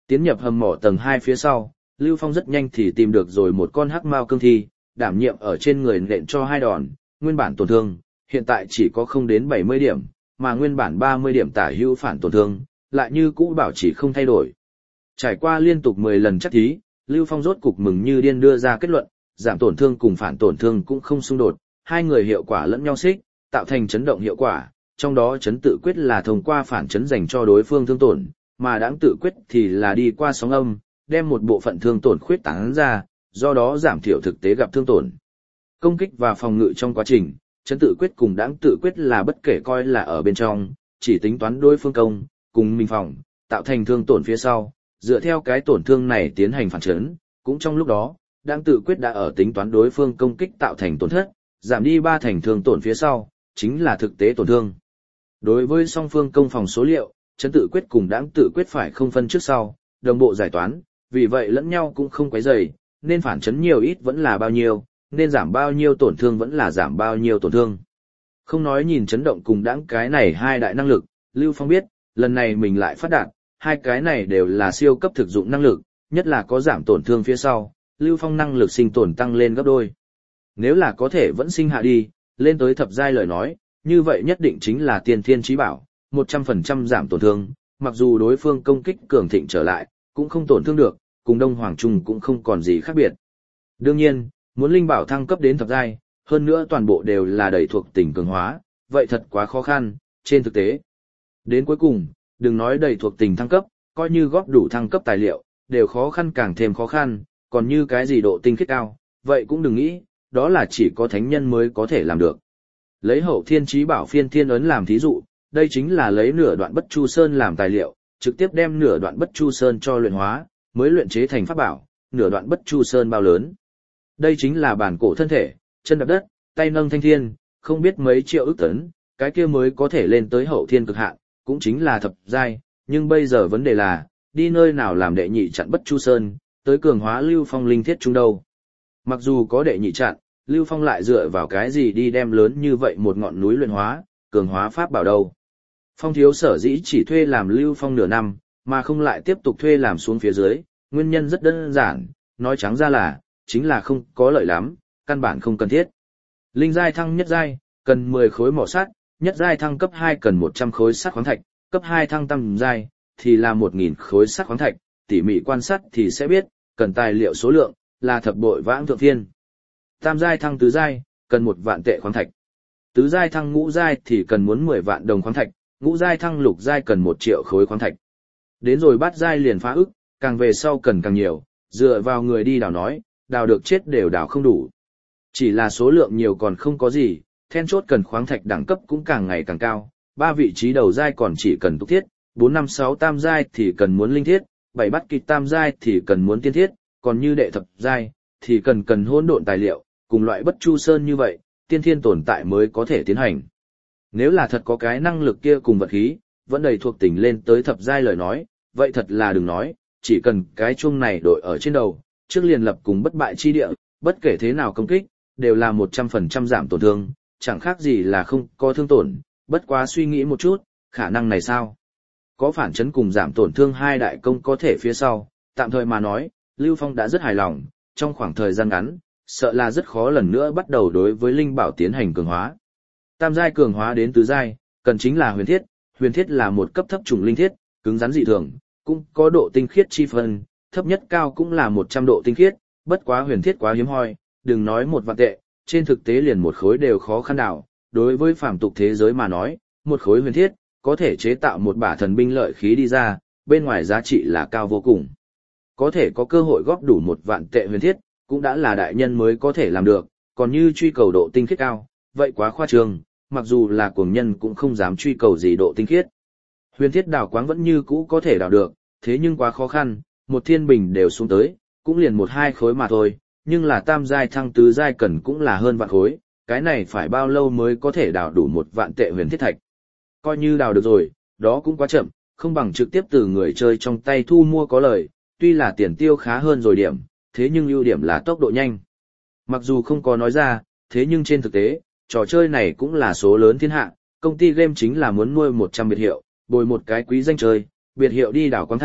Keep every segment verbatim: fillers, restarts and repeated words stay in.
Tiến nhập hầm mỏ tầng hai phía sau, Lưu Phong rất nhanh thì tìm được rồi một con hắc mao cương thi, đảm nhiệm ở trên người nện cho hai đòn, nguyên bản tổn thương, hiện tại chỉ có không đến bảy mươi điểm, mà nguyên bản ba mươi điểm tả hữu phản tổn thương, lại như cũ bảo trì không thay đổi. Trải qua liên tục mười lần chắc thí, Lưu Phong rốt cục mừng như điên đưa ra kết luận, giảm tổn thương cùng phản tổn thương cũng không xung đột, hai người hiệu quả lẫn nhau xích, tạo thành chấn động hiệu quả, trong đó chấn tự quyết là thông qua phản chấn dành cho đối phương thương tổn, mà đãng tự quyết thì là đi qua sóng âm, đem một bộ phận thương tổn khuyết tán ra, do đó giảm thiểu thực tế gặp thương tổn. Công kích và phòng ngự trong quá trình, chấn tự quyết cùng đãng tự quyết là bất kể coi là ở bên trong, chỉ tính toán đối phương công, cùng mình phòng, tạo thành thương tổn phía sau, dựa theo cái tổn thương này tiến hành phản chấn, cũng trong lúc đó, đãng tự quyết đã ở tính toán đối phương công kích tạo thành tổn thất, giảm đi ba thành thương tổn phía sau, chính là thực tế tổn thương. Đối với song phương công phòng số liệu, chấn tự quyết cùng đãng tự quyết phải không phân trước sau, đồng bộ giải toán, vì vậy lẫn nhau cũng không quấy rầy, nên phản chấn nhiều ít vẫn là bao nhiêu, nên giảm bao nhiêu tổn thương vẫn là giảm bao nhiêu tổn thương. Không nói nhìn chấn động cùng đãng cái này hai đại năng lực, Lưu Phong biết, lần này mình lại phát đạt, hai cái này đều là siêu cấp thực dụng năng lực, nhất là có giảm tổn thương phía sau, Lưu Phong năng lực sinh tồn tăng lên gấp đôi. Nếu là có thể vẫn sinh hạ đi, lên tới thập giai lời nói, như vậy nhất định chính là tiên thiên chí bảo, một trăm phần trăm giảm tổn thương, mặc dù đối phương công kích cường thịnh trở lại, cũng không tổn thương được, cùng Đông Hoàng Trung cũng không còn gì khác biệt. Đương nhiên, muốn linh bảo thăng cấp đến thập giai, hơn nữa toàn bộ đều là đầy thuộc tính cường hóa, vậy thật quá khó khăn, trên thực tế. Đến cuối cùng, đừng nói đầy thuộc tính thăng cấp, coi như góp đủ thăng cấp tài liệu, đều khó khăn càng thêm khó khăn, còn như cái gì độ tinh khiết cao, vậy cũng đừng nghĩ, đó là chỉ có thánh nhân mới có thể làm được. Lấy hậu thiên chí bảo phiên thiên ấn làm thí dụ, đây chính là lấy nửa đoạn bất chu sơn làm tài liệu, trực tiếp đem nửa đoạn bất chu sơn cho luyện hóa, mới luyện chế thành pháp bảo, nửa đoạn bất chu sơn bao lớn. Đây chính là bản cổ thân thể, chân đạp đất, tay nâng thanh thiên, không biết mấy triệu ức tấn, cái kia mới có thể lên tới hậu thiên cực hạn, cũng chính là thập giai, nhưng bây giờ vấn đề là, đi nơi nào làm đệ nhị chặn bất chu sơn, tới cường hóa Lưu Phong linh thiết trung đâu. Mặc dù có đệ nhị chặn, Lưu Phong lại dựa vào cái gì đi đem lớn như vậy một ngọn núi luyện hóa, cường hóa pháp bảo đâu. Phong thiếu sở dĩ chỉ thuê làm Lưu Phong nửa năm, mà không lại tiếp tục thuê làm xuống phía dưới, nguyên nhân rất đơn giản, nói trắng ra là, chính là không có lợi lắm, căn bản không cần thiết. Linh giai thăng nhất giai, cần mười khối mỏ sắt, nhất giai thăng cấp hai cần một trăm khối sắt khoáng thạch, cấp hai thăng tam giai, thì là một nghìn khối sắt khoáng thạch, tỉ mỉ quan sát thì sẽ biết, cần tài liệu số lượng, là thập bội vãng thượng thiên. Tam giai thăng tứ giai, cần một vạn tệ khoáng thạch. Tứ giai thăng ngũ giai thì cần muốn mười vạn đồng khoáng thạch, ngũ giai thăng lục giai cần một triệu khối khoáng thạch. Đến rồi bát giai liền phá ức, càng về sau cần càng nhiều, dựa vào người đi đào nói, đào được chết đều đào không đủ. Chỉ là số lượng nhiều còn không có gì, then chốt cần khoáng thạch đẳng cấp cũng càng ngày càng cao, ba vị trí đầu giai còn chỉ cần túc thiết, bốn năm sáu tam giai thì cần muốn linh thiết, bảy bắt kịch tam giai thì cần muốn tiên thiết, còn như đệ thập giai thì cần cần hỗn độn tài liệu, cùng loại bất chu sơn như vậy, tiên thiên tồn tại mới có thể tiến hành. Nếu là thật có cái năng lực kia cùng vật khí, vẫn đầy thuộc tính lên tới thập giai lời nói, vậy thật là đừng nói, chỉ cần cái chuông này đội ở trên đầu, trước liền lập cùng bất bại chi địa, bất kể thế nào công kích, đều là một trăm phần trăm giảm tổn thương, chẳng khác gì là không có thương tổn, bất quá suy nghĩ một chút, khả năng này sao? Có phản chấn cùng giảm tổn thương hai đại công có thể phía sau, tạm thời mà nói, Lưu Phong đã rất hài lòng, trong khoảng thời gian ngắn, sợ là rất khó lần nữa bắt đầu đối với linh bảo tiến hành cường hóa. Tam giai cường hóa đến tứ giai, cần chính là huyền thiết, huyền thiết là một cấp thấp chủng linh thiết, cứng rắn dị thường, cũng có độ tinh khiết chi phân, thấp nhất cao cũng là một trăm độ tinh khiết, bất quá huyền thiết quá hiếm hoi, đừng nói một vạn tệ, trên thực tế liền một khối đều khó khăn đảo, đối với phàm tục thế giới mà nói, một khối huyền thiết có thể chế tạo một bả thần binh lợi khí đi ra, bên ngoài giá trị là cao vô cùng. Có thể có cơ hội góp đủ một vạn tệ huyền thiết, cũng đã là đại nhân mới có thể làm được, còn như truy cầu độ tinh khiết cao, vậy quá khoa trương, mặc dù là cuồng nhân cũng không dám truy cầu gì độ tinh khiết. Huyền thiết đào quáng vẫn như cũ có thể đào được, thế nhưng quá khó khăn, một thiên bình đều xuống tới, cũng liền một hai khối mà thôi, nhưng là tam giai thăng tứ giai cần cũng là hơn vạn khối, cái này phải bao lâu mới có thể đào đủ một vạn tệ huyền thiết thạch. Coi như đào được rồi, đó cũng quá chậm, không bằng trực tiếp từ người chơi trong tay thu mua có lời, tuy là tiền tiêu khá hơn rồi điểm, thế nhưng ưu điểm là tốc độ nhanh. Mặc dù không có nói ra, thế nhưng trên thực tế, trò chơi này cũng là số lớn thiên hạ, công ty game chính là muốn nuôi một trăm biệt hiệu, bồi một cái quý danh chơi, biệt hiệu đi đảo quán thạch,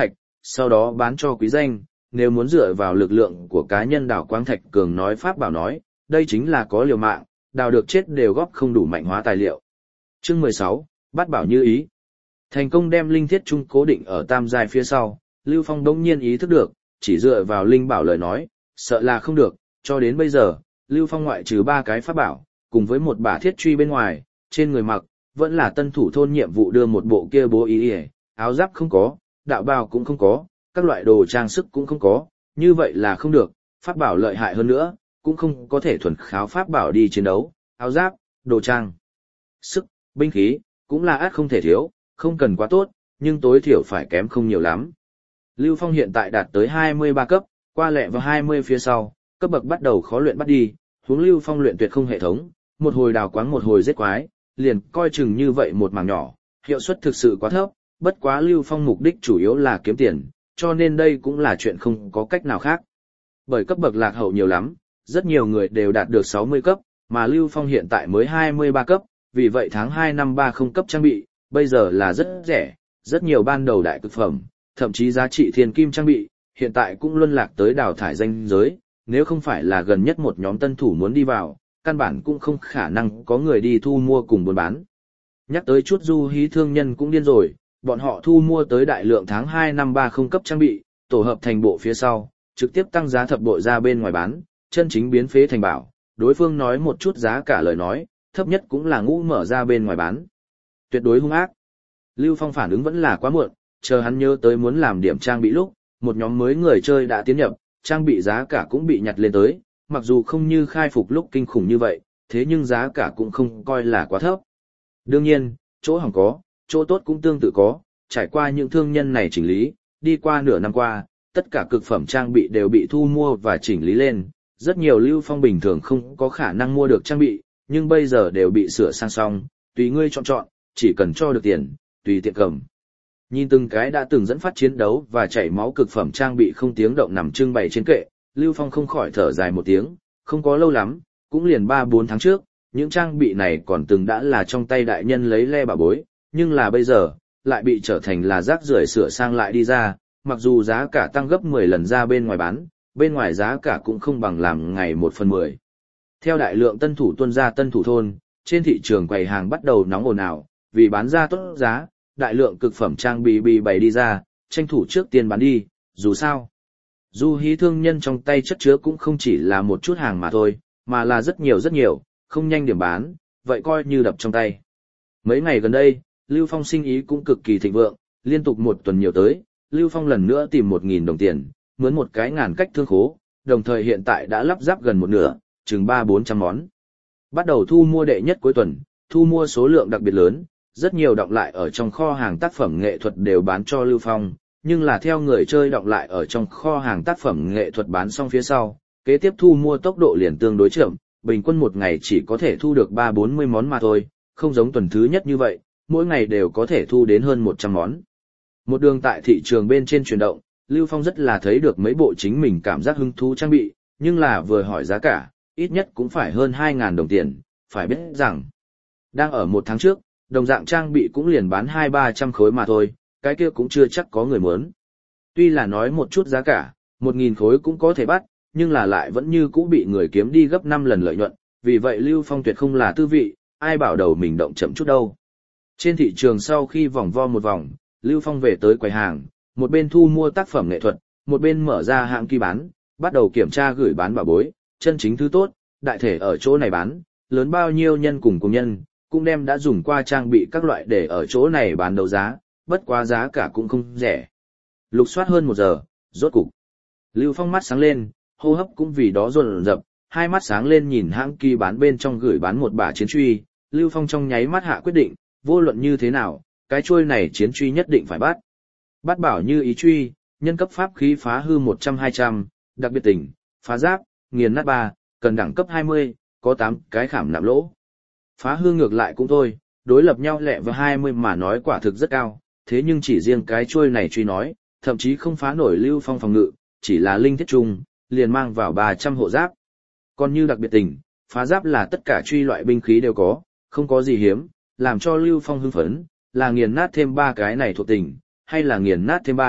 sau đó bán cho quý danh, nếu muốn dựa vào lực lượng của cá nhân đào quáng thạch cường nói pháp bảo nói, đây chính là có liều mạng, đào được chết đều góp không đủ mạnh hóa tài liệu. Chương mười sáu, bát bảo như ý. Thành công đem linh thiết trung cố định ở tam giai phía sau, Lưu Phong đống nhiên ý thức được, chỉ dựa vào linh bảo lời nói, sợ là không được, cho đến bây giờ, Lưu Phong ngoại trừ ba cái pháp bảo, cùng với một bả thiết truy bên ngoài, trên người mặc, vẫn là tân thủ thôn nhiệm vụ đưa một bộ kia bố ý ỉa, áo giáp không có, đạo bào cũng không có, các loại đồ trang sức cũng không có, như vậy là không được, pháp bảo lợi hại hơn nữa, cũng không có thể thuần kháo pháp bảo đi chiến đấu, áo giáp, đồ trang sức, binh khí, cũng là át không thể thiếu, không cần quá tốt, nhưng tối thiểu phải kém không nhiều lắm. Lưu Phong hiện tại đạt tới hai mươi ba cấp, qua lẹ vào hai mươi phía sau, cấp bậc bắt đầu khó luyện bắt đi, huống Lưu Phong luyện tuyệt không hệ thống, một hồi đào quáng một hồi giết quái, liền coi chừng như vậy một mảng nhỏ, hiệu suất thực sự quá thấp, bất quá Lưu Phong mục đích chủ yếu là kiếm tiền, cho nên đây cũng là chuyện không có cách nào khác. Bởi cấp bậc lạc hậu nhiều lắm, rất nhiều người đều đạt được sáu mươi cấp, mà Lưu Phong hiện tại mới hai mươi ba cấp, vì vậy tháng hai năm ba không cấp trang bị, bây giờ là rất rẻ, rất nhiều ban đầu đại cực phẩm, thậm chí giá trị thiên kim trang bị, hiện tại cũng luân lạc tới đào thải danh giới, nếu không phải là gần nhất một nhóm tân thủ muốn đi vào, căn bản cũng không khả năng có người đi thu mua cùng buôn bán. Nhắc tới chút du hí thương nhân cũng điên rồi, bọn họ thu mua tới đại lượng tháng hai năm ba không cấp trang bị, tổ hợp thành bộ phía sau, trực tiếp tăng giá thập bội ra bên ngoài bán, chân chính biến phế thành bảo, đối phương nói một chút giá cả lời nói, thấp nhất cũng là ngũ mở ra bên ngoài bán. Tuyệt đối hung ác. Lưu Phong phản ứng vẫn là quá muộn, chờ hắn nhớ tới muốn làm điểm trang bị lúc, một nhóm mới người chơi đã tiến nhập, trang bị giá cả cũng bị nhặt lên tới, mặc dù không như khai phục lúc kinh khủng như vậy, thế nhưng giá cả cũng không coi là quá thấp. Đương nhiên, chỗ hỏng có, chỗ tốt cũng tương tự có, trải qua những thương nhân này chỉnh lý, đi qua nửa năm qua, tất cả cực phẩm trang bị đều bị thu mua và chỉnh lý lên, rất nhiều Lưu Phong bình thường không có khả năng mua được trang bị, nhưng bây giờ đều bị sửa sang xong, tùy ngươi chọn chọn, chỉ cần cho được tiền, tùy tiện cầm. Nhìn từng cái đã từng dẫn phát chiến đấu và chảy máu cực phẩm trang bị không tiếng động nằm trưng bày trên kệ, Lưu Phong không khỏi thở dài một tiếng, không có lâu lắm, cũng liền ba bốn tháng trước, những trang bị này còn từng đã là trong tay đại nhân lấy le bà bối, nhưng là bây giờ, lại bị trở thành là rác rưởi sửa sang lại đi ra, mặc dù giá cả tăng gấp mười lần ra bên ngoài bán, bên ngoài giá cả cũng không bằng làm ngày một phần mười. Theo đại lượng tân thủ tuân ra tân thủ thôn, trên thị trường quầy hàng bắt đầu nóng ồn ào, vì bán ra tốt giá, đại lượng cực phẩm trang bị bị bày đi ra, tranh thủ trước tiên bán đi, dù sao. Du hí thương nhân trong tay chất chứa cũng không chỉ là một chút hàng mà thôi, mà là rất nhiều rất nhiều, không nhanh điểm bán, vậy coi như đập trong tay. Mấy ngày gần đây, Lưu Phong sinh ý cũng cực kỳ thịnh vượng, liên tục một tuần nhiều tới, Lưu Phong lần nữa tìm một nghìn đồng tiền, mướn một cái ngàn cách thương khố, đồng thời hiện tại đã lắp ráp gần một nửa, chừng ba bốn trăm món. Bắt đầu thu mua đệ nhất cuối tuần, thu mua số lượng đặc biệt lớn, rất nhiều đọng lại ở trong kho hàng tác phẩm nghệ thuật đều bán cho Lưu Phong, nhưng là theo người chơi đọng lại ở trong kho hàng tác phẩm nghệ thuật bán xong phía sau, kế tiếp thu mua tốc độ liền tương đối chậm, bình quân một ngày chỉ có thể thu được ba bốn mươi món mà thôi, không giống tuần thứ nhất như vậy, mỗi ngày đều có thể thu đến hơn một trăm món. Một đường tại thị trường bên trên chuyển động, Lưu Phong rất là thấy được mấy bộ chính mình cảm giác hứng thú trang bị, nhưng là vừa hỏi giá cả, ít nhất cũng phải hơn hai nghìn đồng tiền, phải biết rằng, đang ở một tháng trước, đồng dạng trang bị cũng liền bán hai ba trăm khối mà thôi, cái kia cũng chưa chắc có người muốn. Tuy là nói một chút giá cả, một nghìn khối cũng có thể bắt, nhưng là lại vẫn như cũ bị người kiếm đi gấp năm lần lợi nhuận, vì vậy Lưu Phong tuyệt không là tư vị, ai bảo đầu mình động chậm chút đâu. Trên thị trường sau khi vòng vo một vòng, Lưu Phong về tới quầy hàng, một bên thu mua tác phẩm nghệ thuật, một bên mở ra hạng kỳ bán, bắt đầu kiểm tra gửi bán bảo bối, chân chính thứ tốt, đại thể ở chỗ này bán, lớn bao nhiêu nhân cùng cùng nhân, cũng đem đã dùng qua trang bị các loại để ở chỗ này bán đấu giá, bất quá giá cả cũng không rẻ. Lục soát hơn một giờ, rốt cục. Lưu Phong mắt sáng lên, hô hấp cũng vì đó run rập, hai mắt sáng lên nhìn hãng kỳ bán bên trong gửi bán một bả chiến truy, Lưu Phong trong nháy mắt hạ quyết định, vô luận như thế nào, cái chuôi này chiến truy nhất định phải bắt. Bắt bảo như ý truy, nhân cấp pháp khí phá hư một trăm hai trăm, đặc biệt tỉnh, phá giáp, nghiền nát ba, cần đẳng cấp hai mươi, có tám cái khảm nạm lỗ. Phá hư ngược lại cũng thôi, đối lập nhau lẹ và hai mươi mà nói quả thực rất cao, thế nhưng chỉ riêng cái chuôi này truy nói, thậm chí không phá nổi Lưu Phong phòng ngự, chỉ là linh thiết trung, liền mang vào ba trăm hộ giáp. Còn như đặc biệt tình, phá giáp là tất cả truy loại binh khí đều có, không có gì hiếm, làm cho Lưu Phong hưng phấn, là nghiền nát thêm ba cái này thuộc tình, hay là nghiền nát thêm ba,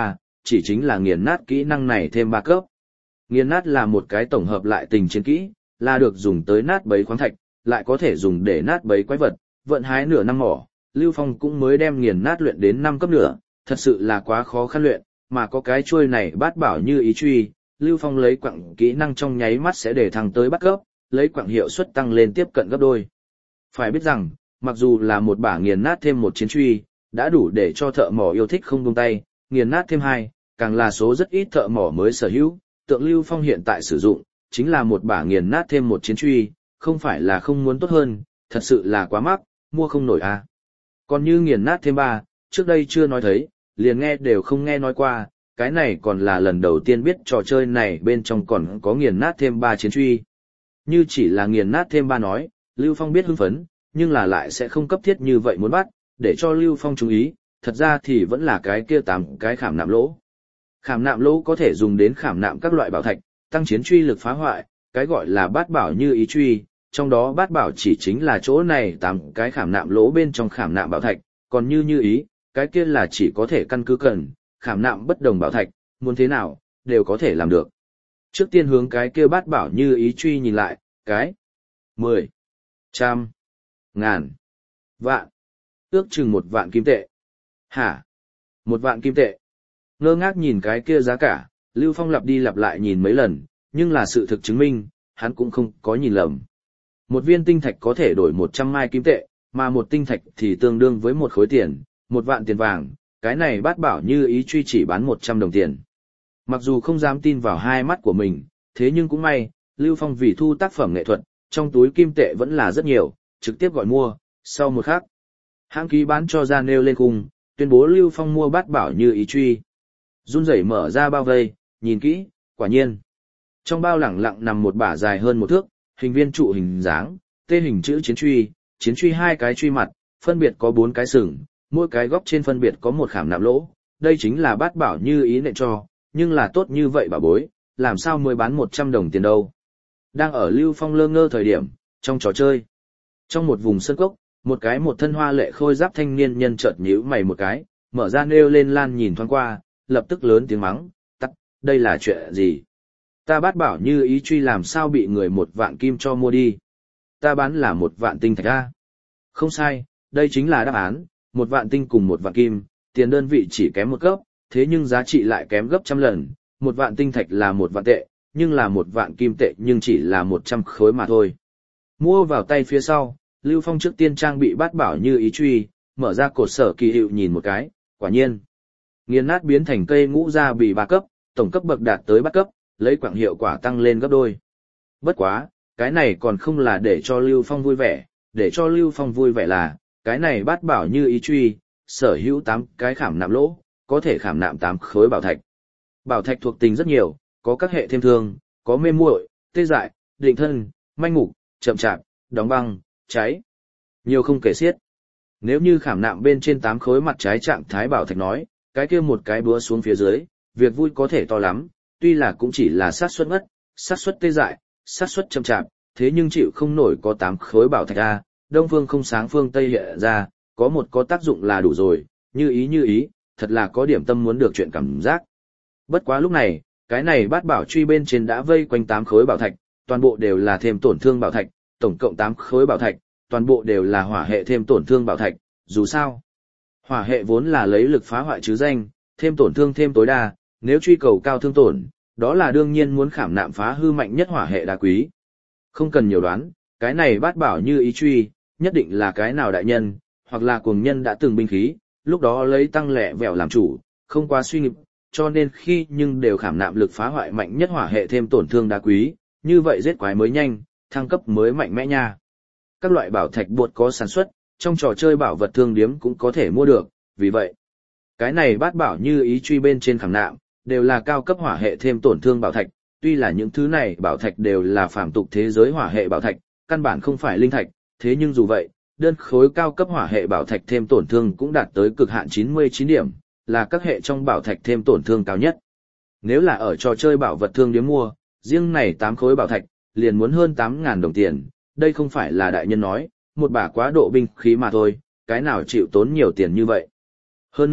chỉ chính là nghiền nát kỹ năng này thêm ba cấp. Nghiền nát là một cái tổng hợp lại tình chiến kỹ, là được dùng tới nát bấy khoáng thạch, lại có thể dùng để nát bấy quái vật, vận hái nửa năm mỏ, Lưu Phong cũng mới đem nghiền nát luyện đến năm cấp nửa, thật sự là quá khó khăn luyện, mà có cái chuôi này bát bảo như ý truy, Lưu Phong lấy quặng kỹ năng trong nháy mắt sẽ để thăng tới bắt cấp, lấy quặng hiệu suất tăng lên tiếp cận gấp đôi. Phải biết rằng, mặc dù là một bả nghiền nát thêm một chiến truy, đã đủ để cho thợ mỏ yêu thích không buông tay, nghiền nát thêm hai, càng là số rất ít thợ mỏ mới sở hữu, tượng Lưu Phong hiện tại sử dụng, chính là một bả nghiền nát thêm một chiến truy, không phải là không muốn tốt hơn, thật sự là quá mắc, mua không nổi à. Còn như nghiền nát thêm ba, trước đây chưa nói thấy, liền nghe đều không nghe nói qua, cái này còn là lần đầu tiên biết trò chơi này bên trong còn có nghiền nát thêm ba chiến truy. Như chỉ là nghiền nát thêm ba nói, Lưu Phong biết hưng phấn, nhưng là lại sẽ không cấp thiết như vậy muốn bắt, để cho Lưu Phong chú ý, thật ra thì vẫn là cái kia tám cái khảm nạm lỗ. Khảm nạm lỗ có thể dùng đến khảm nạm các loại bảo thạch, tăng chiến truy lực phá hoại, cái gọi là bát bảo như ý truy, trong đó bát bảo chỉ chính là chỗ này tám cái khảm nạm lỗ bên trong khảm nạm bảo thạch, còn như như ý, cái kia là chỉ có thể căn cứ cần, khảm nạm bất đồng bảo thạch, muốn thế nào, đều có thể làm được. Trước tiên hướng cái kia bát bảo như ý truy nhìn lại, cái mười, trăm, ngàn, vạn, ước chừng một vạn kim tệ. Hả? Một vạn kim tệ. Ngơ ngác nhìn cái kia giá cả, Lưu Phong lặp đi lặp lại nhìn mấy lần, nhưng là sự thực chứng minh, hắn cũng không có nhìn lầm. Một viên tinh thạch có thể đổi một trăm mai kim tệ, mà một tinh thạch thì tương đương với một khối tiền, một vạn tiền vàng, cái này bát bảo như ý truy chỉ bán một trăm đồng tiền. Mặc dù không dám tin vào hai mắt của mình, thế nhưng cũng may, Lưu Phong vì thu tác phẩm nghệ thuật, trong túi kim tệ vẫn là rất nhiều, trực tiếp gọi mua, sau một khắc. Hãng ký bán cho ra nêu lên cung, tuyên bố Lưu Phong mua bát bảo như ý truy. Run rẩy mở ra bao vây, nhìn kỹ, quả nhiên. Trong bao lẳng lặng nằm một bả dài hơn một thước, hình viên trụ hình dáng, tê hình chữ chiến truy, chiến truy hai cái truy mặt, phân biệt có bốn cái sừng, mỗi cái góc trên phân biệt có một khảm nạm lỗ, đây chính là bát bảo như ý nện cho, nhưng là tốt như vậy bà bối, làm sao mới bán một trăm đồng tiền đâu. Đang ở Lưu Phong lơ ngơ thời điểm, trong trò chơi, trong một vùng sân cốc, một cái một thân hoa lệ khôi giáp thanh niên nhân chợt nhíu mày một cái, mở ra nêu lên lan nhìn thoáng qua, lập tức lớn tiếng mắng, tắc, đây là chuyện gì? Ta bát bảo như ý truy làm sao bị người một vạn kim cho mua đi? Ta bán là một vạn tinh thạch a. Không sai, đây chính là đáp án, một vạn tinh cùng một vạn kim, tiền đơn vị chỉ kém một cấp, thế nhưng giá trị lại kém gấp trăm lần, một vạn tinh thạch là một vạn tệ, nhưng là một vạn kim tệ nhưng chỉ là một trăm khối mà thôi. Mua vào tay phía sau, Lưu Phong trước tiên trang bị bát bảo như ý truy, mở ra cột sở kỳ hiệu nhìn một cái, quả nhiên. Nghiền nát biến thành cây ngũ ra bị ba cấp, tổng cấp bậc đạt tới bát cấp, lấy quảng hiệu quả tăng lên gấp đôi. Bất quá, cái này còn không là để cho Lưu Phong vui vẻ, để cho Lưu Phong vui vẻ là, cái này bát bảo như ý truy, sở hữu tám cái khảm nạm lỗ, có thể khảm nạm tám khối bảo thạch. Bảo thạch thuộc tính rất nhiều, có các hệ thêm thương, có mê muội, tê dại, định thân, manh mục, chậm chạp, đóng băng, cháy. Nhiều không kể xiết. Nếu như khảm nạm bên trên tám khối mặt trái trạng thái bảo thạch nói, cái kia một cái búa xuống phía dưới, việc vui có thể to lắm, tuy là cũng chỉ là sát suất ngất, sát suất tê dại, sát suất chậm chạp, thế nhưng chịu không nổi có tám khối bảo thạch a, đông phương không sáng phương tây hiện ra, có một có tác dụng là đủ rồi, như ý như ý, thật là có điểm tâm muốn được chuyện cảm giác. Bất quá lúc này, cái này bát bảo truy bên trên đã vây quanh tám khối bảo thạch, toàn bộ đều là thêm tổn thương bảo thạch, tổng cộng tám khối bảo thạch, toàn bộ đều là hỏa hệ thêm tổn thương bảo thạch, dù sao. Hỏa hệ vốn là lấy lực phá hoại chứ danh, thêm tổn thương thêm tối đa, nếu truy cầu cao thương tổn, đó là đương nhiên muốn khảm nạm phá hư mạnh nhất hỏa hệ đá quý. Không cần nhiều đoán, cái này bát bảo như ý truy, nhất định là cái nào đại nhân, hoặc là cuồng nhân đã từng binh khí, lúc đó lấy tăng lẹ vẹo làm chủ, không quá suy nghĩ, cho nên khi nhưng đều khảm nạm lực phá hoại mạnh nhất hỏa hệ thêm tổn thương đá quý, như vậy giết quái mới nhanh, thăng cấp mới mạnh mẽ nha. Các loại bảo thạch bột có sản xuất, trong trò chơi bảo vật thương điếm cũng có thể mua được, vì vậy, cái này bát bảo như ý truy bên trên khảm nạm, đều là cao cấp hỏa hệ thêm tổn thương bảo thạch, tuy là những thứ này bảo thạch đều là phàm tục thế giới hỏa hệ bảo thạch, căn bản không phải linh thạch, thế nhưng dù vậy, đơn khối cao cấp hỏa hệ bảo thạch thêm tổn thương cũng đạt tới cực hạn chín mươi chín điểm, là các hệ trong bảo thạch thêm tổn thương cao nhất. Nếu là ở trò chơi bảo vật thương điếm mua, riêng này tám khối bảo thạch, liền muốn hơn tám nghìn đồng tiền, đây không phải là đại nhân nói, một bả quá độ binh khí mà thôi, cái nào chịu tốn nhiều tiền như vậy. Hơn nữa,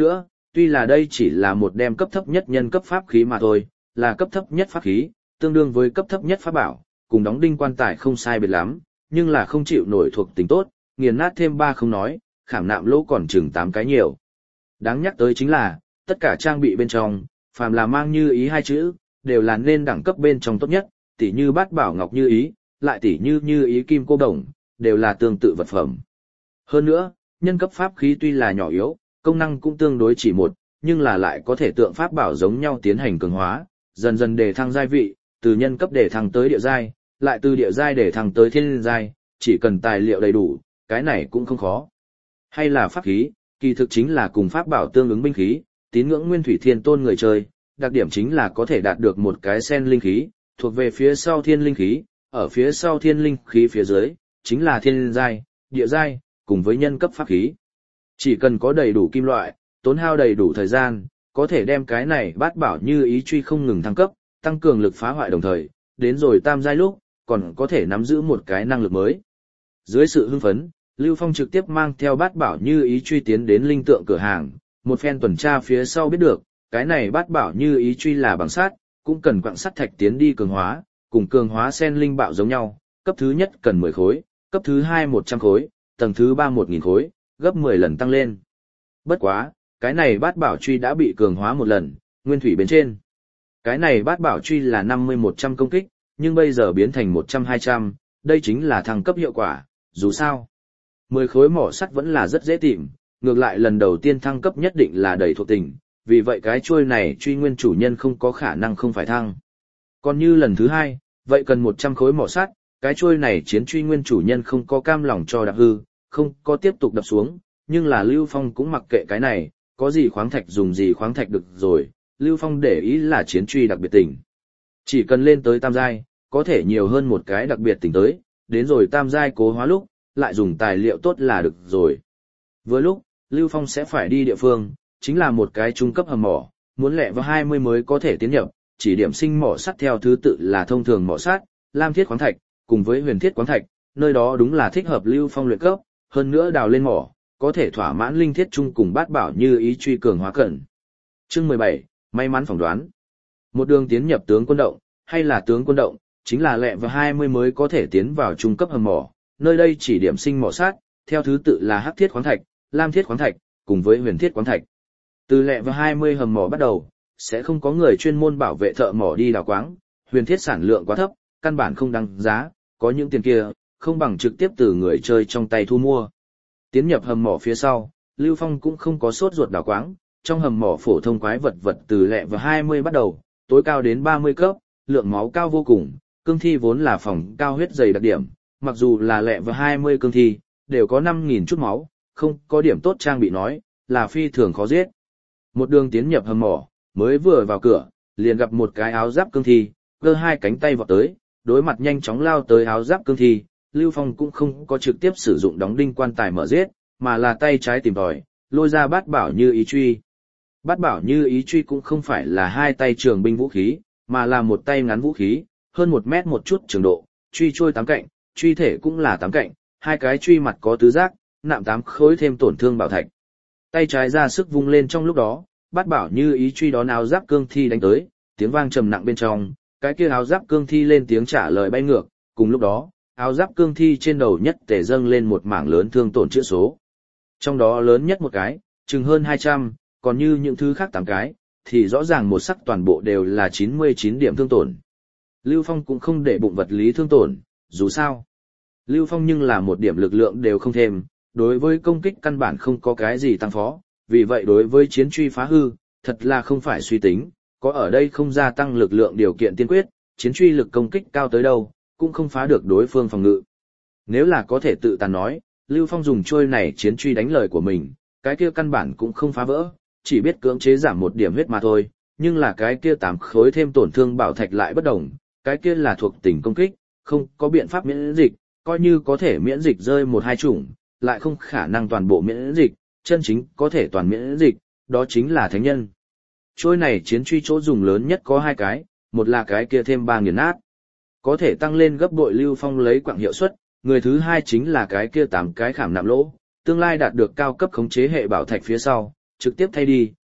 tuy là đây chỉ là một đem cấp thấp nhất nhân cấp pháp khí mà thôi, là cấp thấp nhất pháp khí, tương đương với cấp thấp nhất pháp bảo, cùng đóng đinh quan tài không sai biệt lắm, nhưng là không chịu nổi thuộc tính tốt, nghiền nát thêm ba không nói, khảm nạm lỗ còn chừng tám cái nhiều. Đáng nhắc tới chính là, tất cả trang bị bên trong, phàm là mang như ý hai chữ, đều là nên đẳng cấp bên trong tốt nhất, tỉ như bát bảo ngọc như ý, lại tỉ như như ý kim cô đồng, đều là tương tự vật phẩm. Hơn nữa, nhân cấp pháp khí tuy là nhỏ yếu, công năng cũng tương đối chỉ một, nhưng là lại có thể tượng pháp bảo giống nhau tiến hành cường hóa, dần dần đề thăng giai vị, từ nhân cấp để thăng tới địa giai, lại từ địa giai để thăng tới thiên giai, chỉ cần tài liệu đầy đủ, cái này cũng không khó. Hay là pháp khí, kỳ thực chính là cùng pháp bảo tương ứng binh khí, tín ngưỡng Nguyên Thủy Thiên Tôn người chơi, đặc điểm chính là có thể đạt được một cái sen linh khí, thuộc về phía sau thiên linh khí, ở phía sau thiên linh khí phía dưới, chính là thiên giai, địa giai, cùng với nhân cấp pháp khí. Chỉ cần có đầy đủ kim loại, tốn hao đầy đủ thời gian, có thể đem cái này bát bảo như ý truy không ngừng thăng cấp, tăng cường lực phá hoại đồng thời, đến rồi tam giai lúc, còn có thể nắm giữ một cái năng lực mới. Dưới sự hưng phấn, Lưu Phong trực tiếp mang theo bát bảo như ý truy tiến đến linh tượng cửa hàng, một phen tuần tra phía sau biết được, cái này bát bảo như ý truy là bằng sắt, cũng cần quặng sắt thạch tiến đi cường hóa, cùng cường hóa sen linh bạo giống nhau, cấp thứ nhất cần mười khối, cấp thứ hai một trăm khối, tầng thứ ba một nghìn khối, gấp mười lần tăng lên. Bất quá, cái này bát bảo truy đã bị cường hóa một lần, nguyên thủy bên trên. Cái này bát bảo truy là năm mươi một trăm công kích, nhưng bây giờ biến thành một trăm hai trăm, đây chính là thăng cấp hiệu quả, dù sao. mười khối mỏ sắt vẫn là rất dễ tìm, ngược lại lần đầu tiên thăng cấp nhất định là đầy thuộc tình, vì vậy cái chuôi này truy nguyên chủ nhân không có khả năng không phải thăng. Còn như lần thứ hai, vậy cần một trăm khối mỏ sắt, cái chuôi này chiến truy nguyên chủ nhân không có cam lòng cho đạp hư, không có tiếp tục đập xuống, nhưng là Lưu Phong cũng mặc kệ cái này, có gì khoáng thạch dùng gì khoáng thạch được rồi, Lưu Phong để ý là chiến truy đặc biệt tỉnh. Chỉ cần lên tới tam giai, có thể nhiều hơn một cái đặc biệt tỉnh tới, đến rồi tam giai cố hóa lúc, lại dùng tài liệu tốt là được rồi. Vừa lúc, Lưu Phong sẽ phải đi địa phương, chính là một cái trung cấp hầm mỏ, muốn lẹ vào hai mươi mới có thể tiến nhập, chỉ điểm sinh mỏ sắt theo thứ tự là thông thường mỏ sắt, lam thiết khoáng thạch, cùng với huyền thiết khoáng thạch, nơi đó đúng là thích hợp Lưu Phong luyện cấp, hơn nữa đào lên mỏ, có thể thỏa mãn linh thiết chung cùng bát bảo như ý truy cường hóa cẩn. Chương mười bảy, may mắn phỏng đoán. Một đường tiến nhập tướng quân động, hay là tướng quân động, chính là lẹ vào hai mươi mới có thể tiến vào trung cấp hầm mỏ, nơi đây chỉ điểm sinh mỏ sắt, theo thứ tự là hắc thiết khoáng thạch, lam thiết khoáng thạch, cùng với huyền thiết khoáng thạch. Từ lẹ vào hai mươi hầm mỏ bắt đầu, sẽ không có người chuyên môn bảo vệ thợ mỏ đi đào quáng, huyền thiết sản lượng quá thấp, căn bản không đáng giá, có những tiền kia, không bằng trực tiếp từ người chơi trong tay thu mua. Tiến nhập hầm mỏ phía sau, Lưu Phong cũng không có sốt ruột đào quáng, trong hầm mỏ phổ thông quái vật vật từ lẹ vào hai mươi bắt đầu, tối cao đến ba mươi cấp, lượng máu cao vô cùng, cương thi vốn là phòng cao huyết dày đặc điểm, mặc dù là lẹ vào hai mươi cương thi, đều có năm nghìn chút máu, không có điểm tốt trang bị nói, là phi thường khó giết. Một đường tiến nhập hầm mỏ, mới vừa vào cửa, liền gặp một cái áo giáp cương thi, cơ hai cánh tay vọt tới, đối mặt nhanh chóng lao tới áo giáp cương thi, Lưu Phong cũng không có trực tiếp sử dụng đóng đinh quan tài mở giết, mà là tay trái tìm tòi, lôi ra bát bảo như ý truy. Bát bảo như ý truy cũng không phải là hai tay trường binh vũ khí, mà là một tay ngắn vũ khí, hơn một mét một chút trường độ, truy trôi tám cạnh, truy thể cũng là tám cạnh, hai cái truy mặt có tứ giác, nạm tám khối thêm tổn thương bảo thạch. Tay trái ra sức vung lên trong lúc đó, bát bảo như ý truy đón áo giáp cương thi đánh tới, tiếng vang trầm nặng bên trong, cái kia áo giáp cương thi lên tiếng trả lời bay ngược, cùng lúc đó, áo giáp cương thi trên đầu nhất tề dâng lên một mảng lớn thương tổn chữa số. Trong đó lớn nhất một cái, chừng hơn hai trăm, còn như những thứ khác tám cái, thì rõ ràng một sắc toàn bộ đều là chín mươi chín điểm thương tổn. Lưu Phong cũng không để bụng vật lý thương tổn, dù sao. Lưu Phong nhưng là một điểm lực lượng đều không thêm, đối với công kích căn bản không có cái gì tăng phó, vì vậy đối với chiến truy phá hư, thật là không phải suy tính, có ở đây không gia tăng lực lượng điều kiện tiên quyết, chiến truy lực công kích cao tới đâu, cũng không phá được đối phương phòng ngự. Nếu là có thể tự tàn nói, Lưu Phong dùng trôi này chiến truy đánh lời của mình, cái kia căn bản cũng không phá vỡ, chỉ biết cưỡng chế giảm một điểm huyết mà thôi, nhưng là cái kia tám khối thêm tổn thương bảo thạch lại bất đồng, cái kia là thuộc tình công kích, không có biện pháp miễn dịch, coi như có thể miễn dịch rơi một hai chủng, lại không khả năng toàn bộ miễn dịch, chân chính có thể toàn miễn dịch, đó chính là thánh nhân. Trôi này chiến truy chỗ dùng lớn nhất có hai cái, một là cái kia thêm ba nghiền nát, có thể tăng lên gấp bội Lưu Phong lấy quặng hiệu suất, người thứ hai chính là cái kia tám cái khảm nạm lỗ, tương lai đạt được cao cấp khống chế hệ bảo thạch phía sau, trực tiếp thay đi,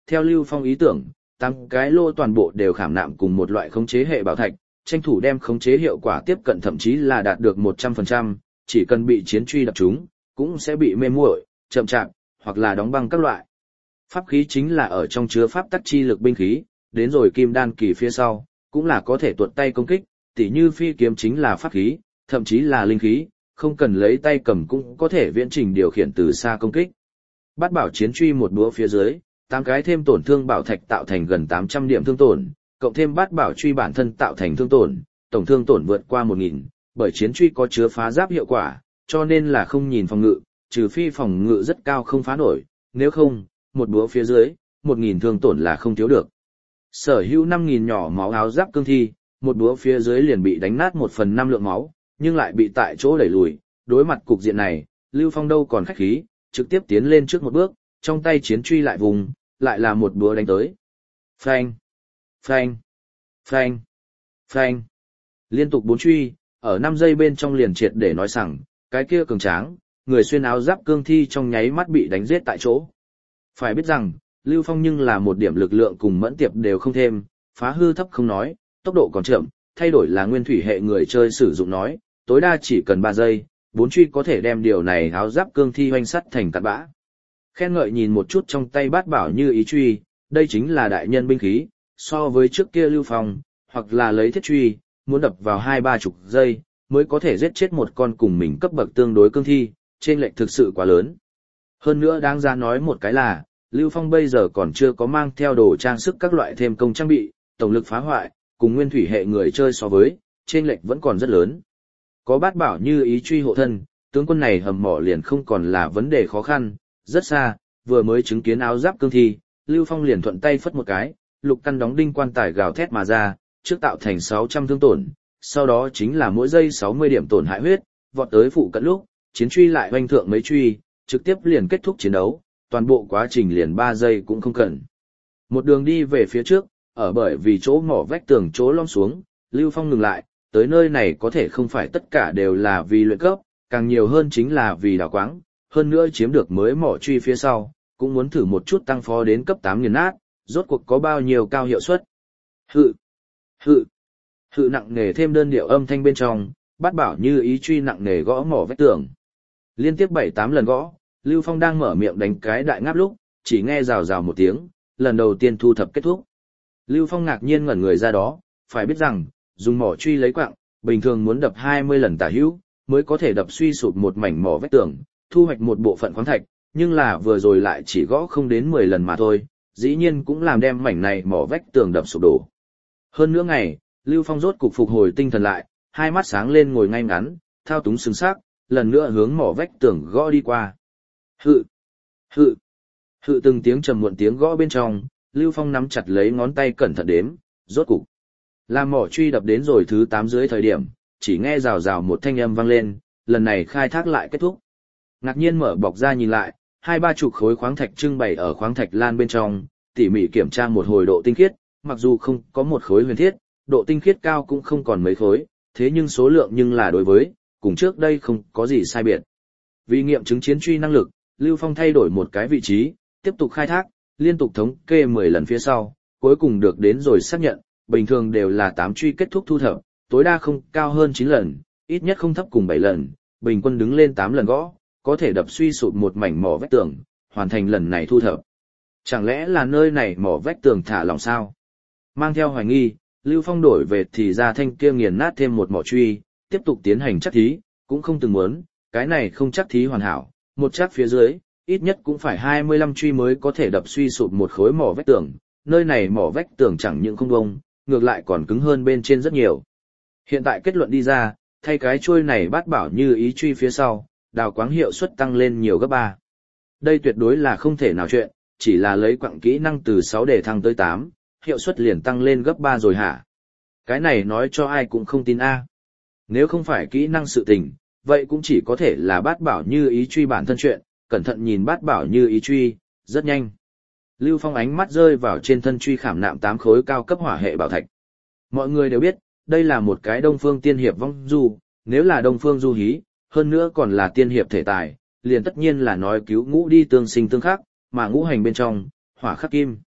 theo Lưu Phong ý tưởng, tám cái lô toàn bộ đều khảm nạm cùng một loại khống chế hệ bảo thạch, tranh thủ đem khống chế hiệu quả tiếp cận thậm chí là đạt được một trăm phần trăm, chỉ cần bị chiến truy đập trúng, cũng sẽ bị mê muội, chậm chạp, hoặc là đóng băng các loại. Pháp khí chính là ở trong chứa pháp tắc chi lực binh khí, đến rồi kim đan kỳ phía sau, cũng là có thể tuột tay công kích, tỉ như phi kiếm chính là pháp khí, thậm chí là linh khí, không cần lấy tay cầm cũng có thể viễn trình điều khiển từ xa công kích. Bát bảo chiến truy một búa phía dưới, tám cái thêm tổn thương bảo thạch tạo thành gần tám trăm điểm thương tổn, cộng thêm bát bảo truy bản thân tạo thành thương tổn, tổng thương tổn vượt qua một nghìn, bởi chiến truy có chứa phá giáp hiệu quả, cho nên là không nhìn phòng ngự, trừ phi phòng ngự rất cao không phá nổi, nếu không, một búa phía dưới, một nghìn thương tổn là không thiếu được. Sở hữu năm nghìn nhỏ máu áo giáp cương thi, một búa phía dưới liền bị đánh nát một phần năm lượng máu, nhưng lại bị tại chỗ đẩy lùi, đối mặt cục diện này, Lưu Phong đâu còn khách khí, trực tiếp tiến lên trước một bước, trong tay chiến truy lại vùng, lại là một búa đánh tới. Phanh, phanh, phanh, phanh. Liên tục bốn truy, ở năm giây bên trong liền triệt để nói rằng, cái kia cường tráng, người xuyên áo giáp cương thi trong nháy mắt bị đánh giết tại chỗ. Phải biết rằng, Lưu Phong nhưng là một điểm lực lượng cùng mẫn tiệp đều không thêm, phá hư thấp không nói, tốc độ còn chậm, thay đổi là nguyên thủy hệ người chơi sử dụng nói, tối đa chỉ cần ba giây, bốn truy có thể đem điều này áo giáp cương thi hoành sắt thành cát bã. Khen ngợi nhìn một chút trong tay bát bảo như ý truy, đây chính là đại nhân binh khí, so với trước kia Lưu Phong, hoặc là lấy thiết truy, muốn đập vào hai ba chục giây, mới có thể giết chết một con cùng mình cấp bậc tương đối cương thi, trên lệch thực sự quá lớn. Hơn nữa đáng ra nói một cái là, Lưu Phong bây giờ còn chưa có mang theo đồ trang sức các loại thêm công trang bị, tổng lực phá hoại, cùng nguyên thủy hệ người chơi so với, trên lệch vẫn còn rất lớn. Có bát bảo như ý truy hộ thân, tướng quân này hầm mỏ liền không còn là vấn đề khó khăn, rất xa, vừa mới chứng kiến áo giáp cương thi, Lưu Phong liền thuận tay phất một cái, lục căn đóng đinh quan tài gào thét mà ra, trước tạo thành sáu trăm thương tổn, sau đó chính là mỗi giây sáu mươi điểm tổn hại huyết, vọt tới phụ cận lúc, chiến truy lại hoành thượng mấy truy, trực tiếp liền kết thúc chiến đấu, toàn bộ quá trình liền ba giây cũng không cần. Một đường đi về phía trước, ở bởi vì chỗ mỏ vách tường chỗ lom xuống, Lưu Phong ngừng lại, tới nơi này có thể không phải tất cả đều là vì luyện cấp, càng nhiều hơn chính là vì đào quáng, hơn nữa chiếm được mới mỏ truy phía sau, cũng muốn thử một chút tăng phó đến cấp tám nghiền nát, rốt cuộc có bao nhiêu cao hiệu suất. Hự, hự, hự nặng nề thêm đơn điệu âm thanh bên trong, bát bảo như ý truy nặng nề gõ mỏ vách tường. Liên tiếp bảy tám lần gõ, Lưu Phong đang mở miệng đánh cái đại ngáp lúc, chỉ nghe rào rào một tiếng, lần đầu tiên thu thập kết thúc. Lưu Phong ngạc nhiên ngẩn người ra đó, phải biết rằng, dùng mỏ truy lấy quặng, bình thường muốn đập hai mươi lần tả hữu, mới có thể đập suy sụp một mảnh mỏ vách tường, thu hoạch một bộ phận khoáng thạch, nhưng là vừa rồi lại chỉ gõ không đến mười lần mà thôi, dĩ nhiên cũng làm đem mảnh này mỏ vách tường đập sụp đổ. Hơn nữa ngày, Lưu Phong rốt cục phục hồi tinh thần lại, hai mắt sáng lên ngồi ngay ngắn, thao túng sừng sắc, lần nữa hướng mỏ vách tường gõ đi qua. Hự, hự, hự từng tiếng trầm muộn tiếng gõ bên trong, Lưu Phong nắm chặt lấy ngón tay cẩn thận đếm, rốt cục. Làm mỏ truy đập đến rồi thứ tám dưới thời điểm, chỉ nghe rào rào một thanh âm vang lên, lần này khai thác lại kết thúc. Ngạc nhiên mở bọc ra nhìn lại, hai ba chục khối khoáng thạch trưng bày ở khoáng thạch lan bên trong, tỉ mỉ kiểm tra một hồi độ tinh khiết, mặc dù không có một khối huyền thiết, độ tinh khiết cao cũng không còn mấy khối, thế nhưng số lượng nhưng là đối với, cùng trước đây không có gì sai biệt. Vì nghiệm chứng chiến truy năng lực, Lưu Phong thay đổi một cái vị trí, tiếp tục khai thác, liên tục thống kê mười lần phía sau, cuối cùng được đến rồi xác nhận, bình thường đều là tám truy kết thúc thu thập, tối đa không cao hơn chín lần, ít nhất không thấp cùng bảy lần, bình quân đứng lên tám lần gõ, có thể đập suy sụp một mảnh mỏ vách tường, hoàn thành lần này thu thập. Chẳng lẽ là nơi này mỏ vách tường thả lỏng sao? Mang theo hoài nghi, Lưu Phong đổi về thì ra thanh kia nghiền nát thêm một mỏ truy, tiếp tục tiến hành chắc thí, cũng không từng muốn, cái này không chắc thí hoàn hảo, một chắc phía dưới, ít nhất cũng phải hai mươi lăm truy mới có thể đập suy sụp một khối mỏ vách tường, nơi này mỏ vách tường chẳng những không bông, ngược lại còn cứng hơn bên trên rất nhiều. Hiện tại kết luận đi ra, thay cái chuôi này bát bảo như ý truy phía sau, đào quáng hiệu suất tăng lên nhiều gấp ba. Đây tuyệt đối là không thể nào chuyện, chỉ là lấy quặng kỹ năng từ sáu để thăng tới tám, hiệu suất liền tăng lên gấp ba rồi hả? Cái này nói cho ai cũng không tin a. Nếu không phải kỹ năng sự tình, vậy cũng chỉ có thể là bát bảo như ý truy bản thân chuyện, cẩn thận nhìn bát bảo như ý truy, rất nhanh. Lưu Phong ánh mắt rơi vào trên thân truy khảm nạm tám khối cao cấp hỏa hệ bảo thạch. Mọi người đều biết, đây là một cái Đông Phương tiên hiệp vong du, nếu là Đông Phương du hí, hơn nữa còn là tiên hiệp thể tài, liền tất nhiên là nói cứu ngũ đi tương sinh tương khắc, mà ngũ hành bên trong, hỏa khắc kim,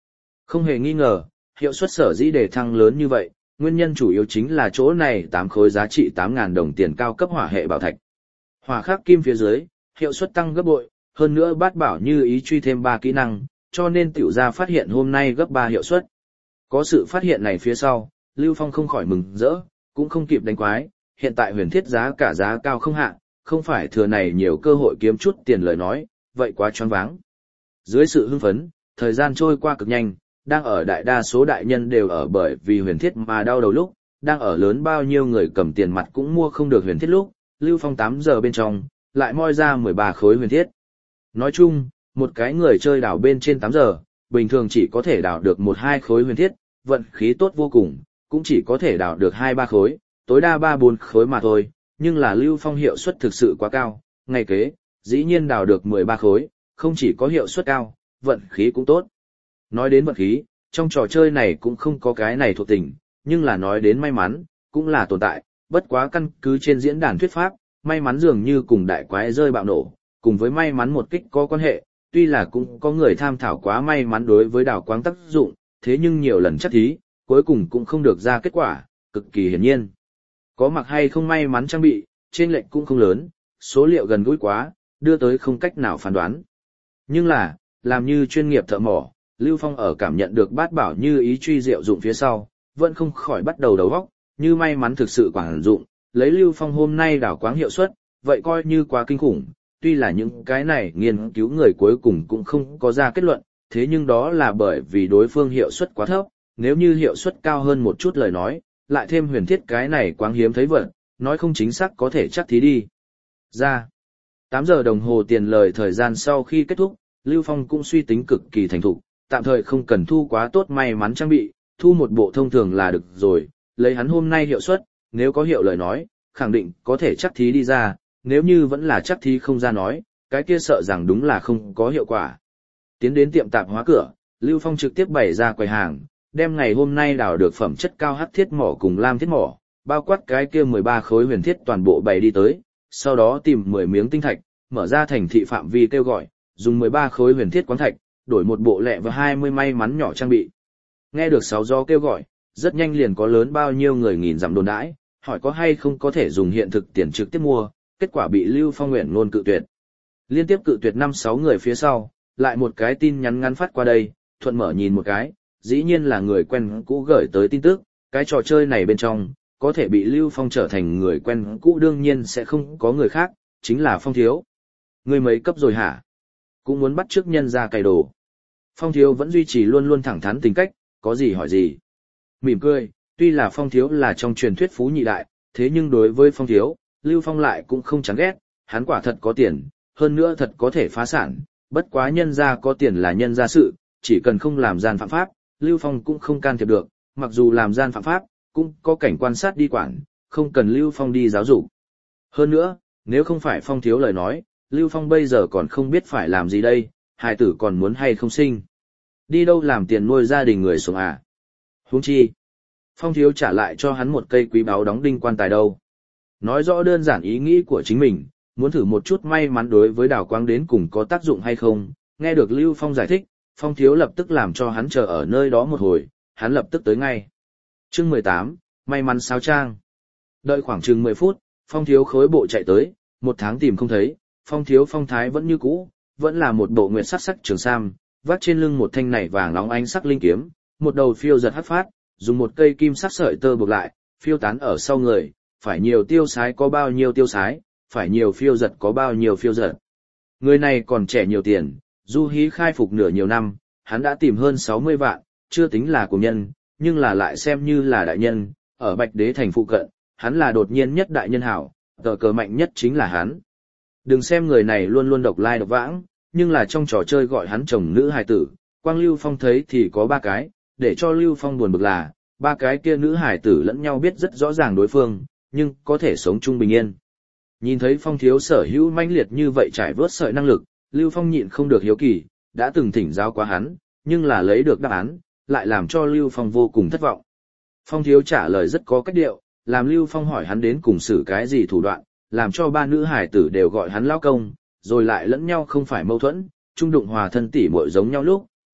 Không hề nghi ngờ, hiệu suất sở dĩ đề thăng lớn như vậy, nguyên nhân chủ yếu chính là chỗ này tám khối giá trị tám nghìn đồng tiền cao cấp hỏa hệ bảo thạch. Hỏa khắc kim phía dưới, hiệu suất tăng gấp bội, hơn nữa bát bảo như ý truy thêm ba kỹ năng, cho nên tiểu gia phát hiện hôm nay gấp ba hiệu suất. Có sự phát hiện này phía sau, Lưu Phong không khỏi mừng rỡ, cũng không kịp đánh quái, hiện tại huyền thiết giá cả giá cao không hạ, không phải thừa này nhiều cơ hội kiếm chút tiền lời nói, vậy quá choáng váng. Dưới sự hưng phấn, thời gian trôi qua cực nhanh, đang ở đại đa số đại nhân đều ở bởi vì huyền thiết mà đau đầu lúc, đang ở lớn bao nhiêu người cầm tiền mặt cũng mua không được huyền thiết lúc, Lưu Phong tám giờ bên trong, lại moi ra mười ba khối huyền thiết. Nói chung, một cái người chơi đào bên trên tám giờ, bình thường chỉ có thể đào được một hai khối huyền thiết, vận khí tốt vô cùng, cũng chỉ có thể đào được hai ba khối, tối đa ba bốn khối mà thôi, nhưng là Lưu Phong hiệu suất thực sự quá cao, ngày kế, dĩ nhiên đào được mười ba khối, không chỉ có hiệu suất cao, vận khí cũng tốt. Nói đến vận khí, trong trò chơi này cũng không có cái này thuộc tình, nhưng là nói đến may mắn, cũng là tồn tại, bất quá căn cứ trên diễn đàn thuyết pháp, may mắn dường như cùng đại quái rơi bạo nổ, cùng với may mắn một kích có quan hệ, tuy là cũng có người tham thảo quá may mắn đối với đào quáng tác dụng, thế nhưng nhiều lần chắc thí, cuối cùng cũng không được ra kết quả, cực kỳ hiển nhiên. Có mặc hay không may mắn trang bị, trên lệnh cũng không lớn, số liệu gần gũi quá, đưa tới không cách nào phán đoán. Nhưng là, làm như chuyên nghiệp thợ mỏ, Lưu Phong ở cảm nhận được bát bảo như ý truy diệu dụng phía sau, vẫn không khỏi bắt đầu đầu óc, như may mắn thực sự quảng dụng, lấy Lưu Phong hôm nay đào quáng hiệu suất, vậy coi như quá kinh khủng, tuy là những cái này nghiên cứu người cuối cùng cũng không có ra kết luận, thế nhưng đó là bởi vì đối phương hiệu suất quá thấp, nếu như hiệu suất cao hơn một chút lời nói, lại thêm huyền thiết cái này quáng hiếm thấy vật, nói không chính xác có thể chắc thí đi. Ra, tám giờ đồng hồ tiền lời thời gian sau khi kết thúc, Lưu Phong cũng suy tính cực kỳ thành thục, tạm thời không cần thu quá tốt may mắn trang bị, thu một bộ thông thường là được rồi, lấy hắn hôm nay hiệu suất, nếu có hiệu lời nói, khẳng định có thể chắc thí đi ra, nếu như vẫn là chắc thí không ra nói, cái kia sợ rằng đúng là không có hiệu quả. Tiến đến tiệm tạp hóa cửa, Lưu Phong trực tiếp bày ra quầy hàng, đem ngày hôm nay đào được phẩm chất cao hắc thiết mỏ cùng lam thiết mỏ, bao quát cái kia mười ba khối huyền thiết toàn bộ bày đi tới, sau đó tìm mười miếng tinh thạch, mở ra thành thị phạm vi kêu gọi, dùng mười ba khối huyền thiết quáng thạch, đổi một bộ lẹ và hai mươi may mắn nhỏ trang bị. Nghe được sáu gió kêu gọi, rất nhanh liền có lớn bao nhiêu người nghìn dặm đồn đãi, hỏi có hay không có thể dùng hiện thực tiền trực tiếp mua, kết quả bị Lưu Phong nguyện luôn cự tuyệt. Liên tiếp cự tuyệt năm sáu người phía sau, lại một cái tin nhắn ngắn phát qua đây, thuận mở nhìn một cái, dĩ nhiên là người quen cũ gửi tới tin tức, cái trò chơi này bên trong, có thể bị Lưu Phong trở thành người quen cũ đương nhiên sẽ không có người khác, chính là Phong Thiếu. Người mấy cấp rồi hả? Cũng muốn bắt chước nhân ra cày đồ. Phong Thiếu vẫn duy trì luôn luôn thẳng thắn tính cách, có gì hỏi gì. Mỉm cười, tuy là Phong Thiếu là trong truyền thuyết phú nhị đại, thế nhưng đối với Phong Thiếu, Lưu Phong lại cũng không chán ghét, hắn quả thật có tiền, hơn nữa thật có thể phá sản, bất quá nhân ra có tiền là nhân ra sự, chỉ cần không làm gian phạm pháp, Lưu Phong cũng không can thiệp được, mặc dù làm gian phạm pháp, cũng có cảnh quan sát đi quản, không cần Lưu Phong đi giáo dục. Hơn nữa, nếu không phải Phong Thiếu lời nói, Lưu Phong bây giờ còn không biết phải làm gì đây, hài tử còn muốn hay không sinh. Đi đâu làm tiền nuôi gia đình người sống à? Huống chi, Phong Thiếu trả lại cho hắn một cây quý báu đóng đinh quan tài đâu. Nói rõ đơn giản ý nghĩ của chính mình, muốn thử một chút may mắn đối với đào quáng đến cùng có tác dụng hay không, nghe được Lưu Phong giải thích, Phong Thiếu lập tức làm cho hắn chờ ở nơi đó một hồi, hắn lập tức tới ngay. Chương mười tám, may mắn sáo trang. Đợi khoảng chừng mười phút, Phong Thiếu khối bộ chạy tới, một tháng tìm không thấy, Phong Thiếu phong thái vẫn như cũ, vẫn là một bộ nguyệt sắc sắc trường sam, vắt trên lưng một thanh nảy vàng nóng ánh sắc linh kiếm, một đầu phiêu giật hất phát, dùng một cây kim sắc sợi tơ buộc lại, phiêu tán ở sau người, phải nhiều tiêu sái có bao nhiêu tiêu sái, phải nhiều phiêu giật có bao nhiêu phiêu giật. Người này còn trẻ nhiều tiền, du hí khai phục nửa nhiều năm, hắn đã tìm hơn sáu mươi vạn, chưa tính là của nhân, nhưng là lại xem như là đại nhân, ở Bạch Đế thành phụ cận, hắn là đột nhiên nhất đại nhân hảo, tờ cờ mạnh nhất chính là hắn. Đừng xem người này luôn luôn độc lai độc vãng, nhưng là trong trò chơi gọi hắn chồng nữ hài tử, quang Lưu Phong thấy thì có ba cái, để cho Lưu Phong buồn bực là, ba cái kia nữ hài tử lẫn nhau biết rất rõ ràng đối phương, nhưng có thể sống chung bình yên. Nhìn thấy Phong Thiếu sở hữu mãnh liệt như vậy trải vớt sợi năng lực, Lưu Phong nhịn không được hiếu kỳ, đã từng thỉnh giáo qua hắn, nhưng là lấy được đáp án, lại làm cho Lưu Phong vô cùng thất vọng. Phong Thiếu trả lời rất có cách điệu, làm Lưu Phong hỏi hắn đến cùng xử cái gì thủ đoạn, làm cho ba nữ hải tử đều gọi hắn lão công, rồi lại lẫn nhau không phải mâu thuẫn, trung đụng hòa thân tỉ muội giống nhau lúc,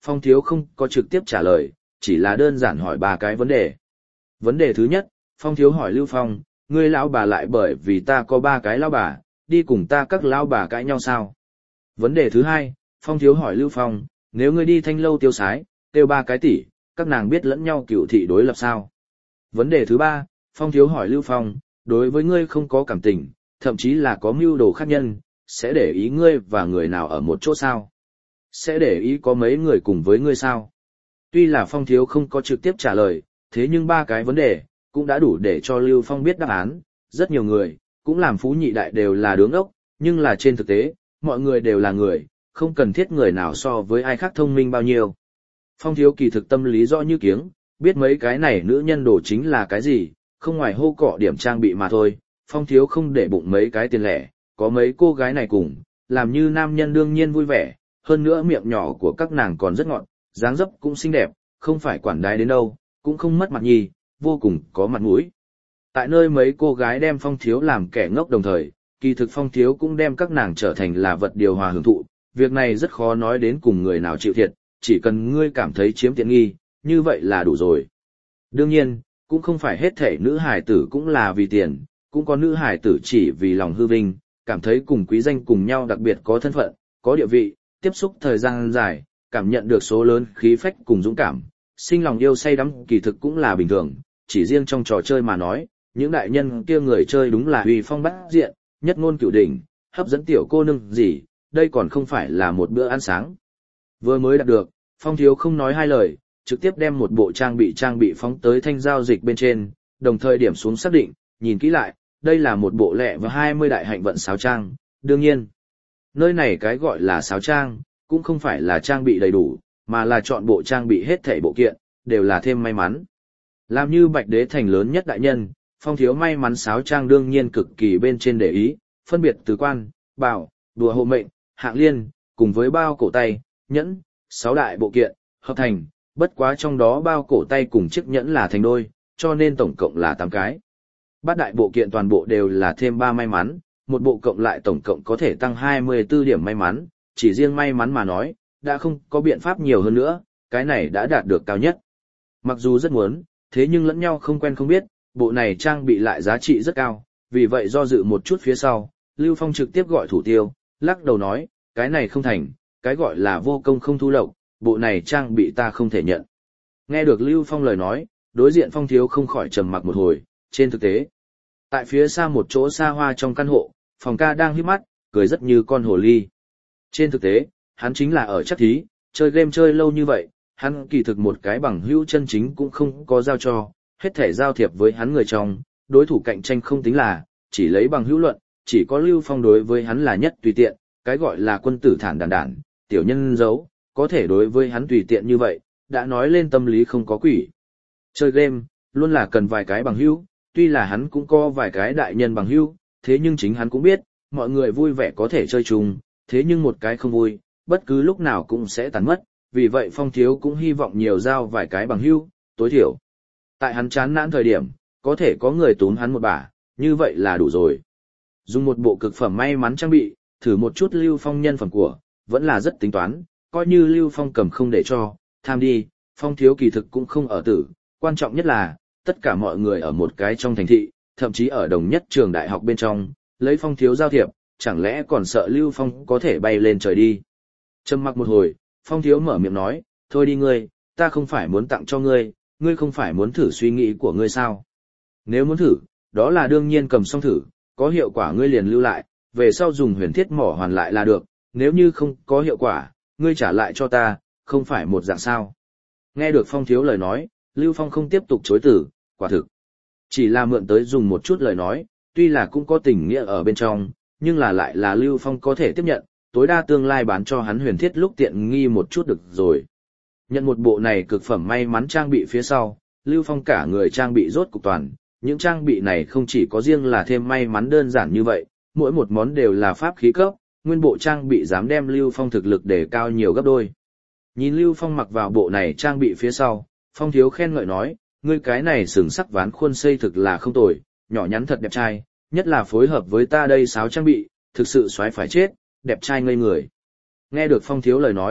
Phong Thiếu không có trực tiếp trả lời, chỉ là đơn giản hỏi ba cái vấn đề. Vấn đề thứ nhất, Phong Thiếu hỏi Lưu Phong, ngươi lão bà lại bởi vì ta có ba cái lão bà, đi cùng ta các lão bà cãi nhau sao? Vấn đề thứ hai, Phong Thiếu hỏi Lưu Phong, nếu ngươi đi Thanh Lâu tiêu sái, tiêu ba cái tỷ, các nàng biết lẫn nhau cựu thị đối lập sao? Vấn đề thứ ba, Phong Thiếu hỏi Lưu Phong, đối với ngươi không có cảm tình, thậm chí là có mưu đồ khác nhân, sẽ để ý ngươi và người nào ở một chỗ sao? Sẽ để ý có mấy người cùng với ngươi sao? Tuy là Phong Thiếu không có trực tiếp trả lời, thế nhưng ba cái vấn đề, cũng đã đủ để cho Lưu Phong biết đáp án. Rất nhiều người, cũng làm phú nhị đại đều là đứng ốc, nhưng là trên thực tế, mọi người đều là người, không cần thiết người nào so với ai khác thông minh bao nhiêu. Phong Thiếu kỳ thực tâm lý rõ như kiếng, biết mấy cái này nữ nhân đồ chính là cái gì, không ngoài hô cọ điểm trang bị mà thôi. Phong Thiếu không để bụng mấy cái tiền lẻ, có mấy cô gái này cùng, làm như nam nhân đương nhiên vui vẻ, hơn nữa miệng nhỏ của các nàng còn rất ngọt, dáng dấp cũng xinh đẹp, không phải quản đái đến đâu, cũng không mất mặt nhì, vô cùng có mặt mũi. Tại nơi mấy cô gái đem Phong Thiếu làm kẻ ngốc đồng thời, kỳ thực Phong Thiếu cũng đem các nàng trở thành là vật điều hòa hưởng thụ, việc này rất khó nói đến cùng người nào chịu thiệt, chỉ cần ngươi cảm thấy chiếm tiện nghi, như vậy là đủ rồi. Đương nhiên, cũng không phải hết thể nữ hải tử cũng là vì tiền, cũng có nữ hải tử chỉ vì lòng hư vinh, cảm thấy cùng quý danh cùng nhau đặc biệt có thân phận, có địa vị, tiếp xúc thời gian dài, cảm nhận được số lớn khí phách cùng dũng cảm, sinh lòng yêu say đắm kỳ thực cũng là bình thường, chỉ riêng trong trò chơi mà nói, những đại nhân kia người chơi đúng là uy phong bát diện, nhất ngôn cửu đỉnh, hấp dẫn tiểu cô nương gì, đây còn không phải là một bữa ăn sáng. Vừa mới đạt được, Phong Thiếu không nói hai lời, trực tiếp đem một bộ trang bị trang bị phóng tới thanh giao dịch bên trên, đồng thời điểm xuống xác định, nhìn kỹ lại, đây là một bộ lẹ và hai mươi đại hạnh vận sáo trang, đương nhiên. Nơi này cái gọi là sáo trang, cũng không phải là trang bị đầy đủ, mà là chọn bộ trang bị hết thảy bộ kiện, đều là thêm may mắn. Làm như Bạch Đế thành lớn nhất đại nhân, Phong Thiếu may mắn sáo trang đương nhiên cực kỳ bên trên để ý, phân biệt từ quan, bảo, đùa hộ mệnh, hạng liên, cùng với bao cổ tay, nhẫn, sáu đại bộ kiện, hợp thành, bất quá trong đó bao cổ tay cùng chiếc nhẫn là thành đôi, cho nên tổng cộng là tám cái. Bát đại bộ kiện toàn bộ đều là thêm ba may mắn, một bộ cộng lại tổng cộng có thể tăng hai mươi tư điểm may mắn, chỉ riêng may mắn mà nói, đã không có biện pháp nhiều hơn nữa, cái này đã đạt được cao nhất. Mặc dù rất muốn, thế nhưng lẫn nhau không quen không biết, bộ này trang bị lại giá trị rất cao, vì vậy do dự một chút phía sau, Lưu Phong trực tiếp gọi thủ tiêu, lắc đầu nói, cái này không thành, cái gọi là vô công không thu lộc, bộ này trang bị ta không thể nhận. Nghe được Lưu Phong lời nói, đối diện Phong Thiếu không khỏi trầm mặc một hồi, trên thực tế. Tại phía xa một chỗ xa hoa trong căn hộ, Phòng Ca đang híp mắt, cười rất như con hồ ly. Trên thực tế, hắn chính là ở chắc thí, chơi game chơi lâu như vậy, hắn kỳ thực một cái bằng hữu chân chính cũng không có giao cho, hết thể giao thiệp với hắn người trong, đối thủ cạnh tranh không tính là, chỉ lấy bằng hữu luận, chỉ có Lưu Phong đối với hắn là nhất tùy tiện, cái gọi là quân tử thản đàn đản, tiểu nhân giấu, có thể đối với hắn tùy tiện như vậy, đã nói lên tâm lý không có quỷ. Chơi game, luôn là cần vài cái bằng hữu, tuy là hắn cũng có vài cái đại nhân bằng hữu, thế nhưng chính hắn cũng biết, mọi người vui vẻ có thể chơi chung, thế nhưng một cái không vui, bất cứ lúc nào cũng sẽ tàn mất, vì vậy Phong Thiếu cũng hy vọng nhiều giao vài cái bằng hữu, tối thiểu. Tại hắn chán nản thời điểm, có thể có người túm hắn một bả, như vậy là đủ rồi. Dùng một bộ cực phẩm may mắn trang bị, thử một chút Lưu Phong nhân phẩm của, vẫn là rất tính toán, coi như Lưu Phong cầm không để cho, tham đi, Phong Thiếu kỳ thực cũng không ở tử, quan trọng nhất là, tất cả mọi người ở một cái trong thành thị, thậm chí ở đồng nhất trường đại học bên trong, lấy Phong Thiếu giao thiệp, chẳng lẽ còn sợ Lưu Phong có thể bay lên trời đi. Trầm mặc một hồi, Phong Thiếu mở miệng nói, thôi đi ngươi, ta không phải muốn tặng cho ngươi, ngươi không phải muốn thử suy nghĩ của ngươi sao. Nếu muốn thử, đó là đương nhiên cầm xong thử, có hiệu quả ngươi liền lưu lại, về sau dùng huyền thiết mỏ hoàn lại là được, nếu như không có hiệu quả, ngươi trả lại cho ta, không phải một dạng sao. Nghe được Phong Thiếu lời nói, Lưu Phong không tiếp tục chối từ, quả thực. Chỉ là mượn tới dùng một chút lời nói, tuy là cũng có tình nghĩa ở bên trong, nhưng là lại là Lưu Phong có thể tiếp nhận, tối đa tương lai bán cho hắn huyền thiết lúc tiện nghi một chút được rồi. Nhận một bộ này cực phẩm may mắn trang bị phía sau, Lưu Phong cả người trang bị rốt cục toàn, những trang bị này không chỉ có riêng là thêm may mắn đơn giản như vậy, mỗi một món đều là pháp khí cấp, nguyên bộ trang bị dám đem Lưu Phong thực lực để cao nhiều gấp đôi. Nhìn Lưu Phong mặc vào bộ này trang bị phía sau, Phong Thiếu khen ngợi nói, ngươi cái này sừng sắc ván khuôn xây thực là không tồi, nhỏ nhắn thật đẹp trai, nhất là phối hợp với ta đây sáo trang bị, thực sự xoái phải chết, đẹp trai ngây người. Nghe được Phong Thiếu lời nói,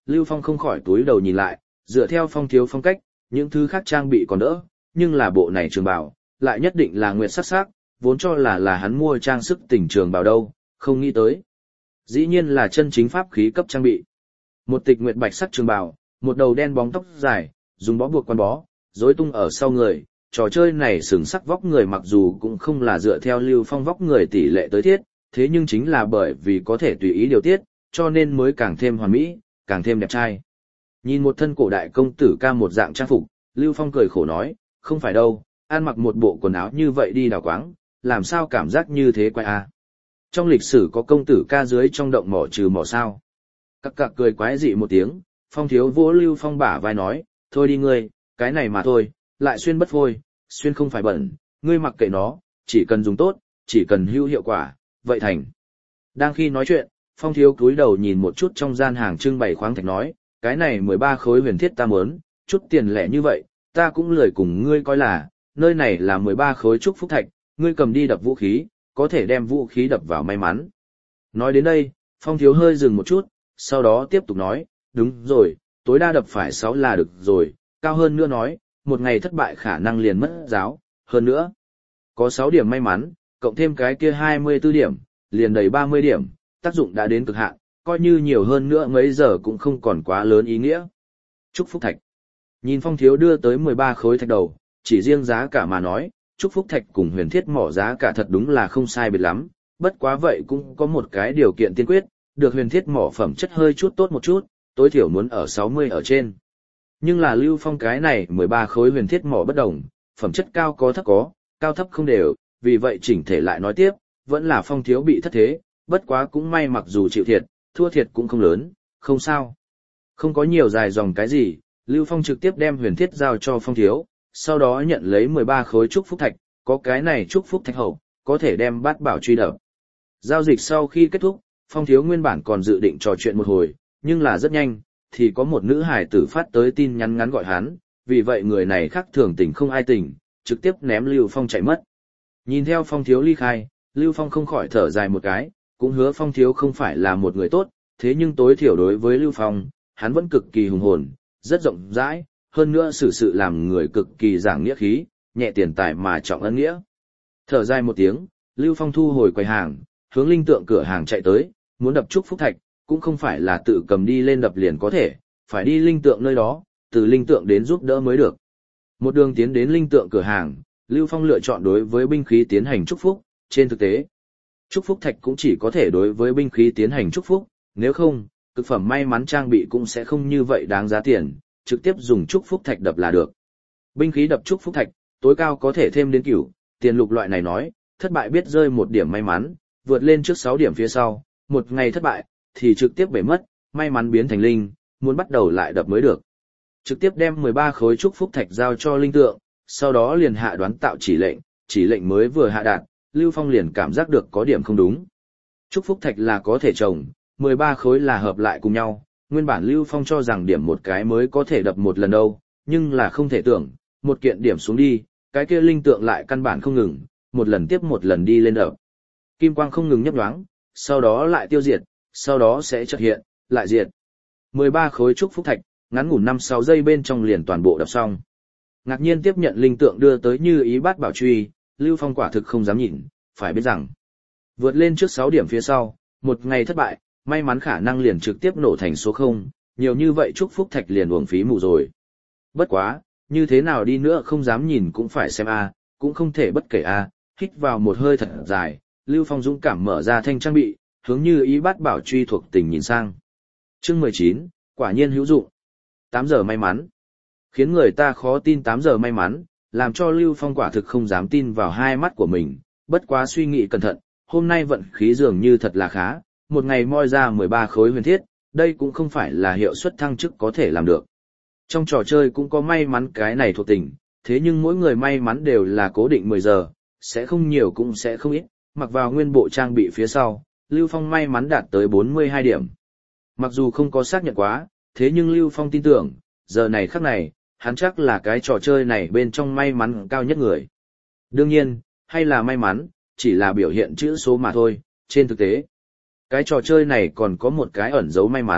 Lưu Phong không khỏi túi đầu nhìn lại, dựa theo Phong thiếu phong cách, những thứ khác trang bị còn đỡ, nhưng là bộ này trường bào, lại nhất định là nguyệt sắc sắc, vốn cho là là hắn mua trang sức tỉnh trường bào đâu, không nghĩ tới. Dĩ nhiên là chân chính pháp khí cấp trang bị. Một tịch nguyệt bạch sắc trường bào, một đầu đen bóng tóc dài, dùng bó buộc quan bó, rối tung ở sau người. Trò chơi này sừng sắc vóc người mặc dù cũng không là dựa theo Lưu Phong vóc người tỷ lệ tới thiết, thế nhưng chính là bởi vì có thể tùy ý điều tiết, cho nên mới càng thêm hoàn mỹ, càng thêm đẹp trai. Nhìn một thân cổ đại công tử ca một dạng trang phục, Lưu Phong cười khổ nói, không phải đâu, ăn mặc một bộ quần áo như vậy đi đào quáng, làm sao cảm giác như thế quái a? Trong lịch sử có công tử ca dưới trong động mỏ trừ mỏ sao? Các cặc cười quái dị một tiếng, Phong thiếu vỗ Lưu Phong bả vai nói, thôi đi ngươi, cái này mà thôi, lại xuyên bất phôi, xuyên không phải bẩn, ngươi mặc kệ nó, chỉ cần dùng tốt, chỉ cần hữu hiệu quả, vậy thành. Đang khi nói chuyện, Phong thiếu cúi đầu nhìn một chút trong gian hàng trưng bày khoáng thạch nói, cái này mười ba khối huyền thiết ta muốn, chút tiền lẻ như vậy, ta cũng lười cùng ngươi coi là, nơi này là mười ba khối trúc phúc thạch, ngươi cầm đi đập vũ khí, có thể đem vũ khí đập vào may mắn. Nói đến đây, Phong thiếu hơi dừng một chút, sau đó tiếp tục nói, đúng rồi, tối đa đập phải sáu là được rồi, cao hơn nữa nói, một ngày thất bại khả năng liền mất giáo, hơn nữa. Có sáu điểm may mắn, cộng thêm cái kia hai mươi tư điểm, liền đầy ba mươi điểm, tác dụng đã đến cực hạn, coi như nhiều hơn nữa mấy giờ cũng không còn quá lớn ý nghĩa. Trúc Phúc Thạch. Nhìn Phong thiếu đưa tới mười ba khối thạch đầu, chỉ riêng giá cả mà nói, Trúc Phúc Thạch cùng huyền thiết mỏ giá cả thật đúng là không sai biệt lắm, bất quá vậy cũng có một cái điều kiện tiên quyết, được huyền thiết mỏ phẩm chất hơi chút tốt một chút, tối thiểu muốn ở sáu mươi ở trên. Nhưng là Lưu Phong cái này mười ba khối huyền thiết mỏ bất đồng, phẩm chất cao có thấp có, cao thấp không đều, vì vậy chỉnh thể lại nói tiếp, vẫn là Phong thiếu bị thất thế, bất quá cũng may mặc dù chịu thiệt, thua thiệt cũng không lớn, không sao. Không có nhiều dài dòng cái gì, Lưu Phong trực tiếp đem huyền thiết giao cho Phong thiếu, sau đó nhận lấy mười ba khối trúc phúc thạch, có cái này trúc phúc thạch hậu, có thể đem bát bảo truy đập. Giao dịch sau khi kết thúc, Phong thiếu nguyên bản còn dự định trò chuyện một hồi, nhưng là rất nhanh, thì có một nữ hải tử phát tới tin nhắn ngắn gọi hắn, vì vậy người này khác thường tình không ai tình, trực tiếp ném Lưu Phong chạy mất. Nhìn theo Phong thiếu ly khai, Lưu Phong không khỏi thở dài một cái, cũng hứa Phong thiếu không phải là một người tốt, thế nhưng tối thiểu đối với Lưu Phong, hắn vẫn cực kỳ hùng hồn, rất rộng rãi, hơn nữa xử sự làm người cực kỳ giảng nghĩa khí, nhẹ tiền tài mà trọng ân nghĩa. Thở dài một tiếng, Lưu Phong thu hồi quầy hàng, hướng linh tượng cửa hàng chạy tới, muốn đập trúc phúc thạch, cũng không phải là tự cầm đi lên đập liền có thể, phải đi linh tượng nơi đó, từ linh tượng đến giúp đỡ mới được. Một đường tiến đến linh tượng cửa hàng, Lưu Phong lựa chọn đối với binh khí tiến hành trúc phúc, trên thực tế, trúc phúc thạch cũng chỉ có thể đối với binh khí tiến hành trúc phúc, nếu không, cực phẩm may mắn trang bị cũng sẽ không như vậy đáng giá tiền, trực tiếp dùng trúc phúc thạch đập là được. Binh khí đập trúc phúc thạch, tối cao có thể thêm đến cửu, tiền lục loại này nói, thất bại biết rơi một điểm may mắn, vượt lên trước sáu điểm phía sau, một ngày thất bại, thì trực tiếp bể mất, may mắn biến thành linh, muốn bắt đầu lại đập mới được. Trực tiếp đem mười ba khối trúc phúc thạch giao cho linh tượng, sau đó liền hạ đoán tạo chỉ lệnh, chỉ lệnh mới vừa hạ đạt, Lưu Phong liền cảm giác được có điểm không đúng. Trúc phúc thạch là có thể trồng, mười ba khối là hợp lại cùng nhau, nguyên bản Lưu Phong cho rằng điểm một cái mới có thể đập một lần đâu, nhưng là không thể tưởng, một kiện điểm xuống đi, cái kia linh tượng lại căn bản không ngừng, một lần tiếp một lần đi lên đập. Kim quang không ngừng nhấp nhoáng, sau đó lại tiêu diệt, sau đó sẽ chợt hiện, lại diệt. mười ba khối trúc phúc thạch, ngắn ngủn năm sáu giây bên trong liền toàn bộ đập xong. Ngạc nhiên tiếp nhận linh tượng đưa tới như ý bát bảo truy, Lưu Phong quả thực không dám nhìn, phải biết rằng, vượt lên trước sáu điểm phía sau, một ngày thất bại, may mắn khả năng liền trực tiếp nổ thành số không, nhiều như vậy trúc phúc thạch liền uổng phí mù rồi. Bất quá, như thế nào đi nữa không dám nhìn cũng phải xem a, cũng không thể bất kể a, hít vào một hơi thật dài, Lưu Phong dũng cảm mở ra thanh trang bị, hướng như ý bát bảo truy thuộc tình nhìn sang. Chương mười chín, quả nhiên hữu dụng. tám giờ may mắn. Khiến người ta khó tin tám giờ may mắn, làm cho Lưu Phong quả thực không dám tin vào hai mắt của mình, bất quá suy nghĩ cẩn thận, hôm nay vận khí dường như thật là khá, một ngày moi ra mười ba khối huyền thiết, đây cũng không phải là hiệu suất thăng chức có thể làm được. Trong trò chơi cũng có may mắn cái này thuộc tình, thế nhưng mỗi người may mắn đều là cố định mười giờ, sẽ không nhiều cũng sẽ không ít, mặc vào nguyên bộ trang bị phía sau, Lưu Phong may mắn đạt tới bốn mươi hai điểm. Mặc dù không có xác nhận quá, thế nhưng Lưu Phong tin tưởng, giờ này khắc này, hắn chắc là cái trò chơi này bên trong may mắn cao nhất người. Đương nhiên, hay là may mắn, chỉ là biểu hiện chữ số mà thôi, trên thực tế. Cái trò chơi này còn có một cái ẩn dấu may mắn,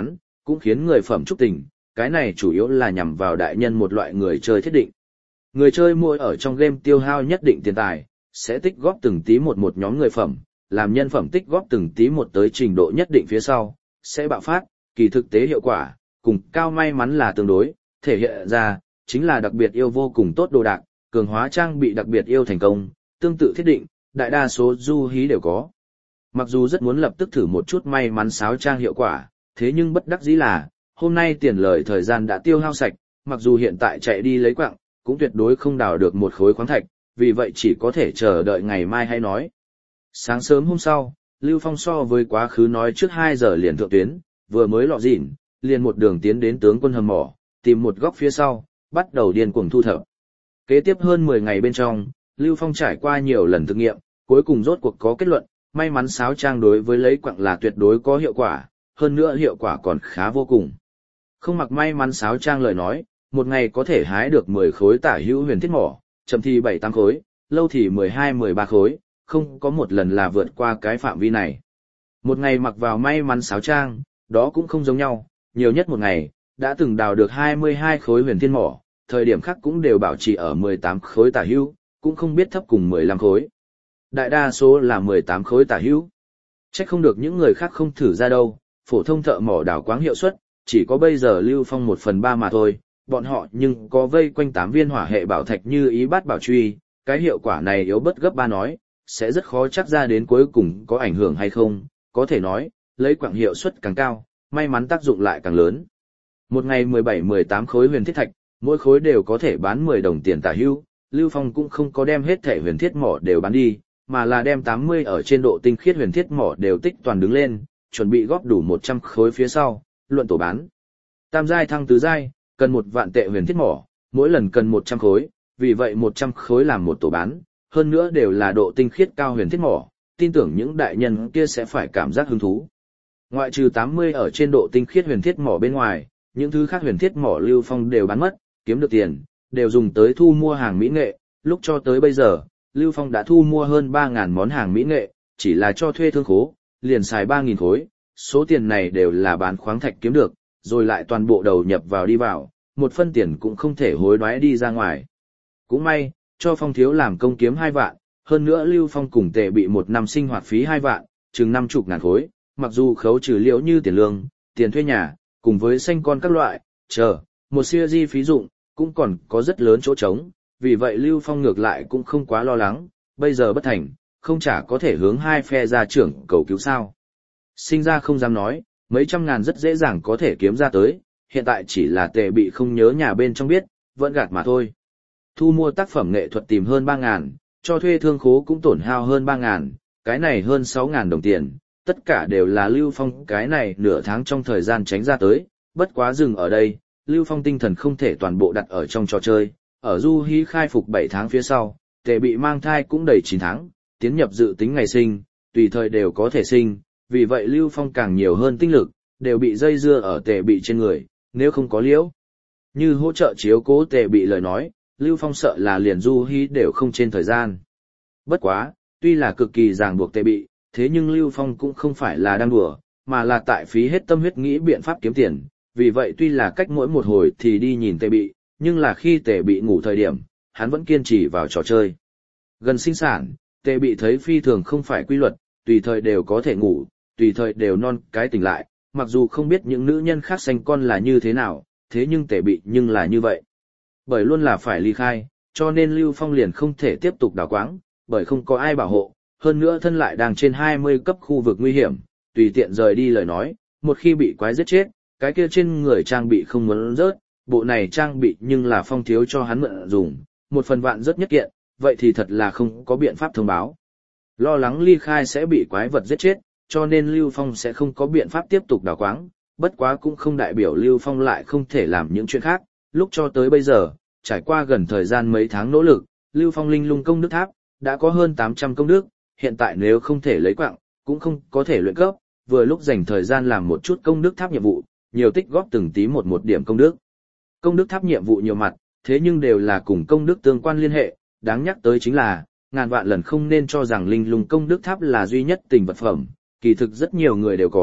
cũng khiến người phẩm chúc tình, cái này chủ yếu là nhằm vào đại nhân một loại người chơi thiết định. Người chơi mua ở trong game tiêu hao nhất định tiền tài, sẽ tích góp từng tí một một nhóm người phẩm, làm nhân phẩm tích góp từng tí một tới trình độ nhất định phía sau, sẽ bạo phát, kỳ thực tế hiệu quả, cùng cao may mắn là tương đối, thể hiện ra, chính là đặc biệt yêu vô cùng tốt đồ đạc, cường hóa trang bị đặc biệt yêu thành công, tương tự thiết định, đại đa số du hí đều có. Mặc dù rất muốn lập tức thử một chút may mắn sáo trang hiệu quả, thế nhưng bất đắc dĩ là, hôm nay tiền lời thời gian đã tiêu hao sạch, mặc dù hiện tại chạy đi lấy quặng, cũng tuyệt đối không đào được một khối khoáng thạch, vì vậy chỉ có thể chờ đợi ngày mai hay nói. Sáng sớm hôm sau, Lưu Phong so với quá khứ nói trước hai giờ liền thượng tuyến, vừa mới lọ dỉn, liền một đường tiến đến tướng quân hầm mỏ, tìm một góc phía sau, bắt đầu điên cuồng thu thập. Kế tiếp hơn mười ngày bên trong, Lưu Phong trải qua nhiều lần thực nghiệm, cuối cùng rốt cuộc có kết luận, may mắn sáo trang đối với lấy quặng là tuyệt đối có hiệu quả, hơn nữa hiệu quả còn khá vô cùng. Không mặc may mắn sáo trang lời nói, một ngày có thể hái được mười khối tả hữu huyền thiết mỏ, chậm thì bảy tám khối, lâu thì mười hai mười ba khối, không có một lần là vượt qua cái phạm vi này. Một ngày mặc vào may mắn sáo trang, đó cũng không giống nhau, nhiều nhất một ngày, đã từng đào được hai mươi hai khối huyền thiên mỏ, thời điểm khác cũng đều bảo trì ở mười tám khối tả hữu, cũng không biết thấp cùng mười lăm khối. Đại đa số là mười tám khối tả hữu. Chắc không được những người khác không thử ra đâu, phổ thông thợ mỏ đào quáng hiệu suất, chỉ có bây giờ Lưu Phong một phần ba mà thôi, bọn họ nhưng có vây quanh tám viên hỏa hệ bảo thạch như ý bát bảo truy, cái hiệu quả này yếu bất gấp ba nói, sẽ rất khó chắc ra đến cuối cùng có ảnh hưởng hay không, có thể nói, lấy quặng hiệu suất càng cao, may mắn tác dụng lại càng lớn. Một ngày mười bảy mười tám khối huyền thiết thạch, mỗi khối đều có thể bán mười đồng tiền tả hữu, Lưu Phong cũng không có đem hết thể huyền thiết mỏ đều bán đi, mà là đem tám mươi ở trên độ tinh khiết huyền thiết mỏ đều tích toàn đứng lên, chuẩn bị góp đủ một trăm khối phía sau, luận tổ bán. Tam giai thăng tứ giai, cần một vạn tệ huyền thiết mỏ, mỗi lần cần một trăm khối, vì vậy một trăm khối làm một tổ bán, hơn nữa đều là độ tinh khiết cao huyền thiết mỏ, tin tưởng những đại nhân kia sẽ phải cảm giác hứng thú. Ngoại trừ tám mươi ở trên độ tinh khiết huyền thiết mỏ bên ngoài, những thứ khác huyền thiết mỏ Lưu Phong đều bán mất, kiếm được tiền, đều dùng tới thu mua hàng mỹ nghệ, lúc cho tới bây giờ, Lưu Phong đã thu mua hơn ba nghìn món hàng mỹ nghệ, chỉ là cho thuê thương khố, liền xài ba nghìn khối, số tiền này đều là bán khoáng thạch kiếm được, rồi lại toàn bộ đầu nhập vào đi vào, một phân tiền cũng không thể hối đoái đi ra ngoài. Cũng may, cho Phong thiếu làm công kiếm hai vạn, hơn nữa Lưu Phong cùng Tề bị một năm sinh hoạt phí hai vạn, chừng năm chục ngàn khối, mặc dù khấu trừ liễu như tiền lương, tiền thuê nhà, cùng với sanh con các loại, chờ, một siêu di phí dụng, cũng còn có rất lớn chỗ trống, vì vậy Lưu Phong ngược lại cũng không quá lo lắng, bây giờ bất thành, không chả có thể hướng hai phe gia trưởng cầu cứu sao. Sinh ra không dám nói, mấy trăm ngàn rất dễ dàng có thể kiếm ra tới, hiện tại chỉ là Tề bị không nhớ nhà bên trong biết, vẫn gạt mà thôi. Thu mua tác phẩm nghệ thuật tìm hơn ba ngàn, cho thuê thương khố cũng tổn hao hơn ba ngàn, cái này hơn sáu ngàn đồng tiền, tất cả đều là Lưu Phong cái này nửa tháng trong thời gian tránh ra tới, bất quá dừng ở đây, Lưu Phong tinh thần không thể toàn bộ đặt ở trong trò chơi, ở du hí khai phục bảy tháng phía sau, Tề bị mang thai cũng đầy chín tháng, tiến nhập dự tính ngày sinh, tùy thời đều có thể sinh, vì vậy Lưu Phong càng nhiều hơn tinh lực, đều bị dây dưa ở Tề bị trên người, nếu không có liễu. Như hỗ trợ chiếu cố Tề bị lời nói, Lưu Phong sợ là liền du hí đều không trên thời gian. Bất quá, tuy là cực kỳ ràng buộc Tề bị, thế nhưng Lưu Phong cũng không phải là đang đùa, mà là tại phí hết tâm huyết nghĩ biện pháp kiếm tiền, vì vậy tuy là cách mỗi một hồi thì đi nhìn Tề bị, nhưng là khi Tề bị ngủ thời điểm, hắn vẫn kiên trì vào trò chơi. Gần sinh sản, Tề bị thấy phi thường không phải quy luật, tùy thời đều có thể ngủ, tùy thời đều non cái tỉnh lại, mặc dù không biết những nữ nhân khác sanh con là như thế nào, thế nhưng Tề bị nhưng là như vậy. Bởi luôn là phải ly khai, cho nên Lưu Phong liền không thể tiếp tục đào quáng, bởi không có ai bảo hộ, hơn nữa thân lại đang trên hai mươi cấp khu vực nguy hiểm, tùy tiện rời đi lời nói, một khi bị quái giết chết, cái kia trên người trang bị không muốn rớt, bộ này trang bị nhưng là Phong thiếu cho hắn mượn dùng, một phần vạn rất nhất kiện, vậy thì thật là không có biện pháp thông báo. Lo lắng ly khai sẽ bị quái vật giết chết, cho nên Lưu Phong sẽ không có biện pháp tiếp tục đào quáng, bất quá cũng không đại biểu Lưu Phong lại không thể làm những chuyện khác, lúc cho tới bây giờ, trải qua gần thời gian mấy tháng nỗ lực, Lưu Phong linh lung công đức tháp, đã có hơn tám trăm công đức, hiện tại nếu không thể lấy quạng, cũng không có thể luyện cấp, vừa lúc dành thời gian làm một chút công đức tháp nhiệm vụ, nhiều tích góp từng tí một một điểm công đức. Công đức tháp nhiệm vụ nhiều mặt, thế nhưng đều là cùng công đức tương quan liên hệ, đáng nhắc tới chính là, ngàn vạn lần không nên cho rằng linh lung công đức tháp là duy nhất tình vật phẩm, kỳ thực rất nhiều người đều có,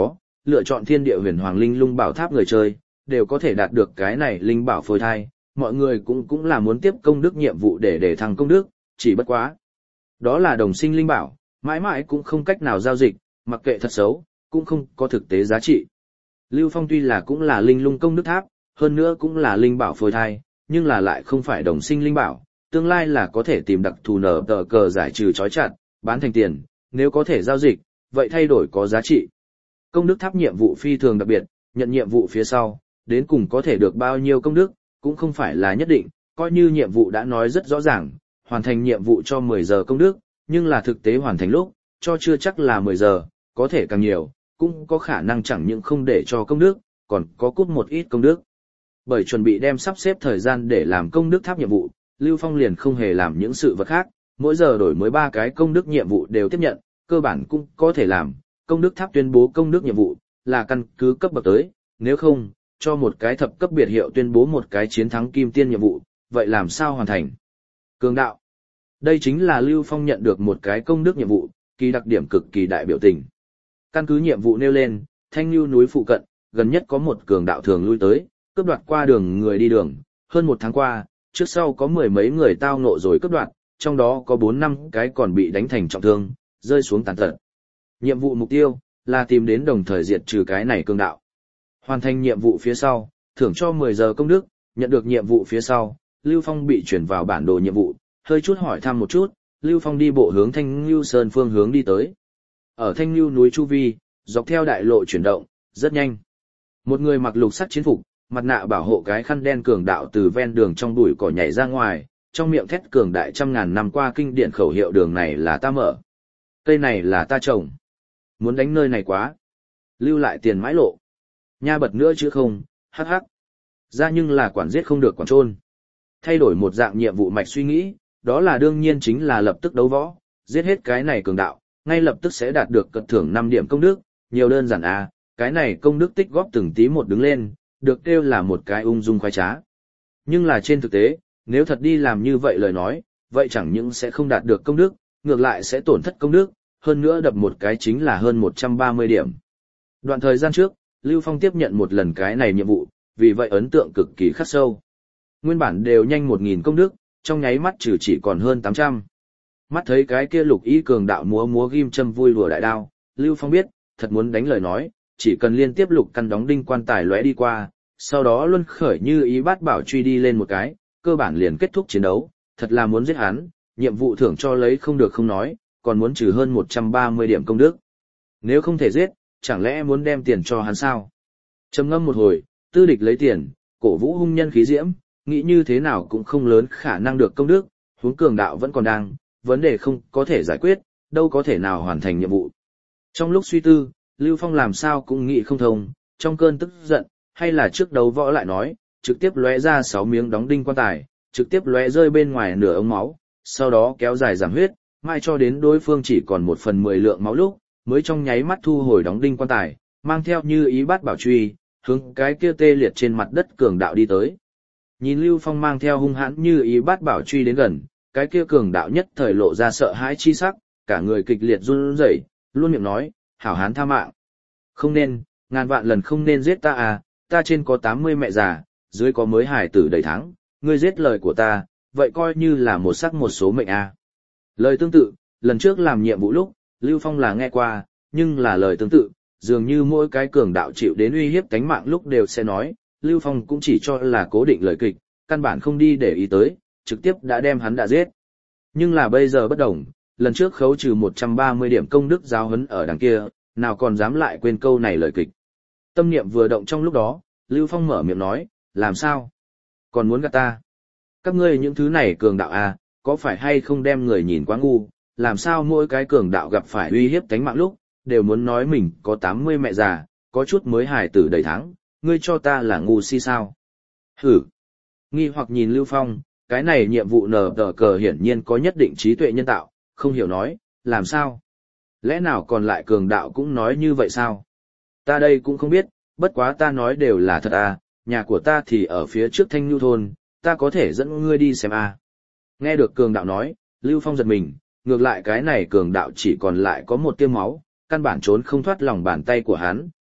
lựa chọn thiên địa huyền hoàng linh lung bảo tháp người chơi, đều có thể đạt được cái này linh bảo phôi thai, mọi người cũng cũng là muốn tiếp công đức nhiệm vụ để để thăng công đức, chỉ bất quá. Đó là đồng sinh linh bảo, mãi mãi cũng không cách nào giao dịch, mặc kệ thật xấu, cũng không có thực tế giá trị. Lưu Phong tuy là cũng là linh lung công đức tháp, hơn nữa cũng là linh bảo phôi thai, nhưng là lại không phải đồng sinh linh bảo, tương lai là có thể tìm đặc thù nở tờ cờ giải trừ trói chặt, bán thành tiền, nếu có thể giao dịch, vậy thay đổi có giá trị. Công đức tháp nhiệm vụ phi thường đặc biệt, nhận nhiệm vụ phía sau, đến cùng có thể được bao nhiêu công đức, cũng không phải là nhất định, coi như nhiệm vụ đã nói rất rõ ràng, hoàn thành nhiệm vụ cho mười giờ công đức, nhưng là thực tế hoàn thành lúc, cho chưa chắc là mười giờ, có thể càng nhiều, cũng có khả năng chẳng những không để cho công đức, còn có cút một ít công đức. Bởi chuẩn bị đem sắp xếp thời gian để làm công đức tháp nhiệm vụ, Lưu Phong liền không hề làm những sự vật khác, mỗi giờ đổi mới ba cái công đức nhiệm vụ đều tiếp nhận, cơ bản cũng có thể làm, công đức tháp tuyên bố công đức nhiệm vụ, là căn cứ cấp bậc tới, nếu không, cho một cái thập cấp biệt hiệu tuyên bố một cái chiến thắng kim tiên nhiệm vụ, vậy làm sao hoàn thành? Cường đạo. Đây chính là Lưu Phong nhận được một cái công đức nhiệm vụ, kỳ đặc điểm cực kỳ đại biểu tình. Căn cứ nhiệm vụ nêu lên, Thanh Nưu núi phụ cận, gần nhất có một cường đạo thường lui tới, cướp đoạt qua đường người đi đường, hơn một tháng qua, trước sau có mười mấy người tao ngộ rồi cướp đoạt, trong đó có bốn năm cái còn bị đánh thành trọng thương, rơi xuống tàn tật. Nhiệm vụ mục tiêu là tìm đến đồng thời diệt trừ cái này cường đạo. Hoàn thành nhiệm vụ phía sau, thưởng cho mười giờ công đức, nhận được nhiệm vụ phía sau, Lưu Phong bị chuyển vào bản đồ nhiệm vụ, hơi chút hỏi thăm một chút, Lưu Phong đi bộ hướng Thanh Nưu Sơn phương hướng đi tới. Ở Thanh Nưu núi chu vi, dọc theo đại lộ chuyển động, rất nhanh. Một người mặc lục sắc chiến phục, mặt nạ bảo hộ cái khăn đen cường đạo từ ven đường trong bụi cỏ nhảy ra ngoài, trong miệng thét cường đại trăm ngàn năm qua kinh điển khẩu hiệu đường này là ta mở. Cây này là ta trồng. Muốn đánh nơi này quá. Lưu lại tiền mãi lộ. Nha bật nữa chứ không, hắc hắc. Ra nhưng là quản giết không được quản trôn. Thay đổi một dạng nhiệm vụ mạch suy nghĩ, đó là đương nhiên chính là lập tức đấu võ, giết hết cái này cường đạo, ngay lập tức sẽ đạt được cật thưởng năm điểm công đức, nhiều đơn giản à, cái này công đức tích góp từng tí một đứng lên, được kêu là một cái ung dung khoái trá. Nhưng là trên thực tế, nếu thật đi làm như vậy lời nói, vậy chẳng những sẽ không đạt được công đức, ngược lại sẽ tổn thất công đức, hơn nữa đập một cái chính là hơn một trăm ba mươi điểm. Đoạn thời gian trước, Lưu Phong tiếp nhận một lần cái này nhiệm vụ, vì vậy ấn tượng cực kỳ khắc sâu. Nguyên bản đều nhanh một nghìn công đức, trong nháy mắt trừ chỉ còn hơn tám trăm. Mắt thấy cái kia lục ý cường đạo múa múa ghim châm vui đùa đại đao, Lưu Phong biết, thật muốn đánh lời nói, chỉ cần liên tiếp lục căn đóng đinh quan tài lóe đi qua, sau đó luân khởi như ý bát bảo truy đi lên một cái, cơ bản liền kết thúc chiến đấu, thật là muốn giết hắn, nhiệm vụ thưởng cho lấy không được không nói, còn muốn trừ hơn một trăm ba mươi điểm công đức. Nếu không thể giết, chẳng lẽ muốn đem tiền cho hắn sao? Trầm ngâm một hồi, tư địch lấy tiền, cổ vũ hung nhân khí diễm, nghĩ như thế nào cũng không lớn khả năng được công đức, huống cường đạo vẫn còn đang, vấn đề không có thể giải quyết, đâu có thể nào hoàn thành nhiệm vụ. Trong lúc suy tư, Lưu Phong làm sao cũng nghĩ không thông, trong cơn tức giận, hay là trước đấu võ lại nói, trực tiếp lóe ra sáu miếng đóng đinh quan tài, trực tiếp lóe rơi bên ngoài nửa ống máu, sau đó kéo dài giảm huyết, mai cho đến đối phương chỉ còn một phần mười lượng máu lúc, mới trong nháy mắt thu hồi đóng đinh quan tài, mang theo như ý bát bảo truy, hướng cái kia tê liệt trên mặt đất cường đạo đi tới. Nhìn Lưu Phong mang theo hung hãn như ý bát bảo truy đến gần, cái kia cường đạo nhất thời lộ ra sợ hãi chi sắc, cả người kịch liệt run rẩy, luôn miệng nói, hảo hán tha mạng. Không nên, ngàn vạn lần không nên giết ta à, ta trên có tám mươi mẹ già, dưới có mới hài tử đầy tháng, ngươi giết lời của ta, vậy coi như là một sắc một số mệnh à. Lời tương tự, lần trước làm nhiệm vụ lúc, Lưu Phong là nghe qua, nhưng là lời tương tự, dường như mỗi cái cường đạo chịu đến uy hiếp tánh mạng lúc đều sẽ nói, Lưu Phong cũng chỉ cho là cố định lời kịch, căn bản không đi để ý tới, trực tiếp đã đem hắn đã giết. Nhưng là bây giờ bất đồng, lần trước khấu trừ một trăm ba mươi điểm công đức giáo huấn ở đằng kia, nào còn dám lại quên câu này lời kịch. Tâm niệm vừa động trong lúc đó, Lưu Phong mở miệng nói, làm sao? Còn muốn gạt ta? Các ngươi những thứ này cường đạo à, có phải hay không đem người nhìn quá ngu, làm sao mỗi cái cường đạo gặp phải uy hiếp tánh mạng lúc, đều muốn nói mình có tám mươi mẹ già, có chút mới hài tử đầy tháng, ngươi cho ta là ngu si sao? Hử! Nghi hoặc nhìn Lưu Phong, cái này nhiệm vụ nờ tờ cờ hiển nhiên có nhất định trí tuệ nhân tạo, không hiểu nói, làm sao? Lẽ nào còn lại cường đạo cũng nói như vậy sao? Ta đây cũng không biết, bất quá ta nói đều là thật à, nhà của ta thì ở phía trước Thanh Nhu thôn, ta có thể dẫn ngươi đi xem à. Nghe được cường đạo nói, Lưu Phong giật mình, ngược lại cái này cường đạo chỉ còn lại có một tia máu, căn bản trốn không thoát lòng bàn tay của hắn,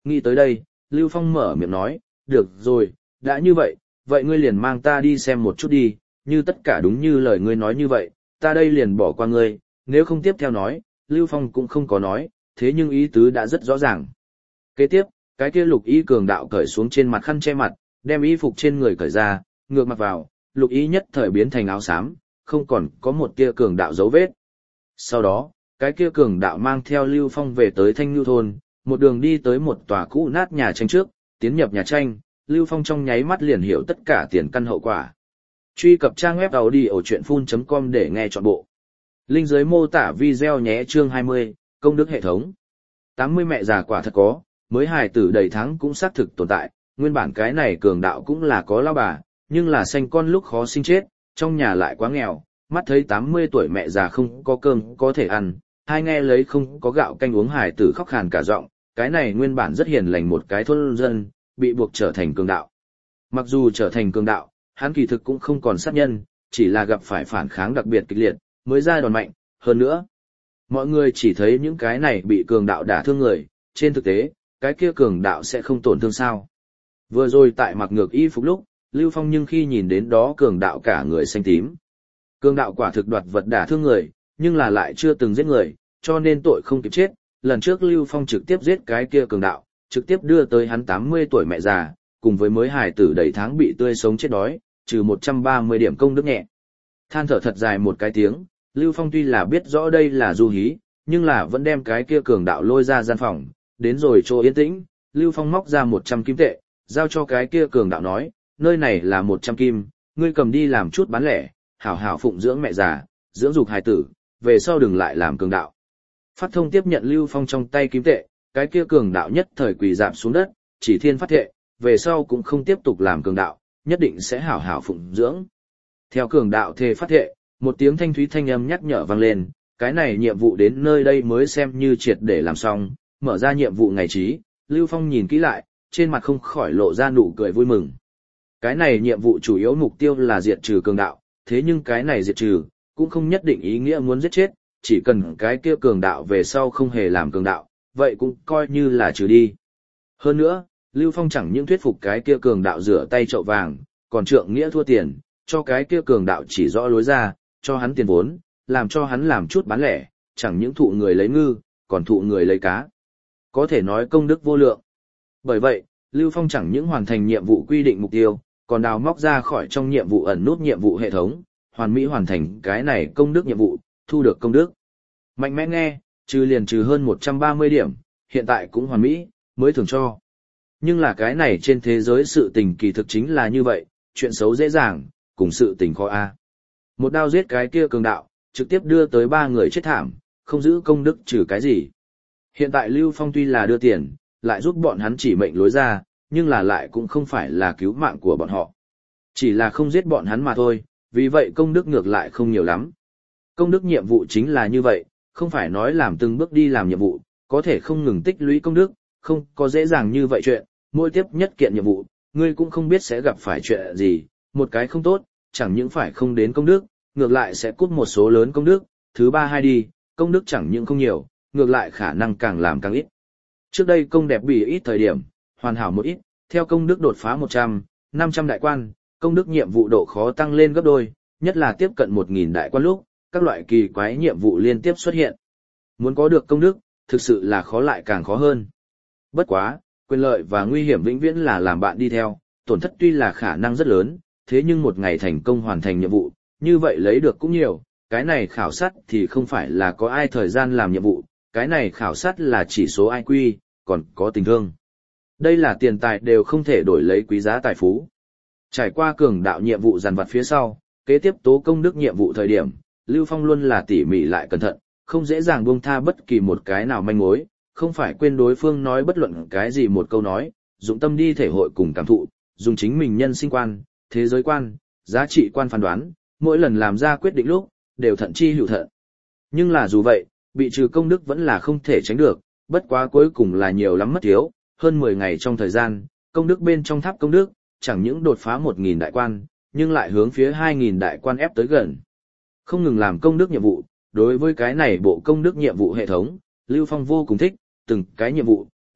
nghĩ tới đây, Lưu Phong mở miệng nói, được rồi, đã như vậy, vậy ngươi liền mang ta đi xem một chút đi, như tất cả đúng như lời ngươi nói như vậy, ta đây liền bỏ qua ngươi, nếu không tiếp theo nói, Lưu Phong cũng không có nói, thế nhưng ý tứ đã rất rõ ràng. Kế tiếp, cái kia lục y cường đạo cởi xuống trên mặt khăn che mặt, đem y phục trên người cởi ra, ngược mặt vào, lục y nhất thời biến thành áo xám, không còn có một kia cường đạo dấu vết. Sau đó, cái kia cường đạo mang theo Lưu Phong về tới Thanh Nhu thôn, một đường đi tới một tòa cũ nát nhà tranh trước, tiến nhập nhà tranh, Lưu Phong trong nháy mắt liền hiểu tất cả tiền căn hậu quả. Truy cập trang web audiochuyenphun.com để nghe trọn bộ. Link dưới mô tả video nhé. Chương hai mươi, công đức hệ thống. tám mươi mẹ già quả thật có, mới hài tử đầy tháng cũng xác thực tồn tại, nguyên bản cái này cường đạo cũng là có lao bà, nhưng là sanh con lúc khó sinh chết, trong nhà lại quá nghèo, mắt thấy tám mươi tuổi mẹ già không có cơm có thể ăn, hai nghe lấy không có gạo canh uống hài tử khóc khàn cả giọng, cái này nguyên bản rất hiền lành một cái thôn dân, bị buộc trở thành cường đạo. Mặc dù trở thành cường đạo, hắn kỳ thực cũng không còn sát nhân, chỉ là gặp phải phản kháng đặc biệt kịch liệt, mới ra đòn mạnh, hơn nữa. Mọi người chỉ thấy những cái này bị cường đạo đả thương người, trên thực tế, cái kia cường đạo sẽ không tổn thương sao. Vừa rồi tại mặc ngược y phục lúc, Lưu Phong nhưng khi nhìn đến đó cường đạo cả người xanh tím. Cường đạo quả thực đoạt vật đả thương người, nhưng là lại chưa từng giết người, cho nên tội không kịp chết. Lần trước Lưu Phong trực tiếp giết cái kia cường đạo, trực tiếp đưa tới hắn tám mươi tuổi mẹ già, cùng với mới hài tử đầy tháng bị tươi sống chết đói, trừ một trăm ba mươi điểm công đức nhẹ. Than thở thật dài một cái tiếng, Lưu Phong tuy là biết rõ đây là du hí, nhưng là vẫn đem cái kia cường đạo lôi ra gian phòng, đến rồi chỗ yên tĩnh, Lưu Phong móc ra một trăm kim tệ, giao cho cái kia cường đạo nói, nơi này là một trăm kim, ngươi cầm đi làm chút bán lẻ, hảo hảo phụng dưỡng mẹ già, dưỡng dục hài tử, về sau đừng lại làm cường đạo. Phát thông tiếp nhận Lưu Phong trong tay kim tệ, cái kia cường đạo nhất thời quỳ rạp xuống đất, chỉ thiên phát thệ, về sau cũng không tiếp tục làm cường đạo, nhất định sẽ hảo hảo phụng dưỡng. Theo cường đạo thề phát thệ, một tiếng thanh thúy thanh âm nhắc nhở vang lên, cái này nhiệm vụ đến nơi đây mới xem như triệt để làm xong, mở ra nhiệm vụ ngày trí, Lưu Phong nhìn kỹ lại, trên mặt không khỏi lộ ra nụ cười vui mừng. Cái này nhiệm vụ chủ yếu mục tiêu là diệt trừ cường đạo, thế nhưng cái này diệt trừ, cũng không nhất định ý nghĩa muốn giết chết, chỉ cần cái kia cường đạo về sau không hề làm cường đạo, vậy cũng coi như là trừ đi. Hơn nữa, Lưu Phong chẳng những thuyết phục cái kia cường đạo rửa tay chậu vàng, còn trượng nghĩa thua tiền, cho cái kia cường đạo chỉ rõ lối ra, cho hắn tiền vốn, làm cho hắn làm chút bán lẻ, chẳng những thụ người lấy ngư, còn thụ người lấy cá. Có thể nói công đức vô lượng. Bởi vậy, Lưu Phong chẳng những hoàn thành nhiệm vụ quy định mục tiêu, còn đào móc ra khỏi trong nhiệm vụ ẩn nút nhiệm vụ hệ thống, hoàn mỹ hoàn thành cái này công đức nhiệm vụ, thu được công đức. Mạnh mẽ nghe, trừ liền trừ hơn một trăm ba mươi điểm, hiện tại cũng hoàn mỹ, mới thường cho. Nhưng là cái này trên thế giới sự tình kỳ thực chính là như vậy, chuyện xấu dễ dàng, cùng sự tình khó a. Một đao giết cái kia cường đạo, trực tiếp đưa tới ba người chết thảm, không giữ công đức trừ cái gì. Hiện tại Lưu Phong tuy là đưa tiền, lại giúp bọn hắn chỉ mệnh lối ra, nhưng là lại cũng không phải là cứu mạng của bọn họ. Chỉ là không giết bọn hắn mà thôi, vì vậy công đức ngược lại không nhiều lắm. Công đức nhiệm vụ chính là như vậy, không phải nói làm từng bước đi làm nhiệm vụ, có thể không ngừng tích lũy công đức, không có dễ dàng như vậy chuyện, mỗi tiếp nhất kiện nhiệm vụ, ngươi cũng không biết sẽ gặp phải chuyện gì, một cái không tốt, chẳng những phải không đến công đức, ngược lại sẽ cút một số lớn công đức, thứ ba hai đi, công đức chẳng những không nhiều, ngược lại khả năng càng làm càng ít. Trước đây công đẹp bị ít thời điểm, hoàn hảo một ít, theo công đức đột phá một trăm, năm trăm đại quan, công đức nhiệm vụ độ khó tăng lên gấp đôi, nhất là tiếp cận một nghìn đại quan lúc, các loại kỳ quái nhiệm vụ liên tiếp xuất hiện. Muốn có được công đức, thực sự là khó lại càng khó hơn. Bất quá, quyền lợi và nguy hiểm vĩnh viễn là làm bạn đi theo, tổn thất tuy là khả năng rất lớn, thế nhưng một ngày thành công hoàn thành nhiệm vụ, như vậy lấy được cũng nhiều, cái này khảo sát thì không phải là có ai thời gian làm nhiệm vụ, cái này khảo sát là chỉ số i kiu, còn có tình thương. Đây là tiền tài đều không thể đổi lấy quý giá tài phú. Trải qua cường đạo nhiệm vụ dàn vặt phía sau, kế tiếp tố công đức nhiệm vụ thời điểm, Lưu Phong luôn là tỉ mỉ lại cẩn thận, không dễ dàng buông tha bất kỳ một cái nào manh mối, không phải quên đối phương nói bất luận cái gì một câu nói, dụng tâm đi thể hội cùng cảm thụ, dùng chính mình nhân sinh quan, thế giới quan, giá trị quan phán đoán, mỗi lần làm ra quyết định lúc, đều thận chi hữu thận. Nhưng là dù vậy, bị trừ công đức vẫn là không thể tránh được, bất quá cuối cùng là nhiều lắm mất thiếu, hơn mười ngày trong thời gian, công đức bên trong tháp công đức, chẳng những đột phá một nghìn đại quan, nhưng lại hướng phía hai nghìn đại quan ép tới gần. Không ngừng làm công đức nhiệm vụ, đối với cái này bộ công đức nhiệm vụ hệ thống, Lưu Phong vô cùng thích, từng cái nhiệm vụ,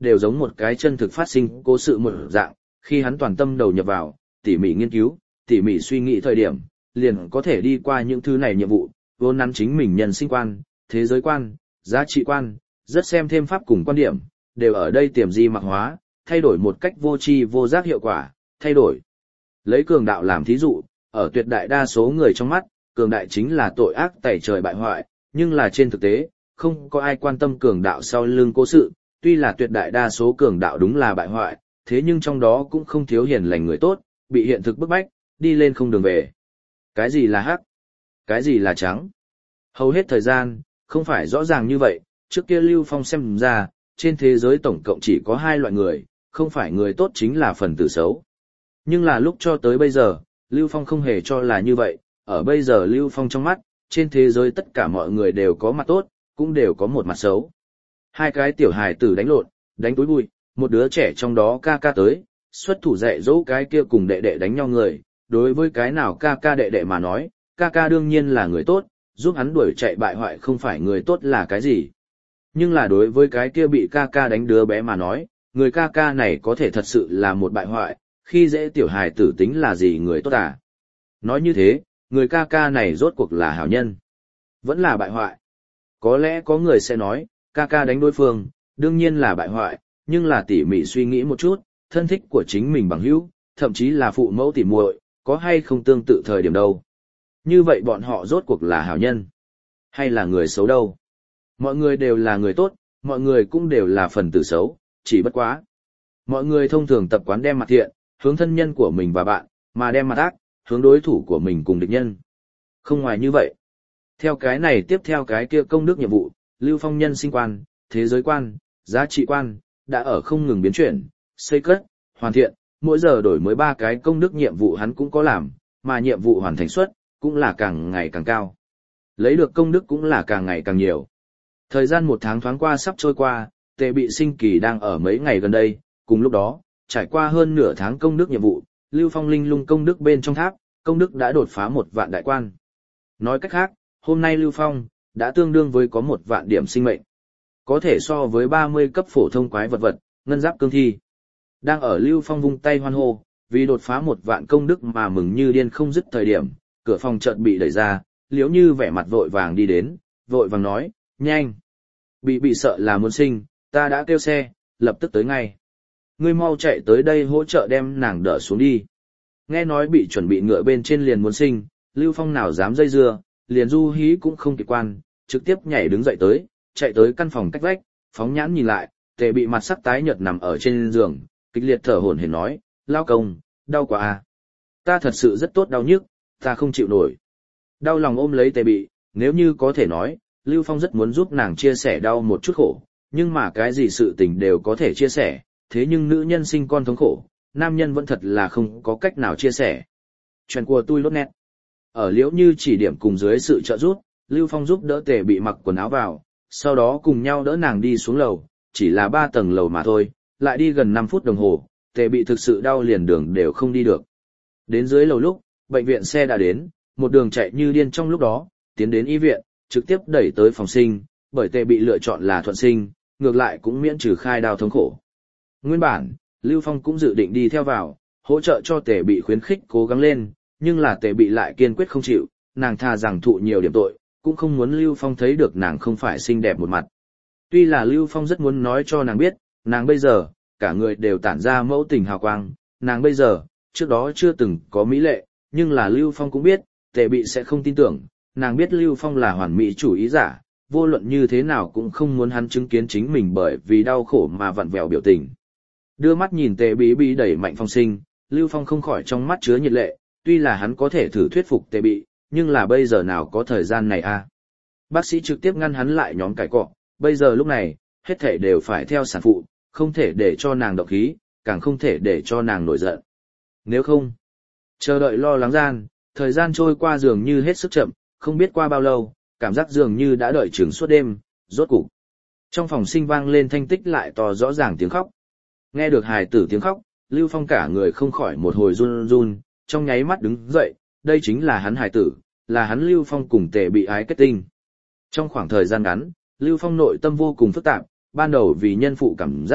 đều giống một cái chân thực phát sinh cố sự một dạng, khi hắn toàn tâm đầu nhập vào, tỉ mỉ nghiên cứu, tỉ mỉ suy nghĩ thời điểm, liền có thể đi qua những thứ này nhiệm vụ, vốn nắn chính mình nhân sinh quan, thế giới quan, giá trị quan, rất xem thêm pháp cùng quan điểm, đều ở đây tiềm di mặc hóa, thay đổi một cách vô tri vô giác hiệu quả, thay đổi. Lấy cường đạo làm thí dụ, ở tuyệt đại đa số người trong mắt, cường đại chính là tội ác tẩy trời bại hoại, nhưng là trên thực tế, không có ai quan tâm cường đạo sau lưng cố sự, tuy là tuyệt đại đa số cường đạo đúng là bại hoại, thế nhưng trong đó cũng không thiếu hiền lành người tốt, bị hiện thực bức bách, đi lên không đường về. Cái gì là hắc? Cái gì là trắng? Hầu hết thời gian, không phải rõ ràng như vậy, trước kia Lưu Phong xem ra, trên thế giới tổng cộng chỉ có hai loại người, không phải người tốt chính là phần tử xấu. Nhưng là lúc cho tới bây giờ, Lưu Phong không hề cho là như vậy, ở bây giờ Lưu Phong trong mắt, trên thế giới tất cả mọi người đều có mặt tốt, cũng đều có một mặt xấu. Hai cái tiểu hài tử đánh lộn, đánh túi bụi, một đứa trẻ trong đó ca ca tới, xuất thủ dạy dỗ cái kia cùng đệ đệ đánh nhau người, đối với cái nào ca ca đệ đệ mà nói, ca ca đương nhiên là người tốt, giúp hắn đuổi chạy bại hoại không phải người tốt là cái gì. Nhưng là đối với cái kia bị ca ca đánh đứa bé mà nói, người ca ca này có thể thật sự là một bại hoại, khi dễ tiểu hài tử tính là gì người tốt à. Nói như thế, người ca ca này rốt cuộc là hảo nhân, vẫn là bại hoại. Có lẽ có người sẽ nói, ca ca đánh đối phương, đương nhiên là bại hoại, nhưng là tỉ mỉ suy nghĩ một chút, thân thích của chính mình bằng hữu, thậm chí là phụ mẫu tỉ muội, có hay không tương tự thời điểm đâu. Như vậy bọn họ rốt cuộc là hảo nhân, hay là người xấu đâu? Mọi người đều là người tốt, mọi người cũng đều là phần tử xấu, chỉ bất quá. Mọi người thông thường tập quán đem mặt thiện, hướng thân nhân của mình và bạn, mà đem mặt ác, hướng đối thủ của mình cùng địch nhân. Không ngoài như vậy. Theo cái này tiếp theo cái kia công đức nhiệm vụ, Lưu Phong nhân sinh quan, thế giới quan, giá trị quan, đã ở không ngừng biến chuyển, xây cất, hoàn thiện, mỗi giờ đổi mới ba cái công đức nhiệm vụ hắn cũng có làm, mà nhiệm vụ hoàn thành suất cũng là càng ngày càng cao. Lấy được công đức cũng là càng ngày càng nhiều. Thời gian một tháng thoáng qua sắp trôi qua, Tề Bị sinh kỳ đang ở mấy ngày gần đây, cùng lúc đó, trải qua hơn nửa tháng công đức nhiệm vụ, Lưu Phong linh lung công đức bên trong tháp, công đức đã đột phá một vạn đại quan. Nói cách khác, hôm nay Lưu Phong đã tương đương với có một vạn điểm sinh mệnh. Có thể so với ba mươi cấp phổ thông quái vật vật, ngân giáp cương thi. Đang ở Lưu Phong vung tay hoan hô, vì đột phá một vạn công đức mà mừng như điên không dứt thời điểm, cửa phòng chợt bị đẩy ra, Liễu Như vẻ mặt vội vàng đi đến, vội vàng nói, nhanh. Bị bị sợ là muốn sinh, ta đã kêu xe, lập tức tới ngay. Ngươi mau chạy tới đây hỗ trợ đem nàng đỡ xuống đi. Nghe nói bị chuẩn bị ngựa bên trên liền muốn sinh, Lưu Phong nào dám dây dưa, liền du hí cũng không kịp quan, trực tiếp nhảy đứng dậy tới, chạy tới căn phòng cách vách, phóng nhãn nhìn lại, Tề Bị mặt sắc tái nhợt nằm ở trên giường, kịch liệt thở hổn hển nói, lao công, đau quá à. Ta thật sự rất tốt đau nhức, ta không chịu nổi. Đau lòng ôm lấy Tề Bị, nếu như có thể nói, Lưu Phong rất muốn giúp nàng chia sẻ đau một chút khổ, nhưng mà cái gì sự tình đều có thể chia sẻ, thế nhưng nữ nhân sinh con thống khổ, nam nhân vẫn thật là không có cách nào chia sẻ. Chuyện của tôi lốt nét. Ở Liễu Như chỉ điểm cùng dưới sự trợ giúp, Lưu Phong giúp đỡ Tề Bị mặc quần áo vào, sau đó cùng nhau đỡ nàng đi xuống lầu, chỉ là ba tầng lầu mà thôi, lại đi gần năm phút đồng hồ, Tề Bị thực sự đau liền đường đều không đi được. Đến dưới lầu lúc, bệnh viện xe đã đến, một đường chạy như điên trong lúc đó, tiến đến y viện, trực tiếp đẩy tới phòng sinh, bởi Tề Bị lựa chọn là thuận sinh, ngược lại cũng miễn trừ khai đau thống khổ. Nguyên bản, Lưu Phong cũng dự định đi theo vào, hỗ trợ cho Tề Bị khuyến khích cố gắng lên, nhưng là Tề Bị lại kiên quyết không chịu, nàng tha rằng thụ nhiều điểm tội, cũng không muốn Lưu Phong thấy được nàng không phải xinh đẹp một mặt. Tuy là Lưu Phong rất muốn nói cho nàng biết, nàng bây giờ, cả người đều tản ra mẫu tình hào quang, nàng bây giờ, trước đó chưa từng có mỹ lệ, nhưng là Lưu Phong cũng biết, Tề Bị sẽ không tin tưởng, nàng biết Lưu Phong là hoàn mỹ chủ ý giả, vô luận như thế nào cũng không muốn hắn chứng kiến chính mình bởi vì đau khổ mà vặn vẹo biểu tình. Đưa mắt nhìn Tề Bị bị đẩy mạnh phong sinh, Lưu Phong không khỏi trong mắt chứa nhiệt lệ, tuy là hắn có thể thử thuyết phục Tề Bị, nhưng là bây giờ nào có thời gian này a? Bác sĩ trực tiếp ngăn hắn lại nhóm cải cọ, bây giờ lúc này, hết thể đều phải theo sản phụ, không thể để cho nàng động khí, càng không thể để cho nàng nổi giận. Nếu không, chờ đợi lo lắng gian, thời gian trôi qua dường như hết sức chậm, không biết qua bao lâu, cảm giác dường như đã đợi chừng suốt đêm, rốt cục. Trong phòng sinh vang lên thanh tích lại to rõ ràng tiếng khóc. Nghe được hài tử tiếng khóc, Lưu Phong cả người không khỏi một hồi run run, trong nháy mắt đứng dậy, đây chính là hắn hài tử, là hắn Lưu Phong cùng Tề Bị ái kết tinh. Trong khoảng thời gian ngắn, Lưu Phong nội tâm vô cùng phức tạp, ban đầu vì nhân phụ cảm giác,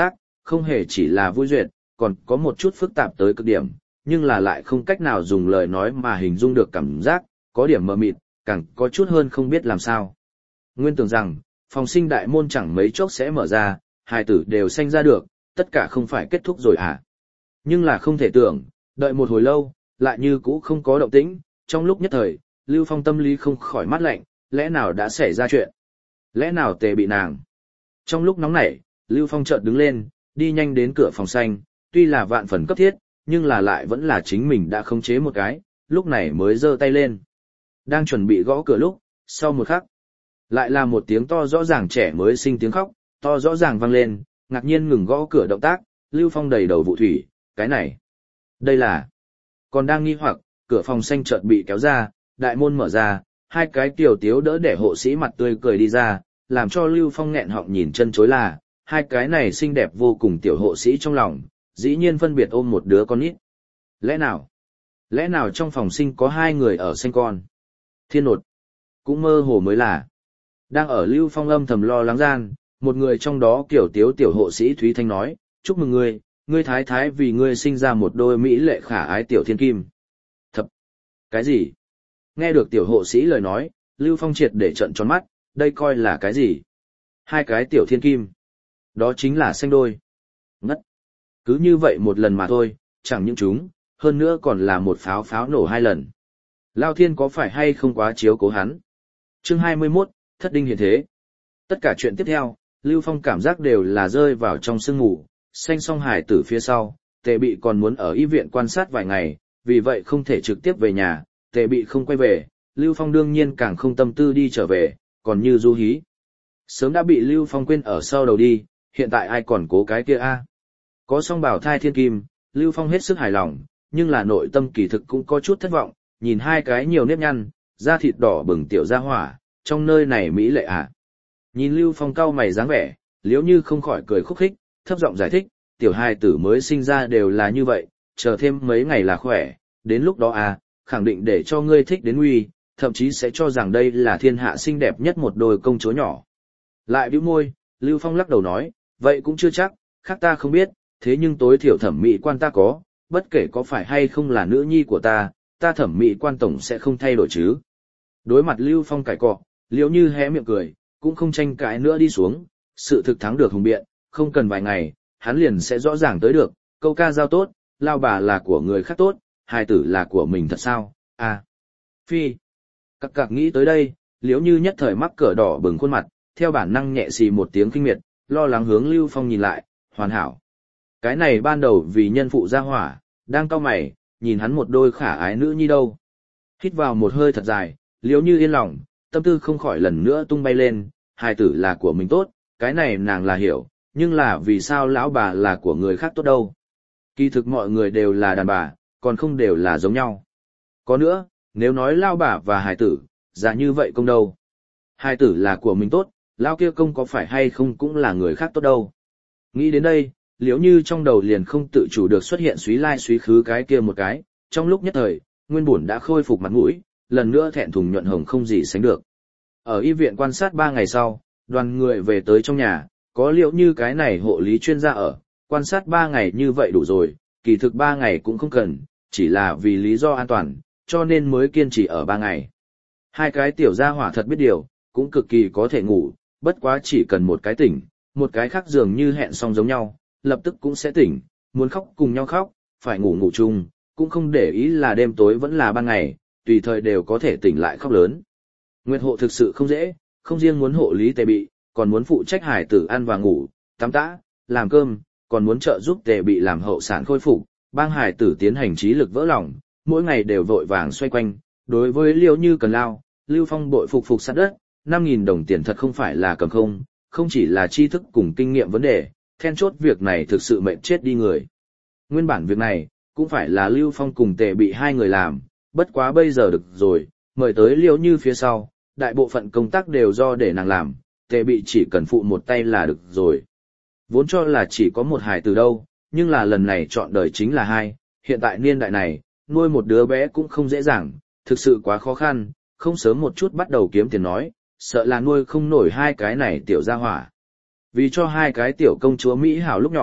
không hề chỉ là vui duyệt, còn có một chút phức tạp tới cực điểm, nhưng là lại không cách nào dùng lời nói mà hình dung được cảm giác, có điểm mờ mịt, càng có chút hơn không biết làm sao. Nguyên tưởng rằng, phòng sinh đại môn chẳng mấy chốc sẽ mở ra, hài tử đều sanh ra được, tất cả không phải kết thúc rồi à. Nhưng là không thể tưởng, đợi một hồi lâu, lại như cũ không có động tĩnh, trong lúc nhất thời, Lưu Phong tâm lý không khỏi mát lạnh, lẽ nào đã xảy ra chuyện? Lẽ nào Tề bị nàng? Trong lúc nóng nảy, Lưu Phong chợt đứng lên, đi nhanh đến cửa phòng xanh, tuy là vạn phần cấp thiết, nhưng là lại vẫn là chính mình đã khống chế một cái, lúc này mới giơ tay lên. Đang chuẩn bị gõ cửa lúc, sau một khắc, lại là một tiếng to rõ ràng trẻ mới sinh tiếng khóc, to rõ ràng vang lên, ngạc nhiên ngừng gõ cửa động tác, Lưu Phong đầy đầu vụ thủy, cái này, đây là, còn đang nghi hoặc, cửa phòng xanh chợt bị kéo ra, đại môn mở ra, hai cái tiểu tiếu đỡ để hộ sĩ mặt tươi cười đi ra, làm cho Lưu Phong nghẹn họng nhìn chân chối là, hai cái này xinh đẹp vô cùng tiểu hộ sĩ trong lòng, dĩ nhiên phân biệt ôm một đứa con nít. Lẽ nào? Lẽ nào trong phòng sinh có hai người ở sinh con? Thiên nột. Cũng mơ hồ mới là. Đang ở Lưu Phong âm thầm lo lắng gian, một người trong đó kiểu tiếu tiểu hộ sĩ Thúy Thanh nói, chúc mừng ngươi, ngươi thái thái vì ngươi sinh ra một đôi mỹ lệ khả ái tiểu thiên kim. Thật! Cái gì? Nghe được tiểu hộ sĩ lời nói, Lưu Phong triệt để trận tròn mắt, đây coi là cái gì? Hai cái tiểu thiên kim. Đó chính là sinh đôi. Ngất! Cứ như vậy một lần mà thôi, chẳng những chúng, hơn nữa còn là một pháo pháo nổ hai lần. Lao thiên có phải hay không quá chiếu cố hắn? Chương hai mươi mốt, thất đinh hiện thế. Tất cả chuyện tiếp theo, Lưu Phong cảm giác đều là rơi vào trong sương ngủ, xanh song hải tử phía sau, Tề Bị còn muốn ở y viện quan sát vài ngày, vì vậy không thể trực tiếp về nhà, Tề Bị không quay về, Lưu Phong đương nhiên càng không tâm tư đi trở về, còn như Du Hí. Sớm đã bị Lưu Phong quên ở sau đầu đi, hiện tại ai còn cố cái kia a? Có song bảo thai thiên kim, Lưu Phong hết sức hài lòng, nhưng là nội tâm kỳ thực cũng có chút thất vọng, nhìn hai cái nhiều nếp nhăn, da thịt đỏ bừng tiểu gia hỏa, trong nơi này mỹ lệ à. Nhìn Lưu Phong cau mày dáng vẻ, Liễu Như không khỏi cười khúc khích, thấp giọng giải thích, tiểu hài tử mới sinh ra đều là như vậy, chờ thêm mấy ngày là khỏe, đến lúc đó à, khẳng định để cho ngươi thích đến nguy, thậm chí sẽ cho rằng đây là thiên hạ xinh đẹp nhất một đôi công chúa nhỏ. Lại bĩu môi, Lưu Phong lắc đầu nói, vậy cũng chưa chắc, khác ta không biết, thế nhưng tối thiểu thẩm mỹ quan ta có, bất kể có phải hay không là nữ nhi của ta, ta thẩm mỹ quan tổng sẽ không thay đổi chứ. Đối mặt Lưu Phong cãi cọ, Liễu Như hé miệng cười, cũng không tranh cãi nữa đi xuống, sự thực thắng được hùng biện, không cần vài ngày, hắn liền sẽ rõ ràng tới được, câu ca giao tốt, lao bà là của người khác tốt, hài tử là của mình thật sao, à. Phi. Cặc cặc nghĩ tới đây, Liễu Như nhất thời mắc cỡ đỏ bừng khuôn mặt, theo bản năng nhẹ xì một tiếng kinh miệt, lo lắng hướng Lưu Phong nhìn lại, hoàn hảo. Cái này ban đầu vì nhân phụ ra hỏa, đang cau mày, nhìn hắn một đôi khả ái nữ nhi đâu. Hít vào một hơi thật dài, Liễu Như yên lòng, tâm tư không khỏi lần nữa tung bay lên, hài tử là của mình tốt, cái này nàng là hiểu, nhưng là vì sao lão bà là của người khác tốt đâu. Kỳ thực mọi người đều là đàn bà, còn không đều là giống nhau. Có nữa, nếu nói lao bà và hài tử, giả như vậy công đâu. Hài tử là của mình tốt, lao kia công có phải hay không cũng là người khác tốt đâu. Nghĩ đến đây, Liễu Như trong đầu liền không tự chủ được xuất hiện suý lai suý khứ cái kia một cái, trong lúc nhất thời, nguyên bổn đã khôi phục mặt mũi, lần nữa thẹn thùng nhuận hồng không gì sánh được. Ở y viện quan sát ba ngày sau, đoàn người về tới trong nhà, có Liễu Như cái này hộ lý chuyên gia ở, quan sát ba ngày như vậy đủ rồi, kỳ thực ba ngày cũng không cần, chỉ là vì lý do an toàn, cho nên mới kiên trì ở ba ngày. Hai cái tiểu gia hỏa thật biết điều, cũng cực kỳ có thể ngủ, bất quá chỉ cần một cái tỉnh, một cái khác dường như hẹn xong giống nhau, lập tức cũng sẽ tỉnh, muốn khóc cùng nhau khóc, phải ngủ ngủ chung, cũng không để ý là đêm tối vẫn là ban ngày, tùy thời đều có thể tỉnh lại khóc lớn. Nguyệt hộ thực sự không dễ, không riêng muốn hộ lý Tề Bị, còn muốn phụ trách hải tử ăn và ngủ, tắm tã, làm cơm, còn muốn trợ giúp Tề Bị làm hậu sản khôi phục, bang hải tử tiến hành trí lực vỡ lòng, mỗi ngày đều vội vàng xoay quanh. Đối với Liễu Như cần lao, Lưu Phong bội phục phục sát đất, năm nghìn đồng tiền thật không phải là cầm không, không chỉ là tri thức cùng kinh nghiệm vấn đề, then chốt việc này thực sự mệt chết đi người. Nguyên bản việc này, cũng phải là Lưu Phong cùng Tề Bị hai người làm, bất quá bây giờ được rồi, mời tới Liễu Như phía sau, đại bộ phận công tác đều do để nàng làm, Tề Bị chỉ cần phụ một tay là được rồi. Vốn cho là chỉ có một hài từ đâu, nhưng là lần này chọn đời chính là hai, hiện tại niên đại này, nuôi một đứa bé cũng không dễ dàng, thực sự quá khó khăn, không sớm một chút bắt đầu kiếm tiền nói, sợ là nuôi không nổi hai cái này tiểu gia hỏa. Vì cho hai cái tiểu công chúa Mỹ hảo lúc nhỏ,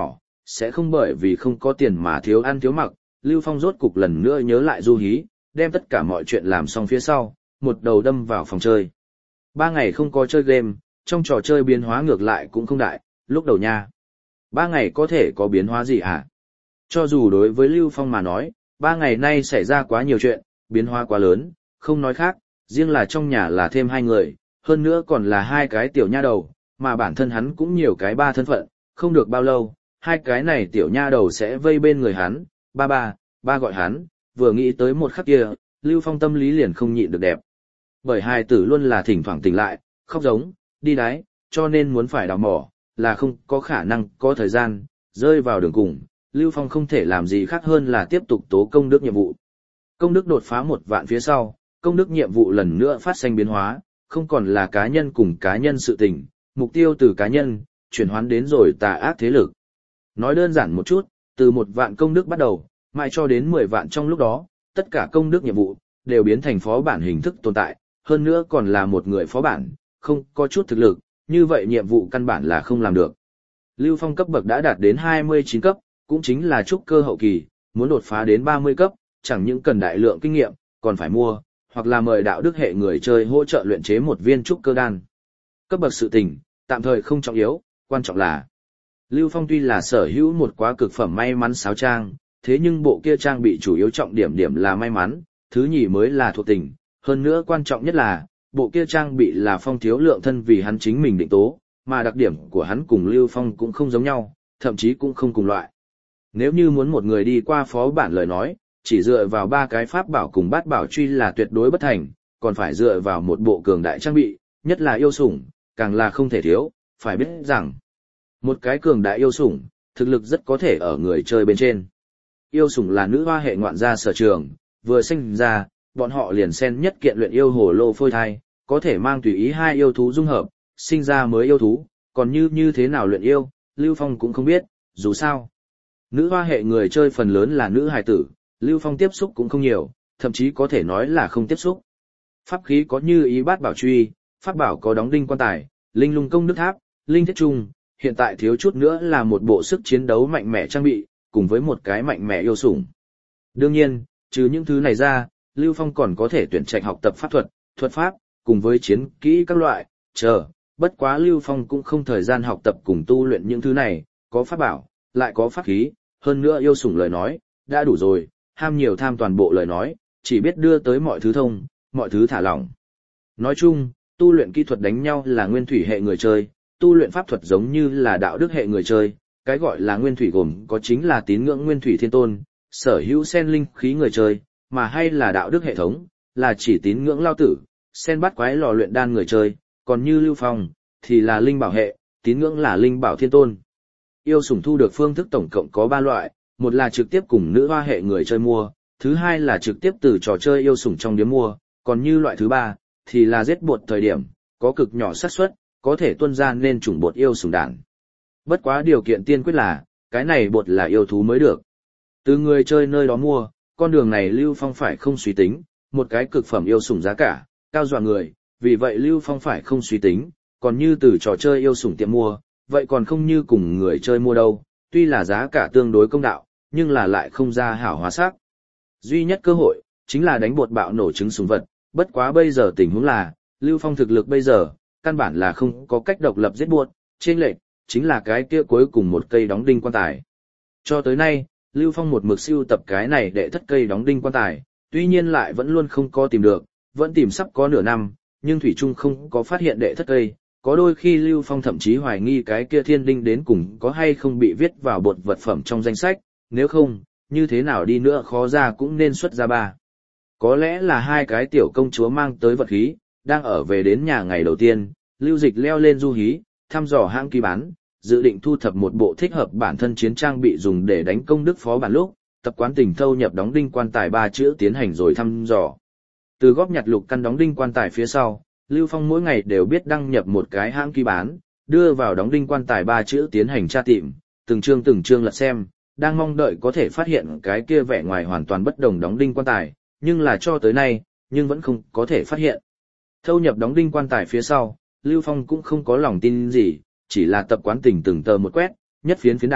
sẽ không bởi vì không có tiền mà thiếu ăn thiếu mặc. Lưu Phong rốt cục lần nữa nhớ lại Du Hí, đem tất cả mọi chuyện làm xong phía sau, một đầu đâm vào phòng chơi. Ba ngày không có chơi game, trong trò chơi biến hóa ngược lại cũng không đại, lúc đầu nha. Ba ngày có thể có biến hóa gì hả? Cho dù đối với Lưu Phong mà nói, ba ngày nay xảy ra quá nhiều chuyện, biến hóa quá lớn, không nói khác, riêng là trong nhà là thêm hai người, hơn nữa còn là hai cái tiểu nha đầu, mà bản thân hắn cũng nhiều cái ba thân phận, không được bao lâu, hai cái này tiểu nha đầu sẽ vây bên người hắn, ba ba, ba gọi hắn, vừa nghĩ tới một khắc kia, Lưu Phong tâm lý liền không nhịn được đẹp. Bởi hai tử luôn là thỉnh thoảng tỉnh lại, khóc giống, đi đái, cho nên muốn phải đào mỏ, là không có khả năng, có thời gian, rơi vào đường cùng, Lưu Phong không thể làm gì khác hơn là tiếp tục tố công đức nhiệm vụ. Công đức đột phá một vạn phía sau, công đức nhiệm vụ lần nữa phát sinh biến hóa, không còn là cá nhân cùng cá nhân sự tình, mục tiêu từ cá nhân, chuyển hoán đến rồi tà ác thế lực. Nói đơn giản một chút, từ một vạn công đức bắt đầu, mãi cho đến mười vạn trong lúc đó, tất cả công đức nhiệm vụ, đều biến thành phó bản hình thức tồn tại, hơn nữa còn là một người phó bản, không có chút thực lực, như vậy nhiệm vụ căn bản là không làm được. Lưu Phong cấp bậc đã đạt đến hai mươi chín cấp, cũng chính là trúc cơ hậu kỳ, muốn đột phá đến ba mươi cấp, chẳng những cần đại lượng kinh nghiệm, còn phải mua, hoặc là mời đạo đức hệ người chơi hỗ trợ luyện chế một viên trúc cơ đan. Cấp bậc sự tình, tạm thời không trọng yếu, quan trọng là Lưu Phong tuy là sở hữu một quá cực phẩm may mắn sáo trang, thế nhưng bộ kia trang bị chủ yếu trọng điểm điểm là may mắn, thứ nhì mới là thuộc tình, hơn nữa quan trọng nhất là, bộ kia trang bị là Phong thiếu lượng thân vì hắn chính mình định tố, mà đặc điểm của hắn cùng Lưu Phong cũng không giống nhau, thậm chí cũng không cùng loại. Nếu như muốn một người đi qua phó bản lời nói, chỉ dựa vào ba cái pháp bảo cùng bát bảo truy là tuyệt đối bất thành, còn phải dựa vào một bộ cường đại trang bị, nhất là yêu sủng, càng là không thể thiếu, phải biết rằng một cái cường đại yêu sủng, thực lực rất có thể ở người chơi bên trên. Yêu sủng là nữ hoa hệ ngoạn gia sở trường, vừa sinh ra, bọn họ liền xen nhất kiện luyện yêu hồ lô phôi thai, có thể mang tùy ý hai yêu thú dung hợp, sinh ra mới yêu thú, còn như như thế nào luyện yêu, Lưu Phong cũng không biết, dù sao. Nữ hoa hệ người chơi phần lớn là nữ hài tử, Lưu Phong tiếp xúc cũng không nhiều, thậm chí có thể nói là không tiếp xúc. Pháp khí có như ý bát bảo truy, pháp bảo có đóng đinh quan tài, linh lung công đức tháp, linh thiết trung, hiện tại thiếu chút nữa là một bộ sức chiến đấu mạnh mẽ trang bị, cùng với một cái mạnh mẽ yêu sủng. Đương nhiên, trừ những thứ này ra, Lưu Phong còn có thể tuyển trạch học tập pháp thuật, thuật pháp, cùng với chiến kỹ các loại, chờ, bất quá Lưu Phong cũng không thời gian học tập cùng tu luyện những thứ này, có pháp bảo, lại có pháp khí, hơn nữa yêu sủng lời nói, đã đủ rồi, ham nhiều tham toàn bộ lời nói, chỉ biết đưa tới mọi thứ thông, mọi thứ thả lỏng. Nói chung, tu luyện kỹ thuật đánh nhau là nguyên thủy hệ người chơi, tu luyện pháp thuật giống như là đạo đức hệ người chơi, cái gọi là nguyên thủy gồm có chính là tín ngưỡng nguyên thủy thiên tôn, sở hữu sen linh khí người chơi, mà hay là đạo đức hệ thống, là chỉ tín ngưỡng lao tử, sen bắt quái lò luyện đan người chơi, còn như Lưu Phong, thì là linh bảo hệ, tín ngưỡng là linh bảo thiên tôn. Yêu sủng thu được phương thức tổng cộng có ba loại, một là trực tiếp cùng nữ hoa hệ người chơi mua, thứ hai là trực tiếp từ trò chơi yêu sủng trong điếm mua, còn như loại thứ ba, thì là giết bột thời điểm, có cực nhỏ xác suất có thể tuân ra nên chủng bột yêu sủng đản. Bất quá điều kiện tiên quyết là, cái này bột là yêu thú mới được. Từ người chơi nơi đó mua, con đường này Lưu Phong phải không suy tính, một cái cực phẩm yêu sủng giá cả, cao dọa người, vì vậy Lưu Phong phải không suy tính, còn như từ trò chơi yêu sủng tiệm mua, vậy còn không như cùng người chơi mua đâu, tuy là giá cả tương đối công đạo, nhưng là lại không ra hảo hóa sắc. Duy nhất cơ hội, chính là đánh bột bạo nổ trứng súng vật, bất quá bây giờ tình huống là, Lưu Phong thực lực bây giờ, căn bản là không có cách độc lập giết buộc, trên lệch, chính là cái kia cuối cùng một cây đóng đinh quan tài. Cho tới nay, Lưu Phong một mực siêu tập cái này để thất cây đóng đinh quan tài, tuy nhiên lại vẫn luôn không có tìm được, vẫn tìm sắp có nửa năm, nhưng Thủy Trung không có phát hiện đệ thất cây. Có đôi khi Lưu Phong thậm chí hoài nghi cái kia thiên đinh đến cùng có hay không bị viết vào bột vật phẩm trong danh sách, nếu không, như thế nào đi nữa khó ra cũng nên xuất ra ba. Có lẽ là hai cái tiểu công chúa mang tới vật khí, đang ở về đến nhà ngày đầu tiên, Lưu Dịch leo lên Du Hí, thăm dò hãng ký bán, dự định thu thập một bộ thích hợp bản thân chiến trang bị dùng để đánh công đức phó bản lúc, tập quán tình thâu nhập đóng đinh quan tài ba chữ tiến hành rồi thăm dò. Từ góp nhặt lục căn đóng đinh quan tài phía sau, Lưu Phong mỗi ngày đều biết đăng nhập một cái hãng ký bán, đưa vào đóng đinh quan tài ba chữ tiến hành tra tìm, từng chương từng chương lật xem, đang mong đợi có thể phát hiện cái kia vẻ ngoài hoàn toàn bất đồng đóng đinh quan tài, nhưng là cho tới nay, nhưng vẫn không có thể phát hiện. Thâu nhập đóng đinh quan tài phía sau, Lưu Phong cũng không có lòng tin gì, chỉ là tập quán tình từng tờ một quét, nhất phiến phiến đảo,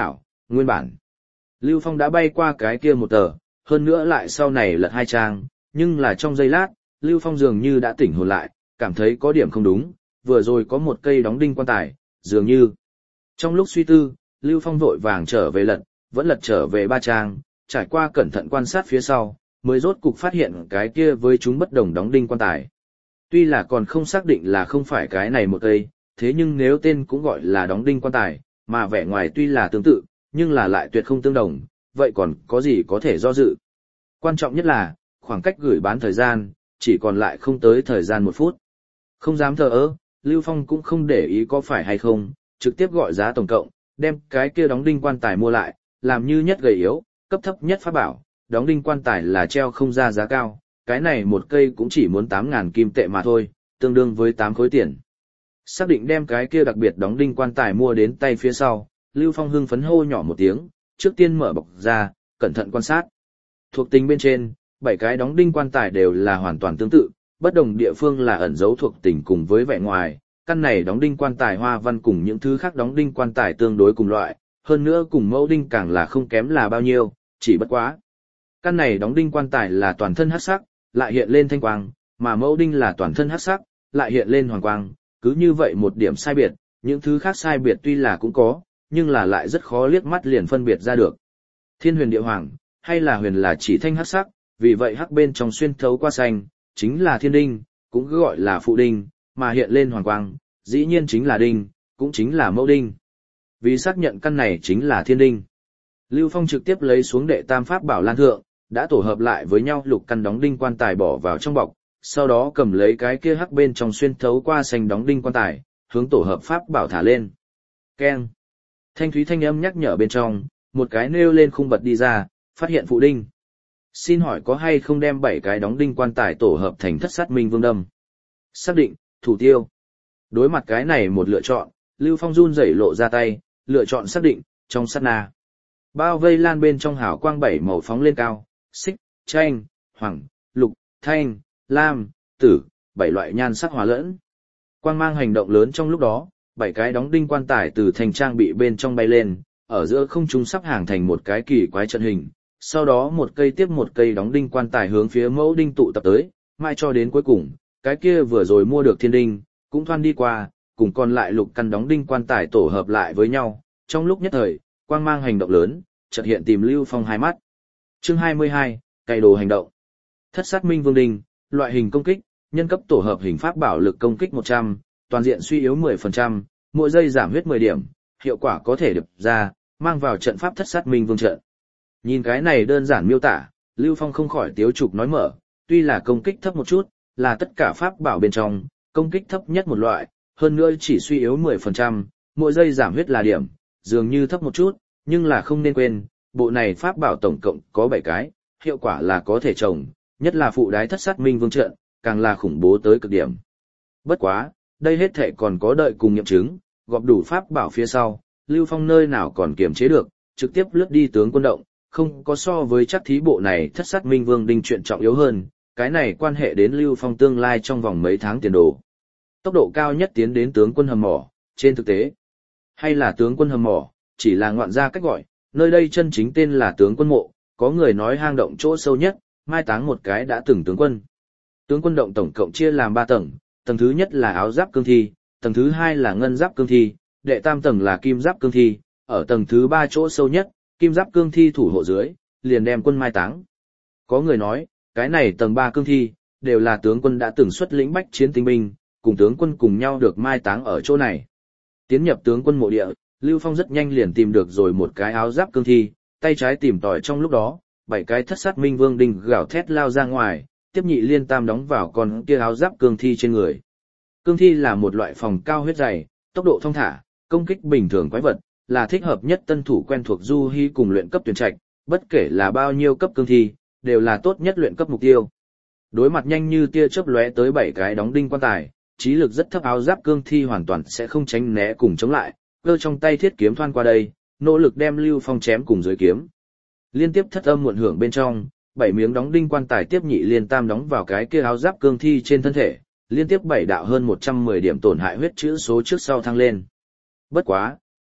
Nguyên bản, Lưu Phong đã bay qua cái kia một tờ, hơn nữa lại sau này lật hai trang, nhưng là trong giây lát, Lưu Phong dường như đã tỉnh hồn lại, cảm thấy có điểm không đúng, vừa rồi có một cây đóng đinh quan tài, dường như. Trong lúc suy tư, Lưu Phong vội vàng trở về lật, vẫn lật trở về ba trang, trải qua cẩn thận quan sát phía sau, mới rốt cục phát hiện cái kia với chúng bất đồng đóng đinh quan tài. Tuy là còn không xác định là không phải cái này một cây, thế nhưng nếu tên cũng gọi là đóng đinh quan tài, mà vẻ ngoài tuy là tương tự, nhưng là lại tuyệt không tương đồng, vậy còn có gì có thể do dự. Quan trọng nhất là, khoảng cách gửi bán thời gian, chỉ còn lại không tới thời gian một phút. Không dám thờ ơ, Lưu Phong cũng không để ý có phải hay không, trực tiếp gọi giá tổng cộng, đem cái kia đóng đinh quan tài mua lại, làm như nhất gầy yếu, cấp thấp nhất pháp bảo, đóng đinh quan tài là treo không ra giá cao, cái này một cây cũng chỉ muốn tám ngàn kim tệ mà thôi, tương đương với tám khối tiền. Xác định đem cái kia đặc biệt đóng đinh quan tài mua đến tay phía sau, Lưu Phong hưng phấn hô nhỏ một tiếng, trước tiên mở bọc ra, cẩn thận quan sát. Thuộc tính bên trên, bảy cái đóng đinh quan tài đều là hoàn toàn tương tự, bất đồng địa phương là ẩn dấu thuộc tính cùng với vẻ ngoài, căn này đóng đinh quan tài hoa văn cùng những thứ khác đóng đinh quan tài tương đối cùng loại, hơn nữa cùng mẫu đinh càng là không kém là bao nhiêu, chỉ bất quá. Căn này đóng đinh quan tài là toàn thân hắc sắc, lại hiện lên thanh quang, mà mẫu đinh là toàn thân hắc sắc, lại hiện lên hoàng quang, cứ như vậy một điểm sai biệt, những thứ khác sai biệt tuy là cũng có, nhưng là lại rất khó liếc mắt liền phân biệt ra được. Thiên huyền địa hoàng, hay là huyền là chỉ thanh hắc sắc, vì vậy hắc bên trong xuyên thấu qua xanh, chính là thiên đinh, cũng cứ gọi là phụ đinh, mà hiện lên hoàng quang, dĩ nhiên chính là đinh, cũng chính là mẫu đinh. Vì xác nhận căn này chính là thiên đinh. Lưu Phong trực tiếp lấy xuống đệ tam pháp bảo lan thượng, đã tổ hợp lại với nhau lục căn đóng đinh quan tài bỏ vào trong bọc, sau đó cầm lấy cái kia hắc bên trong xuyên thấu qua xanh đóng đinh quan tài, hướng tổ hợp pháp bảo thả lên. Keng. Thanh thúy thanh âm nhắc nhở bên trong, một cái nêu lên khung bật đi ra, phát hiện phụ đinh. Xin hỏi có hay không đem bảy cái đóng đinh quan tài tổ hợp thành thất sát minh vương đâm? Xác định, thủ tiêu. Đối mặt cái này một lựa chọn, Lưu Phong run rẩy lộ ra tay, lựa chọn xác định, trong sát na. Bao vây lan bên trong hào quang bảy màu phóng lên cao, xích, chanh, hoàng, lục, thanh, lam, tử, bảy loại nhan sắc hòa lẫn. Quang mang hành động lớn trong lúc đó, bảy cái đóng đinh quan tài từ thành trang bị bên trong bay lên, ở giữa không trung sắp hàng thành một cái kỳ quái trận hình. Sau đó một cây tiếp một cây đóng đinh quan tài hướng phía mẫu đinh tụ tập tới, mãi cho đến cuối cùng, cái kia vừa rồi mua được thiên đinh, cũng thoăn đi qua, cùng còn lại lục căn đóng đinh quan tài tổ hợp lại với nhau. Trong lúc nhất thời, quang mang hành động lớn, chợt hiện tìm Lưu Phong hai mắt. Chương hai mươi hai, cày đồ hành động. Thất sát minh vương đinh, loại hình công kích, nhân cấp tổ hợp hình pháp bảo lực công kích một trăm, toàn diện suy yếu mười phần trăm, mỗi giây giảm huyết mười điểm, hiệu quả có thể điệp ra, mang vào trận pháp thất sát minh vương trận. Nhìn cái này đơn giản miêu tả, Lưu Phong không khỏi tiếu trục nói mở, tuy là công kích thấp một chút, là tất cả pháp bảo bên trong, công kích thấp nhất một loại, hơn nữa chỉ suy yếu mười phần trăm, mỗi giây giảm huyết là điểm, dường như thấp một chút, nhưng là không nên quên, bộ này pháp bảo tổng cộng có bảy cái, hiệu quả là có thể trồng, nhất là phụ đái thất sát minh vương trận, càng là khủng bố tới cực điểm. Bất quá, đây hết thể còn có đợi cùng nghiệm chứng, gọp đủ pháp bảo phía sau, Lưu Phong nơi nào còn kiềm chế được, trực tiếp lướt đi tướng quân động, không có so với chắc thí bộ này thất sát minh vương đinh chuyện trọng yếu hơn, cái này quan hệ đến Lưu Phong tương lai trong vòng mấy tháng tiền đồ. Tốc độ cao nhất tiến đến tướng quân hầm mỏ, trên thực tế, hay là tướng quân hầm mỏ, chỉ là ngoạn ra cách gọi, nơi đây chân chính tên là tướng quân mộ, có người nói hang động chỗ sâu nhất, mai táng một cái đã từng tướng quân. Tướng quân động tổng cộng chia làm ba tầng, tầng thứ nhất là áo giáp cương thi, tầng thứ hai là ngân giáp cương thi, đệ tam tầng là kim giáp cương thi, ở tầng thứ ba chỗ sâu nhất, kim giáp cương thi thủ hộ dưới, liền đem quân mai táng. Có người nói, cái này tầng ba cương thi, đều là tướng quân đã từng xuất lĩnh bách chiến tinh binh, cùng tướng quân cùng nhau được mai táng ở chỗ này. Tiến nhập tướng quân mộ địa, Lưu Phong rất nhanh liền tìm được rồi một cái áo giáp cương thi, tay trái tìm tòi trong lúc đó, bảy cái thất sát minh vương đinh gào thét lao ra ngoài, tiếp nhị liên tam đóng vào con kia áo giáp cương thi trên người. Cương thi là một loại phòng cao huyết dày, tốc độ thông thả, công kích bình thường quái vật, là thích hợp nhất tân thủ quen thuộc du hy cùng luyện cấp tuyển trạch, bất kể là bao nhiêu cấp cương thi, đều là tốt nhất luyện cấp mục tiêu. Đối mặt nhanh như tia chớp lóe tới bảy cái đóng đinh quan tài, trí lực rất thấp áo giáp cương thi hoàn toàn sẽ không tránh né cùng chống lại, cơ trong tay thiết kiếm thoăn qua đây, nỗ lực đem Lưu Phong chém cùng dưới kiếm. Liên tiếp thất âm muộn hưởng bên trong, bảy miếng đóng đinh quan tài tiếp nhị liên tam đóng vào cái kia áo giáp cương thi trên thân thể, liên tiếp bảy đạo hơn một trăm mười điểm tổn hại huyết chữ số trước sau thăng lên. Bất quá,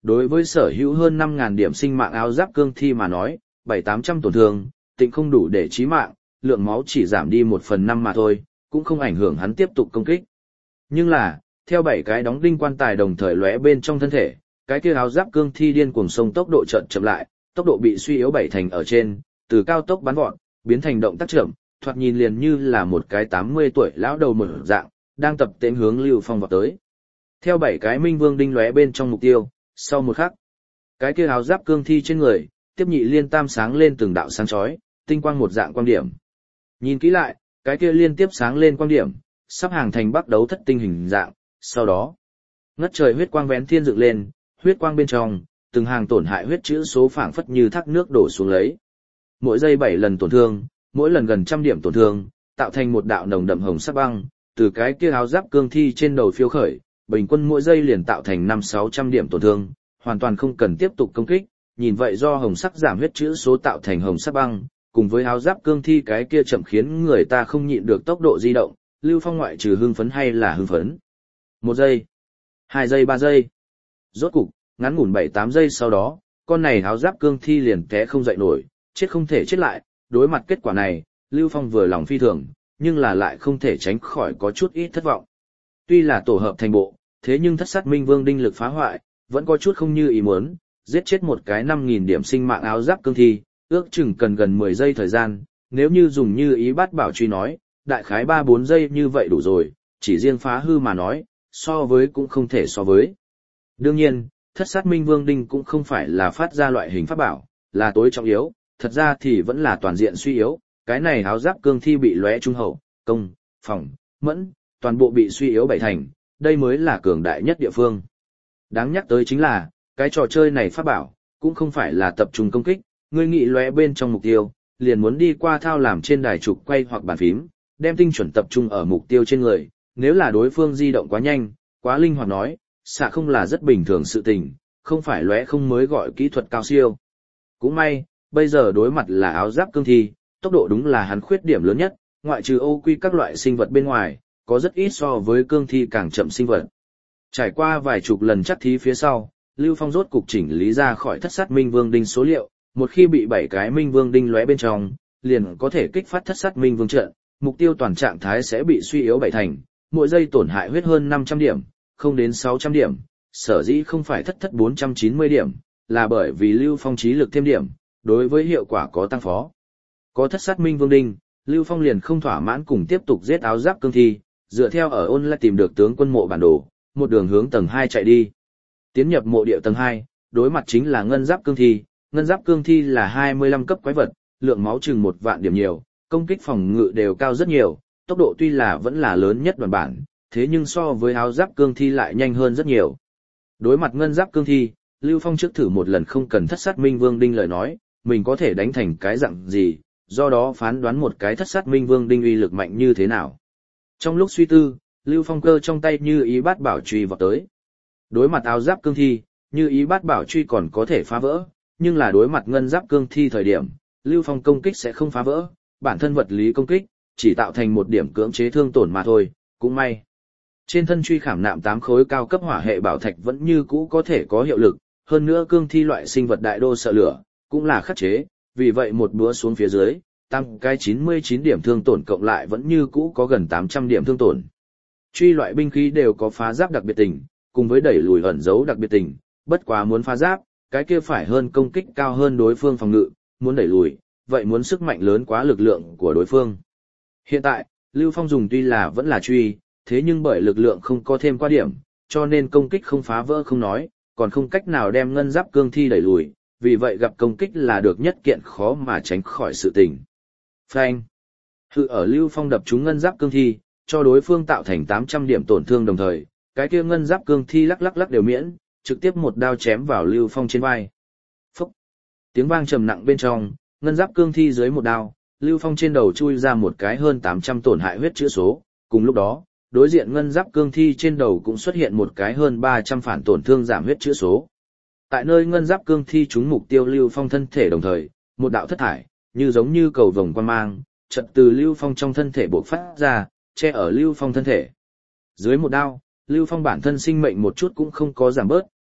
Đối với sở hữu hơn năm nghìn điểm sinh mạng áo giáp cương thi mà nói, bảy tám trăm tổn thương, tịnh không đủ để chí mạng, lượng máu chỉ giảm đi một phần năm mà thôi, cũng không ảnh hưởng hắn tiếp tục công kích. Nhưng là, theo bảy cái đóng đinh quan tài đồng thời lóe bên trong thân thể, cái kia áo giáp cương thi điên cuồng sông tốc độ chợt chậm lại, tốc độ bị suy yếu bảy thành ở trên, từ cao tốc bắn vọt, biến thành động tác chậm, thoạt nhìn liền như là một cái tám mươi tuổi lão đầu mở dạng, đang tập tên hướng Lưu Phong vào tới. Theo bảy cái minh vương đinh lóe bên trong mục tiêu, sau một khắc, cái kia áo giáp cương thi trên người, tiếp nhị liên tam sáng lên từng đạo sáng chói, tinh quang một dạng quang điểm. Nhìn kỹ lại, cái kia liên tiếp sáng lên quang điểm, sắp hàng thành bắc đấu thất tinh hình dạng, sau đó, ngất trời huyết quang vén thiên dựng lên, huyết quang bên trong, từng hàng tổn hại huyết chữ số phảng phất như thác nước đổ xuống lấy. Mỗi giây bảy lần tổn thương, mỗi lần gần trăm điểm tổn thương, tạo thành một đạo nồng đậm hồng sắc băng, từ cái kia áo giáp cương thi trên đầu phiêu khởi, bình quân mỗi giây liền tạo thành năm sáu trăm điểm tổn thương, hoàn toàn không cần tiếp tục công kích, nhìn vậy do hồng sắc giảm huyết chữ số tạo thành hồng sắc băng, cùng với áo giáp cương thi cái kia chậm khiến người ta không nhịn được tốc độ di động, Lưu Phong ngoại trừ hưng phấn hay là hưng phấn. Một giây, hai giây ba giây. Rốt cục, ngắn ngủn bảy tám giây sau đó, con này áo giáp cương thi liền té không dậy nổi, chết không thể chết lại, đối mặt kết quả này, Lưu Phong vừa lòng phi thường, nhưng là lại không thể tránh khỏi có chút ít thất vọng. Tuy là tổ hợp thành bộ, thế nhưng thất sát minh vương đinh lực phá hoại, vẫn có chút không như ý muốn, giết chết một cái năm nghìn điểm sinh mạng áo giáp cương thi, ước chừng cần gần mười giây thời gian, nếu như dùng như ý bát bảo truy nói, đại khái ba bốn giây như vậy đủ rồi, chỉ riêng phá hư mà nói, so với cũng không thể so với. Đương nhiên, thất sát minh vương đinh cũng không phải là phát ra loại hình pháp bảo, là tối trọng yếu, thật ra thì vẫn là toàn diện suy yếu, cái này áo giáp cương thi bị lóe trung hậu, công, phòng, mẫn, toàn bộ bị suy yếu bảy thành, đây mới là cường đại nhất địa phương. Đáng nhắc tới chính là, cái trò chơi này pháp bảo, cũng không phải là tập trung công kích, ngươi nghĩ lóe bên trong mục tiêu, liền muốn đi qua thao làm trên đài trục quay hoặc bàn phím, đem tinh chuẩn tập trung ở mục tiêu trên người, nếu là đối phương di động quá nhanh, quá linh hoạt nói, xạ không là rất bình thường sự tình, không phải lóe không mới gọi kỹ thuật cao siêu. Cũng may, bây giờ đối mặt là áo giáp cương thi, tốc độ đúng là hắn khuyết điểm lớn nhất, ngoại trừ ô quy các loại sinh vật bên ngoài, có rất ít so với cương thi càng chậm sinh vật. Trải qua vài chục lần chắc thí phía sau, Lưu Phong rốt cục chỉnh lý ra khỏi thất sát minh vương đinh số liệu, một khi bị bảy cái minh vương đinh lóe bên trong, liền có thể kích phát thất sát minh vương trận, mục tiêu toàn trạng thái sẽ bị suy yếu bảy thành, mỗi giây tổn hại huyết hơn năm trăm điểm, không đến sáu trăm điểm, sở dĩ không phải thất thất bốn trăm chín mươi điểm, là bởi vì Lưu Phong trí lực thêm điểm, đối với hiệu quả có tăng phó. Có thất sát minh vương đinh, Lưu Phong liền không thỏa mãn cùng tiếp tục giết áo giáp cương thi, dựa theo ở ôn lại tìm được tướng quân mộ bản đồ, một đường hướng tầng hai chạy đi. Tiến nhập mộ địa tầng hai, đối mặt chính là ngân giáp cương thi, ngân giáp cương thi là hai mươi lăm cấp quái vật, lượng máu chừng một vạn điểm nhiều, công kích phòng ngự đều cao rất nhiều, tốc độ tuy là vẫn là lớn nhất đoàn bản, thế nhưng so với áo giáp cương thi lại nhanh hơn rất nhiều. Đối mặt ngân giáp cương thi, Lưu Phong trước thử một lần không cần thất sát minh vương đinh lời nói, mình có thể đánh thành cái dạng gì, do đó phán đoán một cái thất sát minh vương đinh uy lực mạnh như thế nào. Trong lúc suy tư, Lưu Phong cơ trong tay như ý bát bảo truy vọt tới. Đối mặt áo giáp cương thi, như ý bát bảo truy còn có thể phá vỡ, nhưng là đối mặt ngân giáp cương thi thời điểm, Lưu Phong công kích sẽ không phá vỡ, bản thân vật lý công kích, chỉ tạo thành một điểm cưỡng chế thương tổn mà thôi, cũng may. Trên thân truy khảm nạm tám khối cao cấp hỏa hệ bảo thạch vẫn như cũ có thể có hiệu lực, hơn nữa cương thi loại sinh vật đại đô sợ lửa, cũng là khắc chế, vì vậy một búa xuống phía dưới, tăng cái chín mươi chín điểm thương tổn cộng lại vẫn như cũ có gần tám trăm điểm thương tổn. Truy loại binh khí đều có phá giáp đặc biệt tình, cùng với đẩy lùi ẩn dấu đặc biệt tình, bất quá muốn phá giáp, cái kia phải hơn công kích cao hơn đối phương phòng ngự, muốn đẩy lùi, vậy muốn sức mạnh lớn quá lực lượng của đối phương. Hiện tại, Lưu Phong dùng tuy là vẫn là truy, thế nhưng bởi lực lượng không có thêm qua điểm, cho nên công kích không phá vỡ không nói, còn không cách nào đem ngân giáp cương thi đẩy lùi, vì vậy gặp công kích là được nhất kiện khó mà tránh khỏi sự tình. Phanh. Hự ở Lưu Phong đập trúng ngân giáp cương thi, cho đối phương tạo thành tám trăm điểm tổn thương đồng thời, cái kia ngân giáp cương thi lắc lắc lắc đều miễn, trực tiếp một đao chém vào Lưu Phong trên vai. Phúc. Tiếng vang trầm nặng bên trong, ngân giáp cương thi dưới một đao, Lưu Phong trên đầu chui ra một cái hơn tám trăm tổn hại huyết chữa số, cùng lúc đó, đối diện ngân giáp cương thi trên đầu cũng xuất hiện một cái hơn ba trăm phản tổn thương giảm huyết chữa số. Tại nơi ngân giáp cương thi trúng mục tiêu Lưu Phong thân thể đồng thời, một đạo thất thải, như giống như cầu vồng quan mang, chợt từ Lưu Phong trong thân thể bộc phát ra, che ở Lưu Phong thân thể. Dưới một đao, Lưu Phong bản thân sinh mệnh một chút cũng không có giảm bớt,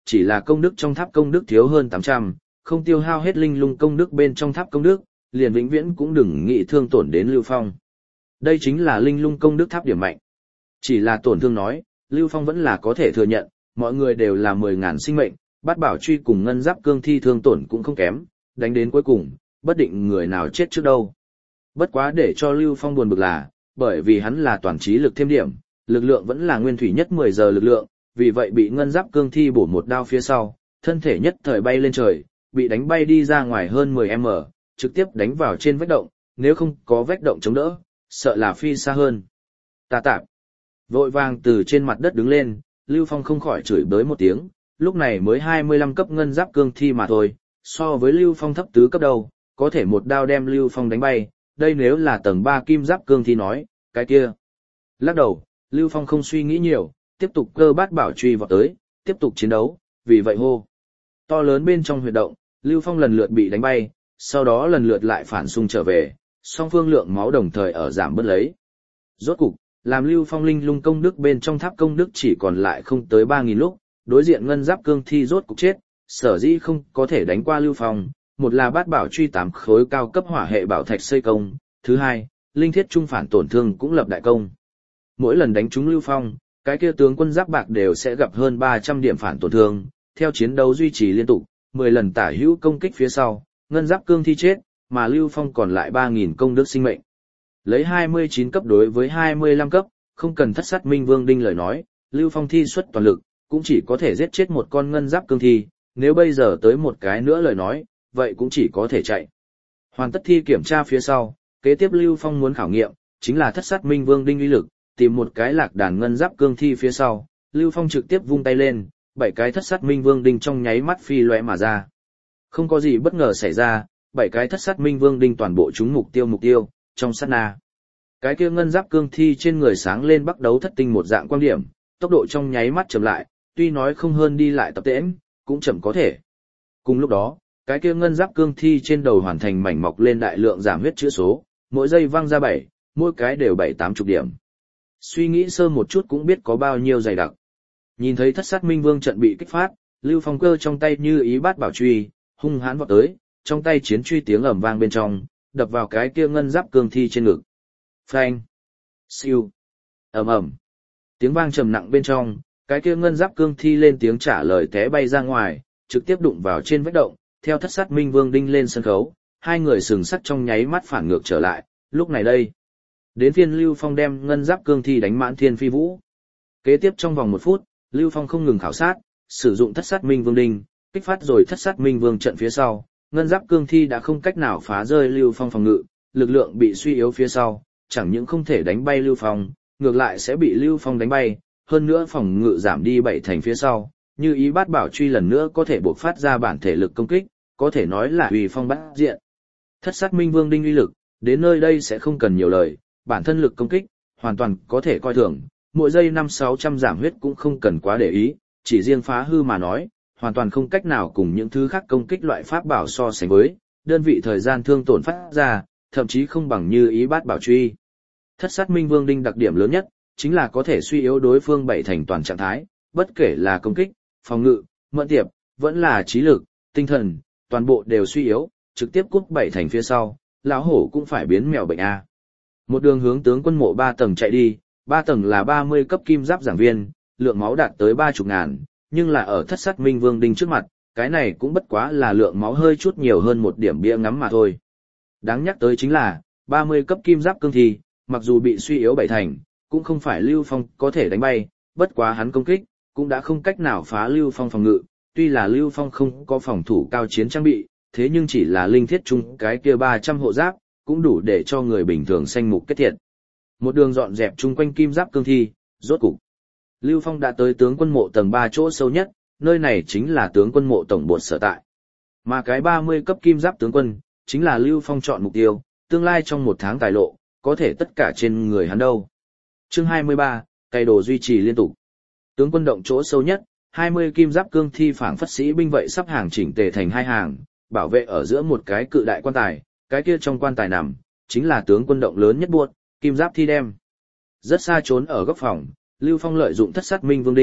chỉ là công đức trong tháp công đức thiếu hơn tám trăm, không tiêu hao hết linh lung công đức bên trong tháp công đức, liền vĩnh viễn cũng đừng nghĩ thương tổn đến Lưu Phong. Đây chính là linh lung công đức tháp điểm mạnh. Chỉ là tổn thương nói, Lưu Phong vẫn là có thể thừa nhận, mọi người đều là mười ngàn sinh mệnh, Bát Bảo Truy cùng ngân giáp cương thi thương tổn cũng không kém, đánh đến cuối cùng, bất định người nào chết trước đâu. Bất quá để cho Lưu Phong buồn bực là, bởi vì hắn là toàn trí lực thêm điểm, lực lượng vẫn là nguyên thủy nhất mười giờ lực lượng, vì vậy bị ngân giáp cương thi bổ một đao phía sau, thân thể nhất thời bay lên trời, bị đánh bay đi ra ngoài hơn mười mét, trực tiếp đánh vào trên vách động, nếu không có vách động chống đỡ, sợ là phi xa hơn. Ta tạp. Vội vàng từ trên mặt đất đứng lên, Lưu Phong không khỏi chửi bới một tiếng, lúc này mới hai mươi lăm cấp ngân giáp cương thi mà thôi, so với Lưu Phong thấp tứ cấp đâu, có thể một đao đem Lưu Phong đánh bay, đây nếu là tầng ba kim giáp cương thi nói, cái kia. Lắc đầu, Lưu Phong không suy nghĩ nhiều, tiếp tục cơ bát bảo truy vào tới, tiếp tục chiến đấu, vì vậy hô. To lớn bên trong huyệt động, Lưu Phong lần lượt bị đánh bay, sau đó lần lượt lại phản xung trở về, song phương lượng máu đồng thời ở giảm bớt lấy. Rốt cục, làm Lưu Phong linh lung công đức bên trong tháp công đức chỉ còn lại không tới ba nghìn lúc, đối diện ngân giáp cương thi rốt cục chết, sở dĩ không có thể đánh qua Lưu Phong, một là bát bảo truy tám khối cao cấp hỏa hệ bảo thạch xây công, thứ hai, linh thiết trung phản tổn thương cũng lập đại công. Mỗi lần đánh trúng Lưu Phong, cái kia tướng quân giáp bạc đều sẽ gặp hơn ba trăm điểm phản tổn thương, theo chiến đấu duy trì liên tục, mười lần tả hữu công kích phía sau, ngân giáp cương thi chết, mà Lưu Phong còn lại ba nghìn công đức sinh mệnh. Lấy hai mươi chín cấp đối với hai mươi lăm cấp, không cần thất sát minh vương đinh lời nói, Lưu Phong thi xuất toàn lực, cũng chỉ có thể giết chết một con ngân giáp cương thi, nếu bây giờ tới một cái nữa lời nói, vậy cũng chỉ có thể chạy. Hoàn tất thi kiểm tra phía sau, kế tiếp Lưu Phong muốn khảo nghiệm, chính là thất sát minh vương đinh uy lực, tìm một cái lạc đàn ngân giáp cương thi phía sau, Lưu Phong trực tiếp vung tay lên, bảy cái thất sát minh vương đinh trong nháy mắt phi lóe mà ra. Không có gì bất ngờ xảy ra, bảy cái thất sát minh vương đinh toàn bộ trúng mục tiêu mục tiêu, trong sát na. Cái kia ngân giáp cương thi trên người sáng lên bắt đấu thất tinh một dạng quan điểm, tốc độ trong nháy mắt chậm lại, tuy nói không hơn đi lại tập tễnh, cũng chậm có thể. Cùng lúc đó, cái kia ngân giáp cương thi trên đầu hoàn thành mảnh mọc lên đại lượng giảm huyết chữa số, mỗi giây văng ra bảy, mỗi cái đều bảy tám chục điểm. Suy nghĩ sơ một chút cũng biết có bao nhiêu dày đặc. Nhìn thấy thất sát minh vương trận bị kích phát, Lưu Phong cơ trong tay như ý bát bảo truy, hung hãn vọt tới, trong tay chiến truy tiếng ầm vang bên trong, đập vào cái kia ngân giáp cương thi trên ngực. Phanh, siêu, ầm ầm, tiếng vang trầm nặng bên trong, cái kia ngân giáp cương thi lên tiếng trả lời té bay ra ngoài, trực tiếp đụng vào trên vách động, theo thất sát minh vương đinh lên sân khấu, hai người sừng sắt trong nháy mắt phản ngược trở lại, lúc này đây. Đến phiên Lưu Phong đem ngân giáp cương thi đánh mãn thiên phi vũ. Kế tiếp trong vòng một phút, Lưu Phong không ngừng khảo sát, sử dụng thất sát minh vương đinh, kích phát rồi thất sát minh vương trận phía sau, ngân giáp cương thi đã không cách nào phá rơi Lưu Phong phòng ngự, lực lượng bị suy yếu phía sau, chẳng những không thể đánh bay Lưu Phong, ngược lại sẽ bị Lưu Phong đánh bay, hơn nữa phòng ngự giảm đi bảy thành phía sau, như ý bát bảo truy lần nữa có thể bộc phát ra bản thể lực công kích, có thể nói là uy phong bát diện. Thất sát minh vương đinh uy lực, đến nơi đây sẽ không cần nhiều lời, bản thân lực công kích, hoàn toàn có thể coi thường, mỗi giây năm sáu trăm giảm huyết cũng không cần quá để ý, chỉ riêng phá hư mà nói, hoàn toàn không cách nào cùng những thứ khác công kích loại pháp bảo so sánh với, đơn vị thời gian thương tổn phát ra, thậm chí không bằng như ý bát bảo truy. Thất sát minh vương đinh đặc điểm lớn nhất, chính là có thể suy yếu đối phương bảy thành toàn trạng thái, bất kể là công kích, phòng ngự, mẫn tiệp, vẫn là trí lực, tinh thần, toàn bộ đều suy yếu, trực tiếp cút bảy thành phía sau, lão hổ cũng phải biến mèo bệnh a. Một đường hướng tướng quân mộ ba tầng chạy đi, ba tầng là ba mươi cấp kim giáp giảng viên, lượng máu đạt tới ba mươi ngàn, nhưng là ở thất sát minh vương đinh trước mặt, cái này cũng bất quá là lượng máu hơi chút nhiều hơn một điểm bia ngắm mà thôi. Đáng nhắc tới chính là, ba mươi cấp kim giáp cương thi, mặc dù bị suy yếu bảy thành, cũng không phải Lưu Phong có thể đánh bay, bất quá hắn công kích, cũng đã không cách nào phá Lưu Phong phòng ngự, tuy là Lưu Phong không có phòng thủ cao chiến trang bị, thế nhưng chỉ là linh thiết chung cái kia ba trăm hộ giáp, cũng đủ để cho người bình thường sanh mục kết thiệt. Một đường dọn dẹp chung quanh kim giáp cương thi, rốt cục. Lưu Phong đã tới tướng quân mộ tầng ba chỗ sâu nhất, nơi này chính là tướng quân mộ tổng bột sở tại. Mà cái ba mươi cấp kim giáp tướng quân, chính là Lưu Phong chọn mục tiêu, tương lai trong một tháng tài lộ, có thể tất cả trên người hắn đâu. Chương hai mươi ba, cày đồ duy trì liên tục. Tướng quân động chỗ sâu nhất, hai mươi kim giáp cương thi phảng phất sĩ binh vậy sắp hàng chỉnh tề thành hai hàng, bảo vệ ở giữa một cái cự đại quan tài, cái kia trong quan tài nằm, chính là tướng quân động lớn nhất buộc, kim giáp thi đem. Rất xa trốn ở góc phòng, Lưu Phong lợi dụng thất sát minh vương đinh,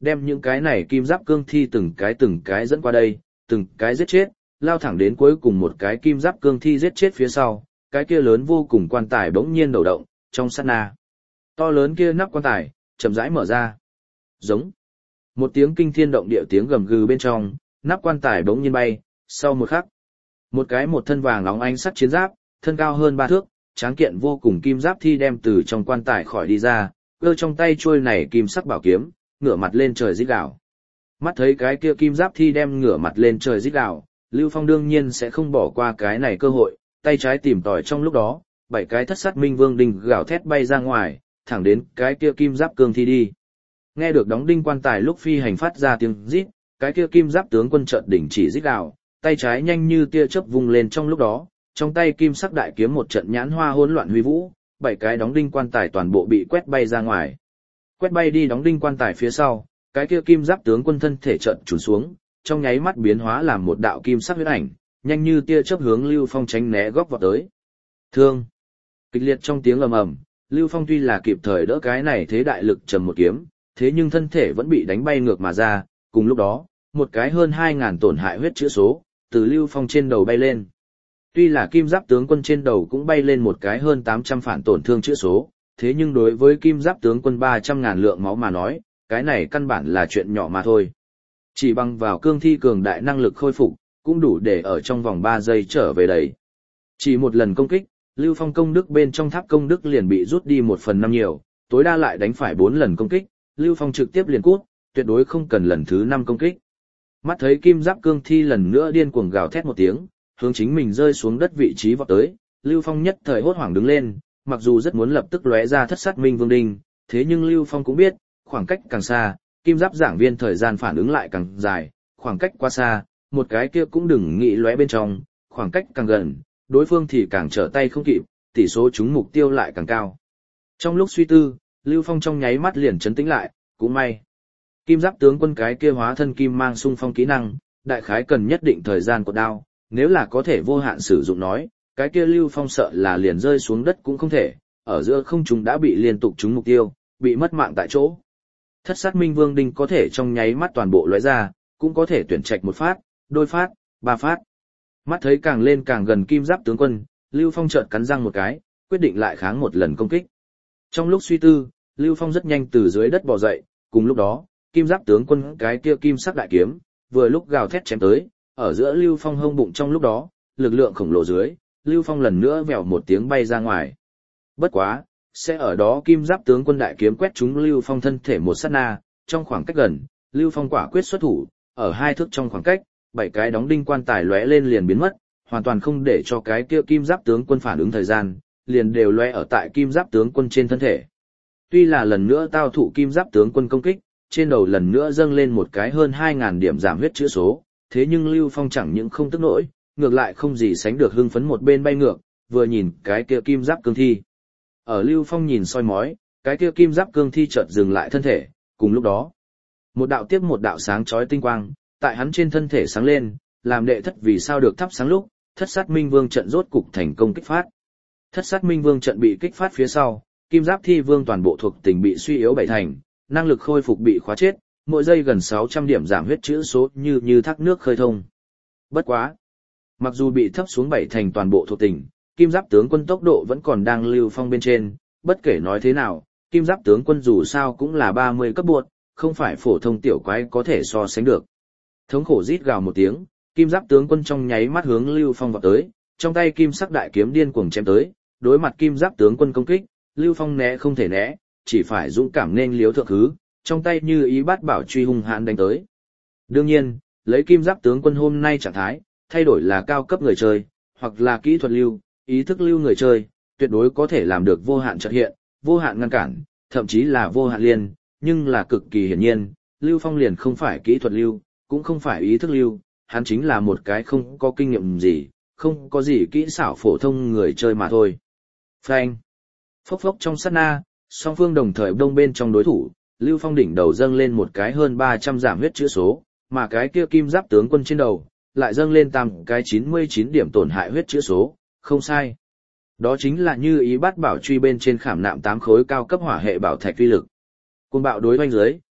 đem những cái này kim giáp cương thi từng cái từng cái dẫn qua đây, từng cái giết chết, lao thẳng đến cuối cùng một cái kim giáp cương thi giết chết phía sau, cái kia lớn vô cùng quan tài bỗng nhiên đầu động, trong sát na. To lớn kia nắp quan tài, chậm rãi mở ra. Giống. Một tiếng kinh thiên động địa tiếng gầm gừ bên trong, nắp quan tài bỗng nhiên bay, sau một khắc. Một cái một thân vàng óng ánh sắt chiến giáp, thân cao hơn ba thước, tráng kiện vô cùng kim giáp thi đem từ trong quan tài khỏi đi ra, cơ trong tay chuôi này kim sắc bảo kiếm, ngửa mặt lên trời rít gào. Mắt thấy cái kia kim giáp thi đem ngửa mặt lên trời rít gào, Lưu Phong đương nhiên sẽ không bỏ qua cái này cơ hội, tay trái tìm tòi trong lúc đó, bảy cái thất sát minh vương đinh gào thét bay ra ngoài, thẳng đến cái kia kim giáp cương thi đi. Nghe được đóng đinh quan tài lúc phi hành phát ra tiếng rít, cái kia kim giáp tướng quân chợt đỉnh chỉ rít gào, tay trái nhanh như tia chớp vung lên trong lúc đó, trong tay kim sắc đại kiếm một trận nhãn hoa hỗn loạn huy vũ, bảy cái đóng đinh quan tài toàn bộ bị quét bay ra ngoài. Quét bay đi đóng đinh quan tài phía sau, cái kia kim giáp tướng quân thân thể chợt trùn xuống, trong nháy mắt biến hóa làm một đạo kim sắc huyết ảnh, nhanh như tia chớp hướng Lưu Phong tránh né góc vào tới. Thương. Kịch liệt trong tiếng ầm ầm, Lưu Phong tuy là kịp thời đỡ cái này thế đại lực trầm một kiếm, thế nhưng thân thể vẫn bị đánh bay ngược mà ra, cùng lúc đó, một cái hơn hai ngàn tổn hại huyết chữa số, từ Lưu Phong trên đầu bay lên. Tuy là kim giáp tướng quân trên đầu cũng bay lên một cái hơn tám trăm phản tổn thương chữa số, thế nhưng đối với kim giáp tướng quân ba trăm ngàn lượng máu mà nói, cái này căn bản là chuyện nhỏ mà thôi. Chỉ bằng vào cương thi cường đại năng lực khôi phục, cũng đủ để ở trong vòng ba giây trở về đấy. Chỉ một lần công kích, Lưu Phong công đức bên trong tháp công đức liền bị rút đi một phần năm nhiều, tối đa lại đánh phải bốn lần công kích, Lưu Phong trực tiếp liền cút, tuyệt đối không cần lần thứ năm công kích. Mắt thấy kim giáp cương thi lần nữa điên cuồng gào thét một tiếng, hướng chính mình rơi xuống đất vị trí vọt tới, Lưu Phong nhất thời hốt hoảng đứng lên, mặc dù rất muốn lập tức lóe ra thất sát minh vương đinh, thế nhưng Lưu Phong cũng biết, khoảng cách càng xa, kim giáp giảng viên thời gian phản ứng lại càng dài, khoảng cách quá xa, một cái kia cũng đừng nghĩ lóe bên trong, khoảng cách càng gần, đối phương thì càng trở tay không kịp, tỷ số trúng mục tiêu lại càng cao. Trong lúc suy tư, Lưu Phong trong nháy mắt liền trấn tĩnh lại, cũng may. Kim giáp tướng quân cái kia hóa thân kim mang xung phong kỹ năng, đại khái cần nhất định thời gian của đao, nếu là có thể vô hạn sử dụng nói, cái kia Lưu Phong sợ là liền rơi xuống đất cũng không thể, ở giữa không trung đã bị liên tục trúng mục tiêu, bị mất mạng tại chỗ. Thất sát minh vương đinh có thể trong nháy mắt toàn bộ lóe ra, cũng có thể tuyển trạch một phát, đôi phát, ba phát. Mắt thấy càng lên càng gần kim giáp tướng quân, Lưu Phong chợt cắn răng một cái, quyết định lại kháng một lần công kích. Trong lúc suy tư, Lưu Phong rất nhanh từ dưới đất bò dậy, cùng lúc đó, kim giáp tướng quân cái kia kim sắc đại kiếm, vừa lúc gào thét chém tới, ở giữa Lưu Phong hông bụng trong lúc đó, lực lượng khổng lồ dưới, Lưu Phong lần nữa vèo một tiếng bay ra ngoài. Bất quá, sẽ ở đó kim giáp tướng quân đại kiếm quét trúng Lưu Phong thân thể một sát na, trong khoảng cách gần, Lưu Phong quả quyết xuất thủ, ở hai thước trong khoảng cách, bảy cái đóng đinh quan tài lóe lên liền biến mất, hoàn toàn không để cho cái kia kim giáp tướng quân phản ứng thời gian, liền đều lóe ở tại kim giáp tướng quân trên thân thể. Tuy là lần nữa tao thụ kim giáp tướng quân công kích, trên đầu lần nữa dâng lên một cái hơn hai ngàn điểm giảm huyết chữa số, thế nhưng Lưu Phong chẳng những không tức nổi, ngược lại không gì sánh được hưng phấn một bên bay ngược, vừa nhìn cái kia kim giáp cương thi. Ở Lưu Phong nhìn soi mói, cái kia kim giáp cương thi chợt dừng lại thân thể, cùng lúc đó, một đạo tiếp một đạo sáng chói tinh quang, tại hắn trên thân thể sáng lên, làm đệ thất vì sao được thắp sáng lúc, thất sát minh vương trận rốt cục thành công kích phát. Thất sát minh vương trận bị kích phát phía sau, kim giáp thi vương toàn bộ thuộc tình bị suy yếu bảy thành, năng lực khôi phục bị khóa chết, mỗi giây gần sáu trăm điểm giảm huyết chữa số như như thác nước khơi thông. Bất quá, mặc dù bị thấp xuống bảy thành toàn bộ thuộc tình, kim giáp tướng quân tốc độ vẫn còn đang Lưu Phong bên trên, bất kể nói thế nào, kim giáp tướng quân dù sao cũng là ba mươi cấp buột, không phải phổ thông tiểu quái có thể so sánh được. Thống khổ rít gào một tiếng, kim giáp tướng quân trong nháy mắt hướng Lưu Phong vọt tới, trong tay kim sắc đại kiếm điên cuồng chém tới, đối mặt kim giáp tướng quân công kích, Lưu Phong né không thể né, chỉ phải dũng cảm nên liếu thượng hứ, trong tay như ý bát bảo truy hung hãn đánh tới. Đương nhiên, lấy kim giáp tướng quân hôm nay trạng thái, thay đổi là cao cấp người chơi, hoặc là kỹ thuật lưu, ý thức lưu người chơi, tuyệt đối có thể làm được vô hạn chợt hiện, vô hạn ngăn cản, thậm chí là vô hạn liên, nhưng là cực kỳ hiển nhiên, Lưu Phong liền không phải kỹ thuật lưu, cũng không phải ý thức lưu, hắn chính là một cái không có kinh nghiệm gì, không có gì kỹ xảo phổ thông người chơi mà thôi. Phanh. Phốc phốc trong sát na, song phương đồng thời đông bên trong đối thủ, Lưu Phong đỉnh đầu dâng lên một cái hơn ba trăm giảm huyết chữa số, mà cái kia kim giáp tướng quân trên đầu, lại dâng lên tam cái chín mươi chín điểm tổn hại huyết chữa số, không sai. Đó chính là như ý bát bảo truy bên trên khảm nạm tám khối cao cấp hỏa hệ bảo thạch uy lực. Cuồng bạo đối hoành dưới,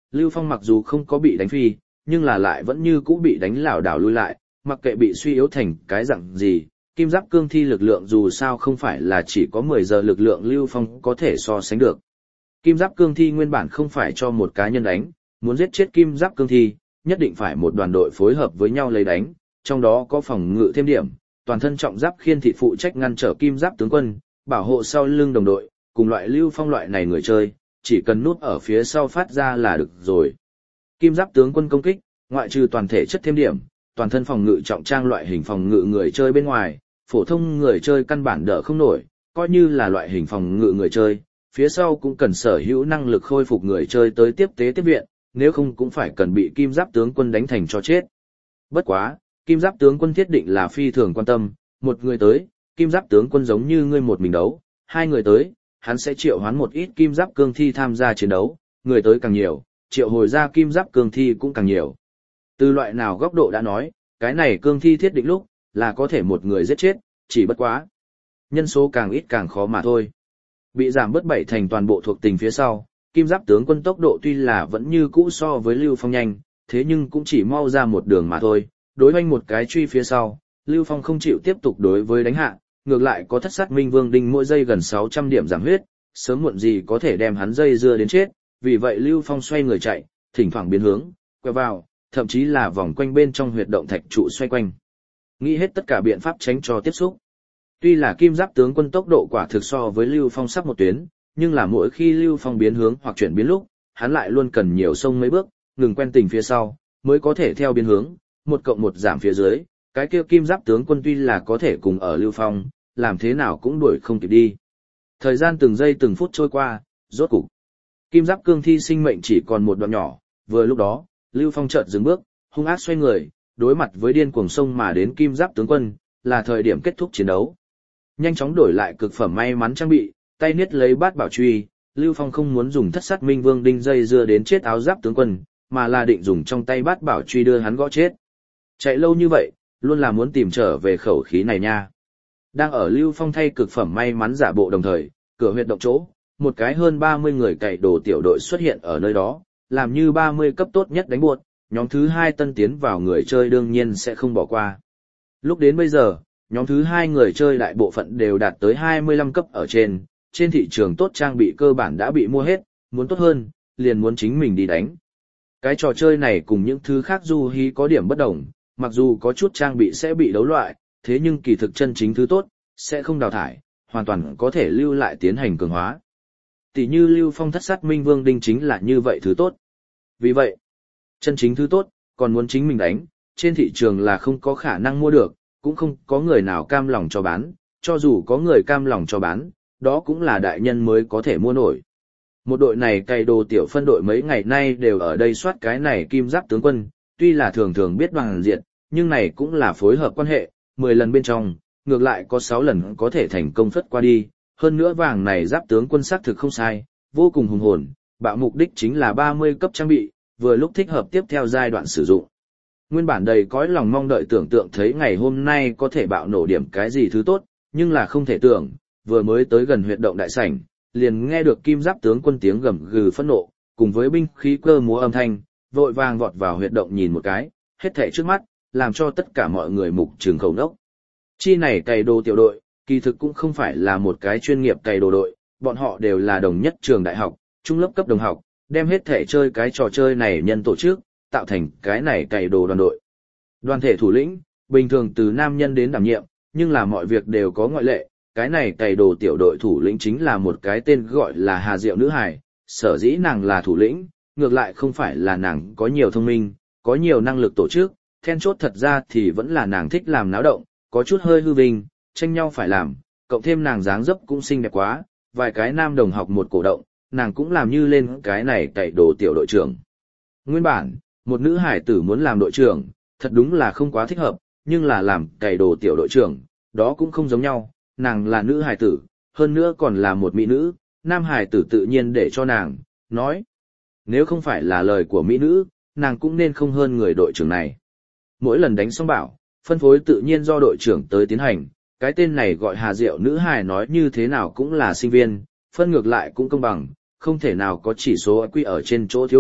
Lưu Phong mặc dù không có bị đánh phi, nhưng là lại vẫn như cũ bị đánh lảo đảo lui lại, mặc kệ bị suy yếu thành cái dạng gì, kim giáp cương thi lực lượng dù sao không phải là chỉ có mười giờ lực lượng Lưu Phong có thể so sánh được. Kim giáp cương thi nguyên bản không phải cho một cá nhân đánh, muốn giết chết kim giáp cương thi, nhất định phải một đoàn đội phối hợp với nhau lấy đánh, trong đó có phòng ngự thêm điểm, toàn thân trọng giáp khiên thị phụ trách ngăn trở kim giáp tướng quân, bảo hộ sau lưng đồng đội, cùng loại Lưu Phong loại này người chơi, chỉ cần núp ở phía sau phát ra là được rồi. Kim giáp tướng quân công kích, ngoại trừ toàn thể chất thêm điểm, toàn thân phòng ngự trọng trang loại hình phòng ngự người chơi bên ngoài, phổ thông người chơi căn bản đỡ không nổi, coi như là loại hình phòng ngự người chơi, phía sau cũng cần sở hữu năng lực khôi phục người chơi tới tiếp tế tiếp viện, nếu không cũng phải cần bị kim giáp tướng quân đánh thành cho chết. Bất quá, kim giáp tướng quân thiết định là phi thường quan tâm, một người tới, kim giáp tướng quân giống như ngươi một mình đấu, hai người tới, hắn sẽ triệu hoán một ít kim giáp cương thi tham gia chiến đấu, người tới càng nhiều, triệu hồi ra kim giáp cương thi cũng càng nhiều. Từ loại nào góc độ đã nói, cái này cương thi thiết định lúc, là có thể một người giết chết, chỉ bất quá. Nhân số càng ít càng khó mà thôi. Bị giảm bớt bảy thành toàn bộ thuộc tình phía sau, kim giáp tướng quân tốc độ tuy là vẫn như cũ so với Lưu Phong nhanh, thế nhưng cũng chỉ mau ra một đường mà thôi, đối hoanh một cái truy phía sau, Lưu Phong không chịu tiếp tục đối với đánh hạ, ngược lại có thất sát minh vương đinh mỗi giây gần sáu trăm điểm giảm huyết, sớm muộn gì có thể đem hắn dây dưa đến chết, vì vậy Lưu Phong xoay người chạy, thỉnh thoảng biến hướng, quẹo vào, thậm chí là vòng quanh bên trong huyệt động thạch trụ xoay quanh. Nghĩ hết tất cả biện pháp tránh cho tiếp xúc. Tuy là kim giáp tướng quân tốc độ quả thực so với Lưu Phong sắp một tuyến, nhưng là mỗi khi Lưu Phong biến hướng hoặc chuyển biến lúc, hắn lại luôn cần nhiều sông mấy bước, ngừng quen tình phía sau, mới có thể theo biến hướng, một cộng một giảm phía dưới, cái kia kim giáp tướng quân tuy là có thể cùng ở Lưu Phong, làm thế nào cũng đuổi không kịp đi. Thời gian từng giây từng phút trôi qua, rốt cục. Kim giáp cương thi sinh mệnh chỉ còn một đoạn nhỏ, vừa lúc đó, Lưu Phong chợt dừng bước, hung ác xoay người, đối mặt với điên cuồng sông mà đến kim giáp tướng quân, là thời điểm kết thúc chiến đấu. Nhanh chóng đổi lại cực phẩm may mắn trang bị, tay niết lấy bát bảo truy, Lưu Phong không muốn dùng thất sát minh vương đinh dây dưa đến chết áo giáp tướng quân, mà là định dùng trong tay bát bảo truy đưa hắn gõ chết. Chạy lâu như vậy, luôn là muốn tìm trở về khẩu khí này nha. Đang ở Lưu Phong thay cực phẩm may mắn giả bộ đồng thời, cửa huyệt động chỗ, một cái hơn ba mươi người cày đồ tiểu đội xuất hiện ở nơi đó, làm như ba mươi cấp tốt nhất đánh buột, nhóm thứ hai tân tiến vào người chơi đương nhiên sẽ không bỏ qua. Lúc đến bây giờ, nhóm thứ hai người chơi đại bộ phận đều đạt tới hai mươi lăm cấp ở trên, trên thị trường tốt trang bị cơ bản đã bị mua hết, muốn tốt hơn, liền muốn chính mình đi đánh. Cái trò chơi này cùng những thứ khác du hí có điểm bất đồng, mặc dù có chút trang bị sẽ bị đấu loại, thế nhưng kỳ thực chân chính thứ tốt, sẽ không đào thải, hoàn toàn có thể lưu lại tiến hành cường hóa. Tỷ như Lưu Phong thất sát minh vương đinh chính là như vậy thứ tốt. Vì vậy, chân chính thứ tốt, còn muốn chính mình đánh, trên thị trường là không có khả năng mua được, cũng không có người nào cam lòng cho bán, cho dù có người cam lòng cho bán, đó cũng là đại nhân mới có thể mua nổi. Một đội này cày đồ tiểu phân đội mấy ngày nay đều ở đây soát cái này kim giáp tướng quân, tuy là thường thường biết bằng diện, nhưng này cũng là phối hợp quan hệ, mười lần bên trong, ngược lại có sáu lần có thể thành công phất qua đi, hơn nữa vàng này giáp tướng quân xác thực không sai, vô cùng hùng hồn, bạo mục đích chính là ba mươi cấp trang bị, vừa lúc thích hợp tiếp theo giai đoạn sử dụng. Nguyên bản đầy cõi lòng mong đợi tưởng tượng thấy ngày hôm nay có thể bạo nổ điểm cái gì thứ tốt, nhưng là không thể tưởng, vừa mới tới gần huyệt động đại sảnh, liền nghe được kim giáp tướng quân tiếng gầm gừ phẫn nộ, cùng với binh khí cơ múa âm thanh, vội vàng vọt vào huyệt động nhìn một cái, hết thảy trước mắt, làm cho tất cả mọi người mục trường khẩu nốc. Chi này cày đồ tiểu đội, kỳ thực cũng không phải là một cái chuyên nghiệp cày đồ đội, bọn họ đều là đồng nhất trường đại học, trung lớp cấp đồng học, đem hết thể chơi cái trò chơi này nhân tổ chức, tạo thành cái này cày đồ đoàn đội. Đoàn thể thủ lĩnh, bình thường từ nam nhân đến đảm nhiệm, nhưng là mọi việc đều có ngoại lệ, cái này cày đồ tiểu đội thủ lĩnh chính là một cái tên gọi là Hà Diệu nữ hài, sở dĩ nàng là thủ lĩnh, ngược lại không phải là nàng có nhiều thông minh, có nhiều năng lực tổ chức, then chốt thật ra thì vẫn là nàng thích làm náo động, có chút hơi hư vinh, tranh nhau phải làm, cộng thêm nàng dáng dấp cũng xinh đẹp quá, vài cái nam đồng học một cổ động, nàng cũng làm như lên cái này cày đồ tiểu đội trưởng. Nguyên bản, một nữ hải tử muốn làm đội trưởng, thật đúng là không quá thích hợp, nhưng là làm cày đồ tiểu đội trưởng, đó cũng không giống nhau, nàng là nữ hải tử, hơn nữa còn là một mỹ nữ, nam hải tử tự nhiên để cho nàng, nói. Nếu không phải là lời của mỹ nữ, nàng cũng nên không hơn người đội trưởng này. Mỗi lần đánh xong bảo, phân phối tự nhiên do đội trưởng tới tiến hành, cái tên này gọi Hà Diệu nữ hài nói như thế nào cũng là sinh viên, phân ngược lại cũng công bằng, không thể nào có chỉ số i kiu ở trên chỗ thiếu hụt,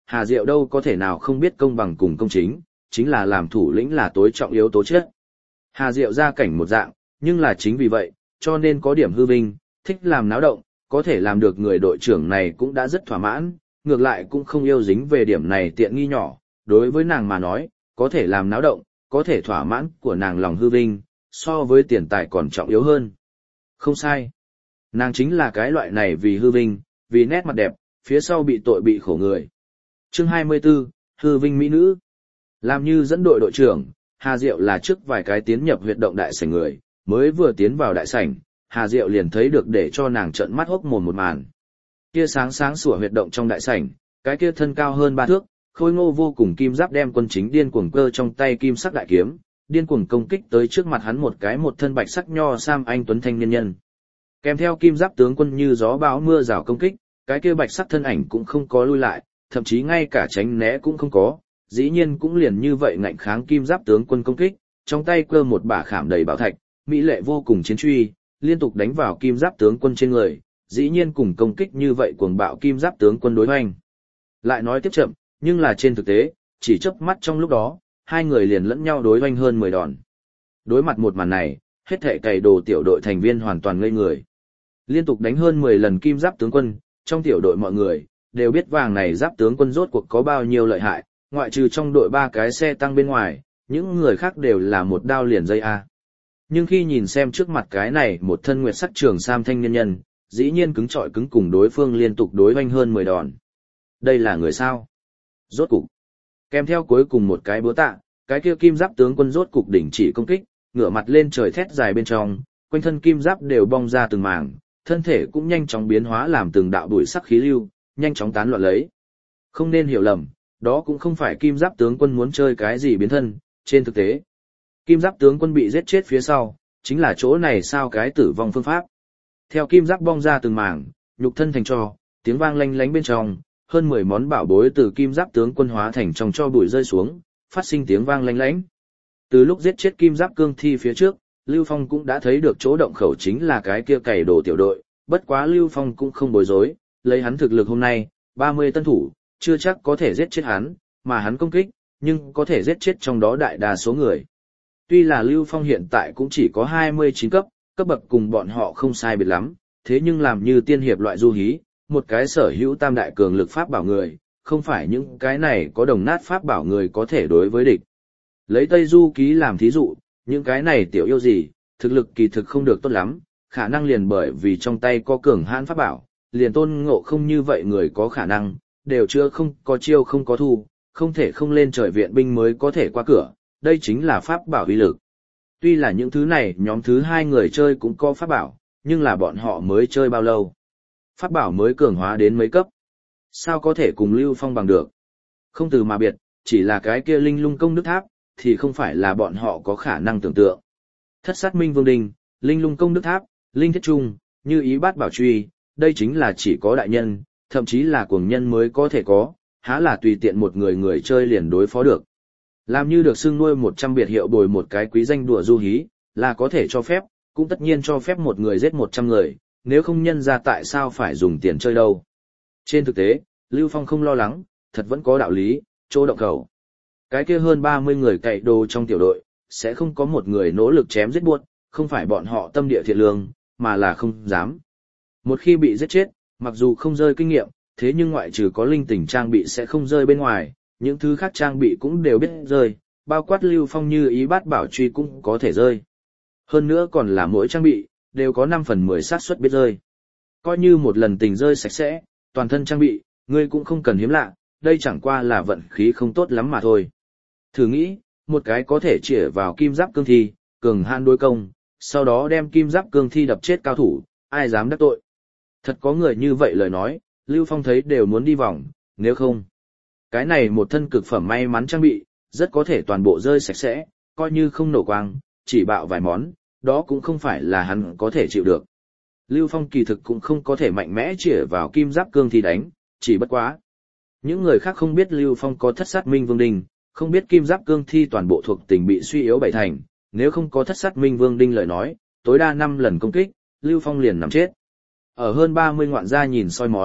Hà Diệu đâu có thể nào không biết công bằng cùng công chính, chính là làm thủ lĩnh là tối trọng yếu tố chất. Hà Diệu ra cảnh một dạng, nhưng là chính vì vậy, cho nên có điểm hư vinh, thích làm náo động, có thể làm được người đội trưởng này cũng đã rất thỏa mãn, ngược lại cũng không yêu dính về điểm này tiện nghi nhỏ, đối với nàng mà nói, có thể làm náo động, có thể thỏa mãn của nàng lòng hư vinh, so với tiền tài còn trọng yếu hơn. Không sai. Nàng chính là cái loại này vì hư vinh, vì nét mặt đẹp, phía sau bị tội bị khổ người. Chương hai mươi tư, hư vinh mỹ nữ. Làm như dẫn đội đội trưởng, Hà Diệu là trước vài cái tiến nhập huyệt động đại sảnh người, mới vừa tiến vào đại sảnh, Hà Diệu liền thấy được để cho nàng trợn mắt hốc mồm một màn. Kia sáng sáng sủa huyệt động trong đại sảnh, cái kia thân cao hơn ba thước, khôi ngô vô cùng kim giáp đem quân chính điên cuồng cơ trong tay kim sắc đại kiếm, điên cuồng công kích tới trước mặt hắn một cái một thân bạch sắc nho sam anh tuấn thanh niên nhân. Kèm theo kim giáp tướng quân như gió bão mưa rào công kích, cái kia bạch sắc thân ảnh cũng không có lui lại, thậm chí ngay cả tránh né cũng không có, dĩ nhiên cũng liền như vậy ngạnh kháng kim giáp tướng quân công kích, trong tay cơ một bả khảm đầy bảo thạch, mỹ lệ vô cùng chiến truy, liên tục đánh vào kim giáp tướng quân trên người, dĩ nhiên cùng công kích như vậy cuồng bạo kim giáp tướng quân đối hoành. Lại nói tiếp chậm, nhưng là trên thực tế, chỉ chớp mắt trong lúc đó, hai người liền lẫn nhau đối hoành hơn mười đòn. Đối mặt một màn này, hết thảy cày đồ tiểu đội thành viên hoàn toàn ngây người. Liên tục đánh hơn mười lần kim giáp tướng quân, trong tiểu đội mọi người đều biết vàng này giáp tướng quân rốt cuộc có bao nhiêu lợi hại, ngoại trừ trong đội ba cái xe tăng bên ngoài, những người khác đều là một đao liền dây a. Nhưng khi nhìn xem trước mặt cái này một thân nguyệt sắc trường sam thanh niên nhân, dĩ nhiên cứng trọi cứng cùng đối phương liên tục đối hoành hơn mười đòn. Đây là người sao? Rốt cục. Kèm theo cuối cùng một cái búa tạ, cái kia kim giáp tướng quân rốt cục đỉnh chỉ công kích, ngửa mặt lên trời thét dài bên trong, quanh thân kim giáp đều bong ra từng mảng, thân thể cũng nhanh chóng biến hóa làm từng đạo bụi sắc khí lưu, nhanh chóng tán loạn lấy. Không nên hiểu lầm, đó cũng không phải kim giáp tướng quân muốn chơi cái gì biến thân, trên thực tế. Kim giáp tướng quân bị giết chết phía sau, chính là chỗ này sao cái tử vong phương pháp. Theo kim giáp bong ra từng mảng, nhục thân thành tro, tiếng vang lanh lánh bên trong, hơn mười món bảo bối từ kim giáp tướng quân hóa thành trong tro bụi rơi xuống, phát sinh tiếng vang lanh lánh. Từ lúc giết chết kim giáp cương thi phía trước, Lưu Phong cũng đã thấy được chỗ động khẩu chính là cái kia cày đồ tiểu đội, bất quá Lưu Phong cũng không bối rối, lấy hắn thực lực hôm nay, ba mươi tân thủ, chưa chắc có thể giết chết hắn, mà hắn công kích, nhưng có thể giết chết trong đó đại đa số người. Tuy là Lưu Phong hiện tại cũng chỉ có hai mươi chín cấp, cấp bậc cùng bọn họ không sai biệt lắm, thế nhưng làm như tiên hiệp loại du hí, một cái sở hữu tam đại cường lực pháp bảo người, không phải những cái này có đồng nát pháp bảo người có thể đối với địch. Lấy Tây Du Ký làm thí dụ, những cái này tiểu yêu gì, thực lực kỳ thực không được tốt lắm, khả năng liền bởi vì trong tay có cường hãn pháp bảo, liền Tôn Ngộ Không như vậy người có khả năng, đều chưa không có chiêu không có thu, không thể không lên trời viện binh mới có thể qua cửa, đây chính là pháp bảo uy lực. Tuy là những thứ này nhóm thứ hai người chơi cũng có pháp bảo, nhưng là bọn họ mới chơi bao lâu. Pháp bảo mới cường hóa đến mấy cấp. Sao có thể cùng Lưu Phong bằng được? Không từ mà biệt, chỉ là cái kia linh lung công đức tháp, thì không phải là bọn họ có khả năng tưởng tượng. Thất sát minh vương đình, linh lung công đức tháp, linh thiết trung, như ý bát bảo truy, đây chính là chỉ có đại nhân, thậm chí là cuồng nhân mới có thể có, há là tùy tiện một người người chơi liền đối phó được. Làm như được xưng nuôi một trăm biệt hiệu bồi một cái quý danh đùa du hí, là có thể cho phép, cũng tất nhiên cho phép một người giết một trăm người, nếu không nhân ra tại sao phải dùng tiền chơi đâu. Trên thực tế, Lưu Phong không lo lắng, thật vẫn có đạo lý, chỗ động khẩu. Cái kia hơn ba mươi người cày đồ trong tiểu đội, sẽ không có một người nỗ lực chém giết buốt, không phải bọn họ tâm địa thiện lương, mà là không dám. Một khi bị giết chết, mặc dù không rơi kinh nghiệm, thế nhưng ngoại trừ có linh tỉnh trang bị sẽ không rơi bên ngoài, những thứ khác trang bị cũng đều biết rơi, bao quát Lưu Phong như ý bát bảo truy cũng có thể rơi. Hơn nữa còn là mỗi trang bị, đều có năm phần mười xác suất biết rơi. Coi như một lần tình rơi sạch sẽ, toàn thân trang bị, ngươi cũng không cần hiếm lạ, đây chẳng qua là vận khí không tốt lắm mà thôi. Thử nghĩ, một cái có thể chĩa vào kim giáp cương thi, cường hãn đối công, sau đó đem kim giáp cương thi đập chết cao thủ, ai dám đắc tội. Thật có người như vậy lời nói, Lưu Phong thấy đều muốn đi vòng, nếu không. Cái này một thân cực phẩm may mắn trang bị, rất có thể toàn bộ rơi sạch sẽ, coi như không nổ quang, chỉ bạo vài món, đó cũng không phải là hắn có thể chịu được. Lưu Phong kỳ thực cũng không có thể mạnh mẽ chĩa vào kim giáp cương thi đánh, chỉ bất quá. Những người khác không biết Lưu Phong có thất sát minh vương đinh, không biết kim giáp cương thi toàn bộ thuộc tình bị suy yếu bảy thành, nếu không có thất sát minh vương đinh lời nói, tối đa năm lần công kích, Lưu Phong liền nằm chết. Ở hơn ba mươi ngoạn gia nhìn soi mói,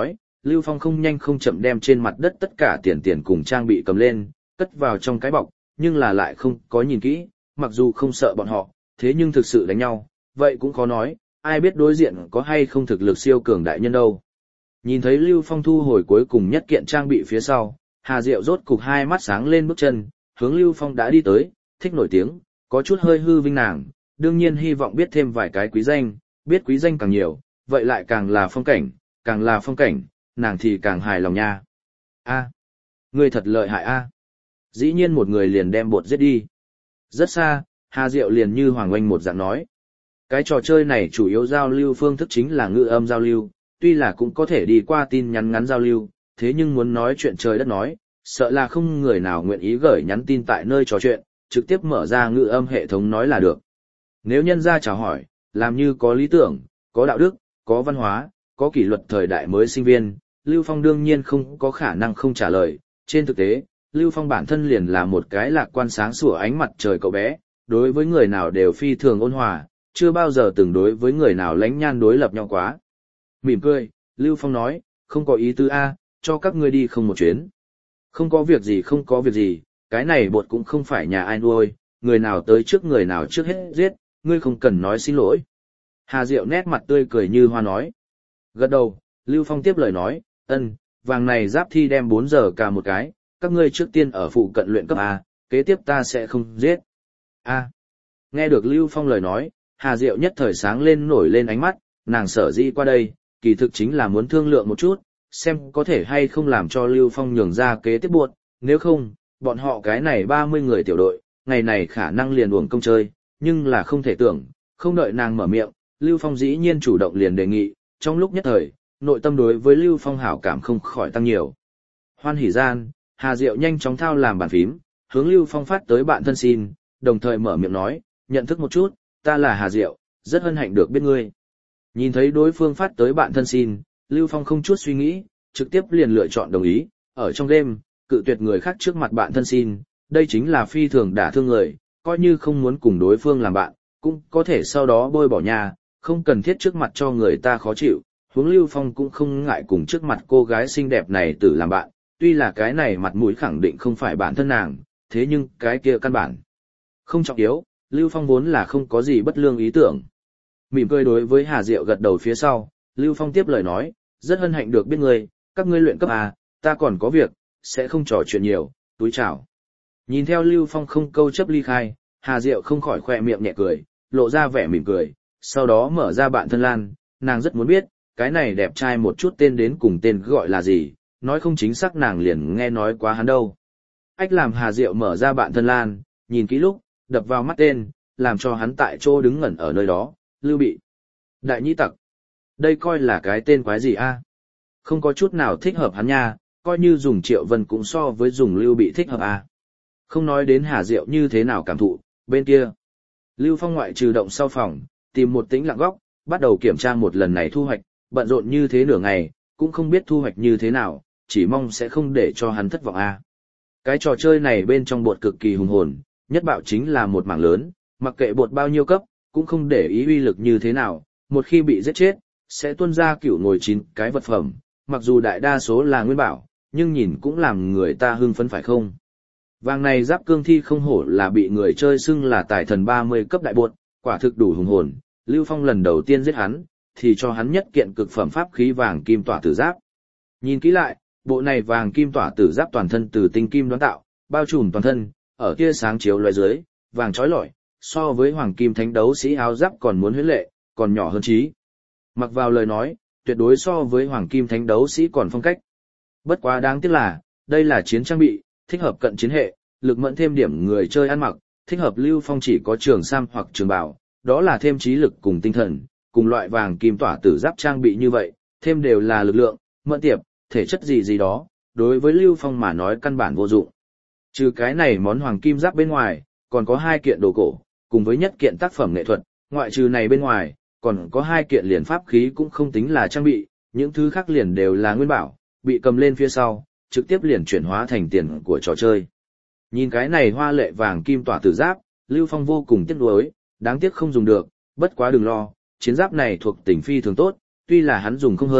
Lưu Phong không nhanh không chậm đem trên mặt đất tất cả tiền tiền cùng trang bị cầm lên, cất vào trong cái bọc, nhưng là lại không có nhìn kỹ, mặc dù không sợ bọn họ, thế nhưng thực sự đánh nhau, vậy cũng khó nói, ai biết đối diện có hay không thực lực siêu cường đại nhân đâu. Nhìn thấy Lưu Phong thu hồi cuối cùng nhất kiện trang bị phía sau, Hà Diệu rốt cục hai mắt sáng lên bước chân, hướng Lưu Phong đã đi tới, thích nổi tiếng, có chút hơi hư vinh nàng, đương nhiên hy vọng biết thêm vài cái quý danh, biết quý danh càng nhiều, vậy lại càng là phong cảnh, càng là phong cảnh, nàng thì càng hài lòng nha. A, ngươi thật lợi hại a. Dĩ nhiên một người liền đem bột giết đi. Rất xa, Hà Diệu liền như Hoàng Oanh một dạng nói. Cái trò chơi này chủ yếu giao lưu phương thức chính là ngữ âm giao lưu, tuy là cũng có thể đi qua tin nhắn ngắn giao lưu, thế nhưng muốn nói chuyện trời đất nói, sợ là không người nào nguyện ý gửi nhắn tin tại nơi trò chuyện, trực tiếp mở ra ngữ âm hệ thống nói là được. Nếu nhân ra chào hỏi, làm như có lý tưởng, có đạo đức, có văn hóa, có kỷ luật thời đại mới sinh viên, Lưu Phong đương nhiên không có khả năng không trả lời. Trên thực tế, Lưu Phong bản thân liền là một cái lạc quan sáng sủa ánh mặt trời cậu bé, đối với người nào đều phi thường ôn hòa, chưa bao giờ từng đối với người nào lánh nhan đối lập nhau quá. Mỉm cười, Lưu Phong nói, không có ý tứ A, cho các ngươi đi không một chuyến. Không có việc gì không có việc gì, cái này bột cũng không phải nhà ai nuôi, người nào tới trước người nào trước hết giết, ngươi không cần nói xin lỗi. Hà Diệu nét mặt tươi cười như hoa nói. Gật đầu, Lưu Phong tiếp lời nói, ân, vàng này giáp thi đem bốn giờ cả một cái, các ngươi trước tiên ở phụ cận luyện cấp A, kế tiếp ta sẽ không giết. A. Nghe được Lưu Phong lời nói, Hà Diệu nhất thời sáng lên nổi lên ánh mắt, nàng sở dĩ qua đây, kỳ thực chính là muốn thương lượng một chút, xem có thể hay không làm cho Lưu Phong nhường ra kế tiếp buộc, nếu không, bọn họ cái này ba mươi người tiểu đội, ngày này khả năng liền uổng công chơi, nhưng là không thể tưởng, không đợi nàng mở miệng, Lưu Phong dĩ nhiên chủ động liền đề nghị, trong lúc nhất thời, nội tâm đối với Lưu Phong hảo cảm không khỏi tăng nhiều. Hoan hỉ gian, Hà Diệu nhanh chóng thao làm bàn phím, hướng Lưu Phong phát tới bạn thân xin, đồng thời mở miệng nói, nhận thức một chút, ta là Hà Diệu, rất hân hạnh được biết ngươi. Nhìn thấy đối phương phát tới bạn thân xin, Lưu Phong không chút suy nghĩ, trực tiếp liền lựa chọn đồng ý, ở trong game, cự tuyệt người khác trước mặt bạn thân xin, đây chính là phi thường đả thương người, coi như không muốn cùng đối phương làm bạn, cũng có thể sau đó bôi bỏ nhà, không cần thiết trước mặt cho người ta khó chịu, huống Lưu Phong cũng không ngại cùng trước mặt cô gái xinh đẹp này tự làm bạn, tuy là cái này mặt mũi khẳng định không phải bản thân nàng, thế nhưng cái kia căn bản không trọng yếu, Lưu Phong vốn là không có gì bất lương ý tưởng. Mỉm cười đối với Hà Diệu gật đầu phía sau, Lưu Phong tiếp lời nói, rất hân hạnh được biết ngươi, các ngươi luyện cấp à, ta còn có việc, sẽ không trò chuyện nhiều, túi chào. Nhìn theo Lưu Phong không câu chấp ly khai, Hà Diệu không khỏi khoe miệng nhẹ cười, lộ ra vẻ mỉm cười, sau đó mở ra bạn thân lan, nàng rất muốn biết, cái này đẹp trai một chút tên đến cùng tên gọi là gì, nói không chính xác nàng liền nghe nói quá hắn đâu. Ách làm Hà Diệu mở ra bạn thân lan, nhìn kỹ lúc, đập vào mắt tên, làm cho hắn tại chỗ đứng ngẩn ở nơi đó, Lưu Bị. Đại nhĩ tặc. Đây coi là cái tên quái gì a? Không có chút nào thích hợp hắn nha, coi như dùng Triệu Vân cũng so với dùng Lưu Bị thích hợp a. Không nói đến Hà Diệu như thế nào cảm thụ, bên kia. Lưu Phong ngoại trừ động sau phòng, tìm một tĩnh lặng góc, bắt đầu kiểm tra một lần này thu hoạch, bận rộn như thế nửa ngày, cũng không biết thu hoạch như thế nào, chỉ mong sẽ không để cho hắn thất vọng a. Cái trò chơi này bên trong bột cực kỳ hùng hồn, nhất bạo chính là một mảng lớn, mặc kệ bột bao nhiêu cấp, cũng không để ý uy lực như thế nào, một khi bị giết chết, sẽ tuôn ra cửu ngồi chín cái vật phẩm, mặc dù đại đa số là nguyên bảo, nhưng nhìn cũng làm người ta hưng phấn phải không? Vàng này giáp cương thi không hổ là bị người chơi xưng là tài thần ba mươi cấp đại bột, quả thực đủ hùng hồn, Lưu Phong lần đầu tiên giết hắn, thì cho hắn nhất kiện cực phẩm pháp khí vàng kim tỏa tử giáp. Nhìn kỹ lại, bộ này vàng kim tỏa tử giáp toàn thân từ tinh kim đoán tạo, bao trùm toàn thân, ở tia sáng chiếu loại dưới, vàng chói lọi, so với hoàng kim thánh đấu sĩ áo giáp còn muốn huyễn lệ, còn nhỏ hơn trí. Mặc vào lời nói, tuyệt đối so với hoàng kim thánh đấu sĩ còn phong cách. Bất quá đáng tiếc là, đây là chiến trang bị, thích hợp cận chiến hệ, lực mẫn thêm điểm người chơi ăn mặc, thích hợp Lưu Phong chỉ có trường sam hoặc trường bảo, đó là thêm trí lực cùng tinh thần, cùng loại vàng kim tỏa tử giáp trang bị như vậy, thêm đều là lực lượng, mẫn tiệp, thể chất gì gì đó, đối với Lưu Phong mà nói căn bản vô dụng. Trừ cái này món hoàng kim giáp bên ngoài, còn có hai kiện đồ cổ, cùng với nhất kiện tác phẩm nghệ thuật, ngoại trừ này bên ngoài, còn có hai kiện liền pháp khí cũng không tính là trang bị, những thứ khác liền đều là nguyên bảo, bị cầm lên phía sau, trực tiếp liền chuyển hóa thành tiền của trò chơi. Nhìn cái này hoa lệ vàng kim tỏa tử giáp, Lưu Phong vô cùng tiếc nuối, đáng tiếc không dùng được, bất quá đừng lo, chiến giáp này thuộc tình phi thường tốt, tuy là hắn dùng không hơn,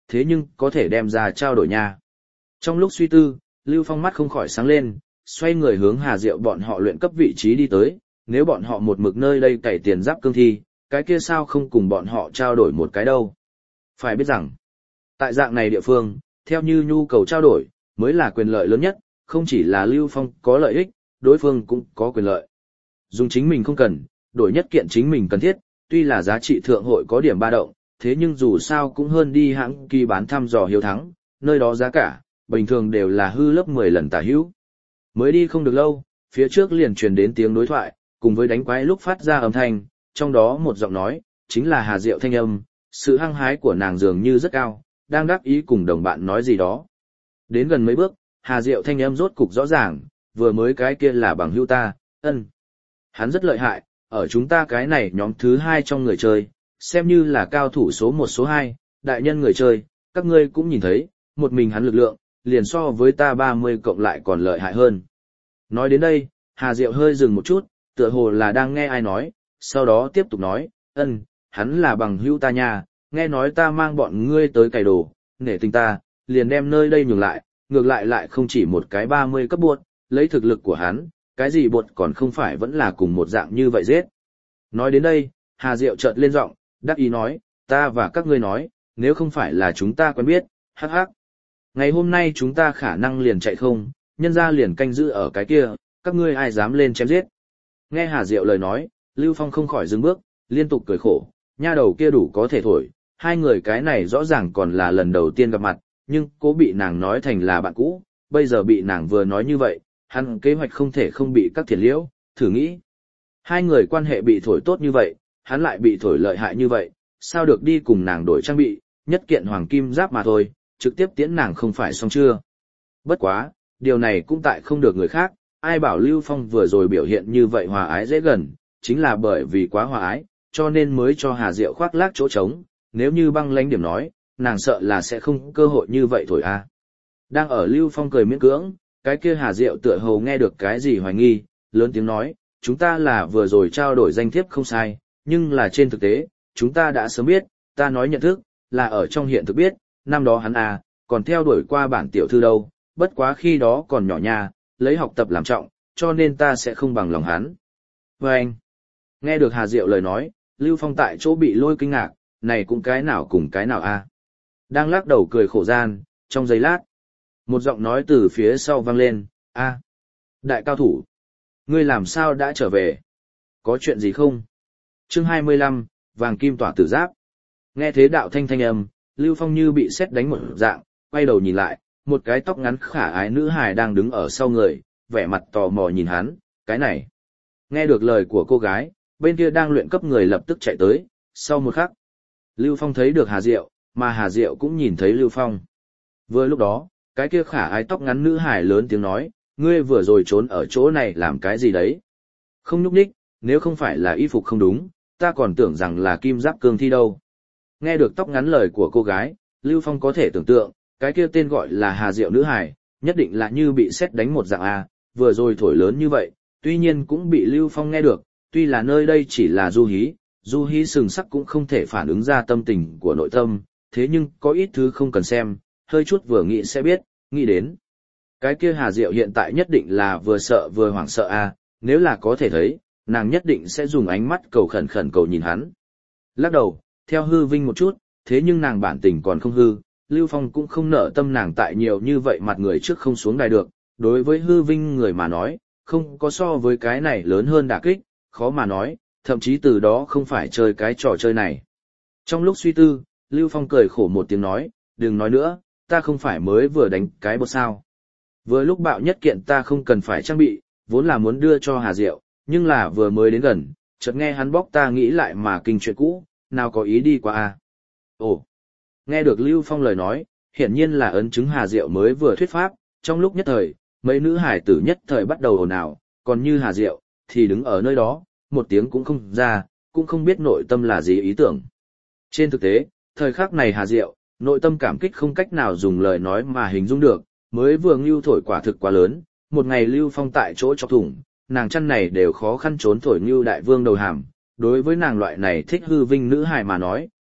thế nhưng có thể đem ra trao đổi nha. Trong lúc suy tư, Lưu Phong mắt không khỏi sáng lên, xoay người hướng Hà Diệu bọn họ luyện cấp vị trí đi tới, nếu bọn họ một mực nơi đây cày tiền giáp cương thi, cái kia sao không cùng bọn họ trao đổi một cái đâu. Phải biết rằng, tại dạng này địa phương, theo như nhu cầu trao đổi, mới là quyền lợi lớn nhất, không chỉ là Lưu Phong có lợi ích, đối phương cũng có quyền lợi. Dùng chính mình không cần, đổi nhất kiện chính mình cần thiết, tuy là giá trị thượng hội có điểm ba động, thế nhưng dù sao cũng hơn đi hãng kỳ bán thăm dò hiếu thắng, nơi đó giá cả, bình thường đều là hư lớp mười lần tả hữu. Mới đi không được lâu, phía trước liền truyền đến tiếng đối thoại, cùng với đánh quái lúc phát ra âm thanh, trong đó một giọng nói, chính là Hà Diệu thanh âm, sự hăng hái của nàng dường như rất cao, đang đắc ý cùng đồng bạn nói gì đó. Đến gần mấy bước, Hà Diệu thanh âm rốt cục rõ ràng, vừa mới cái kia là bằng hữu ta, ân. Hắn rất lợi hại, ở chúng ta cái này nhóm thứ hai trong người chơi, xem như là cao thủ số một số hai, đại nhân người chơi, các ngươi cũng nhìn thấy, một mình hắn lực lượng, liền so với ta ba mươi cộng lại còn lợi hại hơn. Nói đến đây, Hà Diệu hơi dừng một chút, tựa hồ là đang nghe ai nói, sau đó tiếp tục nói, ân, hắn là bằng hữu ta nha, nghe nói ta mang bọn ngươi tới cày đồ, nể tình ta, liền đem nơi đây nhường lại, ngược lại lại không chỉ một cái ba mươi cấp buột, lấy thực lực của hắn, cái gì buột còn không phải vẫn là cùng một dạng như vậy giết. Nói đến đây, Hà Diệu chợt lên giọng, đắc ý nói, ta và các ngươi nói, nếu không phải là chúng ta quen biết, hắc hắc. Ngày hôm nay chúng ta khả năng liền chạy không, nhân ra liền canh giữ ở cái kia, các ngươi ai dám lên chém giết. Nghe Hà Diệu lời nói, Lưu Phong không khỏi dừng bước, liên tục cười khổ, nha đầu kia đủ có thể thổi, hai người cái này rõ ràng còn là lần đầu tiên gặp mặt, nhưng cố bị nàng nói thành là bạn cũ, bây giờ bị nàng vừa nói như vậy, hắn kế hoạch không thể không bị các thiền liễu, thử nghĩ. Hai người quan hệ bị thổi tốt như vậy, hắn lại bị thổi lợi hại như vậy, sao được đi cùng nàng đổi trang bị, nhất kiện hoàng kim giáp mà thôi, trực tiếp tiễn nàng không phải xong chưa. Bất quá, điều này cũng tại không được người khác, ai bảo Lưu Phong vừa rồi biểu hiện như vậy hòa ái dễ gần, chính là bởi vì quá hòa ái, cho nên mới cho Hà Diệu khoác lác chỗ trống, nếu như băng lãnh điểm nói, nàng sợ là sẽ không cơ hội như vậy thổi a. Đang ở Lưu Phong cười miễn cưỡng, cái kia Hà Diệu tựa hồ nghe được cái gì hoài nghi, lớn tiếng nói, chúng ta là vừa rồi trao đổi danh thiếp không sai, nhưng là trên thực tế, chúng ta đã sớm biết, ta nói nhận thức, là ở trong hiện thực biết, năm đó hắn à, còn theo đuổi qua bản tiểu thư đâu, bất quá khi đó còn nhỏ nha, lấy học tập làm trọng, cho nên ta sẽ không bằng lòng hắn. Và anh, nghe được Hà Diệu lời nói, Lưu Phong tại chỗ bị lôi kinh ngạc, này cũng cái nào cùng cái nào a. Đang lắc đầu cười khổ gian, trong giây lát, một giọng nói từ phía sau vang lên, a, đại cao thủ, ngươi làm sao đã trở về? Có chuyện gì không? Chương hai mươi lăm, vàng kim tỏa tử giáp. Nghe thế đạo thanh thanh âm, Lưu Phong như bị sét đánh một dạng, quay đầu nhìn lại, một cái tóc ngắn khả ái nữ hài đang đứng ở sau người, vẻ mặt tò mò nhìn hắn, cái này. Nghe được lời của cô gái, bên kia đang luyện cấp người lập tức chạy tới, sau một khắc, Lưu Phong thấy được Hà Diệu, mà Hà Diệu cũng nhìn thấy Lưu Phong. Vừa lúc đó, cái kia khả ái tóc ngắn nữ hài lớn tiếng nói, ngươi vừa rồi trốn ở chỗ này làm cái gì đấy? Không nhúc nhích, nếu không phải là y phục không đúng, ta còn tưởng rằng là kim giáp cương thi đâu. Nghe được tóc ngắn lời của cô gái, Lưu Phong có thể tưởng tượng, cái kia tên gọi là Hà Diệu nữ hài, nhất định là như bị sét đánh một dạng A, vừa rồi thổi lớn như vậy, tuy nhiên cũng bị Lưu Phong nghe được, tuy là nơi đây chỉ là du hí, du hí sừng sắc cũng không thể phản ứng ra tâm tình của nội tâm, thế nhưng có ít thứ không cần xem, hơi chút vừa nghĩ sẽ biết, nghĩ đến. Cái kia Hà Diệu hiện tại nhất định là vừa sợ vừa hoảng sợ A, nếu là có thể thấy, nàng nhất định sẽ dùng ánh mắt cầu khẩn khẩn cầu nhìn hắn. Lắc đầu, theo hư vinh một chút, thế nhưng nàng bản tình còn không hư, Lưu Phong cũng không nợ tâm nàng tại nhiều như vậy mặt người trước không xuống đài được, đối với hư vinh người mà nói, không có so với cái này lớn hơn đả kích, khó mà nói, thậm chí từ đó không phải chơi cái trò chơi này. Trong lúc suy tư, Lưu Phong cười khổ một tiếng nói, đừng nói nữa, ta không phải mới vừa đánh cái bột sao. Vừa lúc bạo nhất kiện ta không cần phải trang bị, vốn là muốn đưa cho Hà Diệu, nhưng là vừa mới đến gần, chợt nghe hắn bóc ta nghĩ lại mà kinh chuyện cũ, nào có ý đi qua à. Ồ, nghe được Lưu Phong lời nói, hiển nhiên là ấn chứng Hà Diệu mới vừa thuyết pháp, trong lúc nhất thời, mấy nữ hải tử nhất thời bắt đầu ồn ào, còn như Hà Diệu, thì đứng ở nơi đó, một tiếng cũng không ra, cũng không biết nội tâm là gì ý tưởng. Trên thực tế, thời khắc này Hà Diệu, nội tâm cảm kích không cách nào dùng lời nói mà hình dung được, mới vừa ngưu thổi quả thực quá lớn, một ngày Lưu Phong tại chỗ chọc thủng, nàng chăn này đều khó khăn trốn thổi ngưu đại vương đầu hàm, đối với nàng loại này thích hư vinh nữ hài mà nói,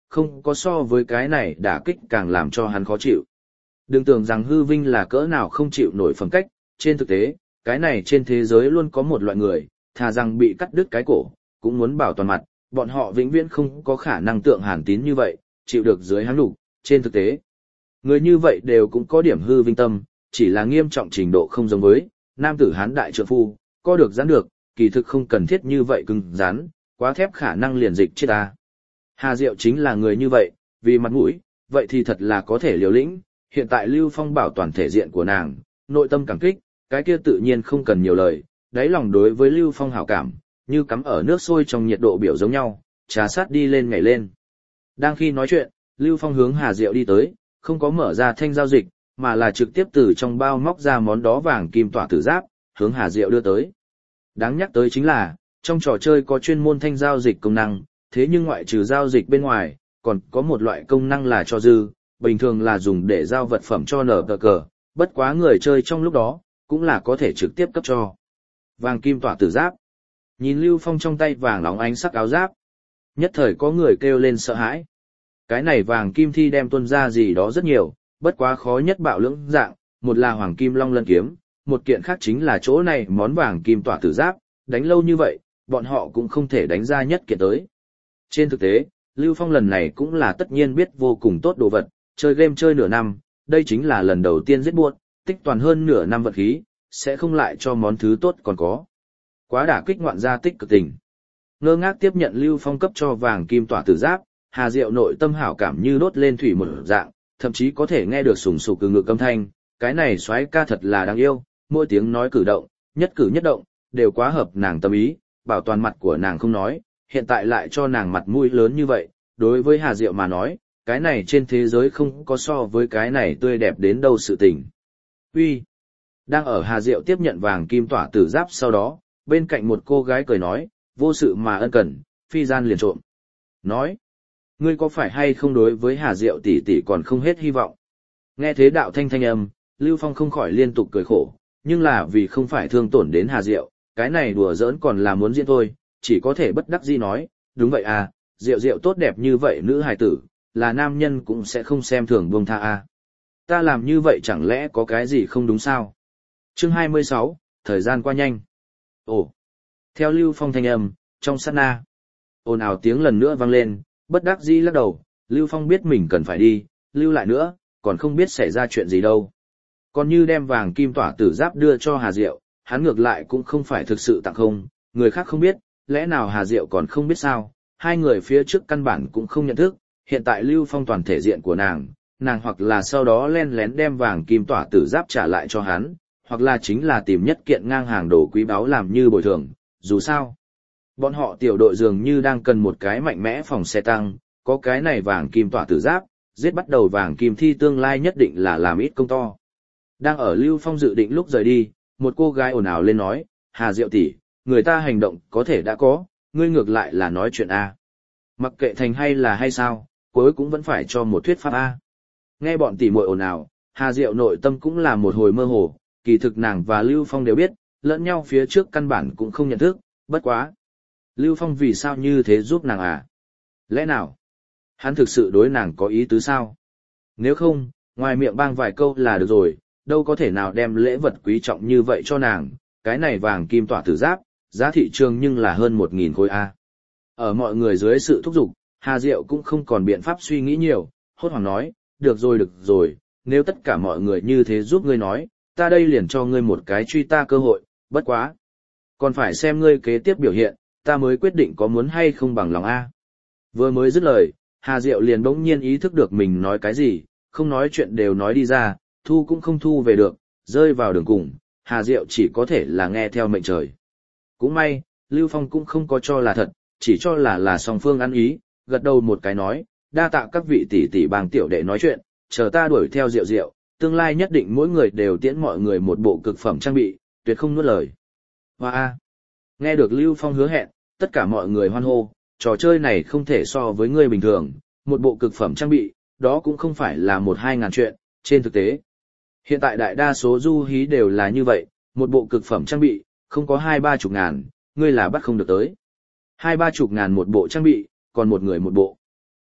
không có so với cái này đả kích càng làm cho hắn khó chịu. Đừng tưởng rằng hư vinh là cỡ nào không chịu nổi phẩm cách, trên thực tế, cái này trên thế giới luôn có một loại người, thà rằng bị cắt đứt cái cổ, cũng muốn bảo toàn mặt, bọn họ vĩnh viễn không có khả năng tượng Hàn Tín như vậy, chịu được dưới hắn đủ. Trên thực tế, người như vậy đều cũng có điểm hư vinh tâm, chỉ là nghiêm trọng trình độ không giống với, nam tử hán đại trượng phu, có được giãn được, kỳ thực không cần thiết như vậy cứng rắn, quá thép khả năng liền dịch chết ta. Hà Diệu chính là người như vậy, vì mặt mũi, vậy thì thật là có thể liều lĩnh, hiện tại Lưu Phong bảo toàn thể diện của nàng, nội tâm cảm kích, cái kia tự nhiên không cần nhiều lời, đáy lòng đối với Lưu Phong hảo cảm, như cắm ở nước sôi trong nhiệt độ biểu giống nhau, trà sát đi lên nhảy lên. Đang khi nói chuyện, Lưu Phong hướng Hà Diệu đi tới, không có mở ra thanh giao dịch, mà là trực tiếp từ trong bao móc ra món đó vàng kim tỏa tử giáp, hướng Hà Diệu đưa tới. Đáng nhắc tới chính là, trong trò chơi có chuyên môn thanh giao dịch công năng, thế nhưng ngoại trừ giao dịch bên ngoài, còn có một loại công năng là cho dư, bình thường là dùng để giao vật phẩm cho nở tờ cờ, bất quá người chơi trong lúc đó, cũng là có thể trực tiếp cấp cho. Vàng kim tỏa tử giáp. Nhìn Lưu Phong trong tay vàng óng ánh sắc áo giáp. Nhất thời có người kêu lên sợ hãi. Cái này vàng kim thi đem tuân ra gì đó rất nhiều, bất quá khó nhất bạo lưỡng dạng, một là hoàng kim long lân kiếm, một kiện khác chính là chỗ này món vàng kim tỏa tử giáp, đánh lâu như vậy, bọn họ cũng không thể đánh ra nhất kiện tới. Trên thực tế, Lưu Phong lần này cũng là tất nhiên biết vô cùng tốt đồ vật, chơi game chơi nửa năm, đây chính là lần đầu tiên giết buốt, tích toàn hơn nửa năm vật khí, sẽ không lại cho món thứ tốt còn có. Quá đả kích ngoạn gia tích cực tình. Ngơ ngác tiếp nhận Lưu Phong cấp cho vàng kim tỏa tử giáp, Hà Diệu nội tâm hảo cảm như đốt lên thủy một dạng, thậm chí có thể nghe được sùng sục từ ngực âm thanh, cái này soái ca thật là đáng yêu, mỗi tiếng nói cử động, nhất cử nhất động, đều quá hợp nàng tâm ý, bảo toàn mặt của nàng không nói, hiện tại lại cho nàng mặt mũi lớn như vậy, đối với Hà Diệu mà nói, cái này trên thế giới không có so với cái này tươi đẹp đến đâu sự tình. Uy, đang ở Hà Diệu tiếp nhận vàng kim tỏa tử giáp sau đó, bên cạnh một cô gái cười nói, vô sự mà ân cần, phi gian liền trộm. Nói, ngươi có phải hay không đối với Hà Diệu tỷ tỷ còn không hết hy vọng? Nghe thế đạo thanh thanh âm, Lưu Phong không khỏi liên tục cười khổ, nhưng là vì không phải thương tổn đến Hà Diệu, cái này đùa giỡn còn là muốn diễn thôi, chỉ có thể bất đắc dĩ nói, đúng vậy à, Diệu Diệu tốt đẹp như vậy nữ hài tử, là nam nhân cũng sẽ không xem thường buông tha à. Ta làm như vậy chẳng lẽ có cái gì không đúng sao? Chương hai mươi sáu, thời gian qua nhanh. Ồ, theo Lưu Phong thanh âm, trong sát na, ồn ào tiếng lần nữa vang lên, bất đắc dĩ lắc đầu, Lưu Phong biết mình cần phải đi, lưu lại nữa, còn không biết xảy ra chuyện gì đâu. Còn như đem vàng kim tỏa tử giáp đưa cho Hà Diệu, hắn ngược lại cũng không phải thực sự tặng không, người khác không biết, lẽ nào Hà Diệu còn không biết sao, hai người phía trước căn bản cũng không nhận thức, hiện tại Lưu Phong toàn thể diện của nàng, nàng hoặc là sau đó len lén đem vàng kim tỏa tử giáp trả lại cho hắn, hoặc là chính là tìm nhất kiện ngang hàng đồ quý báu làm như bồi thường, dù sao. Bọn họ tiểu đội dường như đang cần một cái mạnh mẽ phòng xe tăng, có cái này vàng kim tỏa tử giáp, giết bắt đầu vàng kim thi tương lai nhất định là làm ít công to. Đang ở Lưu Phong dự định lúc rời đi, một cô gái ồn ào lên nói, Hà Diệu tỷ, người ta hành động có thể đã có, ngươi ngược lại là nói chuyện A. Mặc kệ thành hay là hay sao, cuối cũng vẫn phải cho một thuyết pháp A. Nghe bọn tỷ muội ồn ào, Hà Diệu nội tâm cũng là một hồi mơ hồ, kỳ thực nàng và Lưu Phong đều biết, lẫn nhau phía trước căn bản cũng không nhận thức, bất quá. Lưu Phong vì sao như thế giúp nàng à? Lẽ nào? Hắn thực sự đối nàng có ý tứ sao? Nếu không, ngoài miệng bang vài câu là được rồi, đâu có thể nào đem lễ vật quý trọng như vậy cho nàng, cái này vàng kim tỏa tử giáp, giá thị trường nhưng là hơn một nghìn khối A. Ở mọi người dưới sự thúc giục, Hà Diệu cũng không còn biện pháp suy nghĩ nhiều, hốt hoảng nói, được rồi được rồi, nếu tất cả mọi người như thế giúp ngươi nói, ta đây liền cho ngươi một cái truy ta cơ hội, bất quá. Còn phải xem ngươi kế tiếp biểu hiện, ta mới quyết định có muốn hay không bằng lòng A. Vừa mới dứt lời, Hà Diệu liền bỗng nhiên ý thức được mình nói cái gì, không nói chuyện đều nói đi ra, thu cũng không thu về được, rơi vào đường cùng, Hà Diệu chỉ có thể là nghe theo mệnh trời. Cũng may, Lưu Phong cũng không có cho là thật, chỉ cho là là song phương ăn ý, gật đầu một cái nói, đa tạ các vị tỷ tỷ bang tiểu đệ nói chuyện, chờ ta đuổi theo Diệu Diệu, tương lai nhất định mỗi người đều tiễn mọi người một bộ cực phẩm trang bị, tuyệt không nuốt lời. Hoa a! Nghe được Lưu Phong hứa hẹn, tất cả mọi người hoan hô, trò chơi này không thể so với người bình thường, một bộ cực phẩm trang bị, đó cũng không phải là một hai ngàn chuyện, trên thực tế. Hiện tại đại đa số du hí đều là như vậy, một bộ cực phẩm trang bị, không có hai ba chục ngàn, ngươi là bắt không được tới. Hai ba chục ngàn một bộ trang bị, còn một người một bộ.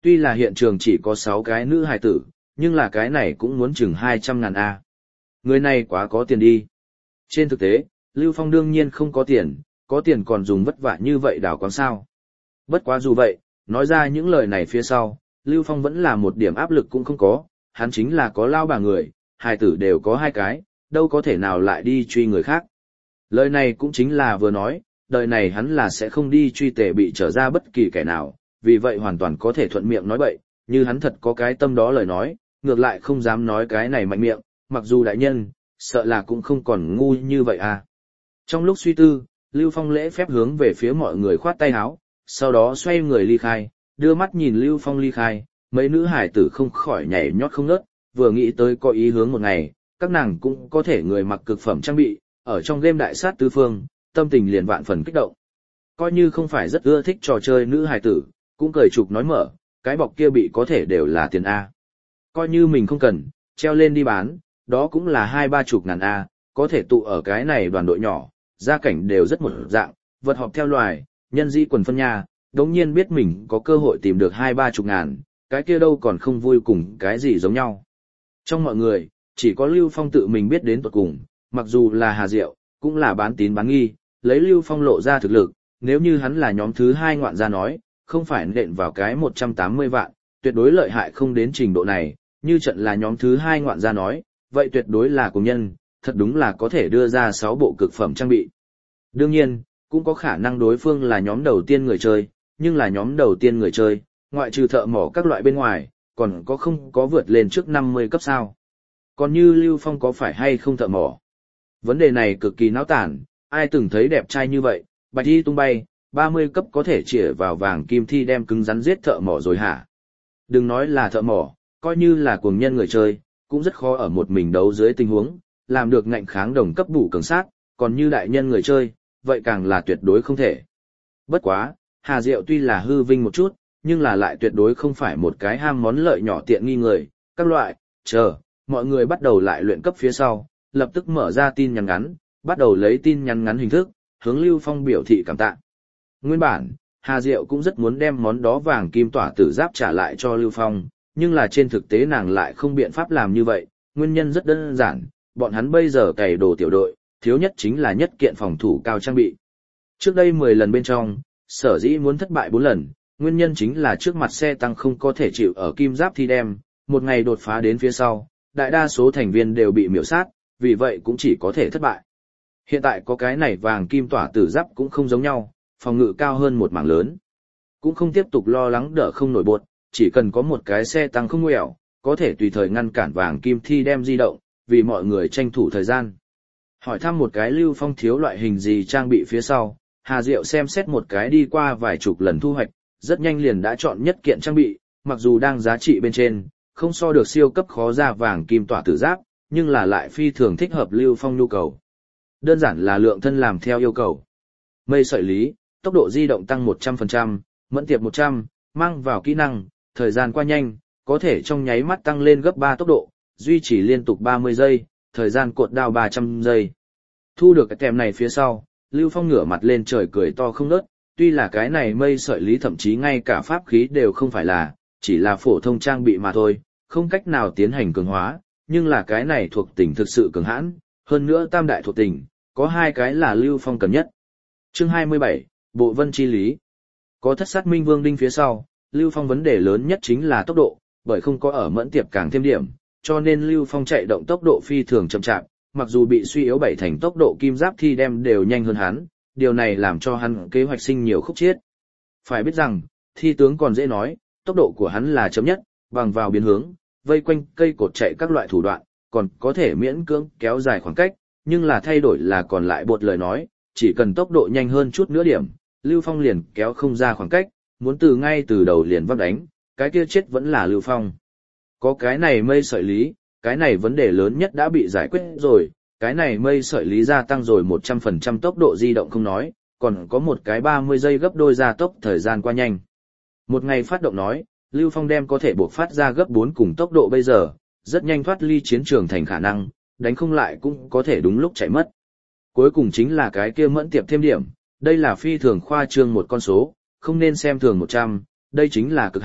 Tuy là hiện trường chỉ có sáu cái nữ hài tử, nhưng là cái này cũng muốn chừng hai trăm ngàn A. Người này quá có tiền đi. Trên thực tế, Lưu Phong đương nhiên không có tiền, có tiền còn dùng vất vả như vậy đào quáng sao. Bất quá dù vậy, nói ra những lời này phía sau, Lưu Phong vẫn là một điểm áp lực cũng không có, hắn chính là có lao bà người, hài tử đều có hai cái, đâu có thể nào lại đi truy người khác. Lời này cũng chính là vừa nói, đời này hắn là sẽ không đi truy tề bị trở ra bất kỳ kẻ nào, vì vậy hoàn toàn có thể thuận miệng nói bậy, như hắn thật có cái tâm đó lời nói, ngược lại không dám nói cái này mạnh miệng, mặc dù đại nhân, sợ là cũng không còn ngu như vậy à. Trong lúc suy tư, Lưu Phong lễ phép hướng về phía mọi người khoát tay áo, sau đó xoay người ly khai, đưa mắt nhìn Lưu Phong ly khai, mấy nữ hải tử không khỏi nhảy nhót không ngớt, vừa nghĩ tới có ý hướng một ngày, các nàng cũng có thể người mặc cực phẩm trang bị, ở trong game đại sát tứ phương, tâm tình liền vạn phần kích động. Coi như không phải rất ưa thích trò chơi nữ hải tử, cũng cười chụp nói mở, cái bọc kia bị có thể đều là tiền A. Coi như mình không cần, treo lên đi bán, đó cũng là hai ba chục ngàn A, có thể tụ ở cái này đoàn đội nhỏ, gia cảnh đều rất một dạng, vật họp theo loài, nhân dĩ quần phân nhà, đống nhiên biết mình có cơ hội tìm được hai ba chục ngàn, cái kia đâu còn không vui cùng cái gì giống nhau. Trong mọi người, chỉ có Lưu Phong tự mình biết đến tuột cùng, mặc dù là Hà Diệu, cũng là bán tín bán nghi, lấy Lưu Phong lộ ra thực lực, nếu như hắn là nhóm thứ hai ngoạn gia nói, không phải nện vào cái một trăm tám mươi vạn, tuyệt đối lợi hại không đến trình độ này, như trận là nhóm thứ hai ngoạn gia nói, vậy tuyệt đối là cùng nhân, thật đúng là có thể đưa ra sáu bộ cực phẩm trang bị. Đương nhiên, cũng có khả năng đối phương là nhóm đầu tiên người chơi, nhưng là nhóm đầu tiên người chơi, ngoại trừ thợ mỏ các loại bên ngoài, còn có không có vượt lên trước năm mươi cấp sao. Còn như Lưu Phong có phải hay không thợ mỏ? Vấn đề này cực kỳ náo tản, ai từng thấy đẹp trai như vậy, bạch y tung bay, ba mươi cấp có thể chĩa vào vàng kim thi đem cứng rắn giết thợ mỏ rồi hả? Đừng nói là thợ mỏ, coi như là cuồng nhân người chơi, cũng rất khó ở một mình đấu dưới tình huống, làm được ngạnh kháng đồng cấp bù cường sát, còn như đại nhân người chơi, vậy càng là tuyệt đối không thể. Bất quá, Hà Diệu tuy là hư vinh một chút, nhưng là lại tuyệt đối không phải một cái ham món lợi nhỏ tiện nghi người, các loại, chờ, mọi người bắt đầu lại luyện cấp phía sau, lập tức mở ra tin nhắn ngắn, bắt đầu lấy tin nhắn ngắn hình thức, hướng Lưu Phong biểu thị cảm tạ. Nguyên bản, Hà Diệu cũng rất muốn đem món đó vàng kim tỏa tử giáp trả lại cho Lưu Phong, nhưng là trên thực tế nàng lại không biện pháp làm như vậy, nguyên nhân rất đơn giản, bọn hắn bây giờ cày đồ tiểu đội, thiếu nhất chính là nhất kiện phòng thủ cao trang bị. Trước đây mười lần bên trong, sở dĩ muốn thất bại bốn lần, nguyên nhân chính là trước mặt xe tăng không có thể chịu ở kim giáp thi đem, một ngày đột phá đến phía sau, đại đa số thành viên đều bị miểu sát, vì vậy cũng chỉ có thể thất bại. Hiện tại có cái này vàng kim tỏa tử giáp cũng không giống nhau, phòng ngự cao hơn một mảng lớn. Cũng không tiếp tục lo lắng đỡ không nổi bột, chỉ cần có một cái xe tăng không nguẹo, có thể tùy thời ngăn cản vàng kim thi đem di động, vì mọi người tranh thủ thời gian. Hỏi thăm một cái Lưu Phong thiếu loại hình gì trang bị phía sau, Hà Diệu xem xét một cái đi qua vài chục lần thu hoạch, rất nhanh liền đã chọn nhất kiện trang bị, mặc dù đang giá trị bên trên, không so được siêu cấp khó ra vàng kim tỏa tử giáp, nhưng là lại phi thường thích hợp Lưu Phong nhu cầu. Đơn giản là lượng thân làm theo yêu cầu. Mây sợi lý, tốc độ di động tăng một trăm phần trăm, mẫn tiệp một trăm, mang vào kỹ năng, thời gian qua nhanh, có thể trong nháy mắt tăng lên gấp ba tốc độ, duy trì liên tục ba mươi giây, thời gian cột đao ba trăm giây. Thu được cái kèm này phía sau, Lưu Phong ngửa mặt lên trời cười to không ngớt, tuy là cái này mây sợi lý thậm chí ngay cả pháp khí đều không phải là, chỉ là phổ thông trang bị mà thôi, không cách nào tiến hành cường hóa, nhưng là cái này thuộc tính thực sự cường hãn, hơn nữa tam đại thuộc tính, có hai cái là Lưu Phong cần nhất. Chương hai mươi bảy, Bộ Vân Chi Lý. Có thất sát minh vương đinh phía sau, Lưu Phong vấn đề lớn nhất chính là tốc độ, bởi không có ở mẫn tiệp càng thêm điểm, cho nên Lưu Phong chạy động tốc độ phi thường chậm chạp, mặc dù bị suy yếu bảy thành tốc độ kim giáp thi đem đều nhanh hơn hắn, điều này làm cho hắn kế hoạch sinh nhiều khúc chiết. Phải biết rằng, thi tướng còn dễ nói, tốc độ của hắn là chậm nhất, bằng vào biến hướng, vây quanh cây cột chạy các loại thủ đoạn, còn có thể miễn cưỡng kéo dài khoảng cách, nhưng là thay đổi là còn lại bột lời nói, chỉ cần tốc độ nhanh hơn chút nữa điểm, Lưu Phong liền kéo không ra khoảng cách, muốn từ ngay từ đầu liền vấp đánh, cái kia chết vẫn là Lưu Phong. Có cái này mây sợi lý, cái này vấn đề lớn nhất đã bị giải quyết rồi, cái này mây sợi lý gia tăng rồi một trăm phần trăm tốc độ di động không nói, còn có một cái ba mươi giây gấp đôi gia tốc thời gian qua nhanh. Một ngày phát động nói, Lưu Phong đem có thể buộc phát ra gấp bốn cùng tốc độ bây giờ, rất nhanh thoát ly chiến trường thành khả năng, đánh không lại cũng có thể đúng lúc chạy mất. Cuối cùng chính là cái kia mẫn tiệp thêm điểm, đây là phi thường khoa trương một con số, không nên xem thường một trăm, đây chính là cực hạn,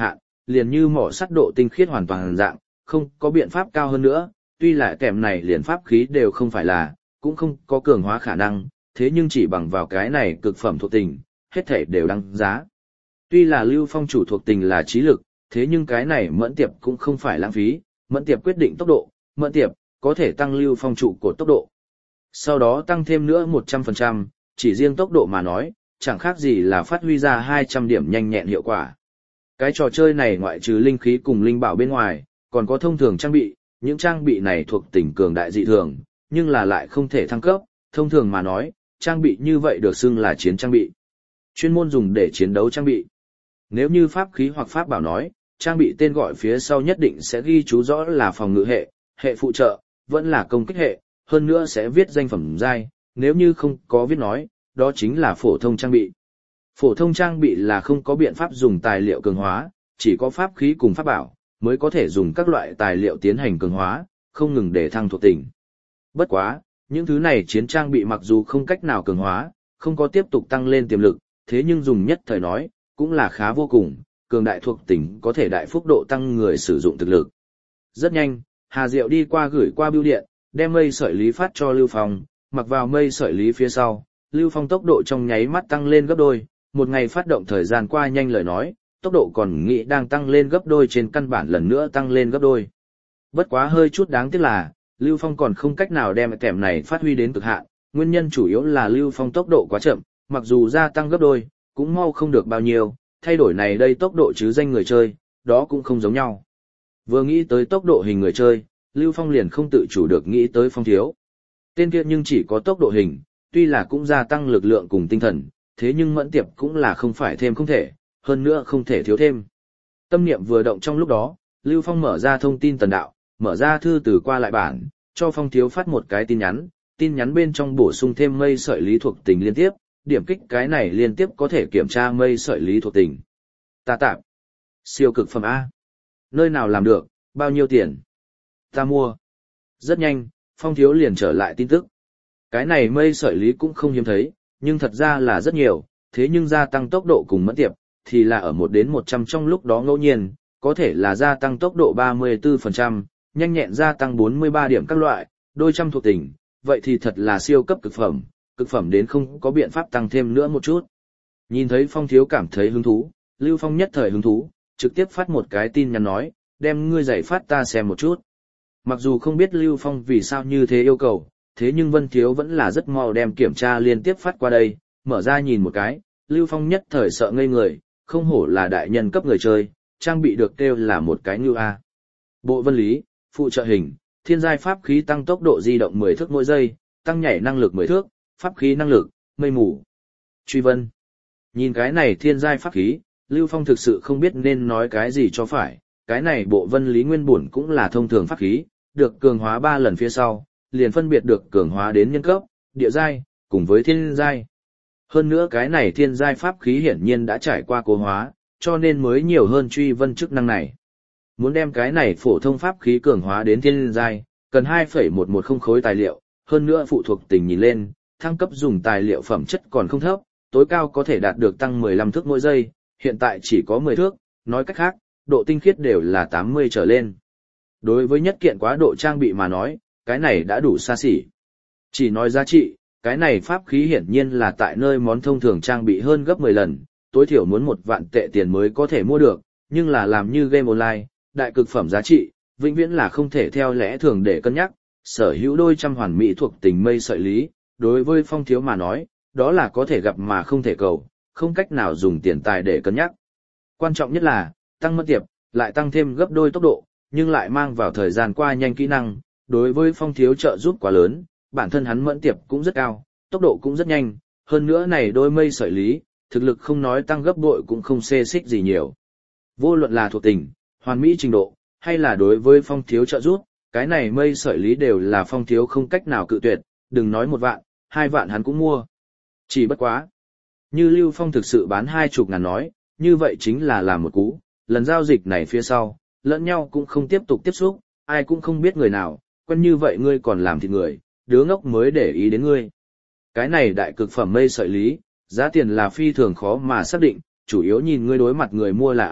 liền như mỏ sắt độ tinh khiết hoàn toàn dạng, không có biện pháp cao hơn nữa, tuy là kèm này liền pháp khí đều không phải là, cũng không có cường hóa khả năng, thế nhưng chỉ bằng vào cái này cực phẩm thuộc tình, hết thể đều đăng giá. Tuy là Lưu Phong chủ thuộc tình là trí lực, thế nhưng cái này mẫn tiệp cũng không phải lãng phí, mẫn tiệp quyết định tốc độ, mẫn tiệp có thể tăng Lưu Phong trụ cột tốc độ. Sau đó tăng thêm nữa một trăm phần trăm, chỉ riêng tốc độ mà nói, chẳng khác gì là phát huy ra hai trăm điểm nhanh nhẹn hiệu quả. Cái trò chơi này ngoại trừ linh khí cùng linh bảo bên ngoài, còn có thông thường trang bị, những trang bị này thuộc tình cường đại dị thường, nhưng là lại không thể thăng cấp, thông thường mà nói, trang bị như vậy được xưng là chiến trang bị. Chuyên môn dùng để chiến đấu trang bị. Nếu như pháp khí hoặc pháp bảo nói, trang bị tên gọi phía sau nhất định sẽ ghi chú rõ là phòng ngự hệ, hệ phụ trợ, vẫn là công kích hệ, hơn nữa sẽ viết danh phẩm giai, nếu như không có viết nói, đó chính là phổ thông trang bị. Phổ thông trang bị là không có biện pháp dùng tài liệu cường hóa, chỉ có pháp khí cùng pháp bảo, mới có thể dùng các loại tài liệu tiến hành cường hóa, không ngừng để thăng thuộc tính. Bất quá, những thứ này chiến trang bị mặc dù không cách nào cường hóa, không có tiếp tục tăng lên tiềm lực, thế nhưng dùng nhất thời nói, cũng là khá vô cùng, cường đại thuộc tính có thể đại phúc độ tăng người sử dụng thực lực. Rất nhanh, Hà Diệu đi qua gửi qua bưu điện, đem mây sợi lý phát cho Lưu Phong, mặc vào mây sợi lý phía sau, Lưu Phong tốc độ trong nháy mắt tăng lên gấp đôi, một ngày phát động thời gian qua nhanh lời nói, tốc độ còn nghĩ đang tăng lên gấp đôi trên căn bản lần nữa tăng lên gấp đôi. Bất quá hơi chút đáng tiếc là, Lưu Phong còn không cách nào đem kèm này phát huy đến cực hạn, nguyên nhân chủ yếu là Lưu Phong tốc độ quá chậm, mặc dù gia tăng gấp đôi, cũng mau không được bao nhiêu, thay đổi này đây tốc độ chứ danh người chơi, đó cũng không giống nhau. Vừa nghĩ tới tốc độ hình người chơi, Lưu Phong liền không tự chủ được nghĩ tới Phong Thiếu. Tên kia nhưng chỉ có tốc độ hình, tuy là cũng gia tăng lực lượng cùng tinh thần, thế nhưng mẫn tiệp cũng là không phải thêm không thể, hơn nữa không thể thiếu thêm. Tâm niệm vừa động trong lúc đó, Lưu Phong mở ra thông tin tần đạo, mở ra thư từ qua lại bản, cho Phong Thiếu phát một cái tin nhắn, tin nhắn bên trong bổ sung thêm mây sợi lý thuộc tình liên tiếp, điểm kích cái này liên tiếp có thể kiểm tra mây sợi lý thuộc tình. Ta tạm. Siêu cực phẩm A. Nơi nào làm được, bao nhiêu tiền? Ta mua. Rất nhanh, Phong Thiếu liền trở lại tin tức. Cái này mây sợi lý cũng không hiếm thấy, nhưng thật ra là rất nhiều, thế nhưng gia tăng tốc độ cùng mẫn tiệp, thì là ở một đến một trăm trong lúc đó ngẫu nhiên, có thể là gia tăng tốc độ ba mươi tư phần trăm, nhanh nhẹn gia tăng bốn mươi ba điểm các loại, đôi trăm thuộc tình, vậy thì thật là siêu cấp cực phẩm, cực phẩm đến không có biện pháp tăng thêm nữa một chút. Nhìn thấy Phong Thiếu cảm thấy hứng thú, Lưu Phong nhất thời hứng thú, trực tiếp phát một cái tin nhắn nói, đem ngươi giải phát ta xem một chút. Mặc dù không biết Lưu Phong vì sao như thế yêu cầu, thế nhưng Vân Thiếu vẫn là rất mau đem kiểm tra liên tiếp phát qua đây, mở ra nhìn một cái, Lưu Phong nhất thời sợ ngây người, không hổ là đại nhân cấp người chơi, trang bị được kêu là một cái như A. Bộ vân lý, phụ trợ hình, thiên giai pháp khí tăng tốc độ di động mười thước mỗi giây, tăng nhảy năng lực mười thước, pháp khí năng lực, mây mù. Truy vân. Nhìn cái này thiên giai pháp khí, Lưu Phong thực sự không biết nên nói cái gì cho phải, cái này bộ vân lý nguyên bổn cũng là thông thường pháp khí, được cường hóa ba lần phía sau, liền phân biệt được cường hóa đến nhân cấp, địa giai, cùng với thiên giai. Hơn nữa cái này thiên giai pháp khí hiển nhiên đã trải qua cố hóa, cho nên mới nhiều hơn truy vân chức năng này. Muốn đem cái này phổ thông pháp khí cường hóa đến thiên giai, cần hai phẩy một một không khối tài liệu, hơn nữa phụ thuộc tình nhìn lên, thăng cấp dùng tài liệu phẩm chất còn không thấp, tối cao có thể đạt được tăng mười lăm thước mỗi giây, hiện tại chỉ có mười thước, nói cách khác, độ tinh khiết đều là tám mươi trở lên. Đối với nhất kiện quá độ trang bị mà nói, cái này đã đủ xa xỉ. Chỉ nói giá trị, cái này pháp khí hiển nhiên là tại nơi món thông thường trang bị hơn gấp mười lần, tối thiểu muốn một vạn tệ tiền mới có thể mua được, nhưng là làm như game online, đại cực phẩm giá trị, vĩnh viễn là không thể theo lẽ thường để cân nhắc, sở hữu đôi trăm hoàn mỹ thuộc tình mây sợi lý, đối với Phong Thiếu mà nói, đó là có thể gặp mà không thể cầu, không cách nào dùng tiền tài để cân nhắc. Quan trọng nhất là, tăng mất tiệp, lại tăng thêm gấp đôi tốc độ, nhưng lại mang vào thời gian qua nhanh kỹ năng, đối với Phong Thiếu trợ giúp quá lớn, bản thân hắn mẫn tiệp cũng rất cao, tốc độ cũng rất nhanh, hơn nữa này đôi mây sợi lý, thực lực không nói tăng gấp bội cũng không xê xích gì nhiều. Vô luận là thuộc tình, hoàn mỹ trình độ, hay là đối với Phong Thiếu trợ giúp, cái này mây sợi lý đều là Phong Thiếu không cách nào cự tuyệt, đừng nói một vạn, hai vạn hắn cũng mua. Chỉ bất quá. Như Lưu Phong thực sự bán hai chục ngàn nói, như vậy chính là làm một cú, lần giao dịch này phía sau, lẫn nhau cũng không tiếp tục tiếp xúc, ai cũng không biết người nào, quen như vậy ngươi còn làm thịt người, đứa ngốc mới để ý đến ngươi. Cái này đại cực phẩm mây sợi lý, giá tiền là phi thường khó mà xác định, chủ yếu nhìn ngươi đối mặt người mua là ai,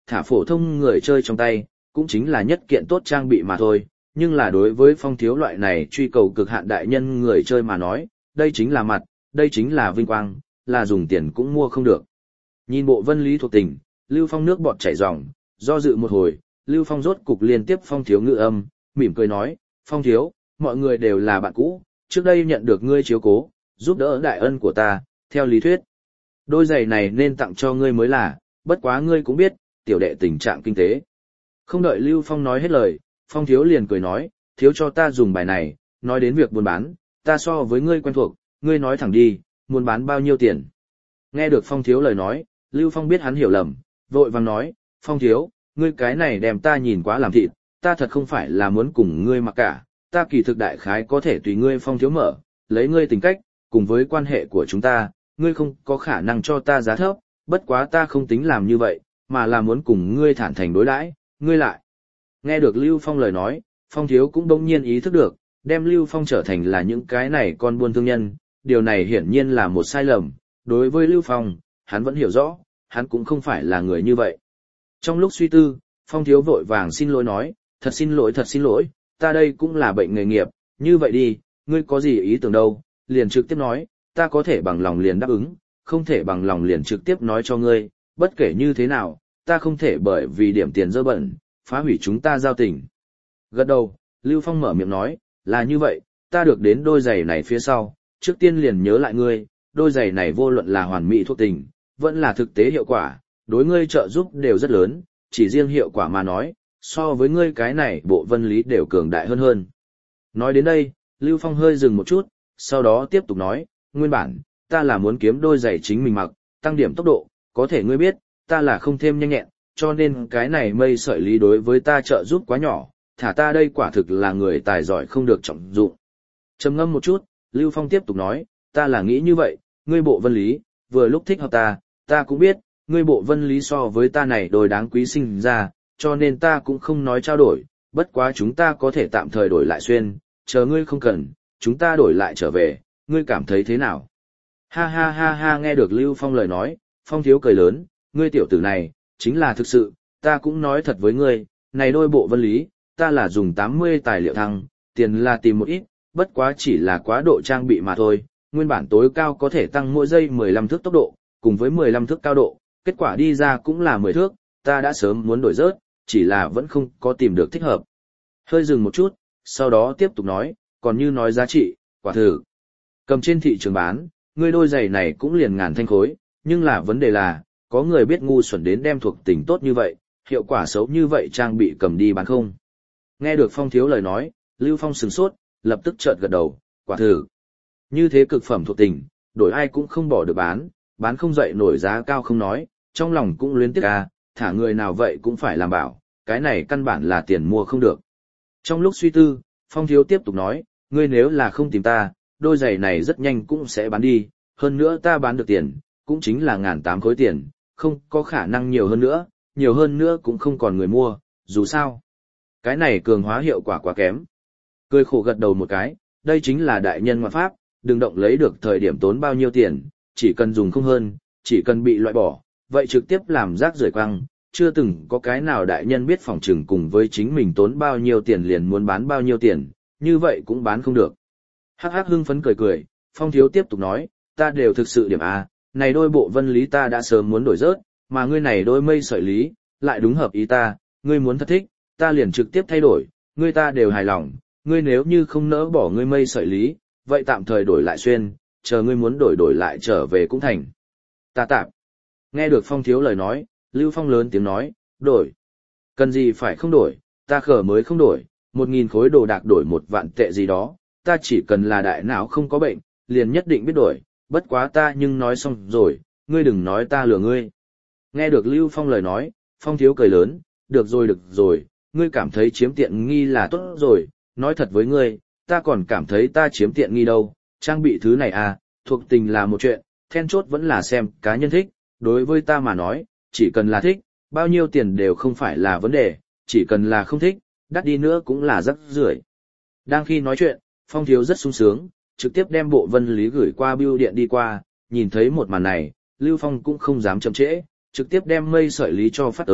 thả phổ thông người chơi trong tay, cũng chính là nhất kiện tốt trang bị mà thôi, nhưng là đối với Phong Thiếu loại này truy cầu cực hạn đại nhân người chơi mà nói, đây chính là mặt, đây chính là vinh quang, là dùng tiền cũng mua không được. Nhìn bộ vân lý thuộc tình, Lưu Phong nước bọt chảy ròng, do dự một hồi, Lưu Phong rốt cục liên tiếp Phong Thiếu ngữ âm, mỉm cười nói, Phong Thiếu, mọi người đều là bạn cũ, trước đây nhận được ngươi chiếu cố, giúp đỡ đại ân của ta, theo lý thuyết. Đôi giày này nên tặng cho ngươi mới là, bất quá ngươi cũng biết, tiểu đệ tình trạng kinh tế. Không đợi Lưu Phong nói hết lời, Phong Thiếu liền cười nói, thiếu cho ta dùng bài này, nói đến việc buôn bán, ta so với ngươi quen thuộc, ngươi nói thẳng đi, muốn bán bao nhiêu tiền. Nghe được Phong Thiếu lời nói, Lưu Phong biết hắn hiểu lầm, vội vàng nói, Phong Thiếu, ngươi cái này đem ta nhìn quá làm thịt, ta thật không phải là muốn cùng ngươi mặc cả, ta kỳ thực đại khái có thể tùy ngươi Phong Thiếu mở, lấy ngươi tính cách, cùng với quan hệ của chúng ta, ngươi không có khả năng cho ta giá thấp, bất quá ta không tính làm như vậy, mà là muốn cùng ngươi thản thành đối đãi, ngươi lại. Nghe được Lưu Phong lời nói, Phong Thiếu cũng đông nhiên ý thức được, đem Lưu Phong trở thành là những cái này con buôn thương nhân, điều này hiển nhiên là một sai lầm, đối với Lưu Phong, hắn vẫn hiểu rõ, hắn cũng không phải là người như vậy. Trong lúc suy tư, Phong Thiếu vội vàng xin lỗi nói, thật xin lỗi thật xin lỗi, ta đây cũng là bệnh nghề nghiệp, như vậy đi, ngươi có gì ý tưởng đâu, liền trực tiếp nói, ta có thể bằng lòng liền đáp ứng, không thể bằng lòng liền trực tiếp nói cho ngươi, bất kể như thế nào, ta không thể bởi vì điểm tiền dơ bẩn, phá hủy chúng ta giao tình. Gật đầu, Lưu Phong mở miệng nói, là như vậy, ta được đến đôi giày này phía sau, trước tiên liền nhớ lại ngươi, đôi giày này vô luận là hoàn mỹ thuộc tình, vẫn là thực tế hiệu quả, đối ngươi trợ giúp đều rất lớn, chỉ riêng hiệu quả mà nói, so với ngươi cái này bộ vân lý đều cường đại hơn hơn. Nói đến đây, Lưu Phong hơi dừng một chút, sau đó tiếp tục nói, nguyên bản, ta là muốn kiếm đôi giày chính mình mặc, tăng điểm tốc độ, có thể ngươi biết, ta là không thêm nhanh nhẹn, cho nên cái này mây sợi lý đối với ta trợ giúp quá nhỏ, thả ta đây quả thực là người tài giỏi không được trọng dụng. Trầm ngâm một chút, Lưu Phong tiếp tục nói, ta là nghĩ như vậy, ngươi bộ vân lý, vừa lúc thích hợp ta, ta cũng biết, ngươi bộ vân lý so với ta này đôi đáng quý sinh ra, cho nên ta cũng không nói trao đổi, bất quá chúng ta có thể tạm thời đổi lại xuyên, chờ ngươi không cần, chúng ta đổi lại trở về, ngươi cảm thấy thế nào? Ha ha ha ha nghe được Lưu Phong lời nói, Phong Thiếu cười lớn, ngươi tiểu tử này, chính là thực sự, ta cũng nói thật với ngươi, này đôi bộ vân lý, ta là dùng tám mươi tài liệu thăng, tiền là tìm một ít, bất quá chỉ là quá độ trang bị mà thôi, nguyên bản tối cao có thể tăng mỗi giây mười lăm thước tốc độ, cùng với mười lăm thước cao độ, kết quả đi ra cũng là mười thước, ta đã sớm muốn đổi rớt, chỉ là vẫn không có tìm được thích hợp. Hơi dừng một chút, sau đó tiếp tục nói, còn như nói giá trị, quả thử. Cầm trên thị trường bán, ngươi đôi giày này cũng liền ngàn thanh khối, nhưng là vấn đề là, có người biết ngu xuẩn đến đem thuộc tình tốt như vậy, hiệu quả xấu như vậy trang bị cầm đi bán không. Nghe được Phong Thiếu lời nói, Lưu Phong sửng sốt, lập tức chợt gật đầu, quả thử. Như thế cực phẩm thuộc tình, đổi ai cũng không bỏ được bán, bán không dậy nổi giá cao không nói, trong lòng cũng luyến tiếc à, thả người nào vậy cũng phải làm bảo, cái này căn bản là tiền mua không được. Trong lúc suy tư, Phong Thiếu tiếp tục nói, ngươi nếu là không tìm ta, đôi giày này rất nhanh cũng sẽ bán đi, hơn nữa ta bán được tiền, cũng chính là ngàn tám khối tiền, không có khả năng nhiều hơn nữa, nhiều hơn nữa cũng không còn người mua, dù sao. Cái này cường hóa hiệu quả quá kém. Cười khổ gật đầu một cái, đây chính là đại nhân ngoại pháp, đừng động lấy được thời điểm tốn bao nhiêu tiền, chỉ cần dùng không hơn, chỉ cần bị loại bỏ, vậy trực tiếp làm rác rưởi quăng, chưa từng có cái nào đại nhân biết phòng trừng cùng với chính mình tốn bao nhiêu tiền liền muốn bán bao nhiêu tiền, như vậy cũng bán không được. Hắc hắc hưng phấn cười cười, Phong Thiếu tiếp tục nói, ta đều thực sự điểm A, này đôi bộ vân lý ta đã sớm muốn đổi rớt, mà ngươi này đôi mây sợi lý, lại đúng hợp ý ta, ngươi muốn thật thích, ta liền trực tiếp thay đổi, ngươi ta đều hài lòng, ngươi nếu như không nỡ bỏ ngươi mây sợi lý, vậy tạm thời đổi lại xuyên, chờ ngươi muốn đổi đổi lại trở về cũng thành. Ta tạm. Nghe được Phong Thiếu lời nói, Lưu Phong lớn tiếng nói, đổi. Cần gì phải không đổi, ta khở mới không đổi, một nghìn khối đồ đạc đổi một vạn tệ gì đó, ta chỉ cần là đại não không có bệnh, liền nhất định biết đổi, bất quá ta nhưng nói xong rồi, ngươi đừng nói ta lừa ngươi. Nghe được Lưu Phong lời nói, Phong Thiếu cười lớn, được rồi được rồi, ngươi cảm thấy chiếm tiện nghi là tốt rồi, nói thật với ngươi, ta còn cảm thấy ta chiếm tiện nghi đâu, trang bị thứ này à, thuộc tình là một chuyện, then chốt vẫn là xem cá nhân thích, đối với ta mà nói, chỉ cần là thích, bao nhiêu tiền đều không phải là vấn đề, chỉ cần là không thích, đắt đi nữa cũng là rắc rưởi. Đang khi nói chuyện, Phong Thiếu rất sung sướng, trực tiếp đem bộ vân lý gửi qua bưu điện đi qua, nhìn thấy một màn này, Lưu Phong cũng không dám chậm trễ, trực tiếp đem mây sợi lý cho phát tới,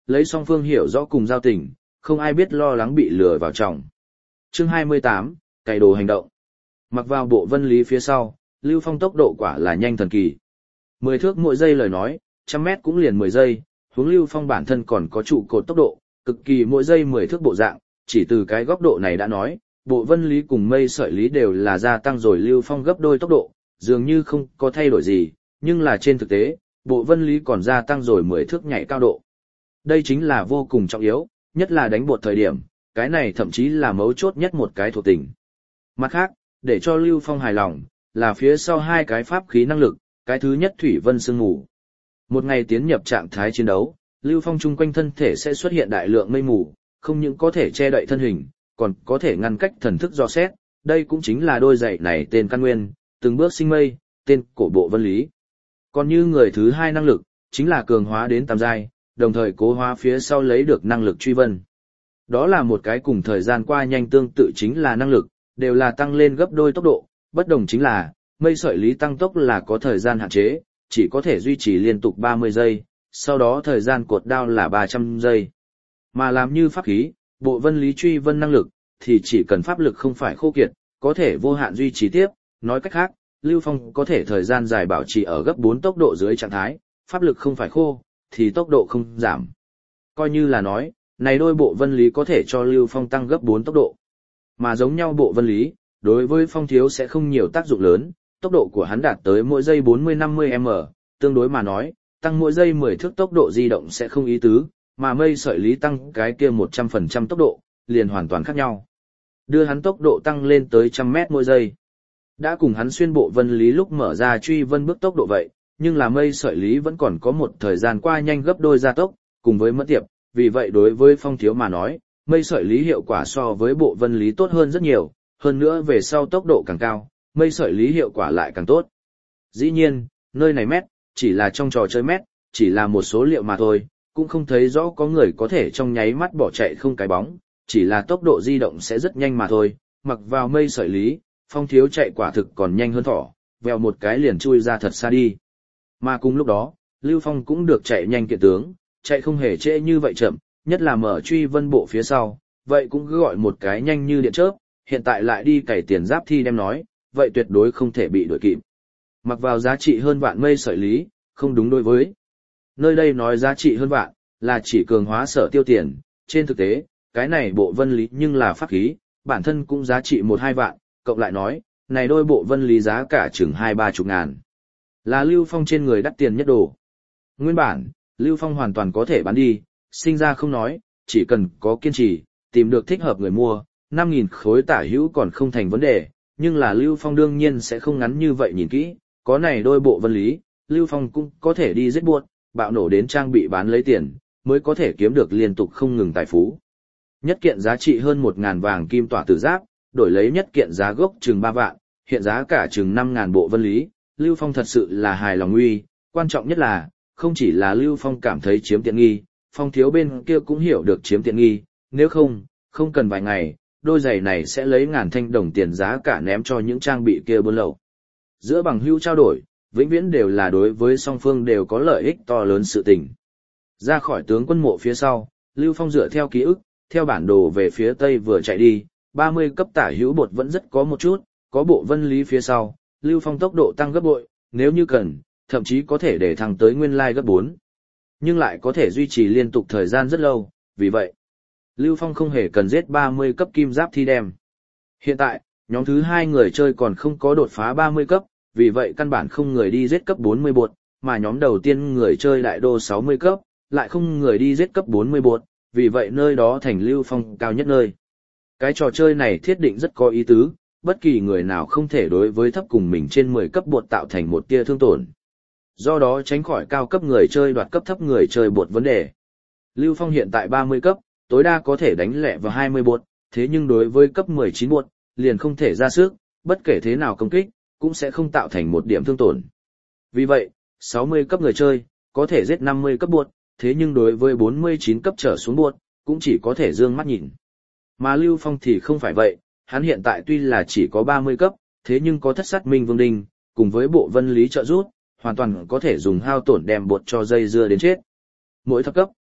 lấy song phương hiểu rõ cùng giao tình, không ai biết lo lắng bị lừa vào trọng. Chương hai mươi tám, cày đồ hành động. Mặc vào bộ vân lý phía sau, Lưu Phong tốc độ quả là nhanh thần kỳ. mười thước mỗi giây lời nói, trăm mét cũng liền mười giây, huống Lưu Phong bản thân còn có trụ cột tốc độ, cực kỳ mỗi giây mười thước bộ dạng, chỉ từ cái góc độ này đã nói, bộ vân lý cùng mây sợi lý đều là gia tăng rồi Lưu Phong gấp đôi tốc độ, dường như không có thay đổi gì, nhưng là trên thực tế, bộ vân lý còn gia tăng rồi mười thước nhảy cao độ. Đây chính là vô cùng trọng yếu, nhất là đánh bột thời điểm, cái này thậm chí là mấu chốt nhất một cái thuộc tính. Mặt khác, để cho Lưu Phong hài lòng, là phía sau hai cái pháp khí năng lực, cái thứ nhất thủy vân sương mù. Một ngày tiến nhập trạng thái chiến đấu, Lưu Phong chung quanh thân thể sẽ xuất hiện đại lượng mây mù, không những có thể che đậy thân hình, còn có thể ngăn cách thần thức dò xét, đây cũng chính là đôi giày này tên căn nguyên, từng bước sinh mây, tên cổ bộ vân lý. Còn như người thứ hai năng lực, chính là cường hóa đến tam giai, đồng thời cố hóa phía sau lấy được năng lực truy vân. Đó là một cái cùng thời gian qua nhanh tương tự chính là năng lực, đều là tăng lên gấp đôi tốc độ, bất đồng chính là, mây sợi lý tăng tốc là có thời gian hạn chế, chỉ có thể duy trì liên tục ba mươi giây, sau đó thời gian cột đao là ba trăm giây. Mà làm như pháp khí, bộ vân lý truy vân năng lực, thì chỉ cần pháp lực không phải khô kiệt, có thể vô hạn duy trì tiếp, nói cách khác, Lưu Phong có thể thời gian dài bảo trì ở gấp bốn tốc độ dưới trạng thái, pháp lực không phải khô, thì tốc độ không giảm. Coi như là nói, này đôi bộ vân lý có thể cho Lưu Phong tăng gấp bốn tốc độ. Mà giống nhau bộ vân lý, đối với Phong Thiếu sẽ không nhiều tác dụng lớn, tốc độ của hắn đạt tới mỗi giây bốn mươi năm mươi mi li mét, tương đối mà nói, tăng mỗi giây mười thước tốc độ di động sẽ không ý tứ, mà mây sợi lý tăng cái kia một trăm phần trăm tốc độ, liền hoàn toàn khác nhau. Đưa hắn tốc độ tăng lên tới trăm mét mỗi giây. Đã cùng hắn xuyên bộ vân lý lúc mở ra truy vân bước tốc độ vậy, nhưng là mây sợi lý vẫn còn có một thời gian qua nhanh gấp đôi gia tốc, cùng với mất tiệp, vì vậy đối với Phong Thiếu mà nói, mây sợi lý hiệu quả so với bộ vân lý tốt hơn rất nhiều, hơn nữa về sau tốc độ càng cao, mây sợi lý hiệu quả lại càng tốt. Dĩ nhiên, nơi này mét, chỉ là trong trò chơi mét, chỉ là một số liệu mà thôi, cũng không thấy rõ có người có thể trong nháy mắt bỏ chạy không cái bóng, chỉ là tốc độ di động sẽ rất nhanh mà thôi, mặc vào mây sợi lý, Phong Thiếu chạy quả thực còn nhanh hơn thỏ, vèo một cái liền chui ra thật xa đi. Mà cùng lúc đó, Lưu Phong cũng được chạy nhanh kiện tướng, chạy không hề trễ như vậy chậm, nhất là mở truy vân bộ phía sau, vậy cũng cứ gọi một cái nhanh như điện chớp, hiện tại lại đi cày tiền giáp thi đem nói, vậy tuyệt đối không thể bị đuổi kịp. Mặc vào giá trị hơn vạn mây sợi lý, không đúng đối với. Nơi đây nói giá trị hơn vạn, là chỉ cường hóa sở tiêu tiền, trên thực tế, cái này bộ vân lý nhưng là pháp khí, bản thân cũng giá trị một hai vạn, cộng lại nói, này đôi bộ vân lý giá cả chừng hai ba chục ngàn. Là Lưu Phong trên người đắt tiền nhất đồ. Nguyên bản, Lưu Phong hoàn toàn có thể bán đi, sinh ra không nói, chỉ cần có kiên trì, tìm được thích hợp người mua, năm nghìn khối tả hữu còn không thành vấn đề, nhưng là Lưu Phong đương nhiên sẽ không ngắn như vậy nhìn kỹ, có này đôi bộ vân lý, Lưu Phong cũng có thể đi giết buốt, bạo nổ đến trang bị bán lấy tiền, mới có thể kiếm được liên tục không ngừng tài phú. Nhất kiện giá trị hơn một ngàn vàng kim tỏa tử giáp, đổi lấy nhất kiện giá gốc chừng ba vạn, hiện giá cả chừng năm ngàn bộ vân lý, Lưu Phong thật sự là hài lòng uy, quan trọng nhất là, không chỉ là Lưu Phong cảm thấy chiếm tiện nghi, Phong Thiếu bên kia cũng hiểu được chiếm tiện nghi, nếu không, không cần vài ngày, đôi giày này sẽ lấy ngàn thanh đồng tiền giá cả ném cho những trang bị kia buôn lậu. Giữa bằng hữu trao đổi, vĩnh viễn đều là đối với song phương đều có lợi ích to lớn sự tình. Ra khỏi tướng quân mộ phía sau, Lưu Phong dựa theo ký ức, theo bản đồ về phía tây vừa chạy đi, ba mươi cấp tả hữu bột vẫn rất có một chút, có bộ vân lý phía sau, Lưu Phong tốc độ tăng gấp bội, nếu như cần, thậm chí có thể để thăng tới nguyên lai gấp bốn. Nhưng lại có thể duy trì liên tục thời gian rất lâu, vì vậy, Lưu Phong không hề cần giết ba mươi cấp kim giáp thi đem. Hiện tại, nhóm thứ hai người chơi còn không có đột phá ba mươi cấp, vì vậy căn bản không người đi giết cấp bốn mươi bột, mà nhóm đầu tiên người chơi đại đô sáu mươi cấp, lại không người đi giết cấp bốn mươi bột, vì vậy nơi đó thành Lưu Phong cao nhất nơi. Cái trò chơi này thiết định rất có ý tứ, bất kỳ người nào không thể đối với thấp cùng mình trên mười cấp bột tạo thành một tia thương tổn. Do đó tránh khỏi cao cấp người chơi đoạt cấp thấp người chơi bột vấn đề. Lưu Phong hiện tại ba mươi cấp, tối đa có thể đánh lẹ vào hai mươi bột, thế nhưng đối với cấp mười chín bột, liền không thể ra sức, bất kể thế nào công kích, cũng sẽ không tạo thành một điểm thương tổn. Vì vậy, sáu mươi cấp người chơi, có thể giết năm mươi cấp bột, thế nhưng đối với bốn mươi chín cấp trở xuống bột, cũng chỉ có thể dương mắt nhìn. Mà Lưu Phong thì không phải vậy, hắn hiện tại tuy là chỉ có ba mươi cấp, thế nhưng có thất sát minh vương đinh, cùng với bộ vân lý trợ giúp, hoàn toàn có thể dùng hao tổn đem bột cho dây dưa đến chết. Mỗi thấp cấp,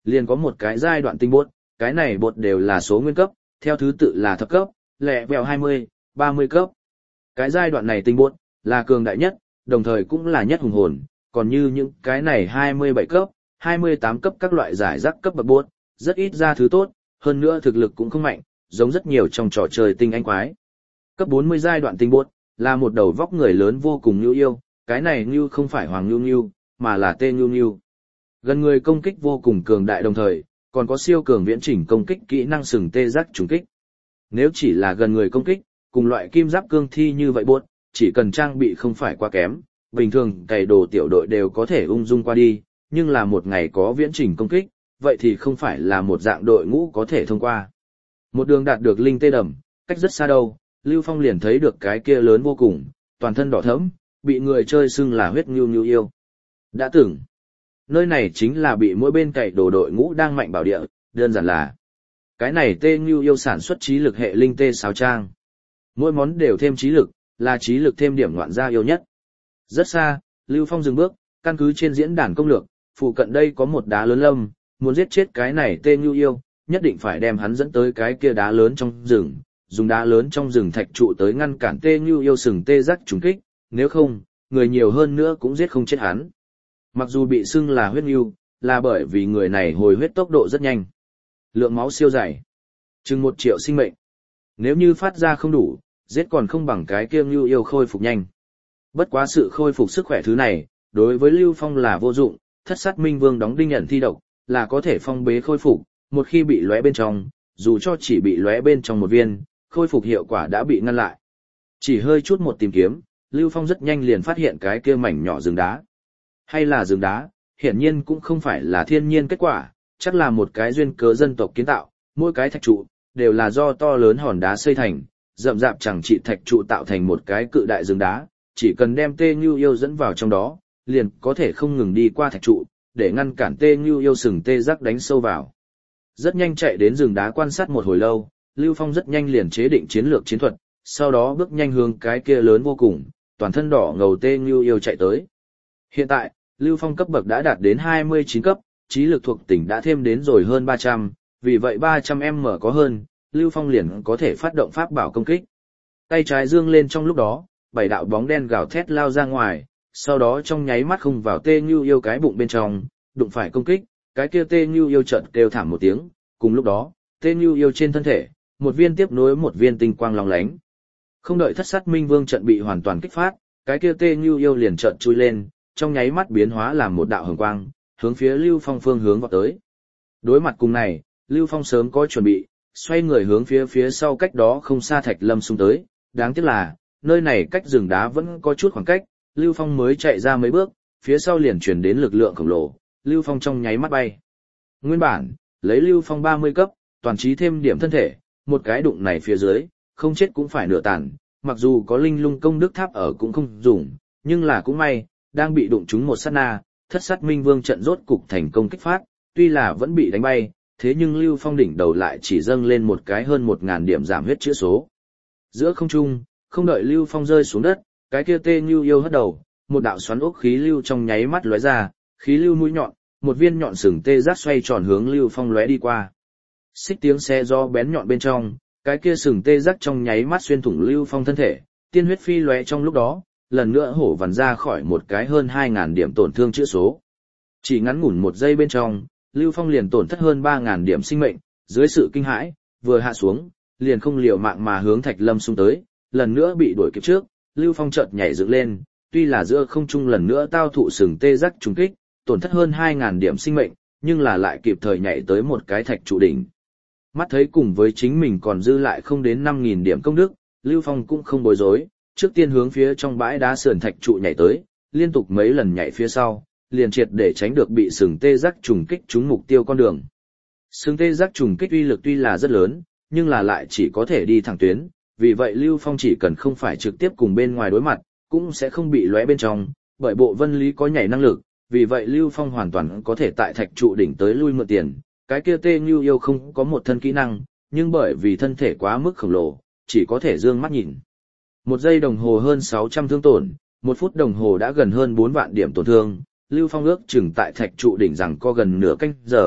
liền có một cái giai đoạn tinh bột, cái này bột đều là số nguyên cấp, theo thứ tự là thập cấp, lẹ vẹo hai mươi, ba mươi cấp. Cái giai đoạn này tinh bột là cường đại nhất, đồng thời cũng là nhất hùng hồn, còn như những cái này hai mươi bảy cấp, hai mươi tám cấp các loại giải rác cấp bậc bột, rất ít ra thứ tốt, hơn nữa thực lực cũng không mạnh, giống rất nhiều trong trò chơi tinh anh quái. Cấp bốn mươi giai đoạn tinh bột là một đầu vóc người lớn vô cùng nhu yêu, cái này nhu không phải hoàng nhu nhu, mà là tê nhu nhu. Gần người công kích vô cùng cường đại đồng thời, còn có siêu cường viễn chỉnh công kích kỹ năng sừng tê giác trùng kích. Nếu chỉ là gần người công kích, cùng loại kim giáp cương thi như vậy buốt, chỉ cần trang bị không phải quá kém, bình thường cày đồ tiểu đội đều có thể ung dung qua đi, nhưng là một ngày có viễn chỉnh công kích, vậy thì không phải là một dạng đội ngũ có thể thông qua. Một đường đạt được linh tê đầm, cách rất xa đâu, Lưu Phong liền thấy được cái kia lớn vô cùng, toàn thân đỏ thẫm, bị người chơi xưng là huyết nhu nhu yêu. Đã từng, nơi này chính là bị mỗi bên cày đồ đội ngũ đang mạnh bảo địa, đơn giản là cái này tê nhu yêu sản xuất trí lực hệ linh tê sáo trang. Mỗi món đều thêm trí lực, là trí lực thêm điểm ngoạn gia yêu nhất. Rất xa, Lưu Phong dừng bước, căn cứ trên diễn đàn công lược, phụ cận đây có một đá lớn lâm, muốn giết chết cái này tê nhu yêu, nhất định phải đem hắn dẫn tới cái kia đá lớn trong rừng, dùng đá lớn trong rừng thạch trụ tới ngăn cản tê nhu yêu sừng tê giác trùng kích, nếu không, người nhiều hơn nữa cũng giết không chết hắn. Mặc dù bị xưng là huyết nhu, là bởi vì người này hồi huyết tốc độ rất nhanh. Lượng máu siêu dày, chừng một triệu sinh mệnh. Nếu như phát ra không đủ, giết còn không bằng cái kia nhu yêu khôi phục nhanh. Bất quá sự khôi phục sức khỏe thứ này, đối với Lưu Phong là vô dụng, thất sát minh vương đóng đinh nhận thi độc, là có thể phong bế khôi phục, một khi bị lóe bên trong, dù cho chỉ bị lóe bên trong một viên, khôi phục hiệu quả đã bị ngăn lại. Chỉ hơi chút một tìm kiếm, Lưu Phong rất nhanh liền phát hiện cái kia mảnh nhỏ rừng đá. Hay là rừng đá, hiển nhiên cũng không phải là thiên nhiên kết quả, chắc là một cái duyên cớ dân tộc kiến tạo, mỗi cái thạch trụ đều là do to lớn hòn đá xây thành, rậm rạp chẳng trị thạch trụ tạo thành một cái cự đại rừng đá, chỉ cần đem tê nhu yêu dẫn vào trong đó, liền có thể không ngừng đi qua thạch trụ, để ngăn cản tê nhu yêu sừng tê giác đánh sâu vào. Rất nhanh chạy đến rừng đá quan sát một hồi lâu, Lưu Phong rất nhanh liền chế định chiến lược chiến thuật, sau đó bước nhanh hướng cái kia lớn vô cùng, toàn thân đỏ ngầu tê nhu yêu chạy tới. Hiện tại, Lưu Phong cấp bậc đã đạt đến hai mươi chín cấp, trí lực thuộc tỉnh đã thêm đến rồi hơn ba trăm, vì vậy ba trăm em em có hơn, Lưu Phong liền có thể phát động pháp bảo công kích. Tay trái dương lên trong lúc đó, bảy đạo bóng đen gào thét lao ra ngoài, sau đó trong nháy mắt không vào tê nhu yêu cái bụng bên trong, đụng phải công kích, cái kia tê nhu yêu chợt kêu thảm một tiếng, cùng lúc đó, tê nhu yêu trên thân thể, một viên tiếp nối một viên tinh quang long lánh. Không đợi thất sát minh vương trận bị hoàn toàn kích phát, cái kia tê nhu yêu liền chợt chui lên, trong nháy mắt biến hóa làm một đạo hồng quang, hướng phía Lưu Phong phương hướng vọt tới. Đối mặt cùng này, Lưu Phong sớm có chuẩn bị, xoay người hướng phía phía sau cách đó không xa Thạch Lâm xung tới, đáng tiếc là, nơi này cách rừng đá vẫn có chút khoảng cách, Lưu Phong mới chạy ra mấy bước, phía sau liền truyền đến lực lượng khổng lồ, Lưu Phong trong nháy mắt bay. Nguyên bản, lấy Lưu Phong ba mươi cấp, toàn trí thêm điểm thân thể, một cái đụng này phía dưới, không chết cũng phải nửa tàn, mặc dù có linh lung công đức tháp ở cũng không dùng, nhưng là cũng may, đang bị đụng trúng một sát na, thất sát minh vương trận rốt cục thành công kích phát, tuy là vẫn bị đánh bay, thế nhưng Lưu Phong đỉnh đầu lại chỉ dâng lên một cái hơn một ngàn điểm giảm huyết chữa số. Giữa không trung, không đợi Lưu Phong rơi xuống đất, cái kia tê nhu yêu hất đầu, một đạo xoắn ốc khí lưu trong nháy mắt lóe ra, khí lưu mũi nhọn, một viên nhọn sừng tê giác xoay tròn hướng Lưu Phong lóe đi qua. Xích tiếng xe do bén nhọn bên trong, cái kia sừng tê giác trong nháy mắt xuyên thủng Lưu Phong thân thể, tiên huyết phi lóe trong lúc đó, lần nữa hổ vằn ra khỏi một cái hơn hai ngàn điểm tổn thương chữa số. Chỉ ngắn ngủn một giây bên trong, Lưu Phong liền tổn thất hơn ba ngàn điểm sinh mệnh, dưới sự kinh hãi, vừa hạ xuống, liền không liều mạng mà hướng Thạch Lâm xung tới, lần nữa bị đuổi kịp trước, Lưu Phong chợt nhảy dựng lên, tuy là giữa không trung lần nữa tao thụ sừng tê giác trùng kích, tổn thất hơn hai ngàn điểm sinh mệnh, nhưng là lại kịp thời nhảy tới một cái thạch trụ đỉnh. Mắt thấy cùng với chính mình còn dư lại không đến năm nghìn điểm công đức, Lưu Phong cũng không bối rối, trước tiên hướng phía trong bãi đá sườn thạch trụ nhảy tới, liên tục mấy lần nhảy phía sau, liền triệt để tránh được bị sừng tê giác trùng kích trúng mục tiêu con đường. Sừng tê giác trùng kích uy lực tuy là rất lớn, nhưng là lại chỉ có thể đi thẳng tuyến, vì vậy Lưu Phong chỉ cần không phải trực tiếp cùng bên ngoài đối mặt, cũng sẽ không bị lóe bên trong, bởi bộ vân lý có nhảy năng lực, vì vậy Lưu Phong hoàn toàn có thể tại thạch trụ đỉnh tới lui mượn tiền. Cái kia tê như yêu không có một thân kỹ năng, nhưng bởi vì thân thể quá mức khổng lồ, chỉ có thể dương mắt nhìn. Một giây đồng hồ hơn sáu trăm thương tổn, một phút đồng hồ đã gần hơn bốn vạn điểm tổn thương, Lưu Phong ước chừng tại thạch trụ đỉnh rằng có gần nửa canh giờ,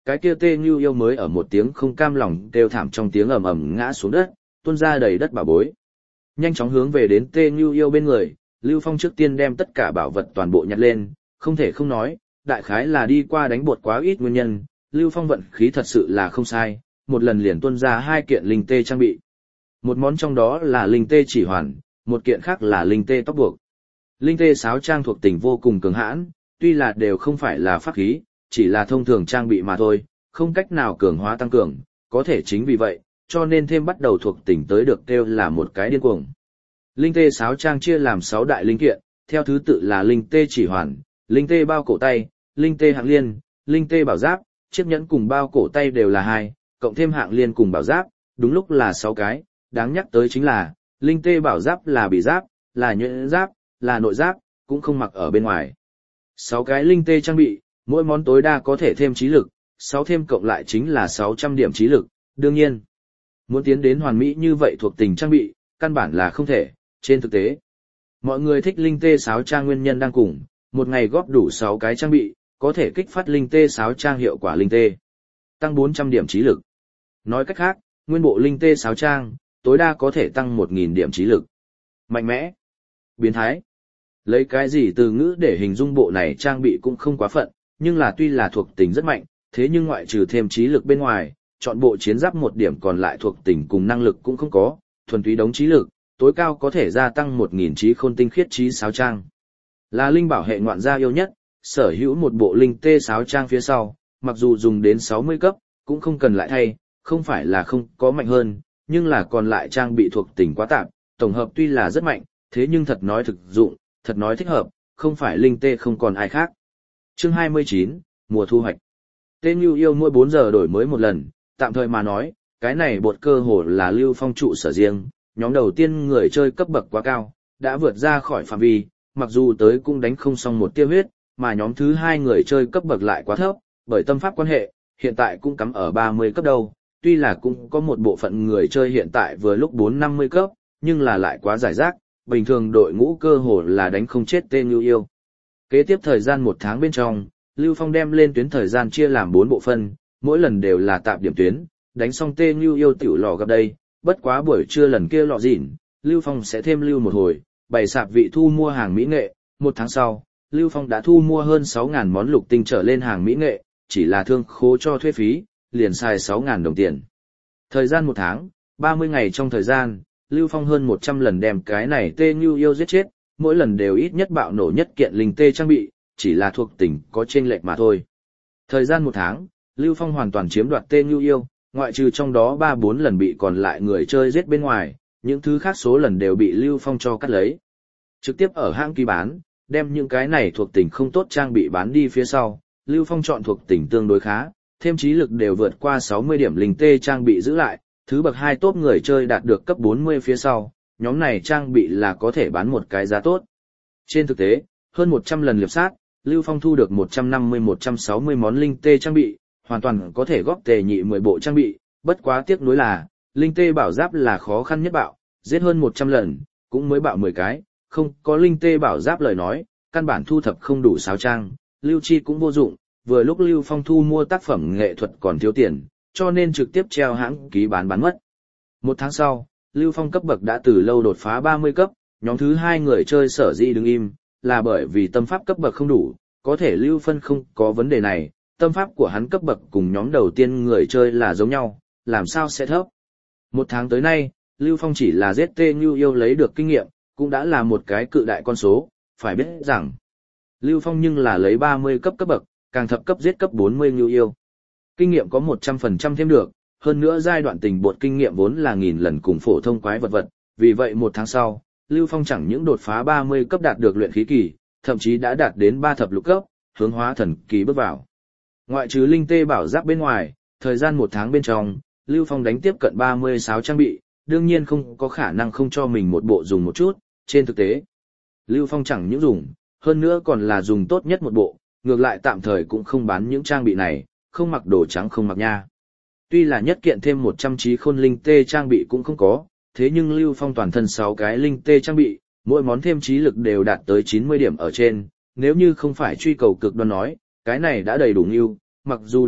cái kia Tê Như Yêu mới ở một tiếng không cam lòng kêu thảm trong tiếng ầm ầm ngã xuống đất, tuôn ra đầy đất bảo bối. Nhanh chóng hướng về đến Tê Như Yêu bên người, Lưu Phong trước tiên đem tất cả bảo vật toàn bộ nhặt lên, không thể không nói, đại khái là đi qua đánh bột quá ít nguyên nhân, Lưu Phong vận khí thật sự là không sai, một lần liền tuôn ra hai kiện linh tê trang bị. Một món trong đó là linh tê chỉ hoàn, một kiện khác là linh tê tóc buộc. Linh tê sáo trang thuộc tính vô cùng cường hãn, tuy là đều không phải là pháp khí, chỉ là thông thường trang bị mà thôi, không cách nào cường hóa tăng cường, có thể chính vì vậy, cho nên thêm bắt đầu thuộc tính tới được kêu là một cái điên cuồng. Linh tê sáo trang chia làm sáu đại linh kiện, theo thứ tự là linh tê chỉ hoàn, linh tê bao cổ tay, linh tê hạng liên, linh tê bảo giáp, chiếc nhẫn cùng bao cổ tay đều là hai, cộng thêm hạng liên cùng bảo giáp, đúng lúc là sáu cái. Đáng nhắc tới chính là, linh tê bảo giáp là bị giáp, là nhuyễn giáp, là nội giáp, cũng không mặc ở bên ngoài. sáu cái linh tê trang bị, mỗi món tối đa có thể thêm trí lực, sáu thêm cộng lại chính là sáu trăm điểm trí lực, đương nhiên. Muốn tiến đến hoàn mỹ như vậy thuộc tình trang bị, căn bản là không thể, trên thực tế. Mọi người thích linh tê sáo trang nguyên nhân đang cùng, một ngày góp đủ sáu cái trang bị, có thể kích phát linh tê sáo trang hiệu quả linh tê. Tăng bốn trăm điểm trí lực. Nói cách khác, nguyên bộ linh tê sáo trang, tối đa có thể tăng một nghìn điểm trí lực. Mạnh mẽ. Biến thái. Lấy cái gì từ ngữ để hình dung bộ này trang bị cũng không quá phận, nhưng là tuy là thuộc tính rất mạnh, thế nhưng ngoại trừ thêm trí lực bên ngoài, chọn bộ chiến giáp một điểm còn lại thuộc tính cùng năng lực cũng không có, thuần túy đống trí lực, tối cao có thể gia tăng một nghìn trí khôn tinh khiết trí sáo trang. Là linh bảo hệ ngoạn gia yêu nhất, sở hữu một bộ linh tê sáo trang phía sau, mặc dù dùng đến sáu mươi cấp, cũng không cần lại thay, không phải là không có mạnh hơn, nhưng là còn lại trang bị thuộc tính quá tạp, tổng hợp tuy là rất mạnh, thế nhưng thật nói thực dụng, thật nói thích hợp, không phải linh tê không còn ai khác. Chương hai mươi chín, mùa thu hoạch. Tê Như Yêu mỗi bốn giờ đổi mới một lần, tạm thời mà nói, cái này bột cơ hồ là Lưu Phong trụ sở riêng, nhóm đầu tiên người chơi cấp bậc quá cao, đã vượt ra khỏi phạm vi, mặc dù tới cũng đánh không xong một tia huyết, mà nhóm thứ hai người chơi cấp bậc lại quá thấp, bởi tâm pháp quan hệ, hiện tại cũng cắm ở ba mươi cấp đâu, tuy là cũng có một bộ phận người chơi hiện tại vừa lúc bốn năm mươi cấp, nhưng là lại quá giải rác, bình thường đội ngũ cơ hồ là đánh không chết Tê Như Yêu. Kế tiếp thời gian một tháng bên trong, Lưu Phong đem lên tuyến thời gian chia làm bốn bộ phân, mỗi lần đều là tạp điểm tuyến, đánh xong Tê Như Yêu tiểu lò gặp đây, bất quá buổi trưa lần kia lọ dỉn, Lưu Phong sẽ thêm lưu một hồi, bày sạp vị thu mua hàng mỹ nghệ, một tháng sau, Lưu Phong đã thu mua hơn sáu nghìn món lục tinh trở lên hàng mỹ nghệ, chỉ là thương khố cho thuê phí, liền xài sáu nghìn đồng tiền. Thời gian một tháng, ba mươi ngày trong thời gian, Lưu Phong hơn một trăm lần đem cái này Tê Như Yêu giết chết, mỗi lần đều ít nhất bạo nổ nhất kiện linh tê trang bị, chỉ là thuộc tính có chênh lệch mà thôi. Thời gian một tháng, Lưu Phong hoàn toàn chiếm đoạt Tê Như Yêu, ngoại trừ trong đó ba bốn lần bị còn lại người chơi giết bên ngoài, những thứ khác số lần đều bị Lưu Phong cho cắt lấy. Trực tiếp ở hãng ký bán, đem những cái này thuộc tính không tốt trang bị bán đi phía sau, Lưu Phong chọn thuộc tính tương đối khá, thêm trí lực đều vượt qua sáu mươi điểm linh tê trang bị giữ lại, thứ bậc hai top người chơi đạt được cấp bốn mươi phía sau, nhóm này trang bị là có thể bán một cái giá tốt. Trên thực tế, hơn một trăm lần liệp sát, Lưu Phong thu được một trăm năm mươi một trăm sáu mươi món linh tê trang bị, hoàn toàn có thể góp tề nhị mười bộ trang bị, bất quá tiếc nuối là, linh tê bảo giáp là khó khăn nhất bạo, giết hơn một trăm lần, cũng mới bạo mười cái, không có linh tê bảo giáp lời nói, căn bản thu thập không đủ sáo trang, Lưu Chi cũng vô dụng, vừa lúc Lưu Phong thu mua tác phẩm nghệ thuật còn thiếu tiền, cho nên trực tiếp treo hãng ký bán bán mất. Một tháng sau, Lưu Phong cấp bậc đã từ lâu đột phá ba mươi cấp, nhóm thứ hai người chơi sở dĩ đứng im, là bởi vì tâm pháp cấp bậc không đủ, có thể Lưu Phân không có vấn đề này, tâm pháp của hắn cấp bậc cùng nhóm đầu tiên người chơi là giống nhau, làm sao sẽ thấp. Một tháng tới nay, Lưu Phong chỉ là giết Tê Như Yêu lấy được kinh nghiệm, cũng đã là một cái cự đại con số, phải biết rằng, Lưu Phong nhưng là lấy ba mươi cấp cấp bậc, càng thập cấp giết cấp bốn mươi Như Yêu. Kinh nghiệm có một trăm phần trăm thêm được, hơn nữa giai đoạn tình bột kinh nghiệm vốn là nghìn lần cùng phổ thông quái vật vật, vì vậy một tháng sau, Lưu Phong chẳng những đột phá ba mươi cấp đạt được luyện khí kỳ, thậm chí đã đạt đến ba thập lục cấp, hướng hóa thần kỳ bước vào. Ngoại trừ linh tê bảo giáp bên ngoài, thời gian một tháng bên trong, Lưu Phong đánh tiếp cận ba mươi sáu trang bị, đương nhiên không có khả năng không cho mình một bộ dùng một chút, trên thực tế. Lưu Phong chẳng những dùng, hơn nữa còn là dùng tốt nhất một bộ, ngược lại tạm thời cũng không bán những trang bị này, không mặc đồ trắng không mặc nha. Tuy là nhất kiện thêm một trăm trí khôn linh tê trang bị cũng không có, thế nhưng Lưu Phong toàn thân sáu cái linh tê trang bị, mỗi món thêm trí lực đều đạt tới chín mươi điểm ở trên, nếu như không phải truy cầu cực đoan nói, cái này đã đầy đủ ưu, mặc dù đạt được,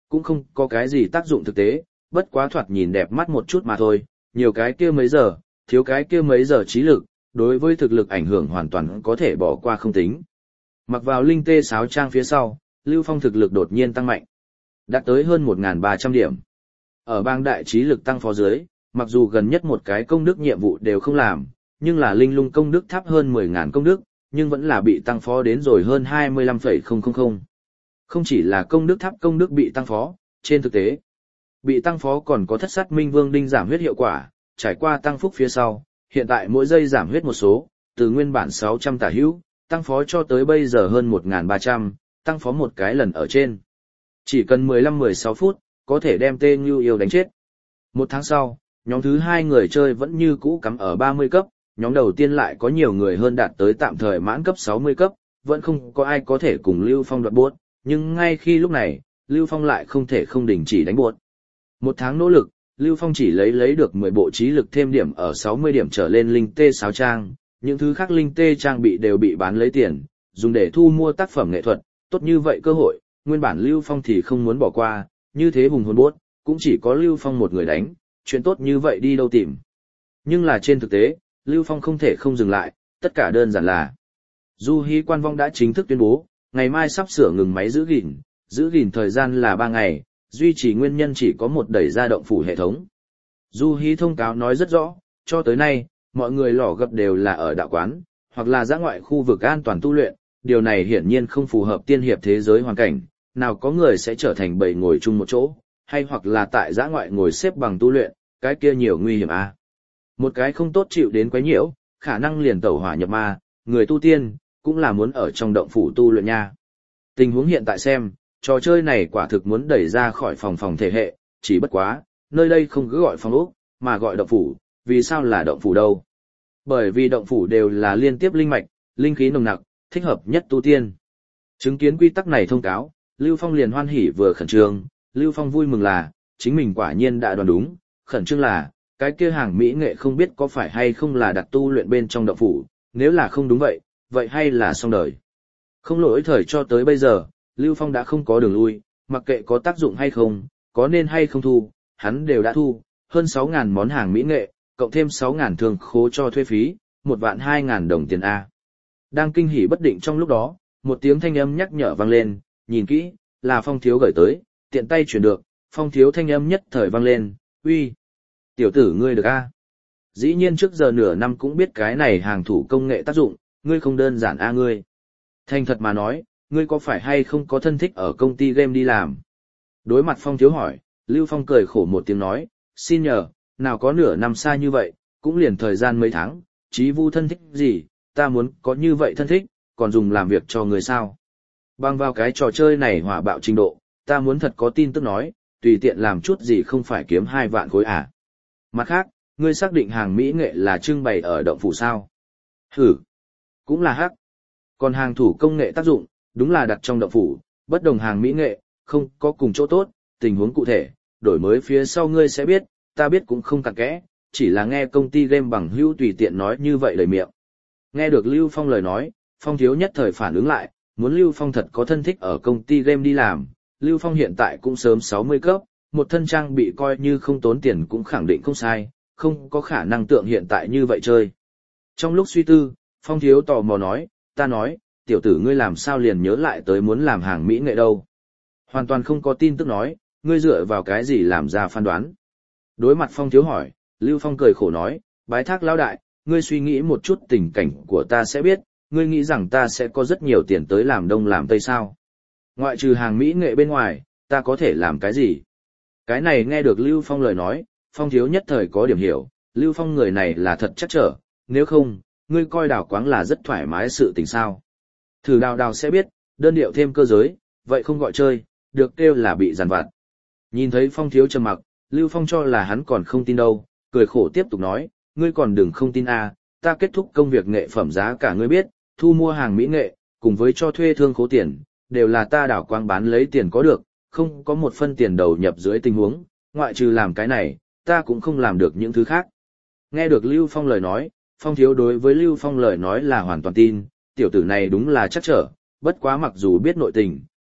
cũng không có cái gì tác dụng thực tế, bất quá thoạt nhìn đẹp mắt một chút mà thôi, nhiều cái kia mấy giờ, thiếu cái kia mấy giờ trí lực, đối với thực lực ảnh hưởng hoàn toàn có thể bỏ qua không tính. Mặc vào linh tê sáo trang phía sau, Lưu Phong thực lực đột nhiên tăng mạnh, đạt tới hơn một nghìn ba trăm điểm. Ở bang đại trí lực tăng phó dưới, mặc dù gần nhất một cái công đức nhiệm vụ đều không làm, nhưng là linh lung công đức thấp hơn mười nghìn công đức, nhưng vẫn là bị tăng phó đến rồi hơn hai mươi lăm phẩy không không không. Không chỉ là công đức tháp công đức bị tăng phó, trên thực tế, bị tăng phó còn có thất sát minh vương đinh giảm huyết hiệu quả, trải qua tăng phúc phía sau, hiện tại mỗi giây giảm huyết một số, từ nguyên bản sáu trăm tả hữu, tăng phó cho tới bây giờ hơn một nghìn ba trăm, tăng phó một cái lần ở trên. Chỉ cần mười lăm mười sáu phút, có thể đem Tê Ngưu Yêu đánh chết. Một tháng sau, nhóm thứ hai người chơi vẫn như cũ cắm ở ba mươi cấp, nhóm đầu tiên lại có nhiều người hơn đạt tới tạm thời mãn cấp sáu mươi cấp, vẫn không có ai có thể cùng Lưu Phong đoạt bốt, nhưng ngay khi lúc này, Lưu Phong lại không thể không đình chỉ đánh bốt. Một tháng nỗ lực, Lưu Phong chỉ lấy lấy được mười bộ trí lực thêm điểm ở sáu mươi điểm trở lên linh tê sáo trang, những thứ khác linh tê trang bị đều bị bán lấy tiền, dùng để thu mua tác phẩm nghệ thuật, tốt như vậy cơ hội, nguyên bản Lưu Phong thì không muốn bỏ qua, như thế hùng hồn bốt, cũng chỉ có Lưu Phong một người đánh, chuyện tốt như vậy đi đâu tìm. Nhưng là trên thực tế, Lưu Phong không thể không dừng lại, tất cả đơn giản là Du Hí Quan Vong đã chính thức tuyên bố, ngày mai sắp sửa ngừng máy giữ gìn, giữ gìn thời gian là ba ngày, duy trì nguyên nhân chỉ có một đẩy ra động phủ hệ thống. Du Hí thông cáo nói rất rõ, cho tới nay, mọi người lò gập đều là ở đạo quán, hoặc là dã ngoại khu vực an toàn tu luyện, điều này hiển nhiên không phù hợp tiên hiệp thế giới hoàn cảnh, nào có người sẽ trở thành bầy ngồi chung một chỗ, hay hoặc là tại dã ngoại ngồi xếp bằng tu luyện, cái kia nhiều nguy hiểm à. Một cái không tốt chịu đến quấy nhiễu, khả năng liền tẩu hỏa nhập ma, người tu tiên, cũng là muốn ở trong động phủ tu luyện nha. Tình huống hiện tại xem, trò chơi này quả thực muốn đẩy ra khỏi phòng phòng thể hệ, chỉ bất quá, nơi đây không cứ gọi phòng ốc, mà gọi động phủ, vì sao là động phủ đâu? Bởi vì động phủ đều là liên tiếp linh mạch, linh khí nồng nặc, thích hợp nhất tu tiên. Chứng kiến quy tắc này thông cáo, Lưu Phong liền hoan hỉ vừa khẩn trương, Lưu Phong vui mừng là, chính mình quả nhiên đã đoán đúng, khẩn trương là, cái kia hàng mỹ nghệ không biết có phải hay không là đặt tu luyện bên trong động phủ, nếu là không đúng vậy, vậy hay là xong đời. Không lỗi thời cho tới bây giờ, Lưu Phong đã không có đường lui, mặc kệ có tác dụng hay không, có nên hay không thu, hắn đều đã thu, hơn sáu nghìn món hàng mỹ nghệ, cộng thêm sáu nghìn thường khố cho thuê phí, một vạn hai nghìn đồng tiền A. Đang kinh hỉ bất định trong lúc đó, một tiếng thanh âm nhắc nhở vang lên, nhìn kỹ, là Phong Thiếu gửi tới, tiện tay chuyển được, Phong Thiếu thanh âm nhất thời vang lên, uy, tiểu tử ngươi được A. Dĩ nhiên trước giờ nửa năm cũng biết cái này hàng thủ công nghệ tác dụng, ngươi không đơn giản A ngươi. Thành thật mà nói, ngươi có phải hay không có thân thích ở công ty game đi làm? Đối mặt Phong Thiếu hỏi, Lưu Phong cười khổ một tiếng nói, xin nhờ, nào có nửa năm xa như vậy, cũng liền thời gian mấy tháng, chí vu thân thích gì, ta muốn có như vậy thân thích, còn dùng làm việc cho người sao. Bằng vào cái trò chơi này hỏa bạo trình độ, ta muốn thật có tin tức nói, tùy tiện làm chút gì không phải kiếm hai vạn khối à. Mặt khác, ngươi xác định hàng mỹ nghệ là trưng bày ở động phủ sao? Hử, cũng là hắc. Còn hàng thủ công nghệ tác dụng, đúng là đặt trong động phủ, bất đồng hàng mỹ nghệ, không có cùng chỗ tốt, tình huống cụ thể, đổi mới phía sau ngươi sẽ biết, ta biết cũng không cặn kẽ, chỉ là nghe công ty game bằng hữu tùy tiện nói như vậy lời miệng. Nghe được Lưu Phong lời nói, Phong Thiếu nhất thời phản ứng lại, muốn Lưu Phong thật có thân thích ở công ty game đi làm, Lưu Phong hiện tại cũng sớm sáu mươi cấp, một thân trang bị coi như không tốn tiền cũng khẳng định không sai, không có khả năng tượng hiện tại như vậy chơi. Trong lúc suy tư, Phong Thiếu tò mò nói, ta nói, tiểu tử ngươi làm sao liền nhớ lại tới muốn làm hàng mỹ nghệ đâu. Hoàn toàn không có tin tức nói, ngươi dựa vào cái gì làm ra phán đoán. Đối mặt Phong Thiếu hỏi, Lưu Phong cười khổ nói, bái thác lão đại, ngươi suy nghĩ một chút tình cảnh của ta sẽ biết, ngươi nghĩ rằng ta sẽ có rất nhiều tiền tới làm đông làm tây sao. Ngoại trừ hàng mỹ nghệ bên ngoài, ta có thể làm cái gì? Cái này nghe được Lưu Phong lời nói, Phong Thiếu nhất thời có điểm hiểu, Lưu Phong người này là thật chắc trở, nếu không, ngươi coi đào quáng là rất thoải mái sự tình sao. Thử đào đào sẽ biết, đơn điệu thêm cơ giới, vậy không gọi chơi, được kêu là bị giàn vặt. Nhìn thấy Phong Thiếu trầm mặc, Lưu Phong cho là hắn còn không tin đâu, cười khổ tiếp tục nói, ngươi còn đừng không tin à, ta kết thúc công việc nghệ phẩm giá cả ngươi biết, thu mua hàng mỹ nghệ, cùng với cho thuê thương khố tiền, đều là ta đảo quang bán lấy tiền có được, không có một phân tiền đầu nhập dưới tình huống, ngoại trừ làm cái này, ta cũng không làm được những thứ khác. Nghe được Lưu Phong lời nói, Phong Thiếu đối với Lưu Phong lời nói là hoàn toàn tin, tiểu tử này đúng là chắc trở, bất quá mặc dù biết nội tình,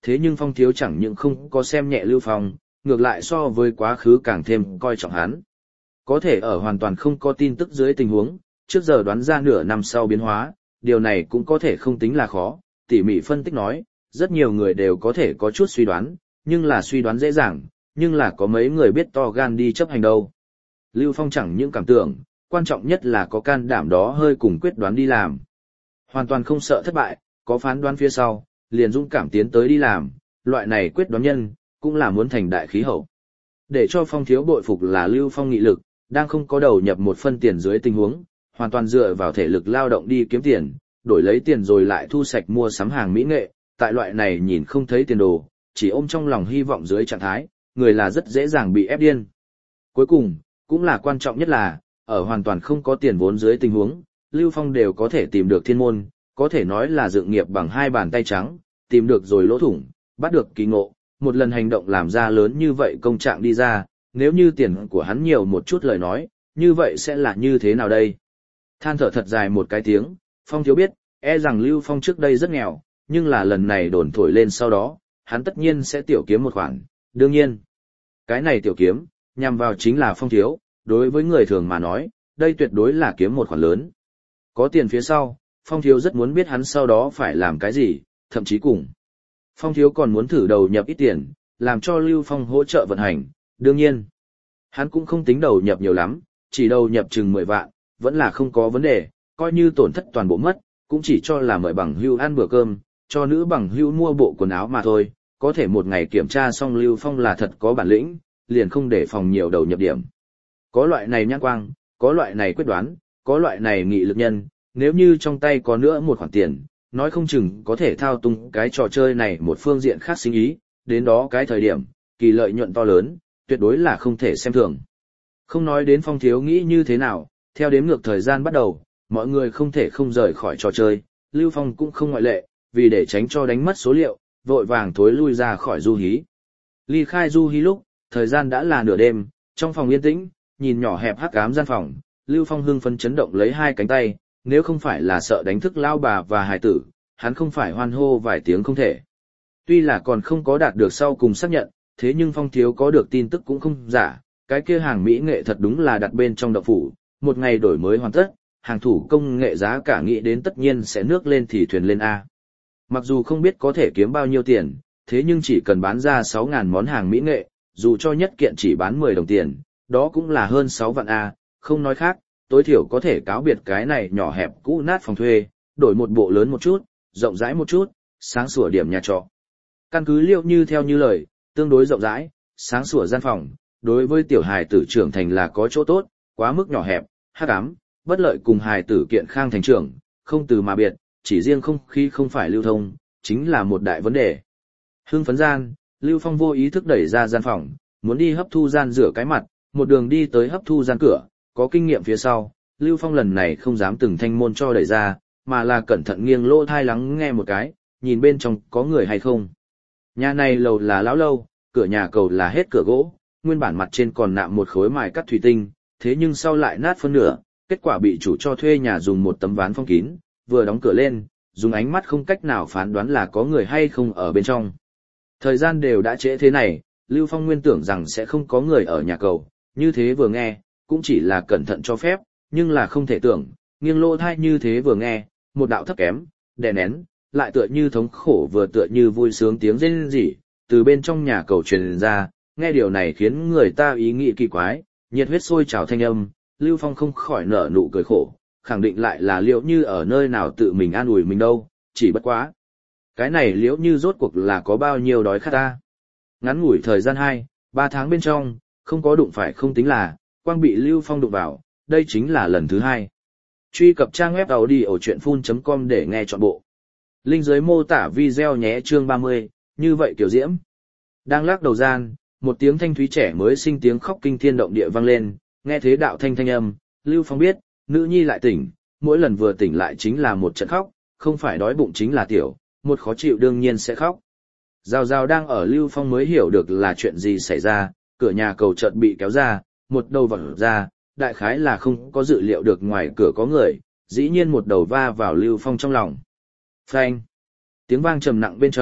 thế nhưng Phong thiếu chẳng những không có xem nhẹ Lưu Phong, ngược lại so với quá khứ càng thêm coi trọng hắn. Có thể ở hoàn toàn không có tin tức dưới tình huống, trước giờ đoán ra nửa năm sau biến hóa, điều này cũng có thể không tính là khó, tỉ mỉ phân tích nói, rất nhiều người đều có thể có chút suy đoán, nhưng là suy đoán dễ dàng, nhưng là có mấy người biết to gan đi chấp hành đâu. Lưu Phong chẳng những cảm tưởng, quan trọng nhất là có can đảm đó hơi cùng quyết đoán đi làm. Hoàn toàn không sợ thất bại, có phán đoán phía sau, liền dũng cảm tiến tới đi làm, loại này quyết đoán nhân, cũng là muốn thành đại khí hậu. Để cho Phong thiếu bội phục là Lưu Phong nghị lực, đang không có đầu nhập một phân tiền dưới tình huống, hoàn toàn dựa vào thể lực lao động đi kiếm tiền, đổi lấy tiền rồi lại thu sạch mua sắm hàng mỹ nghệ, tại loại này nhìn không thấy tiền đồ, chỉ ôm trong lòng hy vọng dưới trạng thái, người là rất dễ dàng bị ép điên. Cuối cùng, cũng là quan trọng nhất là, ở hoàn toàn không có tiền vốn dưới tình huống, Lưu Phong đều có thể tìm được thiên môn, có thể nói là dựng nghiệp bằng hai bàn tay trắng, tìm được rồi lỗ thủng, bắt được kỳ ngộ, một lần hành động làm ra lớn như vậy công trạng đi ra, nếu như tiền của hắn nhiều một chút lời nói, như vậy sẽ là như thế nào đây? Than thở thật dài một cái tiếng, Phong thiếu biết, e rằng Lưu Phong trước đây rất nghèo, nhưng là lần này đồn thổi lên sau đó, hắn tất nhiên sẽ tiểu kiếm một khoản, đương nhiên. Cái này tiểu kiếm, nhằm vào chính là Phong thiếu, đối với người thường mà nói, đây tuyệt đối là kiếm một khoản lớn. Có tiền phía sau, Phong thiếu rất muốn biết hắn sau đó phải làm cái gì, thậm chí cùng. Phong thiếu còn muốn thử đầu nhập ít tiền, làm cho Lưu Phong hỗ trợ vận hành, đương nhiên. Hắn cũng không tính đầu nhập nhiều lắm, chỉ đầu nhập chừng mười vạn, vẫn là không có vấn đề, coi như tổn thất toàn bộ mất, cũng chỉ cho là mời bằng hữu ăn bữa cơm, cho nữ bằng hữu mua bộ quần áo mà thôi, có thể một ngày kiểm tra xong Lưu Phong là thật có bản lĩnh, liền không để phòng nhiều đầu nhập điểm. Có loại này nhãn quang, có loại này quyết đoán, có loại này nghị lực nhân, nếu như trong tay có nữa một khoản tiền, nói không chừng có thể thao túng cái trò chơi này một phương diện khác sinh ý, đến đó cái thời điểm, kỳ lợi nhuận to lớn, tuyệt đối là không thể xem thường. Không nói đến Phong thiếu nghĩ như thế nào, theo đếm ngược thời gian bắt đầu, mọi người không thể không rời khỏi trò chơi, Lưu Phong cũng không ngoại lệ, vì để tránh cho đánh mất số liệu, vội vàng thối lui ra khỏi du hí. Ly khai du hí lúc, thời gian đã là nửa đêm, trong phòng yên tĩnh, nhìn nhỏ hẹp hắc ám gian phòng, Lưu Phong hưng phấn chấn động lấy hai cánh tay, nếu không phải là sợ đánh thức lao bà và hài tử, hắn không phải hoan hô vài tiếng không thể. Tuy là còn không có đạt được sau cùng xác nhận, thế nhưng Phong thiếu có được tin tức cũng không giả, cái kia hàng mỹ nghệ thật đúng là đặt bên trong động phủ, một ngày đổi mới hoàn tất, hàng thủ công nghệ giá cả nghĩ đến tất nhiên sẽ nước lên thì thuyền lên A. Mặc dù không biết có thể kiếm bao nhiêu tiền, thế nhưng chỉ cần bán ra sáu nghìn món hàng mỹ nghệ, dù cho nhất kiện chỉ bán mười đồng tiền, đó cũng là hơn sáu vạn A, không nói khác, tối thiểu có thể cáo biệt cái này nhỏ hẹp cũ nát phòng thuê, đổi một bộ lớn một chút, rộng rãi một chút, sáng sủa điểm nhà trọ. Căn cứ Liệu Như theo như lời, tương đối rộng rãi, sáng sủa gian phòng, đối với tiểu hài tử trưởng thành là có chỗ tốt, quá mức nhỏ hẹp, hắc ám, bất lợi cùng hài tử kiện khang thành trưởng, không từ mà biệt, chỉ riêng không khí không phải lưu thông, chính là một đại vấn đề. Hưng phấn gian, Lưu Phong vô ý thức đẩy ra gian phòng, muốn đi hấp thu gian rửa cái mặt, một đường đi tới hấp thu gian cửa, có kinh nghiệm phía sau, Lưu Phong lần này không dám từng thanh môn cho đẩy ra, mà là cẩn thận nghiêng lỗ thai lắng nghe một cái, nhìn bên trong có người hay không. Nhà này lầu là lão lâu, cửa nhà cầu là hết cửa gỗ, nguyên bản mặt trên còn nạm một khối mài cắt thủy tinh, thế nhưng sau lại nát phân nửa, kết quả bị chủ cho thuê nhà dùng một tấm ván phong kín, vừa đóng cửa lên, dùng ánh mắt không cách nào phán đoán là có người hay không ở bên trong. Thời gian đều đã trễ thế này, Lưu Phong nguyên tưởng rằng sẽ không có người ở nhà cầu, như thế vừa nghe, cũng chỉ là cẩn thận cho phép, nhưng là không thể tưởng, nghiêng lỗ thai như thế vừa nghe, một đạo thấp kém, đè nén, lại tựa như thống khổ vừa tựa như vui sướng tiếng rên rỉ, từ bên trong nhà cầu truyền ra, nghe điều này khiến người ta ý nghĩ kỳ quái, nhiệt huyết sôi trào thanh âm, Lưu Phong không khỏi nở nụ cười khổ, khẳng định lại là Liễu Như ở nơi nào tự mình an ủi mình đâu, chỉ bất quá. Cái này Liễu Như rốt cuộc là có bao nhiêu đói khát ta. Ngắn ngủi thời gian hai, ba tháng bên trong, không có đụng phải không tính là, quang bị Lưu Phong đụng vào, đây chính là lần thứ hai. Truy cập trang web audiochuyenphun chấm com để nghe trọn bộ. Link dưới mô tả video nhé chương ba mươi, như vậy kiểu diễm. Đang lắc đầu gian, một tiếng thanh thúy trẻ mới sinh tiếng khóc kinh thiên động địa vang lên, nghe thế đạo thanh thanh âm, Lưu Phong biết, nữ nhi lại tỉnh, mỗi lần vừa tỉnh lại chính là một trận khóc, không phải đói bụng chính là tiểu, một khó chịu đương nhiên sẽ khóc. Rào rào đang ở Lưu Phong mới hiểu được là chuyện gì xảy ra, cửa nhà cầu chợt bị kéo ra, một đầu vọt ra, đại khái là không có dự liệu được ngoài cửa có người, dĩ nhiên một đầu va vào Lưu Phong trong lòng. Phanh! Tiếng vang trầm nặng bên trong,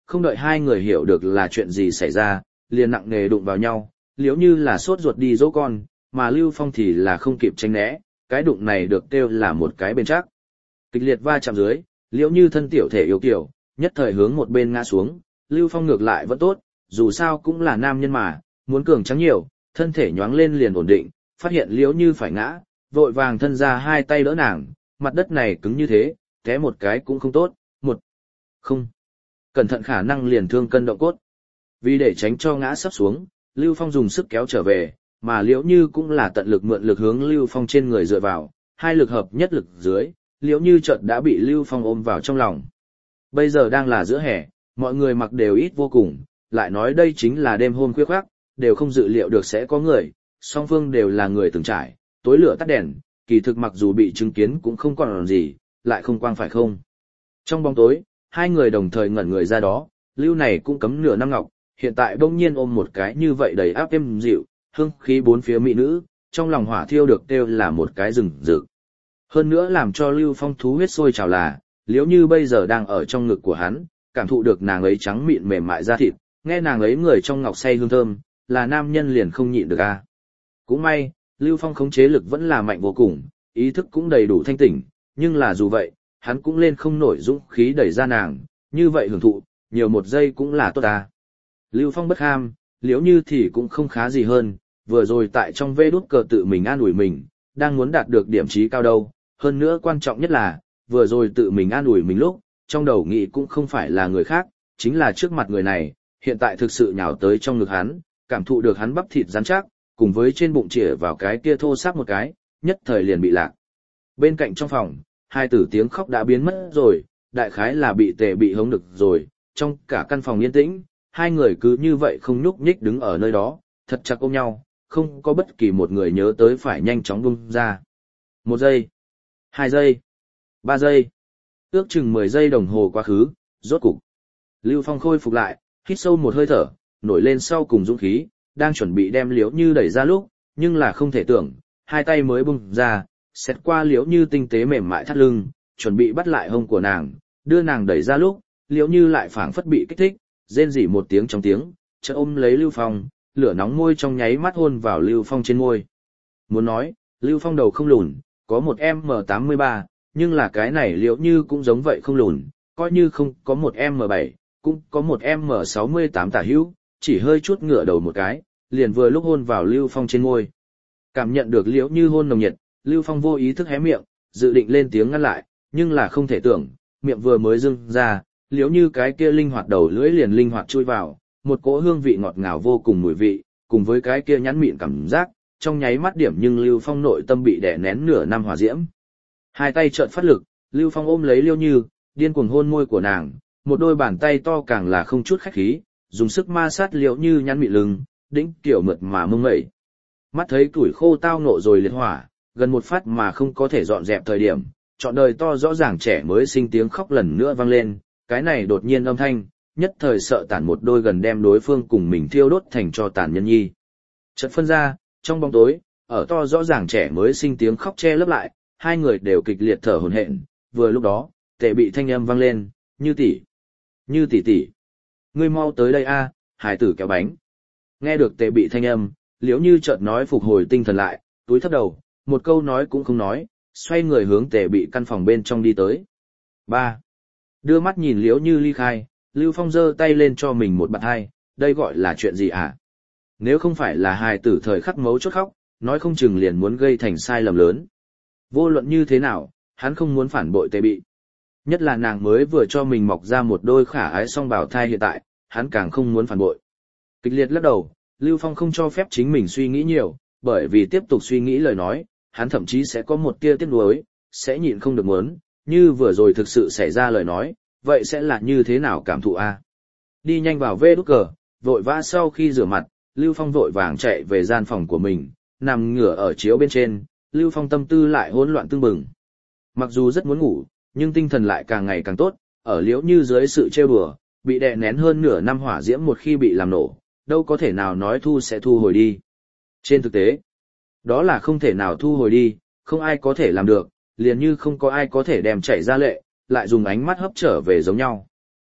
không đợi hai người hiểu được là chuyện gì xảy ra, liền nặng nề đụng vào nhau, liếu như là sốt ruột đi dỗ con, mà Lưu Phong thì là không kịp tránh né, cái đụng này được kêu là một cái bên chắc. Kịch liệt va chạm dưới, liếu như thân tiểu thể yếu kiểu, nhất thời hướng một bên ngã xuống, Lưu Phong ngược lại vẫn tốt, dù sao cũng là nam nhân mà, muốn cường trắng nhiều, thân thể nhoáng lên liền ổn định, phát hiện liếu như phải ngã, vội vàng thân ra hai tay đỡ nàng, mặt đất này cứng như thế, té một cái cũng không tốt, một, không, cẩn thận khả năng liền thương cân động cốt. Vì để tránh cho ngã sắp xuống, Lưu Phong dùng sức kéo trở về, mà liễu như cũng là tận lực mượn lực hướng Lưu Phong trên người dựa vào, hai lực hợp nhất lực dưới, liễu như chợt đã bị Lưu Phong ôm vào trong lòng. Bây giờ đang là giữa hè, mọi người mặc đều ít vô cùng, lại nói đây chính là đêm hôm khuya khoác, đều không dự liệu được sẽ có người, song phương đều là người từng trải, tối lửa tắt đèn, kỳ thực mặc dù bị chứng kiến cũng không còn làm gì, lại không quang phải không. Trong bóng tối, hai người đồng thời ngẩn người ra đó, Lưu này cũng cấm nửa năm ngọc, hiện tại bỗng nhiên ôm một cái như vậy đầy áp êm dịu, hương khí bốn phía mỹ nữ, trong lòng hỏa thiêu được kêu là một cái rừng rực. Hơn nữa làm cho Lưu Phong thú huyết sôi trào là, liếu như bây giờ đang ở trong ngực của hắn, cảm thụ được nàng ấy trắng mịn mềm mại da thịt, nghe nàng ấy người trong ngọc say hương thơm, là nam nhân liền không nhịn được a. Cũng may, Lưu Phong khống chế lực vẫn là mạnh vô cùng, ý thức cũng đầy đủ thanh tỉnh, nhưng là dù vậy, hắn cũng lên không nổi dũng khí đẩy ra nàng, như vậy hưởng thụ, nhiều một giây cũng là tốt ta. Lưu Phong bất ham, liếu như thì cũng không khá gì hơn, vừa rồi tại trong vê đút cờ tự mình an ủi mình, đang muốn đạt được điểm trí cao đâu, hơn nữa quan trọng nhất là, vừa rồi tự mình an ủi mình lúc, trong đầu nghĩ cũng không phải là người khác, chính là trước mặt người này, hiện tại thực sự nhào tới trong ngực hắn, cảm thụ được hắn bắp thịt rắn chắc, cùng với trên bụng chĩa vào cái kia thô sáp một cái, nhất thời liền bị lạc. Bên cạnh trong phòng, hai tử tiếng khóc đã biến mất rồi, đại khái là bị tề bị hống được rồi, trong cả căn phòng yên tĩnh, hai người cứ như vậy không nhúc nhích đứng ở nơi đó, thật chặt ôm nhau, không có bất kỳ một người nhớ tới phải nhanh chóng buông ra. Một giây, hai giây, ba giây, ước chừng mười giây đồng hồ quá khứ, rốt cục. Lưu Phong khôi phục lại, hít sâu một hơi thở, nổi lên sau cùng dũng khí, đang chuẩn bị đem liễu như đẩy ra lúc, nhưng là không thể tưởng, hai tay mới bung ra, xét qua liễu như tinh tế mềm mại thắt lưng, chuẩn bị bắt lại hông của nàng, đưa nàng đẩy ra lúc, liễu như lại phảng phất bị kích thích, rên rỉ một tiếng trong tiếng, chợt ôm lấy Lưu Phong, lửa nóng môi trong nháy mắt hôn vào Lưu Phong trên môi. Muốn nói, Lưu Phong đầu không lùn, có một M tám mươi ba, nhưng là cái này liễu như cũng giống vậy không lùn, coi như không có một M bảy, cũng có một M sáu mươi tám tả hữu, chỉ hơi chút ngửa đầu một cái, liền vừa lúc hôn vào Lưu Phong trên môi. Cảm nhận được liễu như hôn nồng nhiệt, Lưu Phong vô ý thức hé miệng, dự định lên tiếng ngăn lại, nhưng là không thể tưởng, miệng vừa mới dưng ra, liễu như cái kia linh hoạt đầu lưỡi liền linh hoạt chui vào, một cỗ hương vị ngọt ngào vô cùng mùi vị, cùng với cái kia nhắn mịn cảm giác, trong nháy mắt điểm nhưng Lưu Phong nội tâm bị đè nén nửa năm hỏa diễm. Hai tay trợn phát lực, Lưu Phong ôm lấy Liễu Như, điên cuồng hôn môi của nàng, một đôi bàn tay to càng là không chút khách khí, dùng sức ma sát Liễu Như nhăn mịn lưng, đĩnh kiểu mượt mà mông ngậy. Mắt thấy tuổi khô tao nộ rồi liệt hỏa, gần một phát mà không có thể dọn dẹp thời điểm, trọn đời to rõ ràng trẻ mới sinh tiếng khóc lần nữa vang lên, cái này đột nhiên âm thanh, nhất thời sợ tản một đôi gần đem đối phương cùng mình thiêu đốt thành cho tàn nhân nhi. Chợt phân ra, trong bóng tối, ở to rõ ràng trẻ mới sinh tiếng khóc che lấp lại, hai người đều kịch liệt thở hổn hển, vừa lúc đó, Tề bị thanh âm vang lên, "Như tỷ, Như tỷ tỷ, ngươi mau tới đây a." Hải tử kéo bánh. Nghe được Tề bị thanh âm, Liễu Như chợt nói phục hồi tinh thần lại, túi thấp đầu, một câu nói cũng không nói, xoay người hướng Tề bị căn phòng bên trong đi tới. Ba. Đưa mắt nhìn Liễu Như ly khai, Lưu Phong giơ tay lên cho mình một bạt hai, đây gọi là chuyện gì hả? Nếu không phải là hài tử thời khắc mấu chốt khóc, nói không chừng liền muốn gây thành sai lầm lớn. Vô luận như thế nào, hắn không muốn phản bội Tề bị. Nhất là nàng mới vừa cho mình mọc ra một đôi khả ái song bào thai hiện tại, hắn càng không muốn phản bội. Kịch liệt lắc đầu, Lưu Phong không cho phép chính mình suy nghĩ nhiều, bởi vì tiếp tục suy nghĩ lời nói, hắn thậm chí sẽ có một tia tiếc nuối, sẽ nhịn không được muốn, như vừa rồi thực sự xảy ra lời nói, vậy sẽ là như thế nào cảm thụ a? Đi nhanh vào vê đút cờ, vội vã sau khi rửa mặt, Lưu Phong vội vàng chạy về gian phòng của mình, nằm ngửa ở chiếu bên trên, Lưu Phong tâm tư lại hỗn loạn tưng bừng. Mặc dù rất muốn ngủ, nhưng tinh thần lại càng ngày càng tốt, ở Liễu Như dưới sự trêu đùa, bị đè nén hơn nửa năm hỏa diễm một khi bị làm nổ, đâu có thể nào nói thu sẽ thu hồi đi. Trên thực tế, đó là không thể nào thu hồi đi, không ai có thể làm được, liền như không có ai có thể đem chảy ra lệ, lại dùng ánh mắt hấp trở về giống nhau.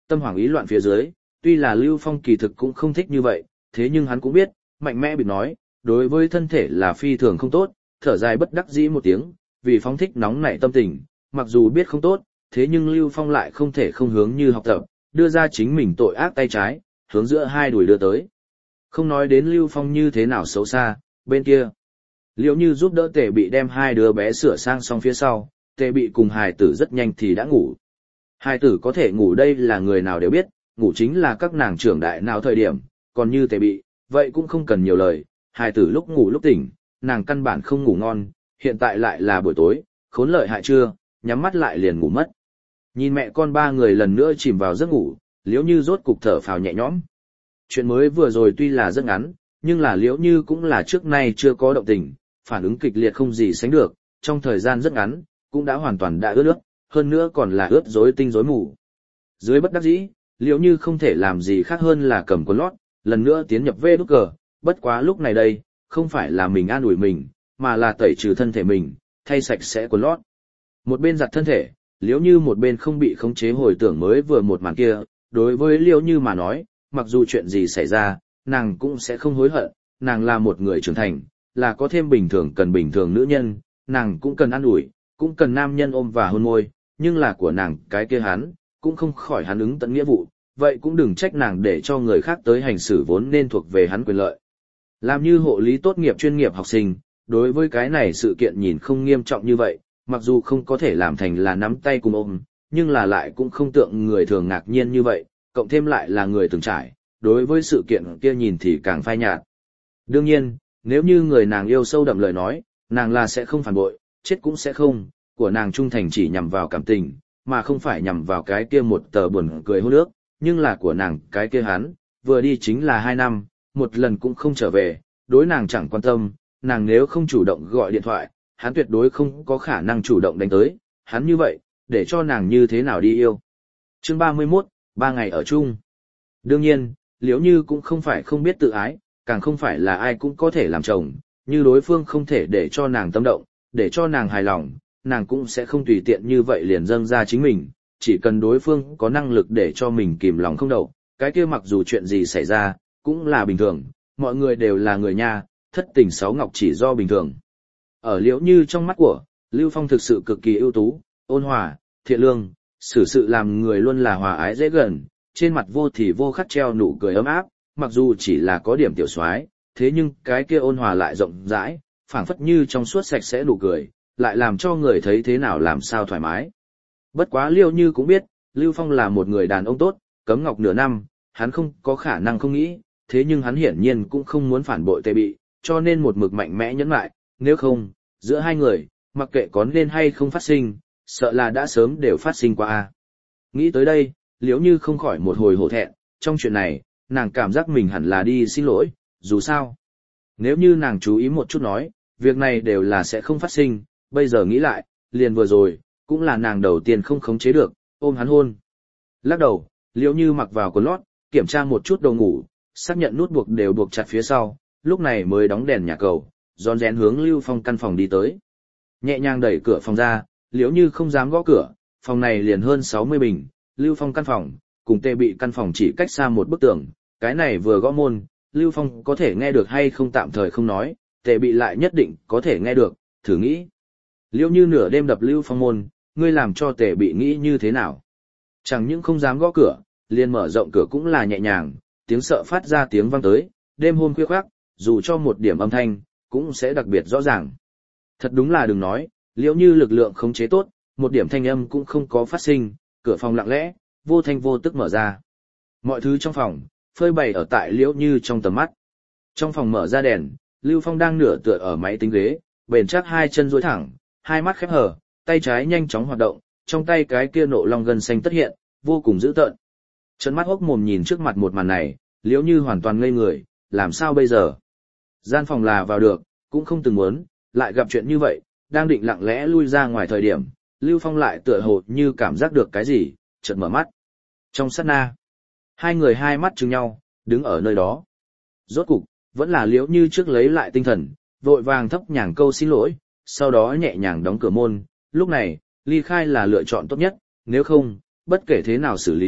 tâm hoảng ý loạn phía dưới, tuy là Lưu Phong kỳ thực cũng không thích như vậy, thế nhưng hắn cũng biết, mạnh mẽ bị nói, đối với thân thể là phi thường không tốt, thở dài bất đắc dĩ một tiếng, vì phóng thích nóng nảy tâm tình, mặc dù biết không tốt, thế nhưng Lưu Phong lại không thể không hướng như học tập, đưa ra chính mình tội ác tay trái, hướng giữa hai đùi đưa tới. Không nói đến Lưu Phong như thế nào xấu xa, bên kia. Liễu Như giúp đỡ Tề Bị đem hai đứa bé sửa sang xong phía sau, Tề Bị cùng hài tử rất nhanh thì đã ngủ. Hài tử có thể ngủ đây là người nào đều biết, ngủ chính là các nàng trưởng đại nào thời điểm, còn như Tề Bị, vậy cũng không cần nhiều lời, hài tử lúc ngủ lúc tỉnh, nàng căn bản không ngủ ngon, hiện tại lại là buổi tối, khốn lợi hại chưa, nhắm mắt lại liền ngủ mất. Nhìn mẹ con ba người lần nữa chìm vào giấc ngủ, Liễu Như rốt cục thở phào nhẹ nhõm. Chuyện mới vừa rồi tuy là rất ngắn, nhưng là Liễu Như cũng là trước nay chưa có động tình, phản ứng kịch liệt không gì sánh được, trong thời gian rất ngắn, cũng đã hoàn toàn đã ướt nước, hơn nữa còn là ướt rối tinh rối mù. Dưới bất đắc dĩ, Liễu Như không thể làm gì khác hơn là cầm quần lót, lần nữa tiến nhập vê đút cờ, bất quá lúc này đây, không phải là mình an ủi mình, mà là tẩy trừ thân thể mình, thay sạch sẽ quần lót. Một bên giặt thân thể, Liễu Như một bên không bị khống chế hồi tưởng mới vừa một màn kia, đối với Liễu Như mà nói, mặc dù chuyện gì xảy ra, nàng cũng sẽ không hối hận, nàng là một người trưởng thành, là có thêm bình thường cần bình thường nữ nhân, nàng cũng cần ăn ủi, cũng cần nam nhân ôm và hôn môi, nhưng là của nàng cái kia hắn, cũng không khỏi hắn ứng tận nghĩa vụ, vậy cũng đừng trách nàng để cho người khác tới hành xử vốn nên thuộc về hắn quyền lợi. Làm như hộ lý tốt nghiệp chuyên nghiệp học sinh, đối với cái này sự kiện nhìn không nghiêm trọng như vậy, mặc dù không có thể làm thành là nắm tay cùng ôm, nhưng là lại cũng không tượng người thường ngạc nhiên như vậy, cộng thêm lại là người từng trải, đối với sự kiện kia nhìn thì càng phai nhạt. Đương nhiên, nếu như người nàng yêu sâu đậm lời nói, nàng là sẽ không phản bội, chết cũng sẽ không, của nàng trung thành chỉ nhằm vào cảm tình, mà không phải nhằm vào cái kia một tờ buồn cười hôn nước, nhưng là của nàng cái kia hắn, vừa đi chính là hai năm, một lần cũng không trở về, đối nàng chẳng quan tâm, nàng nếu không chủ động gọi điện thoại, hắn tuyệt đối không có khả năng chủ động đánh tới, hắn như vậy, để cho nàng như thế nào đi yêu. Chương ba mươi mốt, ba ngày ở chung. Đương nhiên, Liễu Như cũng không phải không biết tự ái, càng không phải là ai cũng có thể làm chồng, như đối phương không thể để cho nàng tâm động, để cho nàng hài lòng, nàng cũng sẽ không tùy tiện như vậy liền dâng ra chính mình, chỉ cần đối phương có năng lực để cho mình kìm lòng không đậu, cái kia mặc dù chuyện gì xảy ra, cũng là bình thường, mọi người đều là người nha, thất tình sáu ngọc chỉ do bình thường. Ở Liễu Như trong mắt của, Lưu Phong thực sự cực kỳ ưu tú, ôn hòa, thiện lương, xử sự làm người luôn là hòa ái dễ gần, trên mặt vô thì vô khắc treo nụ cười ấm áp, mặc dù chỉ là có điểm tiểu soái, thế nhưng cái kia ôn hòa lại rộng rãi, phảng phất như trong suốt sạch sẽ nụ cười, lại làm cho người thấy thế nào làm sao thoải mái. Bất quá Liễu Như cũng biết, Lưu Phong là một người đàn ông tốt, cấm ngọc nửa năm, hắn không có khả năng không nghĩ, thế nhưng hắn hiển nhiên cũng không muốn phản bội Tề Bị, cho nên một mực mạnh mẽ nhẫn lại, nếu không, giữa hai người, mặc kệ có nên hay không phát sinh, sợ là đã sớm đều phát sinh qua a. Nghĩ tới đây, Liễu Như không khỏi một hồi hổ thẹn, trong chuyện này, nàng cảm giác mình hẳn là đi xin lỗi, dù sao. Nếu như nàng chú ý một chút nói, việc này đều là sẽ không phát sinh, bây giờ nghĩ lại, liền vừa rồi, cũng là nàng đầu tiên không khống chế được, ôm hắn hôn. Lắc đầu, Liễu Như mặc vào quần lót, kiểm tra một chút đồ ngủ, xác nhận nút buộc đều buộc chặt phía sau, lúc này mới đóng đèn nhà cầu, rón rén hướng Lưu Phong căn phòng đi tới. Nhẹ nhàng đẩy cửa phòng ra, Liễu Như không dám gõ cửa, phòng này liền hơn sáu mươi bình, Lưu Phong căn phòng, cùng Tề Bị căn phòng chỉ cách xa một bức tường, cái này vừa gõ môn, Lưu Phong có thể nghe được hay không tạm thời không nói, Tề Bị lại nhất định có thể nghe được, thử nghĩ. Liễu Như nửa đêm đập Lưu Phong môn, ngươi làm cho Tề Bị nghĩ như thế nào? Chẳng những không dám gõ cửa, liền mở rộng cửa cũng là nhẹ nhàng, tiếng sợ phát ra tiếng vang tới, đêm hôm khuya khoác, dù cho một điểm âm thanh, cũng sẽ đặc biệt rõ ràng. Thật đúng là đừng nói, Liễu Như lực lượng khống chế tốt, một điểm thanh âm cũng không có phát sinh, cửa phòng lặng lẽ, vô thanh vô tức mở ra. Mọi thứ trong phòng, phơi bày ở tại Liễu Như trong tầm mắt. Trong phòng mở ra đèn, Lưu Phong đang nửa tựa ở máy tính ghế, bền chắc hai chân duỗi thẳng, hai mắt khép hờ, tay trái nhanh chóng hoạt động, trong tay cái kia nộ long gân xanh tất hiện, vô cùng dữ tợn. Trấn mắt hốc mồm nhìn trước mặt một màn này, Liễu Như hoàn toàn ngây người, làm sao bây giờ? Gian phòng là vào được, cũng không từng muốn, lại gặp chuyện như vậy, đang định lặng lẽ lui ra ngoài thời điểm, Lưu Phong lại tựa hồ như cảm giác được cái gì, chợt mở mắt. Trong sát na, hai người hai mắt chừng nhau, đứng ở nơi đó. Rốt cục, vẫn là Liễu Như trước lấy lại tinh thần, vội vàng thấp nhàng câu xin lỗi, sau đó nhẹ nhàng đóng cửa môn, lúc này, ly khai là lựa chọn tốt nhất, nếu không, bất kể thế nào xử lý,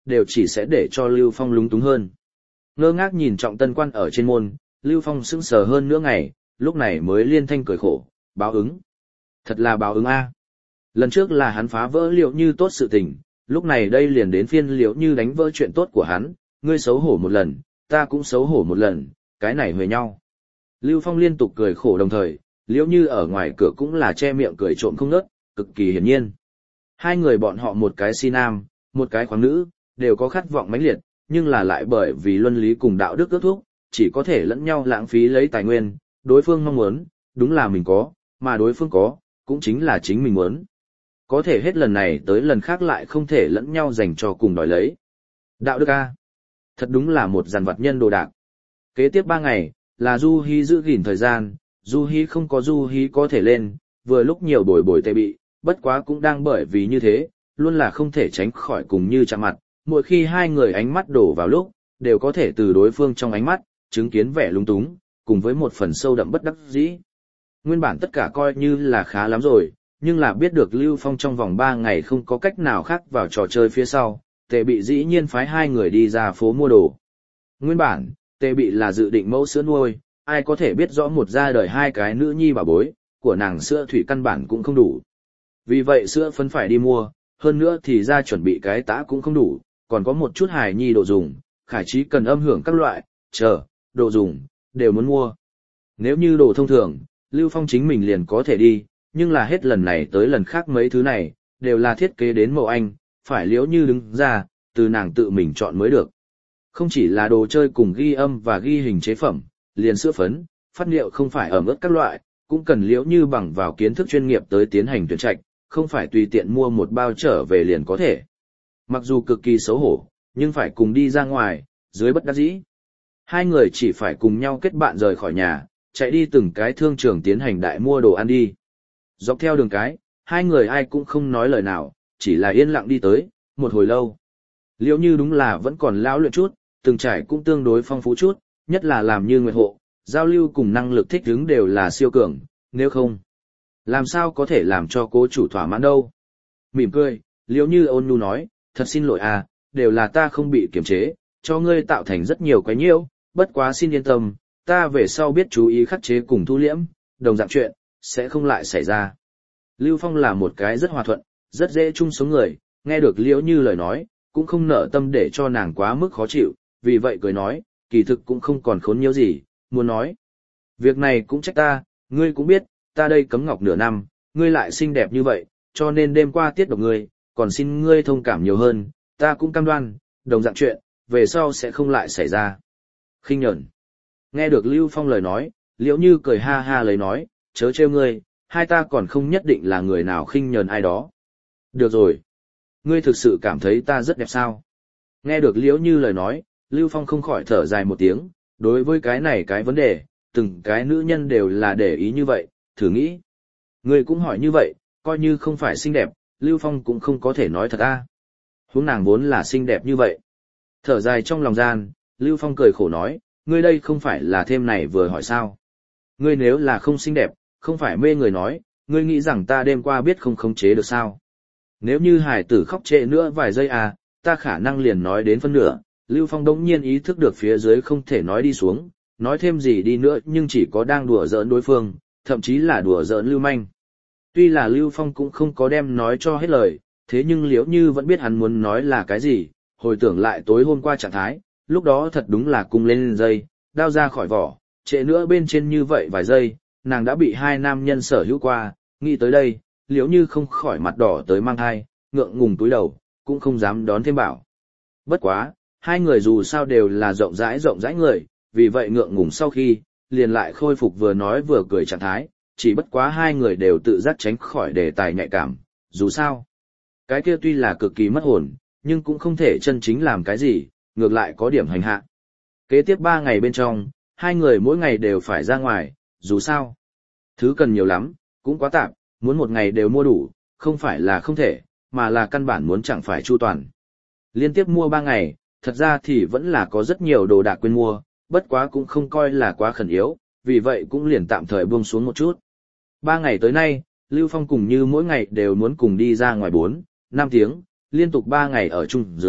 đều chỉ sẽ để cho Lưu Phong lúng túng hơn. Ngơ ngác nhìn Trọng Tân Quan ở trên môn, Lưu Phong sững sờ hơn nửa ngày, lúc này mới liên thanh cười khổ, báo ứng. Thật là báo ứng a. Lần trước là hắn phá vỡ Liễu Như tốt sự tình, lúc này đây liền đến phiên Liễu Như đánh vỡ chuyện tốt của hắn, ngươi xấu hổ một lần, ta cũng xấu hổ một lần, cái này huề nhau. Lưu Phong liên tục cười khổ đồng thời, Liễu Như ở ngoài cửa cũng là che miệng cười trộm không ngớt, cực kỳ hiển nhiên. Hai người bọn họ một cái si nam, một cái khoáng nữ, đều có khát vọng mãnh liệt, nhưng là lại bởi vì luân lý cùng đạo đức ước thúc, chỉ có thể lẫn nhau lãng phí lấy tài nguyên, đối phương mong muốn, đúng là mình có, mà đối phương có, cũng chính là chính mình muốn. Có thể hết lần này tới lần khác lại không thể lẫn nhau dành cho cùng đòi lấy. Đạo đức a, thật đúng là một dàn vật nhân đồ đạc. Kế tiếp ba ngày, là Du Hi giữ gìn thời gian, Du Hi không có Du Hi có thể lên, vừa lúc nhiều bồi bồi tệ bị, bất quá cũng đang bởi vì như thế, luôn là không thể tránh khỏi cùng như chạm mặt, mỗi khi hai người ánh mắt đổ vào lúc, đều có thể từ đối phương trong ánh mắt, chứng kiến vẻ lung túng, cùng với một phần sâu đậm bất đắc dĩ. Nguyên bản tất cả coi như là khá lắm rồi, nhưng là biết được Lưu Phong trong vòng ba ngày không có cách nào khác vào trò chơi phía sau, Tề Bị dĩ nhiên phái hai người đi ra phố mua đồ. Nguyên bản, Tề Bị là dự định mẫu sữa nuôi, ai có thể biết rõ một ra đời hai cái nữ nhi bà bối, của nàng sữa thủy căn bản cũng không đủ. Vì vậy sữa phấn phải đi mua, hơn nữa thì ra chuẩn bị cái tã cũng không đủ, còn có một chút hài nhi đồ dùng, khải trí cần âm hưởng các loại, chờ, đồ dùng, đều muốn mua. Nếu như đồ thông thường, Lưu Phong chính mình liền có thể đi, nhưng là hết lần này tới lần khác mấy thứ này, đều là thiết kế đến mẫu anh, phải Liễu Như đứng ra, từ nàng tự mình chọn mới được. Không chỉ là đồ chơi cùng ghi âm và ghi hình chế phẩm, liền sữa phấn, phát liệu không phải ẩm ướt các loại, cũng cần Liễu Như bằng vào kiến thức chuyên nghiệp tới tiến hành tuyển trạch, không phải tùy tiện mua một bao trở về liền có thể. Mặc dù cực kỳ xấu hổ, nhưng phải cùng đi ra ngoài, dưới bất đắc dĩ. Hai người chỉ phải cùng nhau kết bạn rời khỏi nhà, chạy đi từng cái thương trường tiến hành đại mua đồ ăn đi. Dọc theo đường cái, hai người ai cũng không nói lời nào, chỉ là yên lặng đi tới, một hồi lâu. Liễu Như đúng là vẫn còn lão luyện chút, từng trải cũng tương đối phong phú chút, nhất là làm như nguyệt hộ, giao lưu cùng năng lực thích ứng đều là siêu cường, nếu không, làm sao có thể làm cho cố chủ thỏa mãn đâu. Mỉm cười, Liễu Như ôn nhu nói, thật xin lỗi à, đều là ta không bị kiềm chế, cho ngươi tạo thành rất nhiều quấy nhiễu, bất quá xin yên tâm, ta về sau biết chú ý khắc chế cùng thu liễm, đồng dạng chuyện, sẽ không lại xảy ra. Lưu Phong là một cái rất hòa thuận, rất dễ chung sống người, nghe được Liễu Như lời nói, cũng không nở tâm để cho nàng quá mức khó chịu, vì vậy cười nói, kỳ thực cũng không còn khốn nhiễu gì, muốn nói. Việc này cũng trách ta, ngươi cũng biết, ta đây cấm ngọc nửa năm, ngươi lại xinh đẹp như vậy, cho nên đêm qua tiết độc ngươi, còn xin ngươi thông cảm nhiều hơn, ta cũng cam đoan, đồng dạng chuyện, về sau sẽ không lại xảy ra. Khinh nhẫn. Nghe được Lưu Phong lời nói, Liễu Như cười ha ha lấy nói, chớ trêu ngươi, hai ta còn không nhất định là người nào khinh nhẫn ai đó. Được rồi. Ngươi thực sự cảm thấy ta rất đẹp sao? Nghe được Liễu Như lời nói, Lưu Phong không khỏi thở dài một tiếng, đối với cái này cái vấn đề, từng cái nữ nhân đều là để ý như vậy, thử nghĩ. Ngươi cũng hỏi như vậy, coi như không phải xinh đẹp, Lưu Phong cũng không có thể nói thật a. Huống nàng vốn là xinh đẹp như vậy. Thở dài trong lòng gian, Lưu Phong cười khổ nói, ngươi đây không phải là thêm này vừa hỏi sao. Ngươi nếu là không xinh đẹp, không phải mê người nói, ngươi nghĩ rằng ta đêm qua biết không khống chế được sao. Nếu như hải tử khóc trễ nữa vài giây à, ta khả năng liền nói đến phân nửa. Lưu Phong đống nhiên ý thức được phía dưới không thể nói đi xuống, nói thêm gì đi nữa nhưng chỉ có đang đùa giỡn đối phương, thậm chí là đùa giỡn Lưu Manh. Tuy là Lưu Phong cũng không có đem nói cho hết lời, thế nhưng Liễu Như vẫn biết hắn muốn nói là cái gì, hồi tưởng lại tối hôm qua trạng thái, lúc đó thật đúng là cung lên dây, đao ra khỏi vỏ, trễ nữa bên trên như vậy vài giây, nàng đã bị hai nam nhân sở hữu qua, nghĩ tới đây, Liễu Như không khỏi mặt đỏ tới mang hai, ngượng ngùng túi đầu, cũng không dám đón thêm bảo. Bất quá, hai người dù sao đều là rộng rãi rộng rãi người, vì vậy ngượng ngùng sau khi, liền lại khôi phục vừa nói vừa cười trạng thái, chỉ bất quá hai người đều tự giác tránh khỏi đề tài nhạy cảm, dù sao. Cái kia tuy là cực kỳ mất hồn, nhưng cũng không thể chân chính làm cái gì, ngược lại có điểm hành hạ. Kế tiếp ba ngày bên trong, hai người mỗi ngày đều phải ra ngoài, dù sao. Thứ cần nhiều lắm, cũng quá tạp, muốn một ngày đều mua đủ, không phải là không thể, mà là căn bản muốn chẳng phải chu toàn. Liên tiếp mua ba ngày, thật ra thì vẫn là có rất nhiều đồ đạc quên mua, bất quá cũng không coi là quá khẩn yếu, vì vậy cũng liền tạm thời buông xuống một chút. Ba ngày tới nay, Lưu Phong cùng như mỗi ngày đều muốn cùng đi ra ngoài bốn, năm tiếng, liên tục ba ngày ở chung dưới,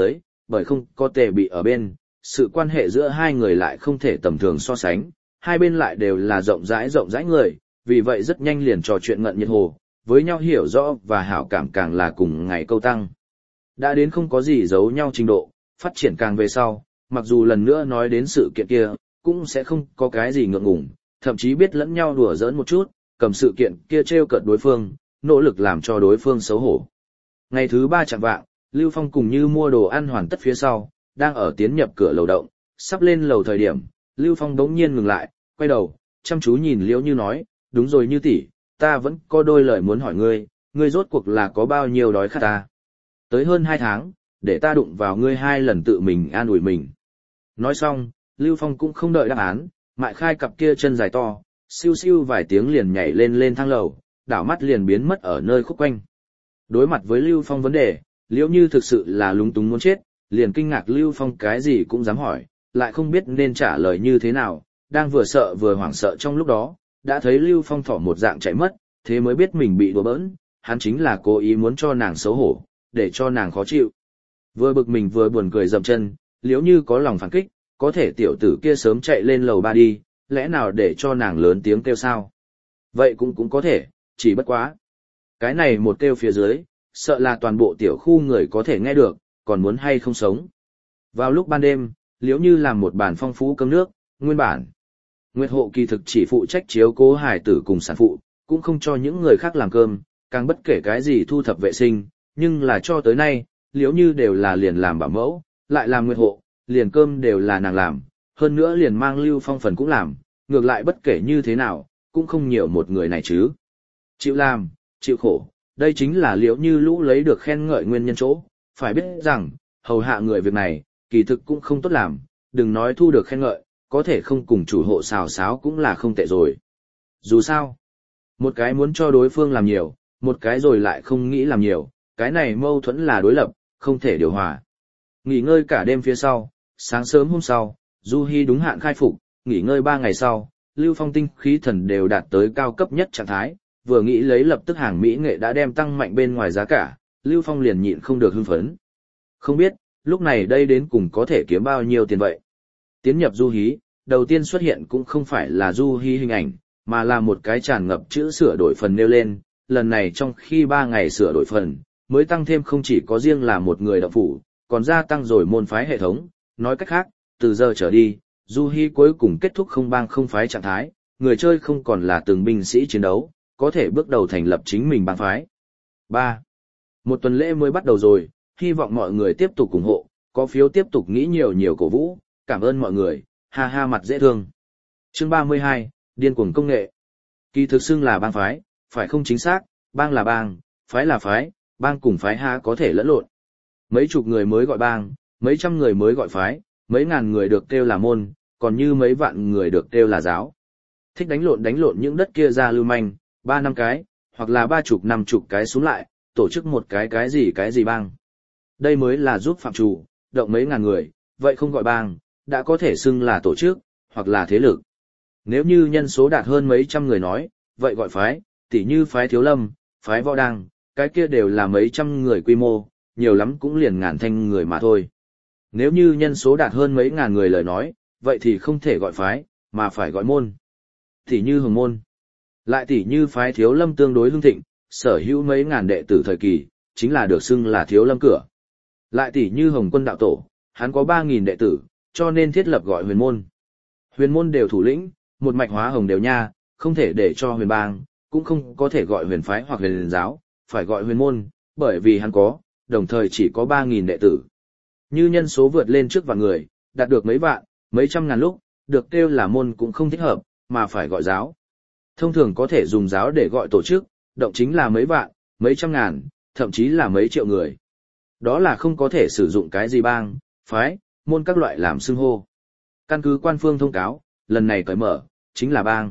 bởi không có Tề Bị ở bên, sự quan hệ giữa hai người lại không thể tầm thường so sánh, hai bên lại đều là rộng rãi rộng rãi người, vì vậy rất nhanh liền trò chuyện ngận nhiệt hồ, với nhau hiểu rõ và hảo cảm càng là cùng ngày câu tăng. Đã đến không có gì giấu nhau trình độ, phát triển càng về sau, mặc dù lần nữa nói đến sự kiện kia, cũng sẽ không có cái gì ngượng ngùng, thậm chí biết lẫn nhau đùa giỡn một chút, cầm sự kiện kia trêu cợt đối phương, nỗ lực làm cho đối phương xấu hổ. Ngày thứ ba chạng vạng, Lưu Phong cùng Như mua đồ ăn hoàn tất phía sau, đang ở tiến nhập cửa lầu động, sắp lên lầu thời điểm, Lưu Phong đống nhiên ngừng lại, quay đầu, chăm chú nhìn Liễu Như nói, đúng rồi Như tỷ, ta vẫn có đôi lời muốn hỏi ngươi, ngươi rốt cuộc là có bao nhiêu đói khát ta? Tới hơn hai tháng, để ta đụng vào ngươi hai lần tự mình an ủi mình. Nói xong, Lưu Phong cũng không đợi đáp án, mại khai cặp kia chân dài to, siêu siêu vài tiếng liền nhảy lên lên thang lầu, đảo mắt liền biến mất ở nơi khúc quanh. Đối mặt với Lưu Phong vấn đề, Liễu Như thực sự là lúng túng muốn chết, liền kinh ngạc Lưu Phong cái gì cũng dám hỏi, lại không biết nên trả lời như thế nào, đang vừa sợ vừa hoảng sợ trong lúc đó, đã thấy Lưu Phong thỏ một dạng chạy mất, thế mới biết mình bị đùa bỡn, hắn chính là cố ý muốn cho nàng xấu hổ, để cho nàng khó chịu. Vừa bực mình vừa buồn cười dậm chân, Liễu Như có lòng phản kích, có thể tiểu tử kia sớm chạy lên lầu ba đi, lẽ nào để cho nàng lớn tiếng kêu sao? Vậy cũng cũng có thể, chỉ bất quá. Cái này một kêu phía dưới, sợ là toàn bộ tiểu khu người có thể nghe được, còn muốn hay không sống. Vào lúc ban đêm, Liễu Như làm một bàn phong phú cơm nước, nguyên bản. Nguyệt Hộ kỳ thực chỉ phụ trách chiếu cố hải tử cùng sản phụ, cũng không cho những người khác làm cơm, càng bất kể cái gì thu thập vệ sinh, nhưng là cho tới nay, Liễu Như đều là liền làm bảo mẫu, lại làm Nguyệt Hộ, liền cơm đều là nàng làm, hơn nữa liền mang Lưu Phong phần cũng làm, ngược lại bất kể như thế nào, cũng không nhiều một người này chứ. Chịu làm, chịu khổ, đây chính là Liễu Như lũ lấy được khen ngợi nguyên nhân chỗ, phải biết rằng, hầu hạ người việc này, kỳ thực cũng không tốt làm, đừng nói thu được khen ngợi, có thể không cùng chủ hộ xào xáo cũng là không tệ rồi. Dù sao, một cái muốn cho đối phương làm nhiều, một cái rồi lại không nghĩ làm nhiều, cái này mâu thuẫn là đối lập, không thể điều hòa. Nghỉ ngơi cả đêm phía sau, sáng sớm hôm sau, Du Hi đúng hạn khai phục, nghỉ ngơi ba ngày sau, Lưu Phong tinh khí thần đều đạt tới cao cấp nhất trạng thái, vừa nghĩ lấy lập tức hàng mỹ nghệ đã đem tăng mạnh bên ngoài giá cả, Lưu Phong liền nhịn không được hưng phấn. Không biết, lúc này đây đến cùng có thể kiếm bao nhiêu tiền vậy? Tiến nhập Du Hi, đầu tiên xuất hiện cũng không phải là Du Hi hình ảnh, mà là một cái tràn ngập chữ sửa đổi phần nêu lên, lần này trong khi ba ngày sửa đổi phần, mới tăng thêm không chỉ có riêng là một người đạo phủ, còn gia tăng rồi môn phái hệ thống, nói cách khác, từ giờ trở đi, Du Hi cuối cùng kết thúc không bang không phái trạng thái, người chơi không còn là từng binh sĩ chiến đấu, có thể bước đầu thành lập chính mình bang phái. ba. Một tuần lễ mới bắt đầu rồi, hy vọng mọi người tiếp tục ủng hộ, có phiếu tiếp tục nghĩ nhiều nhiều cổ vũ, cảm ơn mọi người, ha ha mặt dễ thương. Chương ba mươi hai, điên cuồng công nghệ. Kỳ thực xưng là bang phái, phải không chính xác, bang là bang, phái là phái, bang cùng phái ha có thể lẫn lộn. Mấy chục người mới gọi bang, mấy trăm người mới gọi phái, mấy ngàn người được kêu là môn, còn như mấy vạn người được kêu là giáo. Thích đánh lộn đánh lộn những đất kia ra lưu manh, ba năm cái, hoặc là ba chục năm chục cái xuống lại, tổ chức một cái cái gì cái gì bang. Đây mới là giúp phạm chủ, động mấy ngàn người, vậy không gọi bang, đã có thể xưng là tổ chức, hoặc là thế lực. Nếu như nhân số đạt hơn mấy trăm người nói, vậy gọi phái, tỉ như phái Thiếu Lâm, phái Võ Đăng, cái kia đều là mấy trăm người quy mô, nhiều lắm cũng liền ngàn thanh người mà thôi. Nếu như nhân số đạt hơn mấy ngàn người lời nói, vậy thì không thể gọi phái, mà phải gọi môn. Tỉ như Hồng Môn. Lại tỉ như phái Thiếu Lâm tương đối hưng thịnh, sở hữu mấy ngàn đệ tử thời kỳ, chính là được xưng là Thiếu Lâm cửa. Lại tỉ như Hồng Quân đạo tổ, hắn có ba nghìn đệ tử, cho nên thiết lập gọi huyền môn. Huyền môn đều thủ lĩnh, một mạch hóa hồng đều nha, không thể để cho huyền bang, cũng không có thể gọi huyền phái hoặc huyền giáo, phải gọi huyền môn, bởi vì hắn có, đồng thời chỉ có ba nghìn đệ tử. Như nhân số vượt lên trước vạn người, đạt được mấy vạn, mấy trăm ngàn lúc, được kêu là môn cũng không thích hợp, mà phải gọi giáo. Thông thường có thể dùng giáo để gọi tổ chức, động chính là mấy vạn, mấy trăm ngàn, thậm chí là mấy triệu người. Đó là không có thể sử dụng cái gì bang, phái, môn các loại làm xưng hô. Căn cứ quan phương thông cáo, lần này cởi mở, chính là bang.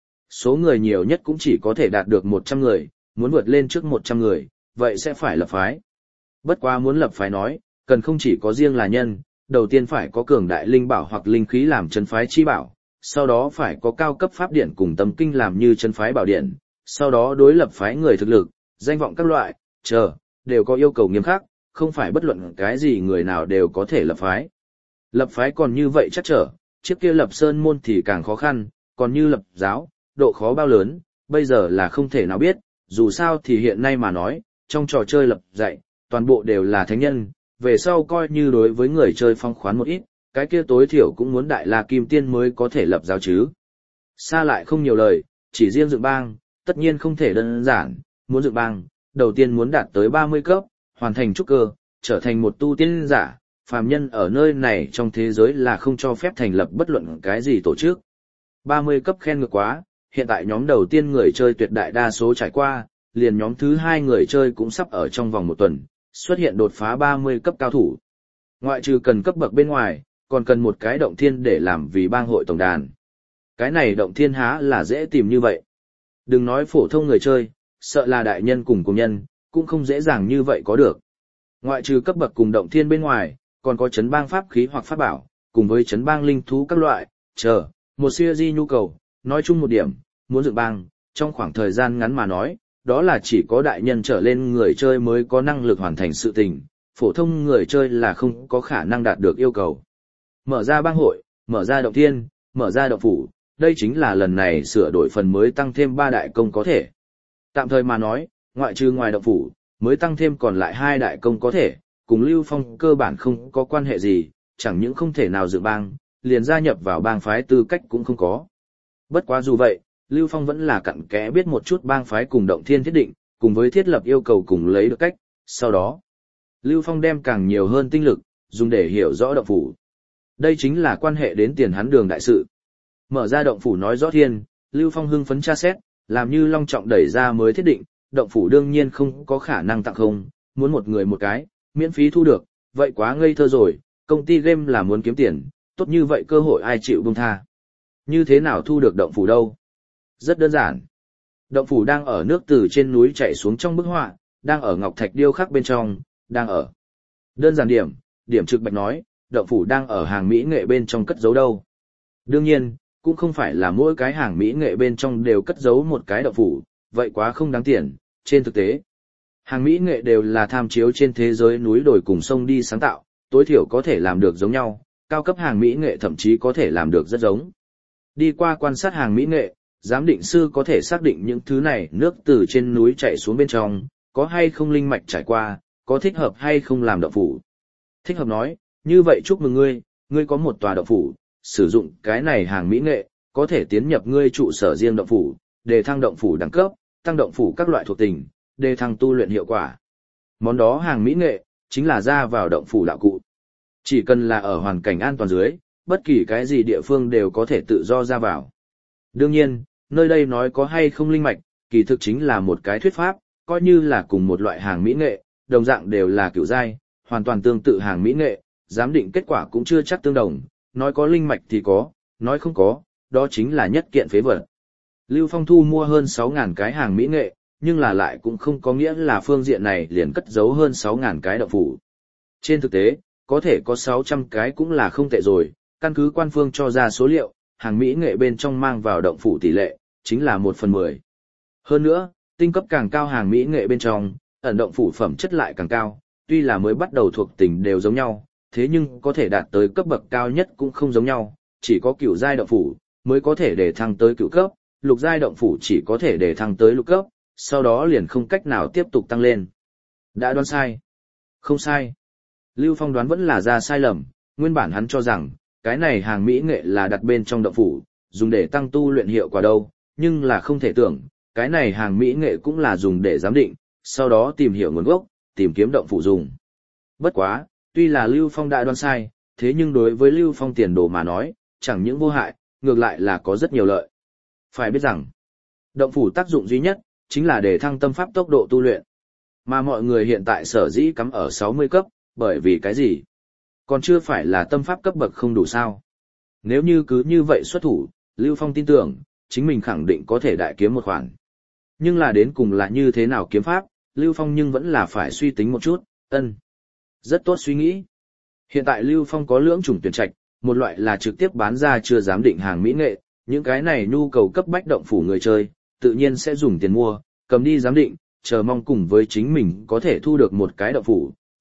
Số người nhiều nhất cũng chỉ có thể đạt được một trăm người, muốn vượt lên trước một trăm người, vậy sẽ phải lập phái. Bất quá muốn lập phái nói, cần không chỉ có riêng là nhân, đầu tiên phải có cường đại linh bảo hoặc linh khí làm chân phái chi bảo, sau đó phải có cao cấp pháp điển cùng tâm kinh làm như chân phái bảo điển, sau đó đối lập phái người thực lực, danh vọng các loại, chờ, đều có yêu cầu nghiêm khắc, không phải bất luận cái gì người nào đều có thể lập phái. Lập phái còn như vậy chắc trở, trước kia lập sơn môn thì càng khó khăn, còn như lập giáo, độ khó bao lớn, bây giờ là không thể nào biết, dù sao thì hiện nay mà nói, trong trò chơi lập dạy, toàn bộ đều là thánh nhân, về sau coi như đối với người chơi phong khoán một ít, cái kia tối thiểu cũng muốn đại la kim tiên mới có thể lập giáo chứ. Xa lại không nhiều lời, chỉ riêng dựng bang, tất nhiên không thể đơn giản, muốn dựng bang, đầu tiên muốn đạt tới ba mươi cấp, hoàn thành trúc cơ, trở thành một tu tiên giả, phàm nhân ở nơi này trong thế giới là không cho phép thành lập bất luận cái gì tổ chức. ba mươi cấp khen ngược quá, hiện tại nhóm đầu tiên người chơi tuyệt đại đa số trải qua, liền nhóm thứ hai người chơi cũng sắp ở trong vòng một tuần, xuất hiện đột phá ba mươi cấp cao thủ. Ngoại trừ cần cấp bậc bên ngoài, còn cần một cái động thiên để làm vì bang hội tổng đàn. Cái này động thiên há là dễ tìm như vậy. Đừng nói phổ thông người chơi, sợ là đại nhân cùng cùng nhân, cũng không dễ dàng như vậy có được. Ngoại trừ cấp bậc cùng động thiên bên ngoài, còn có chấn bang pháp khí hoặc pháp bảo, cùng với chấn bang linh thú các loại, chờ, một siêu di nhu cầu, nói chung một điểm, muốn dựng bang, trong khoảng thời gian ngắn mà nói, đó là chỉ có đại nhân trở lên người chơi mới có năng lực hoàn thành sự tình, phổ thông người chơi là không có khả năng đạt được yêu cầu. Mở ra bang hội, mở ra động thiên, mở ra động phủ, đây chính là lần này sửa đổi phần mới tăng thêm ba đại công có thể. Tạm thời mà nói, ngoại trừ ngoài động phủ, mới tăng thêm còn lại hai đại công có thể, cùng Lưu Phong cơ bản không có quan hệ gì, chẳng những không thể nào dựng bang, liền gia nhập vào bang phái tư cách cũng không có. Bất quá dù vậy, Lưu Phong vẫn là cặn kẽ biết một chút bang phái cùng động thiên thiết định, cùng với thiết lập yêu cầu cùng lấy được cách, sau đó, Lưu Phong đem càng nhiều hơn tinh lực, dùng để hiểu rõ động phủ. Đây chính là quan hệ đến tiền hắn đường đại sự. Mở ra động phủ nói rõ thiên, Lưu Phong hưng phấn tra xét, làm như long trọng đẩy ra mới thiết định, động phủ đương nhiên không có khả năng tặng không, muốn một người một cái, miễn phí thu được, vậy quá ngây thơ rồi, công ty game là muốn kiếm tiền, tốt như vậy cơ hội ai chịu buông tha. Như thế nào thu được động phủ đâu? Rất đơn giản. Động phủ đang ở nước từ trên núi chảy xuống trong bức họa, đang ở ngọc thạch điêu khắc bên trong, đang ở. Đơn giản điểm, điểm trực bạch nói, động phủ đang ở hàng mỹ nghệ bên trong cất giấu đâu. Đương nhiên, cũng không phải là mỗi cái hàng mỹ nghệ bên trong đều cất giấu một cái động phủ, vậy quá không đáng tiền, trên thực tế. Hàng mỹ nghệ đều là tham chiếu trên thế giới núi đồi cùng sông đi sáng tạo, tối thiểu có thể làm được giống nhau, cao cấp hàng mỹ nghệ thậm chí có thể làm được rất giống. Đi qua quan sát hàng mỹ nghệ, giám định sư có thể xác định những thứ này nước từ trên núi chảy xuống bên trong, có hay không linh mạch trải qua, có thích hợp hay không làm động phủ. Thích hợp nói, như vậy chúc mừng ngươi, ngươi có một tòa động phủ, sử dụng cái này hàng mỹ nghệ, có thể tiến nhập ngươi trụ sở riêng động phủ, đề thăng động phủ đẳng cấp, tăng động phủ các loại thuộc tính, đề thăng tu luyện hiệu quả. Món đó hàng mỹ nghệ, chính là ra vào động phủ đạo cụ. Chỉ cần là ở hoàn cảnh an toàn dưới, bất kỳ cái gì địa phương đều có thể tự do ra vào. Đương nhiên, nơi đây nói có hay không linh mạch, kỳ thực chính là một cái thuyết pháp, coi như là cùng một loại hàng mỹ nghệ, đồng dạng đều là kiểu giai, hoàn toàn tương tự hàng mỹ nghệ, giám định kết quả cũng chưa chắc tương đồng, nói có linh mạch thì có, nói không có, đó chính là nhất kiện phế vật. Lưu Phong thu mua hơn sáu nghìn cái hàng mỹ nghệ, nhưng là lại cũng không có nghĩa là phương diện này liền cất giấu hơn sáu nghìn cái động phủ. Trên thực tế, có thể có sáu trăm cái cũng là không tệ rồi, căn cứ quan phương cho ra số liệu, hàng mỹ nghệ bên trong mang vào động phủ tỷ lệ, chính là một phần mười. Hơn nữa, tinh cấp càng cao hàng mỹ nghệ bên trong, ẩn động phủ phẩm chất lại càng cao, tuy là mới bắt đầu thuộc tính đều giống nhau, thế nhưng có thể đạt tới cấp bậc cao nhất cũng không giống nhau, chỉ có cửu giai động phủ mới có thể để thăng tới cửu cấp, lục giai động phủ chỉ có thể để thăng tới lục cấp, sau đó liền không cách nào tiếp tục tăng lên. Đã đoán sai? Không sai. Lưu Phong đoán vẫn là ra sai lầm, nguyên bản hắn cho rằng, cái này hàng mỹ nghệ là đặt bên trong động phủ, dùng để tăng tu luyện hiệu quả đâu, nhưng là không thể tưởng, cái này hàng mỹ nghệ cũng là dùng để giám định, sau đó tìm hiểu nguồn gốc, tìm kiếm động phủ dùng. Bất quá, tuy là Lưu Phong đã đoán sai, thế nhưng đối với Lưu Phong tiền đồ mà nói, chẳng những vô hại, ngược lại là có rất nhiều lợi. Phải biết rằng, động phủ tác dụng duy nhất, chính là để thăng tâm pháp tốc độ tu luyện. Mà mọi người hiện tại sở dĩ cắm ở sáu mươi cấp, bởi vì cái gì? Còn chưa phải là tâm pháp cấp bậc không đủ sao? Nếu như cứ như vậy xuất thủ, Lưu Phong tin tưởng, chính mình khẳng định có thể đại kiếm một khoản. Nhưng là đến cùng là như thế nào kiếm pháp, Lưu Phong nhưng vẫn là phải suy tính một chút, ân. Rất tốt suy nghĩ. Hiện tại Lưu Phong có lưỡng chủng tuyển trạch, một loại là trực tiếp bán ra chưa giám định hàng mỹ nghệ, những cái này nhu cầu cấp bách động phủ người chơi, tự nhiên sẽ dùng tiền mua, cầm đi giám định, chờ mong cùng với chính mình có thể thu được một cái động phủ,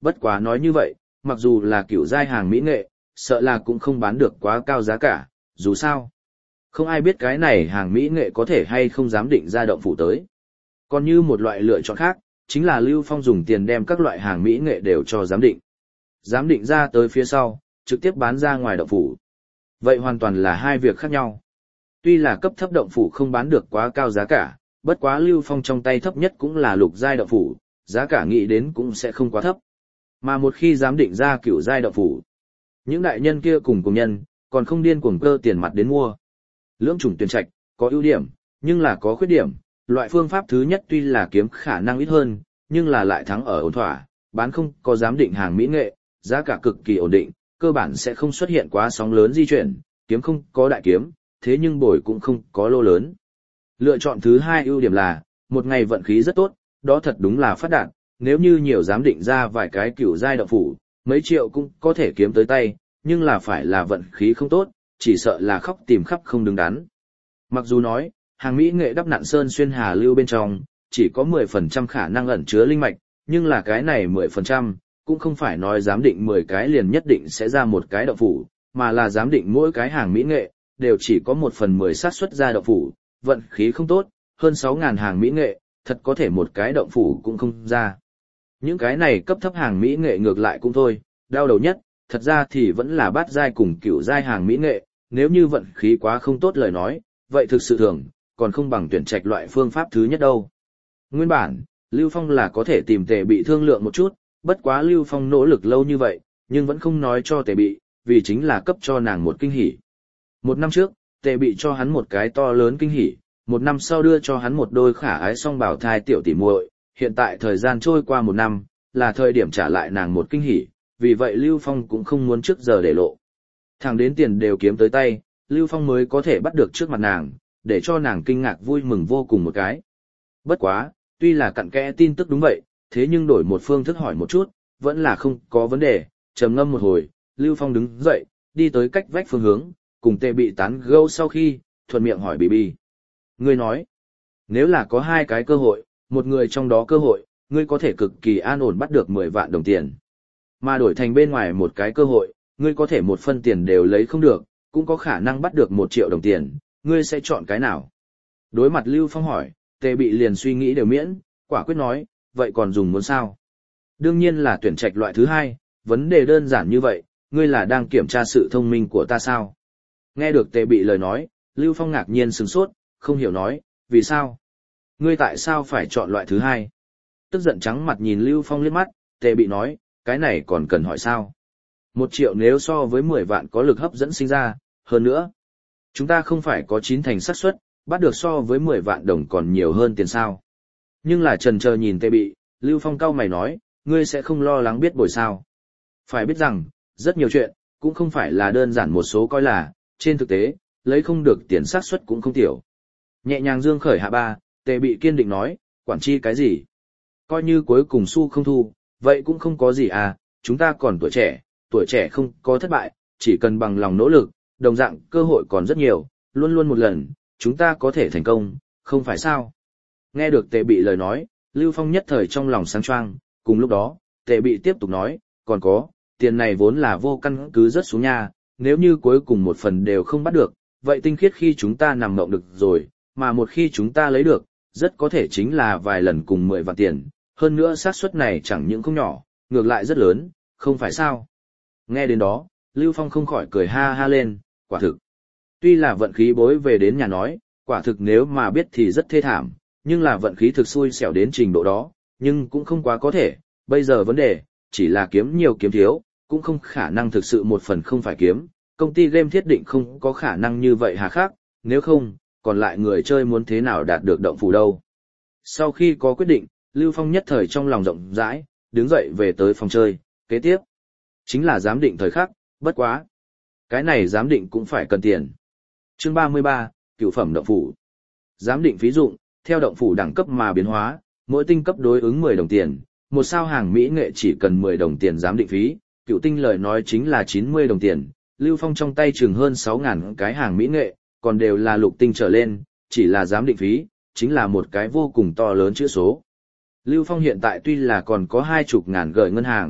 bất quá nói như vậy, mặc dù là kiểu giai hàng mỹ nghệ, sợ là cũng không bán được quá cao giá cả, dù sao. Không ai biết cái này hàng mỹ nghệ có thể hay không dám định ra động phủ tới. Còn như một loại lựa chọn khác, chính là Lưu Phong dùng tiền đem các loại hàng mỹ nghệ đều cho giám định. Giám định ra tới phía sau, trực tiếp bán ra ngoài động phủ. Vậy hoàn toàn là hai việc khác nhau. Tuy là cấp thấp động phủ không bán được quá cao giá cả, bất quá Lưu Phong trong tay thấp nhất cũng là lục giai động phủ, giá cả nghĩ đến cũng sẽ không quá thấp. Mà một khi giám định ra cửu giai động phủ, những đại nhân kia cùng cùng nhân, còn không điên cuồng cơ tiền mặt đến mua. Lưỡng chủng tuyển trạch, có ưu điểm, nhưng là có khuyết điểm. Loại phương pháp thứ nhất tuy là kiếm khả năng ít hơn, nhưng là lại thắng ở ổn thỏa, bán không có giám định hàng mỹ nghệ, giá cả cực kỳ ổn định, cơ bản sẽ không xuất hiện quá sóng lớn di chuyển, kiếm không có đại kiếm, thế nhưng bồi cũng không có lô lớn. Lựa chọn thứ hai ưu điểm là, một ngày vận khí rất tốt, đó thật đúng là phát đạt, nếu như nhiều giám định ra vài cái cửu giai động phủ, mấy triệu cũng có thể kiếm tới tay, nhưng là phải là vận khí không tốt, chỉ sợ là khóc tìm khắp không đứng đắn. Mặc dù nói, hàng mỹ nghệ đắp nặn sơn xuyên hà lưu bên trong, chỉ có mười phần trăm khả năng ẩn chứa linh mạch, nhưng là cái này mười phần trăm, cũng không phải nói giám định mười cái liền nhất định sẽ ra một cái động phủ, mà là giám định mỗi cái hàng mỹ nghệ, đều chỉ có một phần mười xác suất ra động phủ, vận khí không tốt, hơn sáu nghìn hàng mỹ nghệ, thật có thể một cái động phủ cũng không ra. Những cái này cấp thấp hàng mỹ nghệ ngược lại cũng thôi, đau đầu nhất, thật ra thì vẫn là bát giai cùng cửu giai hàng mỹ nghệ, nếu như vận khí quá không tốt lời nói, vậy thực sự thường, còn không bằng tuyển trạch loại phương pháp thứ nhất đâu. Nguyên bản, Lưu Phong là có thể tìm Tề Bị thương lượng một chút, bất quá Lưu Phong nỗ lực lâu như vậy, nhưng vẫn không nói cho Tề Bị, vì chính là cấp cho nàng một kinh hỉ. Một năm trước, Tề Bị cho hắn một cái to lớn kinh hỉ, một năm sau đưa cho hắn một đôi khả ái song bảo thai tiểu tỷ muội, hiện tại thời gian trôi qua một năm, là thời điểm trả lại nàng một kinh hỉ, vì vậy Lưu Phong cũng không muốn trước giờ để lộ. Thẳng đến tiền đều kiếm tới tay, Lưu Phong mới có thể bắt được trước mặt nàng, để cho nàng kinh ngạc vui mừng vô cùng một cái. Bất quá, tuy là cặn kẽ tin tức đúng vậy, thế nhưng đổi một phương thức hỏi một chút, vẫn là không có vấn đề, trầm ngâm một hồi, Lưu Phong đứng dậy, đi tới cách vách phương hướng, cùng Tề Bị tán gẫu sau khi, thuận miệng hỏi Bì Bì. Ngươi nói, nếu là có hai cái cơ hội, một người trong đó cơ hội, ngươi có thể cực kỳ an ổn bắt được mười vạn đồng tiền. Mà đổi thành bên ngoài một cái cơ hội, ngươi có thể một phân tiền đều lấy không được, cũng có khả năng bắt được một triệu đồng tiền, ngươi sẽ chọn cái nào? Đối mặt Lưu Phong hỏi, Tề Bị liền suy nghĩ đều miễn, quả quyết nói, vậy còn dùng muốn sao? Đương nhiên là tuyển trạch loại thứ hai, vấn đề đơn giản như vậy, ngươi là đang kiểm tra sự thông minh của ta sao? Nghe được Tề Bị lời nói, Lưu Phong ngạc nhiên sửng sốt, không hiểu nói, vì sao? Ngươi tại sao phải chọn loại thứ hai? Tức giận trắng mặt nhìn Lưu Phong liếc mắt, Tề Bị nói, cái này còn cần hỏi sao? Một triệu nếu so với mười vạn có lực hấp dẫn sinh ra, hơn nữa. Chúng ta không phải có chín thành xác suất bắt được so với mười vạn đồng còn nhiều hơn tiền sao. Nhưng là trần chờ nhìn Tề Bị, Lưu Phong cau mày nói, ngươi sẽ không lo lắng biết bồi sao. Phải biết rằng, rất nhiều chuyện, cũng không phải là đơn giản một số coi là, trên thực tế, lấy không được tiền xác suất cũng không tiểu. Nhẹ nhàng dương khởi hạ ba, Tề Bị kiên định nói, quản chi cái gì? Coi như cuối cùng xu không thu, vậy cũng không có gì à, chúng ta còn tuổi trẻ, tuổi trẻ không có thất bại, chỉ cần bằng lòng nỗ lực, đồng dạng cơ hội còn rất nhiều, luôn luôn một lần, chúng ta có thể thành công, không phải sao? Nghe được Tề Bị lời nói, Lưu Phong nhất thời trong lòng sáng choang, cùng lúc đó, Tề Bị tiếp tục nói, còn có, tiền này vốn là vô căn cứ rớt xuống nhà, nếu như cuối cùng một phần đều không bắt được, vậy tinh khiết khi chúng ta nằm mộng được rồi, mà một khi chúng ta lấy được, rất có thể chính là vài lần cùng mười vạn tiền, hơn nữa xác suất này chẳng những không nhỏ, ngược lại rất lớn, không phải sao? Nghe đến đó, Lưu Phong không khỏi cười ha ha lên, quả thực. Tuy là vận khí bối về đến nhà nói, quả thực nếu mà biết thì rất thê thảm, nhưng là vận khí thực xui xẻo đến trình độ đó, nhưng cũng không quá có thể, bây giờ vấn đề, chỉ là kiếm nhiều kiếm thiếu, cũng không khả năng thực sự một phần không phải kiếm, công ty game thiết định không có khả năng như vậy hà khắc, nếu không, còn lại người chơi muốn thế nào đạt được động phủ đâu. Sau khi có quyết định, Lưu Phong nhất thời trong lòng rộng rãi, đứng dậy về tới phòng chơi, kế tiếp. Chính là giám định thời khắc, bất quá. Cái này giám định cũng phải cần tiền. Chương ba mươi ba, Cửu phẩm động phủ. Giám định phí dụng, theo động phủ đẳng cấp mà biến hóa, mỗi tinh cấp đối ứng mười đồng tiền, một sao hàng mỹ nghệ chỉ cần mười đồng tiền giám định phí, cửu tinh lời nói chính là chín mươi đồng tiền. Lưu Phong trong tay chừng hơn sáu nghìn cái hàng mỹ nghệ, còn đều là lục tinh trở lên, chỉ là giám định phí, chính là một cái vô cùng to lớn chữ số. Lưu Phong hiện tại tuy là còn có hai chục ngàn gửi ngân hàng,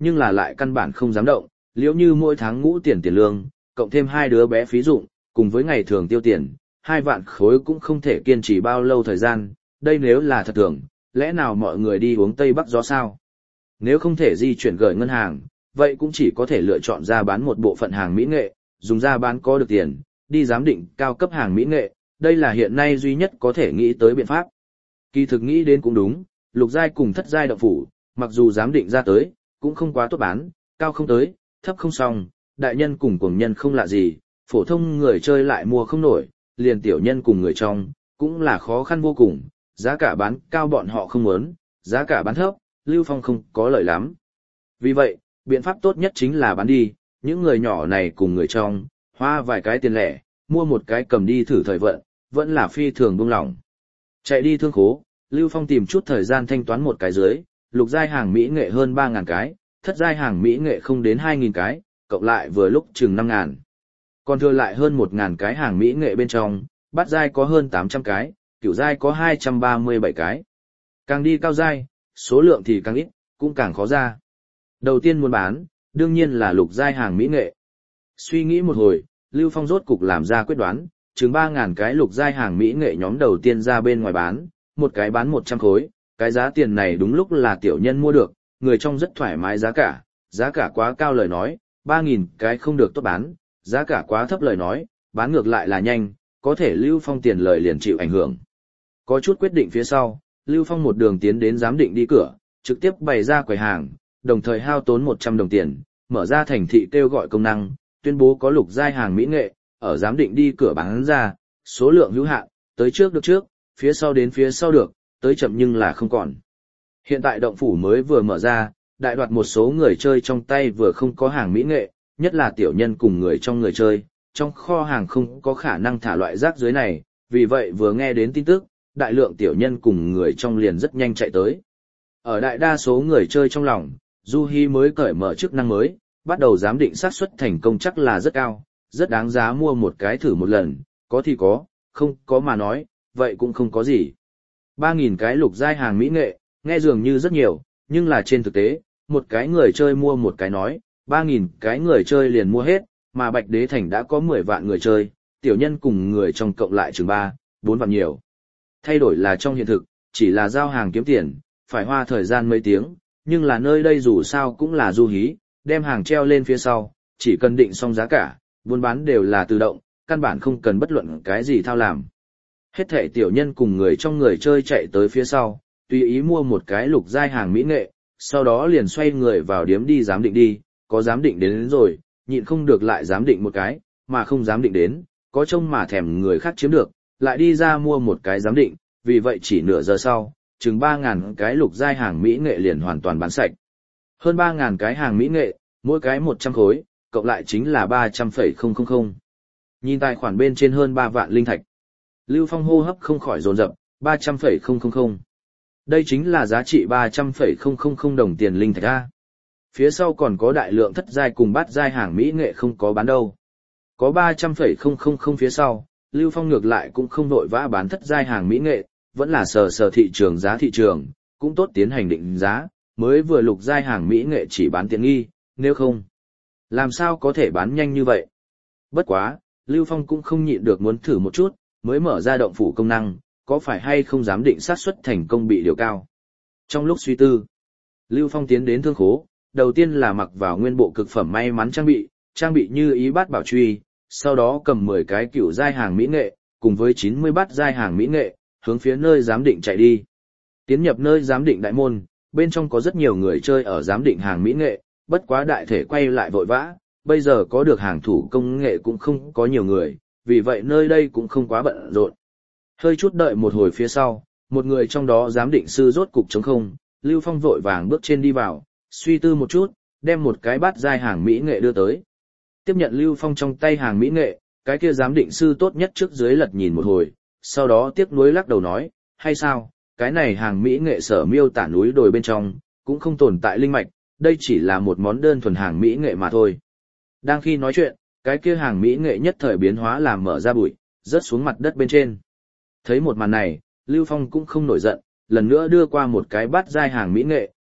nhưng là lại căn bản không dám động, liếu như mỗi tháng ngũ tiền tiền lương, cộng thêm hai đứa bé phí dụng, cùng với ngày thường tiêu tiền, hai vạn khối cũng không thể kiên trì bao lâu thời gian, đây nếu là thật thường, lẽ nào mọi người đi uống Tây Bắc gió sao? Nếu không thể di chuyển gửi ngân hàng, vậy cũng chỉ có thể lựa chọn ra bán một bộ phận hàng mỹ nghệ, dùng ra bán có được tiền, đi giám định cao cấp hàng mỹ nghệ, đây là hiện nay duy nhất có thể nghĩ tới biện pháp. Kỳ thực nghĩ đến cũng đúng, lục giai cùng thất giai động phủ, mặc dù giám định ra tới, cũng không quá tốt bán, cao không tới, thấp không xong, đại nhân cùng cuồng nhân không lạ gì, phổ thông người chơi lại mua không nổi, liền tiểu nhân cùng người trong, cũng là khó khăn vô cùng, giá cả bán cao bọn họ không muốn, giá cả bán thấp, Lưu Phong không có lợi lắm. Vì vậy, biện pháp tốt nhất chính là bán đi, những người nhỏ này cùng người trong, hoa vài cái tiền lẻ, mua một cái cầm đi thử thời vận, vẫn là phi thường buông lỏng. Chạy đi thương khố, Lưu Phong tìm chút thời gian thanh toán một cái dưới, lục giai hàng mỹ nghệ hơn ba nghìn cái, thất giai hàng mỹ nghệ không đến hai nghìn cái, cộng lại vừa lúc chừng năm nghìn. Còn thừa lại hơn một nghìn cái hàng mỹ nghệ bên trong, bát giai có hơn tám trăm cái, cửu giai có hai trăm ba mươi bảy cái. Càng đi cao giai, số lượng thì càng ít, cũng càng khó ra. Đầu tiên muốn bán, đương nhiên là lục giai hàng mỹ nghệ. Suy nghĩ một hồi, Lưu Phong rốt cục làm ra quyết đoán, chừng ba nghìn cái lục giai hàng mỹ nghệ nhóm đầu tiên ra bên ngoài bán, một cái bán một trăm khối, cái giá tiền này đúng lúc là tiểu nhân mua được, người trong rất thoải mái giá cả, giá cả quá cao lời nói, ba nghìn cái không được tốt bán, giá cả quá thấp lời nói, bán ngược lại là nhanh, có thể Lưu Phong tiền lời liền chịu ảnh hưởng. Có chút quyết định phía sau, Lưu Phong một đường tiến đến giám định đi cửa, trực tiếp bày ra quầy hàng, đồng thời hao tốn một trăm đồng tiền, mở ra thành thị kêu gọi công năng, tuyên bố có lục giai hàng mỹ nghệ, ở giám định đi cửa bán ra, số lượng hữu hạn, tới trước được trước, phía sau đến phía sau được, tới chậm nhưng là không còn. Hiện tại động phủ mới vừa mở ra, đại đoạt một số người chơi trong tay vừa không có hàng mỹ nghệ, nhất là tiểu nhân cùng người trong người chơi, trong kho hàng không có khả năng thả loại rác dưới này, vì vậy vừa nghe đến tin tức, đại lượng tiểu nhân cùng người trong liền rất nhanh chạy tới. Ở đại đa số người chơi trong lòng, Du Hi mới cởi mở chức năng mới, bắt đầu giám định xác suất thành công chắc là rất cao, rất đáng giá mua một cái thử một lần, có thì có, không có mà nói, vậy cũng không có gì. ba nghìn cái lục giai hàng mỹ nghệ, nghe dường như rất nhiều, nhưng là trên thực tế, một cái người chơi mua một cái nói, ba nghìn cái người chơi liền mua hết, mà Bạch Đế Thành đã có mười vạn người chơi, tiểu nhân cùng người trong cộng lại chừng ba, bốn vạn nhiều. Thay đổi là trong hiện thực, chỉ là giao hàng kiếm tiền, phải hoa thời gian mấy tiếng, nhưng là nơi đây dù sao cũng là Du Hí, đem hàng treo lên phía sau, chỉ cần định xong giá cả, buôn bán đều là tự động, căn bản không cần bất luận cái gì thao làm. Hết thảy tiểu nhân cùng người trong người chơi chạy tới phía sau, tùy ý mua một cái lục giai hàng mỹ nghệ, sau đó liền xoay người vào điếm đi giám định đi, có giám định đến, đến rồi, nhịn không được lại giám định một cái, mà không giám định đến, có trông mà thèm người khác chiếm được, lại đi ra mua một cái giám định, vì vậy chỉ nửa giờ sau, chừng ba nghìn cái lục giai hàng mỹ nghệ liền hoàn toàn bán sạch. Hơn ba nghìn cái hàng mỹ nghệ, mỗi cái một trăm khối, cộng lại chính là ba trăm phẩy không không không. Nhìn tài khoản bên trên hơn ba vạn linh thạch. Lưu Phong hô hấp không khỏi dồn dập, ba trăm phẩy không không không. Đây chính là giá trị ba trăm phẩy không không không đồng tiền linh thạch a. Phía sau còn có đại lượng thất giai cùng bát giai hàng mỹ nghệ không có bán đâu. Có ba trăm phẩy không không không phía sau, Lưu Phong ngược lại cũng không vội vã bán thất giai hàng mỹ nghệ, vẫn là sờ sờ thị trường giá thị trường, cũng tốt tiến hành định giá, mới vừa lục giai hàng mỹ nghệ chỉ bán tiện nghi, nếu không, làm sao có thể bán nhanh như vậy. Bất quá, Lưu Phong cũng không nhịn được muốn thử một chút, mới mở ra động phủ công năng, có phải hay không dám định xác suất thành công bị điều cao. Trong lúc suy tư, Lưu Phong tiến đến thương khố, đầu tiên là mặc vào nguyên bộ cực phẩm may mắn trang bị, trang bị như ý bát bảo truy, sau đó cầm mười cái cựu giai hàng mỹ nghệ, cùng với chín mươi bát giai hàng mỹ nghệ, hướng phía nơi giám định chạy đi. Tiến nhập nơi giám định đại môn, bên trong có rất nhiều người chơi ở giám định hàng mỹ nghệ, bất quá đại thể quay lại vội vã, bây giờ có được hàng thủ công nghệ cũng không có nhiều người, vì vậy nơi đây cũng không quá bận rộn. Hơi chút đợi một hồi phía sau, một người trong đó giám định sư rốt cục trống không, Lưu Phong vội vàng bước trên đi vào, suy tư một chút, đem một cái bát giai hàng mỹ nghệ đưa tới. Tiếp nhận Lưu Phong trong tay hàng mỹ nghệ, cái kia giám định sư tốt nhất trước dưới lật nhìn một hồi, sau đó tiếc nuối lắc đầu nói, hay sao, cái này hàng mỹ nghệ sở miêu tả núi đồi bên trong, cũng không tồn tại linh mạch, đây chỉ là một món đơn thuần hàng mỹ nghệ mà thôi. Đang khi nói chuyện, cái kia hàng mỹ nghệ nhất thời biến hóa làm mở ra bụi, rớt xuống mặt đất bên trên. Thấy một màn này, Lưu Phong cũng không nổi giận, lần nữa đưa qua một cái bát giai hàng mỹ nghệ,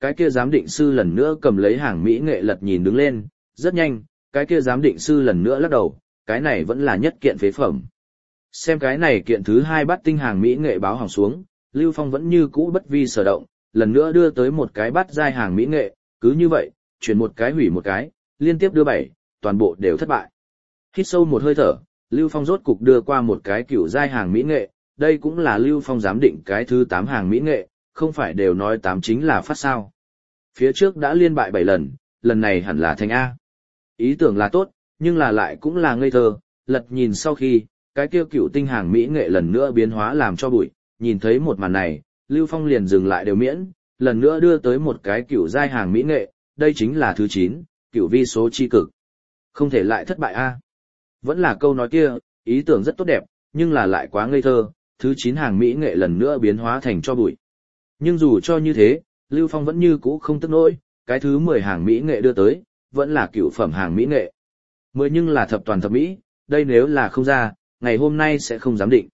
cái kia giám định sư lần nữa cầm lấy hàng mỹ nghệ lật nhìn đứng lên, rất nhanh, cái kia giám định sư lần nữa lắc đầu, cái này vẫn là nhất kiện phế phẩm. Xem cái này kiện thứ hai bát tinh hàng mỹ nghệ báo hỏng xuống, Lưu Phong vẫn như cũ bất vi sở động, lần nữa đưa tới một cái bát giai hàng mỹ nghệ, cứ như vậy, chuyển một cái hủy một cái, liên tiếp đưa bảy, toàn bộ đều thất bại. Hít sâu một hơi thở, Lưu Phong rốt cục đưa qua một cái cửu giai hàng mỹ nghệ, đây cũng là Lưu Phong giám định cái thứ tám hàng mỹ nghệ, không phải đều nói tám chính là phát sao. Phía trước đã liên bại bảy lần, lần này hẳn là thành A. Ý tưởng là tốt, nhưng là lại cũng là ngây thơ, lật nhìn sau khi, cái kia cửu tinh hàng mỹ nghệ lần nữa biến hóa làm cho bụi, nhìn thấy một màn này, Lưu Phong liền dừng lại đều miễn, lần nữa đưa tới một cái cửu giai hàng mỹ nghệ, đây chính là thứ chín, cửu vi số chi cực. Không thể lại thất bại A. Vẫn là câu nói kia, ý tưởng rất tốt đẹp, nhưng là lại quá ngây thơ, thứ chín hàng mỹ nghệ lần nữa biến hóa thành cho bụi. Nhưng dù cho như thế, Lưu Phong vẫn như cũ không tức nỗi, cái thứ mười hàng mỹ nghệ đưa tới, vẫn là cửu phẩm hàng mỹ nghệ. Mười nhưng là thập toàn thập mỹ, đây nếu là không ra, ngày hôm nay sẽ không dám định.